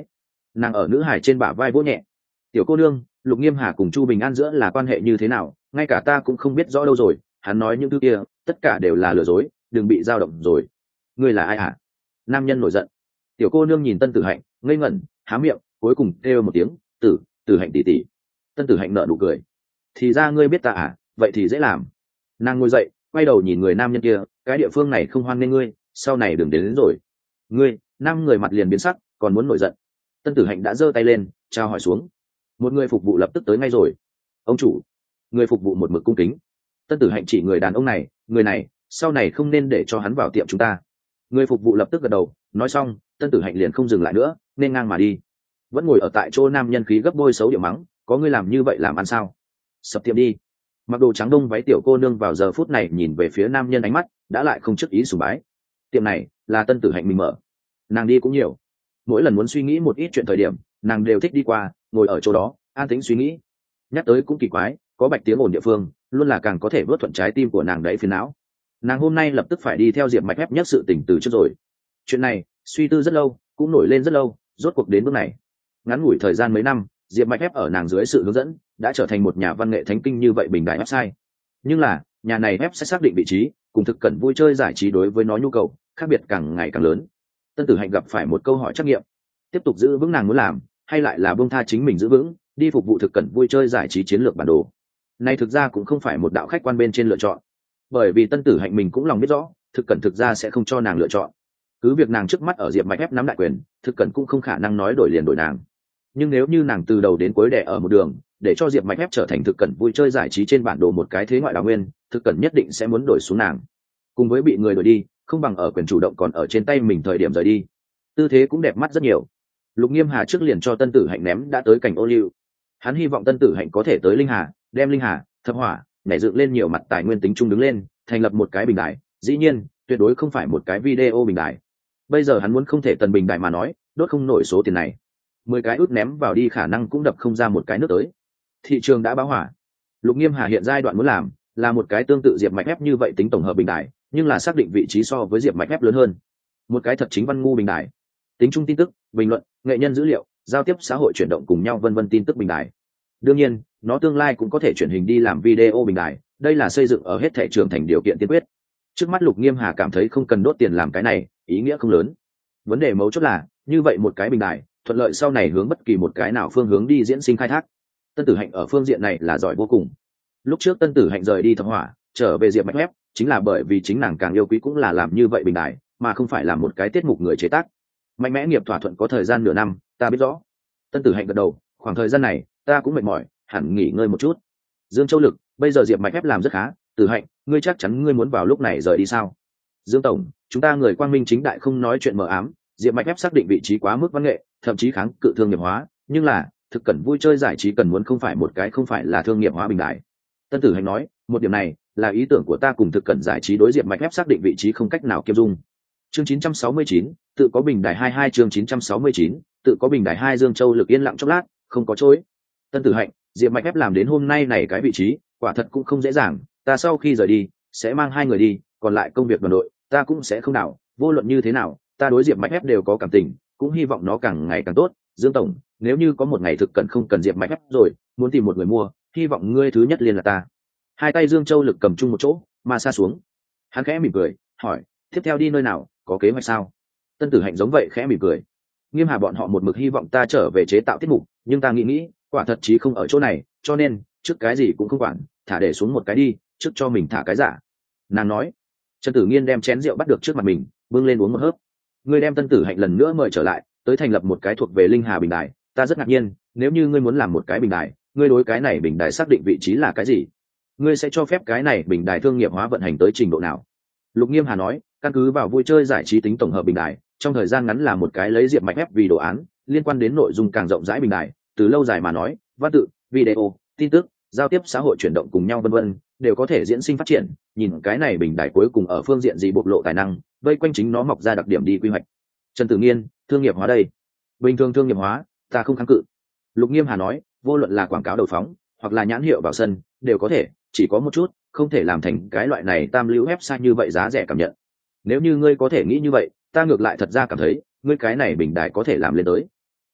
nàng ở nữ hải trên bả vai vỗ nhẹ. Tiểu cô nương, Lục Nghiêm Hà cùng Chu Bình An giữa là quan hệ như thế nào, ngay cả ta cũng không biết rõ đâu rồi. Hắn nói những thứ kia tất cả đều là lừa dối, đừng bị dao động rồi. Ngươi là ai hả? Nam nhân nổi giận. Tiểu cô nương nhìn Tân Tử Hạnh ngây ngẩn, há miệng, cuối cùng kêu một tiếng, Tử Hạnh tỷ tỷ. Tân Tử Hạnh nở nụ cười. Thì ra ngươi biết ta à, vậy thì dễ làm. Nàng ngồi dậy, quay đầu nhìn người nam nhân kia, cái địa phương này không hoan nghênh ngươi, sau này đừng đến rồi. Ngươi, nam người mặt liền biến sắc, còn muốn nổi giận. Tân Tử Hạnh đã giơ tay lên, chào hỏi xuống. Một người phục vụ lập tức tới ngay rồi. Ông chủ. Người phục vụ một mực cung kính. Tân Tử Hạnh chỉ người đàn ông này, người này sau này không nên để cho hắn vào tiệm chúng ta. Người phục vụ lập tức gật đầu, nói xong Tân Tử Hạnh liền không dừng lại nữa, nên ngang mà đi. Vẫn ngồi ở tại chỗ nam nhân khí gấp bôi xấu điệu mắng, có ngươi làm như vậy làm ăn sao? Sập tiệm đi. Mặc đồ trắng đông váy tiểu cô nương vào giờ phút này nhìn về phía nam nhân, ánh mắt đã lại không trước ý sùng bái. Tiệm này là Tân Tử Hạnh mình mở, nàng đi cũng nhiều, mỗi lần muốn suy nghĩ một ít chuyện thời điểm nàng đều thích đi qua, ngồi ở chỗ đó an tĩnh suy nghĩ. Nhắc tới cũng kỳ quái, có bạch tiếng ồn địa phương luôn là càng có thể vớt thuận trái tim của nàng đấy phiền não. Nàng hôm nay lập tức phải đi theo Diệp Mạch ép nhất sự tình từ trước rồi. Chuyện này suy tư rất lâu, cũng nổi lên rất lâu, rốt cuộc đến bước này. Ngắn ngủi thời gian mấy năm, Diệp Mạch ép ở nàng dưới sự hướng dẫn đã trở thành một nhà văn nghệ thánh kinh như vậy bình đại website. Nhưng là nhà này web sẽ xác định vị trí cùng thực cận vui chơi giải trí đối với nó nhu cầu khác biệt càng ngày càng lớn. Tân Tử Hạnh gặp phải một câu hỏi trắc nghiệm: tiếp tục giữ vững nàng muốn làm, hay lại là buông tha chính mình giữ vững, đi phục vụ thực cận vui chơi giải trí chiến lược bản đồ? Này thực ra cũng không phải một đạo khách quan bên trên lựa chọn, bởi vì Tân Tử Hạnh mình cũng lòng biết rõ thực cận thực ra sẽ không cho nàng lựa chọn. Cứ việc nàng trước mắt ở Diệp Mạch ép nắm đại quyền, thực cận cũng không khả năng nói đổi liền đổi nàng. Nhưng nếu như nàng từ đầu đến cuối đẻ ở một đường, để cho Diệp Mạch ép trở thành thực cận vui chơi giải trí trên bản đồ một cái thế ngoại đào nguyên, thực cận nhất định sẽ muốn đổi xuống nàng. Cùng với bị người đổi đi, không bằng ở quyền chủ động còn ở trên tay mình thời điểm rời đi, tư thế cũng đẹp mắt rất nhiều. Lục Nghiêm Hà trước liền cho Tân Tử Hạnh ném đã tới cảnh ô liu. Hắn hy vọng Tân Tử Hạnh có thể tới Linh Hà, đem Linh Hà, Thập Hỏa, nhảy dựng lên nhiều mặt tài nguyên tính chung đứng lên, thành lập một cái bình đài. Dĩ nhiên, tuyệt đối không phải một cái video bình đài. Bây giờ hắn muốn không thể tần bình đài mà nói, đốt không nổi số tiền này. 10 cái út ném vào đi khả năng cũng đập không ra một cái nước tới. Thị trường đã báo hỏa. Lục Nghiêm Hà hiện giai đoạn muốn làm là một cái tương tự Diệp Mạch ép như vậy tính tổng hợp bình đài, nhưng là xác định vị trí so với Diệp Mạch ép lớn hơn. Một cái thật chính văn ngu bình đài, tính chung tin tức, bình luận, nghệ nhân dữ liệu, giao tiếp xã hội chuyển động cùng nhau vân vân tin tức bình đài. Đương nhiên, nó tương lai cũng có thể chuyển hình đi làm video bình đài, đây là xây dựng ở hết thể trường thành điều kiện tiên quyết. Trước mắt Lục Nghiêm Hà cảm thấy không cần đốt tiền làm cái này, ý nghĩa không lớn. Vấn đề mấu chốt là, như vậy một cái bình đài, thuận lợi sau này hướng bất kỳ một cái nào phương hướng đi diễn sinh khai thác. Tân Tử Hạnh ở phương diện này là giỏi vô cùng. Lúc trước Tân Tử Hạnh rời đi Thập Hỏa, trở về Diệp Mạch ép, chính là bởi vì chính nàng càng yêu quý cũng là làm như vậy bình đài, mà không phải là một cái tiết mục người chế tác. Mạnh mẽ nghiệp thỏa thuận có thời gian nửa năm, ta biết rõ. Tân Tử Hạnh gật đầu, khoảng thời gian này ta cũng mệt mỏi, hẳn nghỉ ngơi một chút. Dương Châu Lực, bây giờ Diệp Mạch ép làm rất khá, Tử Hạnh, ngươi chắc chắn ngươi muốn vào lúc này rời đi sao? Dương tổng, chúng ta người quang minh chính đại không nói chuyện mờ ám, Diệp Mạch ép xác định vị trí quá mức văn nghệ, thậm chí kháng cự thương nghiệp hóa, nhưng là thực cần vui chơi giải trí cần muốn không phải là thương nghiệp hóa bình đại. Tân Tử Hạnh nói, một điểm này là ý tưởng của ta cùng thực cần giải trí đối Diệp Mạch ép xác định vị trí không cách nào kiêm dung. Chương 969, tự có bình đài 22 chương 969, tự có bình đài 2 Dương Châu Lực yên lặng chốc lát, không có chối. Tân Tử Hạnh, Diệp Mạch ép làm đến hôm nay này cái vị trí, quả thật cũng không dễ dàng, ta sau khi rời đi, sẽ mang 2 người đi, còn lại công việc đoàn đội, ta cũng sẽ không đảo, vô luận như thế nào, ta đối Diệp Mạch ép đều có cảm tình, cũng hy vọng nó càng ngày càng tốt. Dương tổng, nếu như có một ngày thực cần không cần Diệp Mạch ép rồi, muốn tìm một người mua, hy vọng ngươi thứ nhất liên là ta. Hai tay Dương Châu Lực cầm chung một chỗ, mà xa xuống. Hắn khẽ mỉm cười, hỏi, tiếp theo đi nơi nào, có kế hoạch sao? Tân Tử Hạnh giống vậy khẽ mỉm cười. Nghiêm Hà bọn họ một mực hy vọng ta trở về chế tạo tiết mục, nhưng ta nghĩ, quả thật chí không ở chỗ này, cho nên trước cái gì cũng không quản, thả để xuống một cái đi, trước cho mình thả cái giả. Nàng nói. Trần Tử Nghiên đem chén rượu bắt được trước mặt mình, bưng lên uống một hớp. Ngươi đem Tân Tử Hạnh lần nữa mời trở lại, tới thành lập một cái thuộc về Linh Hà bình đài, ta rất ngạc nhiên, nếu như ngươi muốn làm một cái bình đài, ngươi đối cái này bình đài xác định vị trí là cái gì? Ngươi sẽ cho phép cái này bình đài thương nghiệp hóa vận hành tới trình độ nào? Lục Nghiêm Hà nói, căn cứ vào vui chơi giải trí tính tổng hợp bình đài, trong thời gian ngắn là một cái lấy Diệp Mạch ép vì đồ án, liên quan đến nội dung càng rộng rãi bình đài, từ lâu dài mà nói, văn tự, video, tin tức, giao tiếp xã hội chuyển động cùng nhau vân vân, đều có thể diễn sinh phát triển. Nhìn cái này bình đài cuối cùng ở phương diện gì bộc lộ tài năng, vây quanh chính nó mọc ra đặc điểm đi quy hoạch. Trần Tử Nghiên, thương nghiệp hóa đây. Bình thường thương nghiệp hóa, ta không kháng cự. Lục Nghiêm Hà nói, vô luận là quảng cáo đầu phóng, hoặc là nhãn hiệu vào sân, đều có thể, chỉ có một chút, không thể làm thành cái loại này tam lưu website như vậy giá rẻ cảm nhận. Nếu như ngươi có thể nghĩ như vậy, ta ngược lại thật ra cảm thấy, ngươi cái này bình đài có thể làm lên tới.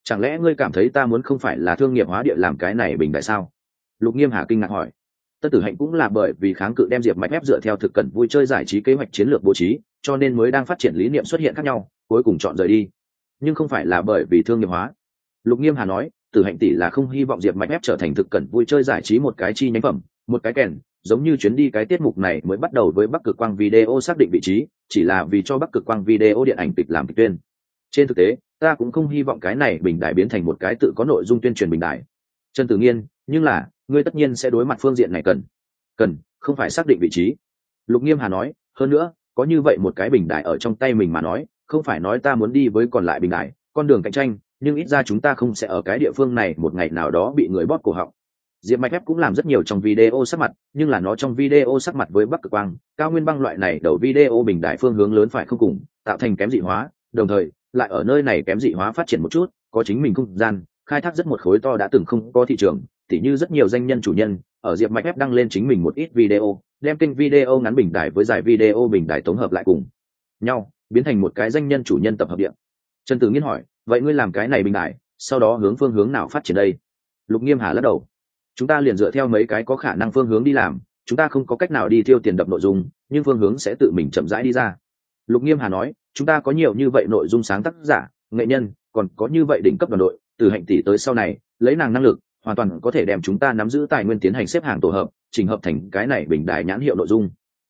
Chẳng lẽ ngươi cảm thấy ta muốn không phải là thương nghiệp hóa địa làm cái này bình đại sao? Lục Nghiêm Hà kinh ngạc hỏi. Tất Tử Hạnh cũng là bởi vì kháng cự đem Diệp Mạch ép dựa theo thực cận vui chơi giải trí kế hoạch chiến lược bố trí, cho nên mới đang phát triển lý niệm xuất hiện khác nhau, cuối cùng chọn rời đi. Nhưng không phải là bởi vì thương nghiệp hóa. Lục Nghiêm Hà nói, Tử Hạnh tỷ là không hy vọng Diệp Mạch ép trở thành thực cận vui chơi giải trí một cái chi nhánh phẩm, một cái kèn, giống như chuyến đi cái tiết mục này mới bắt đầu với Bắc Cực Quang Video xác định vị trí, chỉ là vì cho Bắc Cực Quang Video điện ảnh kịch làm kịch tuyên. Trên thực tế, ta cũng không hy vọng cái này bình đại biến thành một cái tự có nội dung tuyên truyền bình đại. Trần Tử Nghiên, nhưng là, ngươi tất nhiên sẽ đối mặt phương diện này cần, không phải xác định vị trí. Lục Nghiêm Hà nói, hơn nữa, có như vậy một cái bình đại ở trong tay mình mà nói, không phải nói ta muốn đi với còn lại bình đại, con đường cạnh tranh, nhưng ít ra chúng ta không sẽ ở cái địa phương này một ngày nào đó bị người bóp cổ họng. Diệp Mạch Ép cũng làm rất nhiều trong video sắc mặt, nhưng là nó trong video sắc mặt với Bắc Cực Quang, Cao Nguyên Băng loại này đầu video bình đại phương hướng lớn phải không cùng, tạo thành kém dị hóa, đồng thời lại ở nơi này kém dị hóa phát triển một chút, có chính mình không gian, khai thác rất một khối to đã từng không có thị trường, tỉ như rất nhiều danh nhân chủ nhân ở Diệp Mạch Ép đăng lên chính mình một ít video, đem kênh video ngắn bình đại với giải video bình đại tổng hợp lại cùng nhau, biến thành một cái danh nhân chủ nhân tập hợp điện. Trần Tử Nghiên hỏi, vậy ngươi làm cái này bình đại, sau đó hướng phương hướng nào phát triển đây? Lục Nghiêm Hà lắc đầu, chúng ta liền dựa theo mấy cái có khả năng phương hướng đi làm, chúng ta không có cách nào đi tiêu tiền đập nội dung, nhưng phương hướng sẽ tự mình chậm rãi đi ra. Lục Nghiêm Hà nói, chúng ta có nhiều như vậy nội dung sáng tác giả, nghệ nhân, còn có như vậy đỉnh cấp đoàn đội, từ Hạnh tỷ tới sau này, lấy nàng năng lực, hoàn toàn có thể đem chúng ta nắm giữ tài nguyên tiến hành xếp hàng tổ hợp, chỉnh hợp thành cái này bình đại nhãn hiệu nội dung.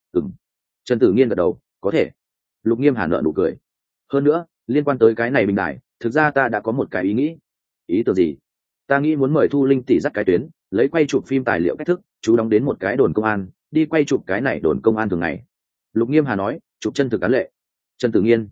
Trần Tử Nghiên gật đầu, có thể. Lục Nghiêm Hà nở nụ cười. Hơn nữa, liên quan tới cái này bình đại, thực ra ta đã có một cái ý nghĩ. Ý tưởng gì? Ta nghĩ muốn mời Thu Linh tỷ dắt cái tuyến, lấy quay chụp phim tài liệu cách thức, chú đóng đến một cái đồn công an, đi quay chụp cái này đồn công an thường ngày. Lục Nghiêm Hà nói, chụp chân thực án lệ. Trần Tử Nghiên,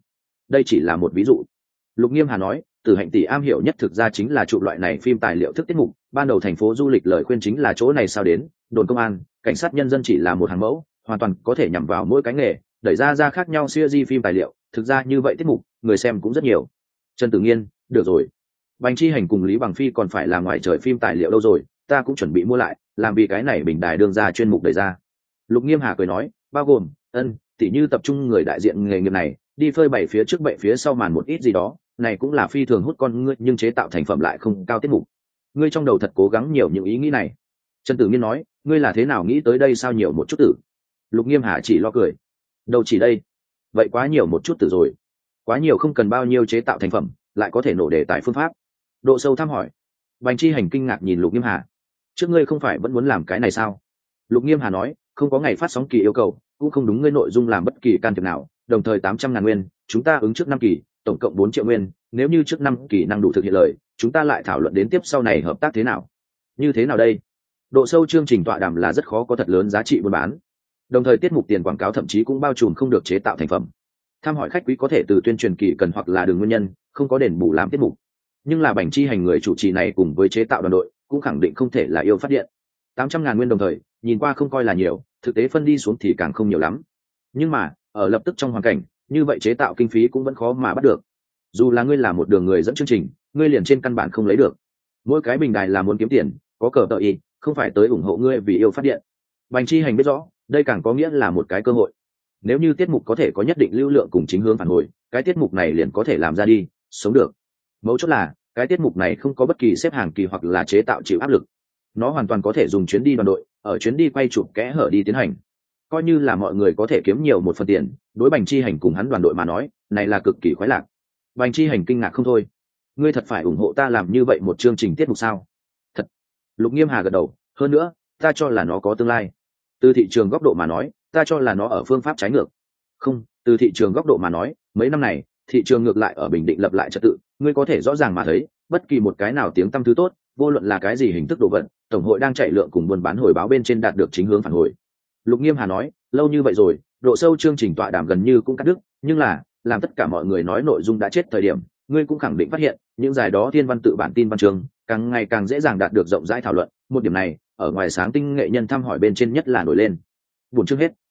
đây chỉ là một ví dụ. Lục Nghiêm Hà nói, Tử Hạnh tỷ am hiểu nhất thực ra chính là chụp loại này phim tài liệu thức tiết mục, ban đầu thành phố du lịch lời khuyên chính là chỗ này sao đến, đồn công an, cảnh sát nhân dân chỉ là một hàng mẫu, hoàn toàn có thể nhằm vào mỗi cái nghề, đẩy ra khác nhau series phim tài liệu, thực ra như vậy tiết mục, người xem cũng rất nhiều. Trần Tử Nghiên, được rồi. Bành Chi Hành cùng Lý Bằng Phi còn phải là ngoài trời phim tài liệu đâu rồi, ta cũng chuẩn bị mua lại, làm vì cái này bình đài đương ra chuyên mục đẩy ra. Lục Nghiêm Hà cười nói, bao gồm, tỉ như tập trung người đại diện nghề nghiệp này, đi phơi bày phía trước bậy phía sau màn một ít gì đó, này cũng là phi thường hút con ngươi nhưng chế tạo thành phẩm lại không cao tiết mục. Ngươi trong đầu thật cố gắng nhiều những ý nghĩ này. Trần Tử Nghiên nói, ngươi là thế nào nghĩ tới đây sao nhiều một chút tử? Lục Nghiêm Hà chỉ lo cười. Đâu chỉ đây. Vậy quá nhiều một chút tử rồi. Quá nhiều không cần bao nhiêu chế tạo thành phẩm, lại có thể nổ đề tài phương pháp. Độ sâu thăm hỏi. Bành Chi Hành kinh ngạc nhìn Lục Nghiêm Hà. Trước ngươi không phải vẫn muốn làm cái này sao? Lục Nghiêm Hà nói, không có ngày phát sóng kỳ yêu cầu, cũng không đúng ngươi nội dung làm bất kỳ can thiệp nào, đồng thời 800.000 nguyên, chúng ta ứng trước 5 kỳ, tổng cộng 4 triệu nguyên, nếu như trước 5 kỳ năng đủ thực hiện lời, chúng ta lại thảo luận đến tiếp sau này hợp tác thế nào. Như thế nào đây? Độ sâu chương trình tọa đàm là rất khó có thật lớn giá trị buôn bán. Đồng thời tiết mục tiền quảng cáo thậm chí cũng bao trùm không được chế tạo thành phẩm. Tham hỏi khách quý có thể từ tuyên truyền kỳ cần hoặc là đường nguyên nhân, không có đền bù làm tiết mục. Nhưng là Bành Chi Hành người chủ trì này cùng với chế tạo đoàn đội, cũng khẳng định không thể là yêu phát điện. 800.000 nguyên đồng thời, nhìn qua không coi là nhiều, thực tế phân đi xuống thì càng không nhiều lắm. Nhưng mà, ở lập tức trong hoàn cảnh, như vậy chế tạo kinh phí cũng vẫn khó mà bắt được. Dù là ngươi là một đường người dẫn chương trình, ngươi liền trên căn bản không lấy được. Mỗi cái bình đài là muốn kiếm tiền, có cờ tợ y, không phải tới ủng hộ ngươi vì yêu phát điện. Bành Chi Hành biết rõ, đây càng có nghĩa là một cái cơ hội. Nếu như tiết mục có thể có nhất định lưu lượng cùng chính hướng phản hồi, cái tiết mục này liền có thể làm ra đi, sống được. Mấu chốt là, cái tiết mục này không có bất kỳ xếp hàng kỳ hoặc là chế tạo chịu áp lực. Nó hoàn toàn có thể dùng chuyến đi đoàn đội, ở chuyến đi quay chụp kẽ hở đi tiến hành. Coi như là mọi người có thể kiếm nhiều một phần tiền, đối Bành Chi Hành cùng hắn đoàn đội mà nói, này là cực kỳ khoái lạc. Bành Chi Hành kinh ngạc không thôi. Ngươi thật phải ủng hộ ta làm như vậy một chương trình tiết mục sao? Thật. Lục Nghiêm Hà gật đầu, hơn nữa, ta cho là nó có tương lai. Từ thị trường góc độ mà nói, ta cho là nó ở phương pháp trái ngược. Không, từ thị trường góc độ mà nói, mấy năm này, thị trường ngược lại ở bình định lập lại trật tự, ngươi có thể rõ ràng mà thấy, bất kỳ một cái nào tiếng tăm thứ tốt, vô luận là cái gì hình thức đồ vật, tổng hội đang chạy lượng cùng buôn bán hồi báo bên trên đạt được chính hướng phản hồi. Lục Nghiêm Hà nói, lâu như vậy rồi, độ sâu chương trình tọa đàm gần như cũng cắt đứt, nhưng là, làm tất cả mọi người nói nội dung đã chết thời điểm, ngươi cũng khẳng định phát hiện, những giải đó thiên văn tự bản tin văn chương, càng ngày càng dễ dàng đạt được rộng rãi thảo luận, một điểm này, ở ngoài sáng tinh nghệ nhân thăm hỏi bên trên nhất là nổi lên. Buổi chương hết.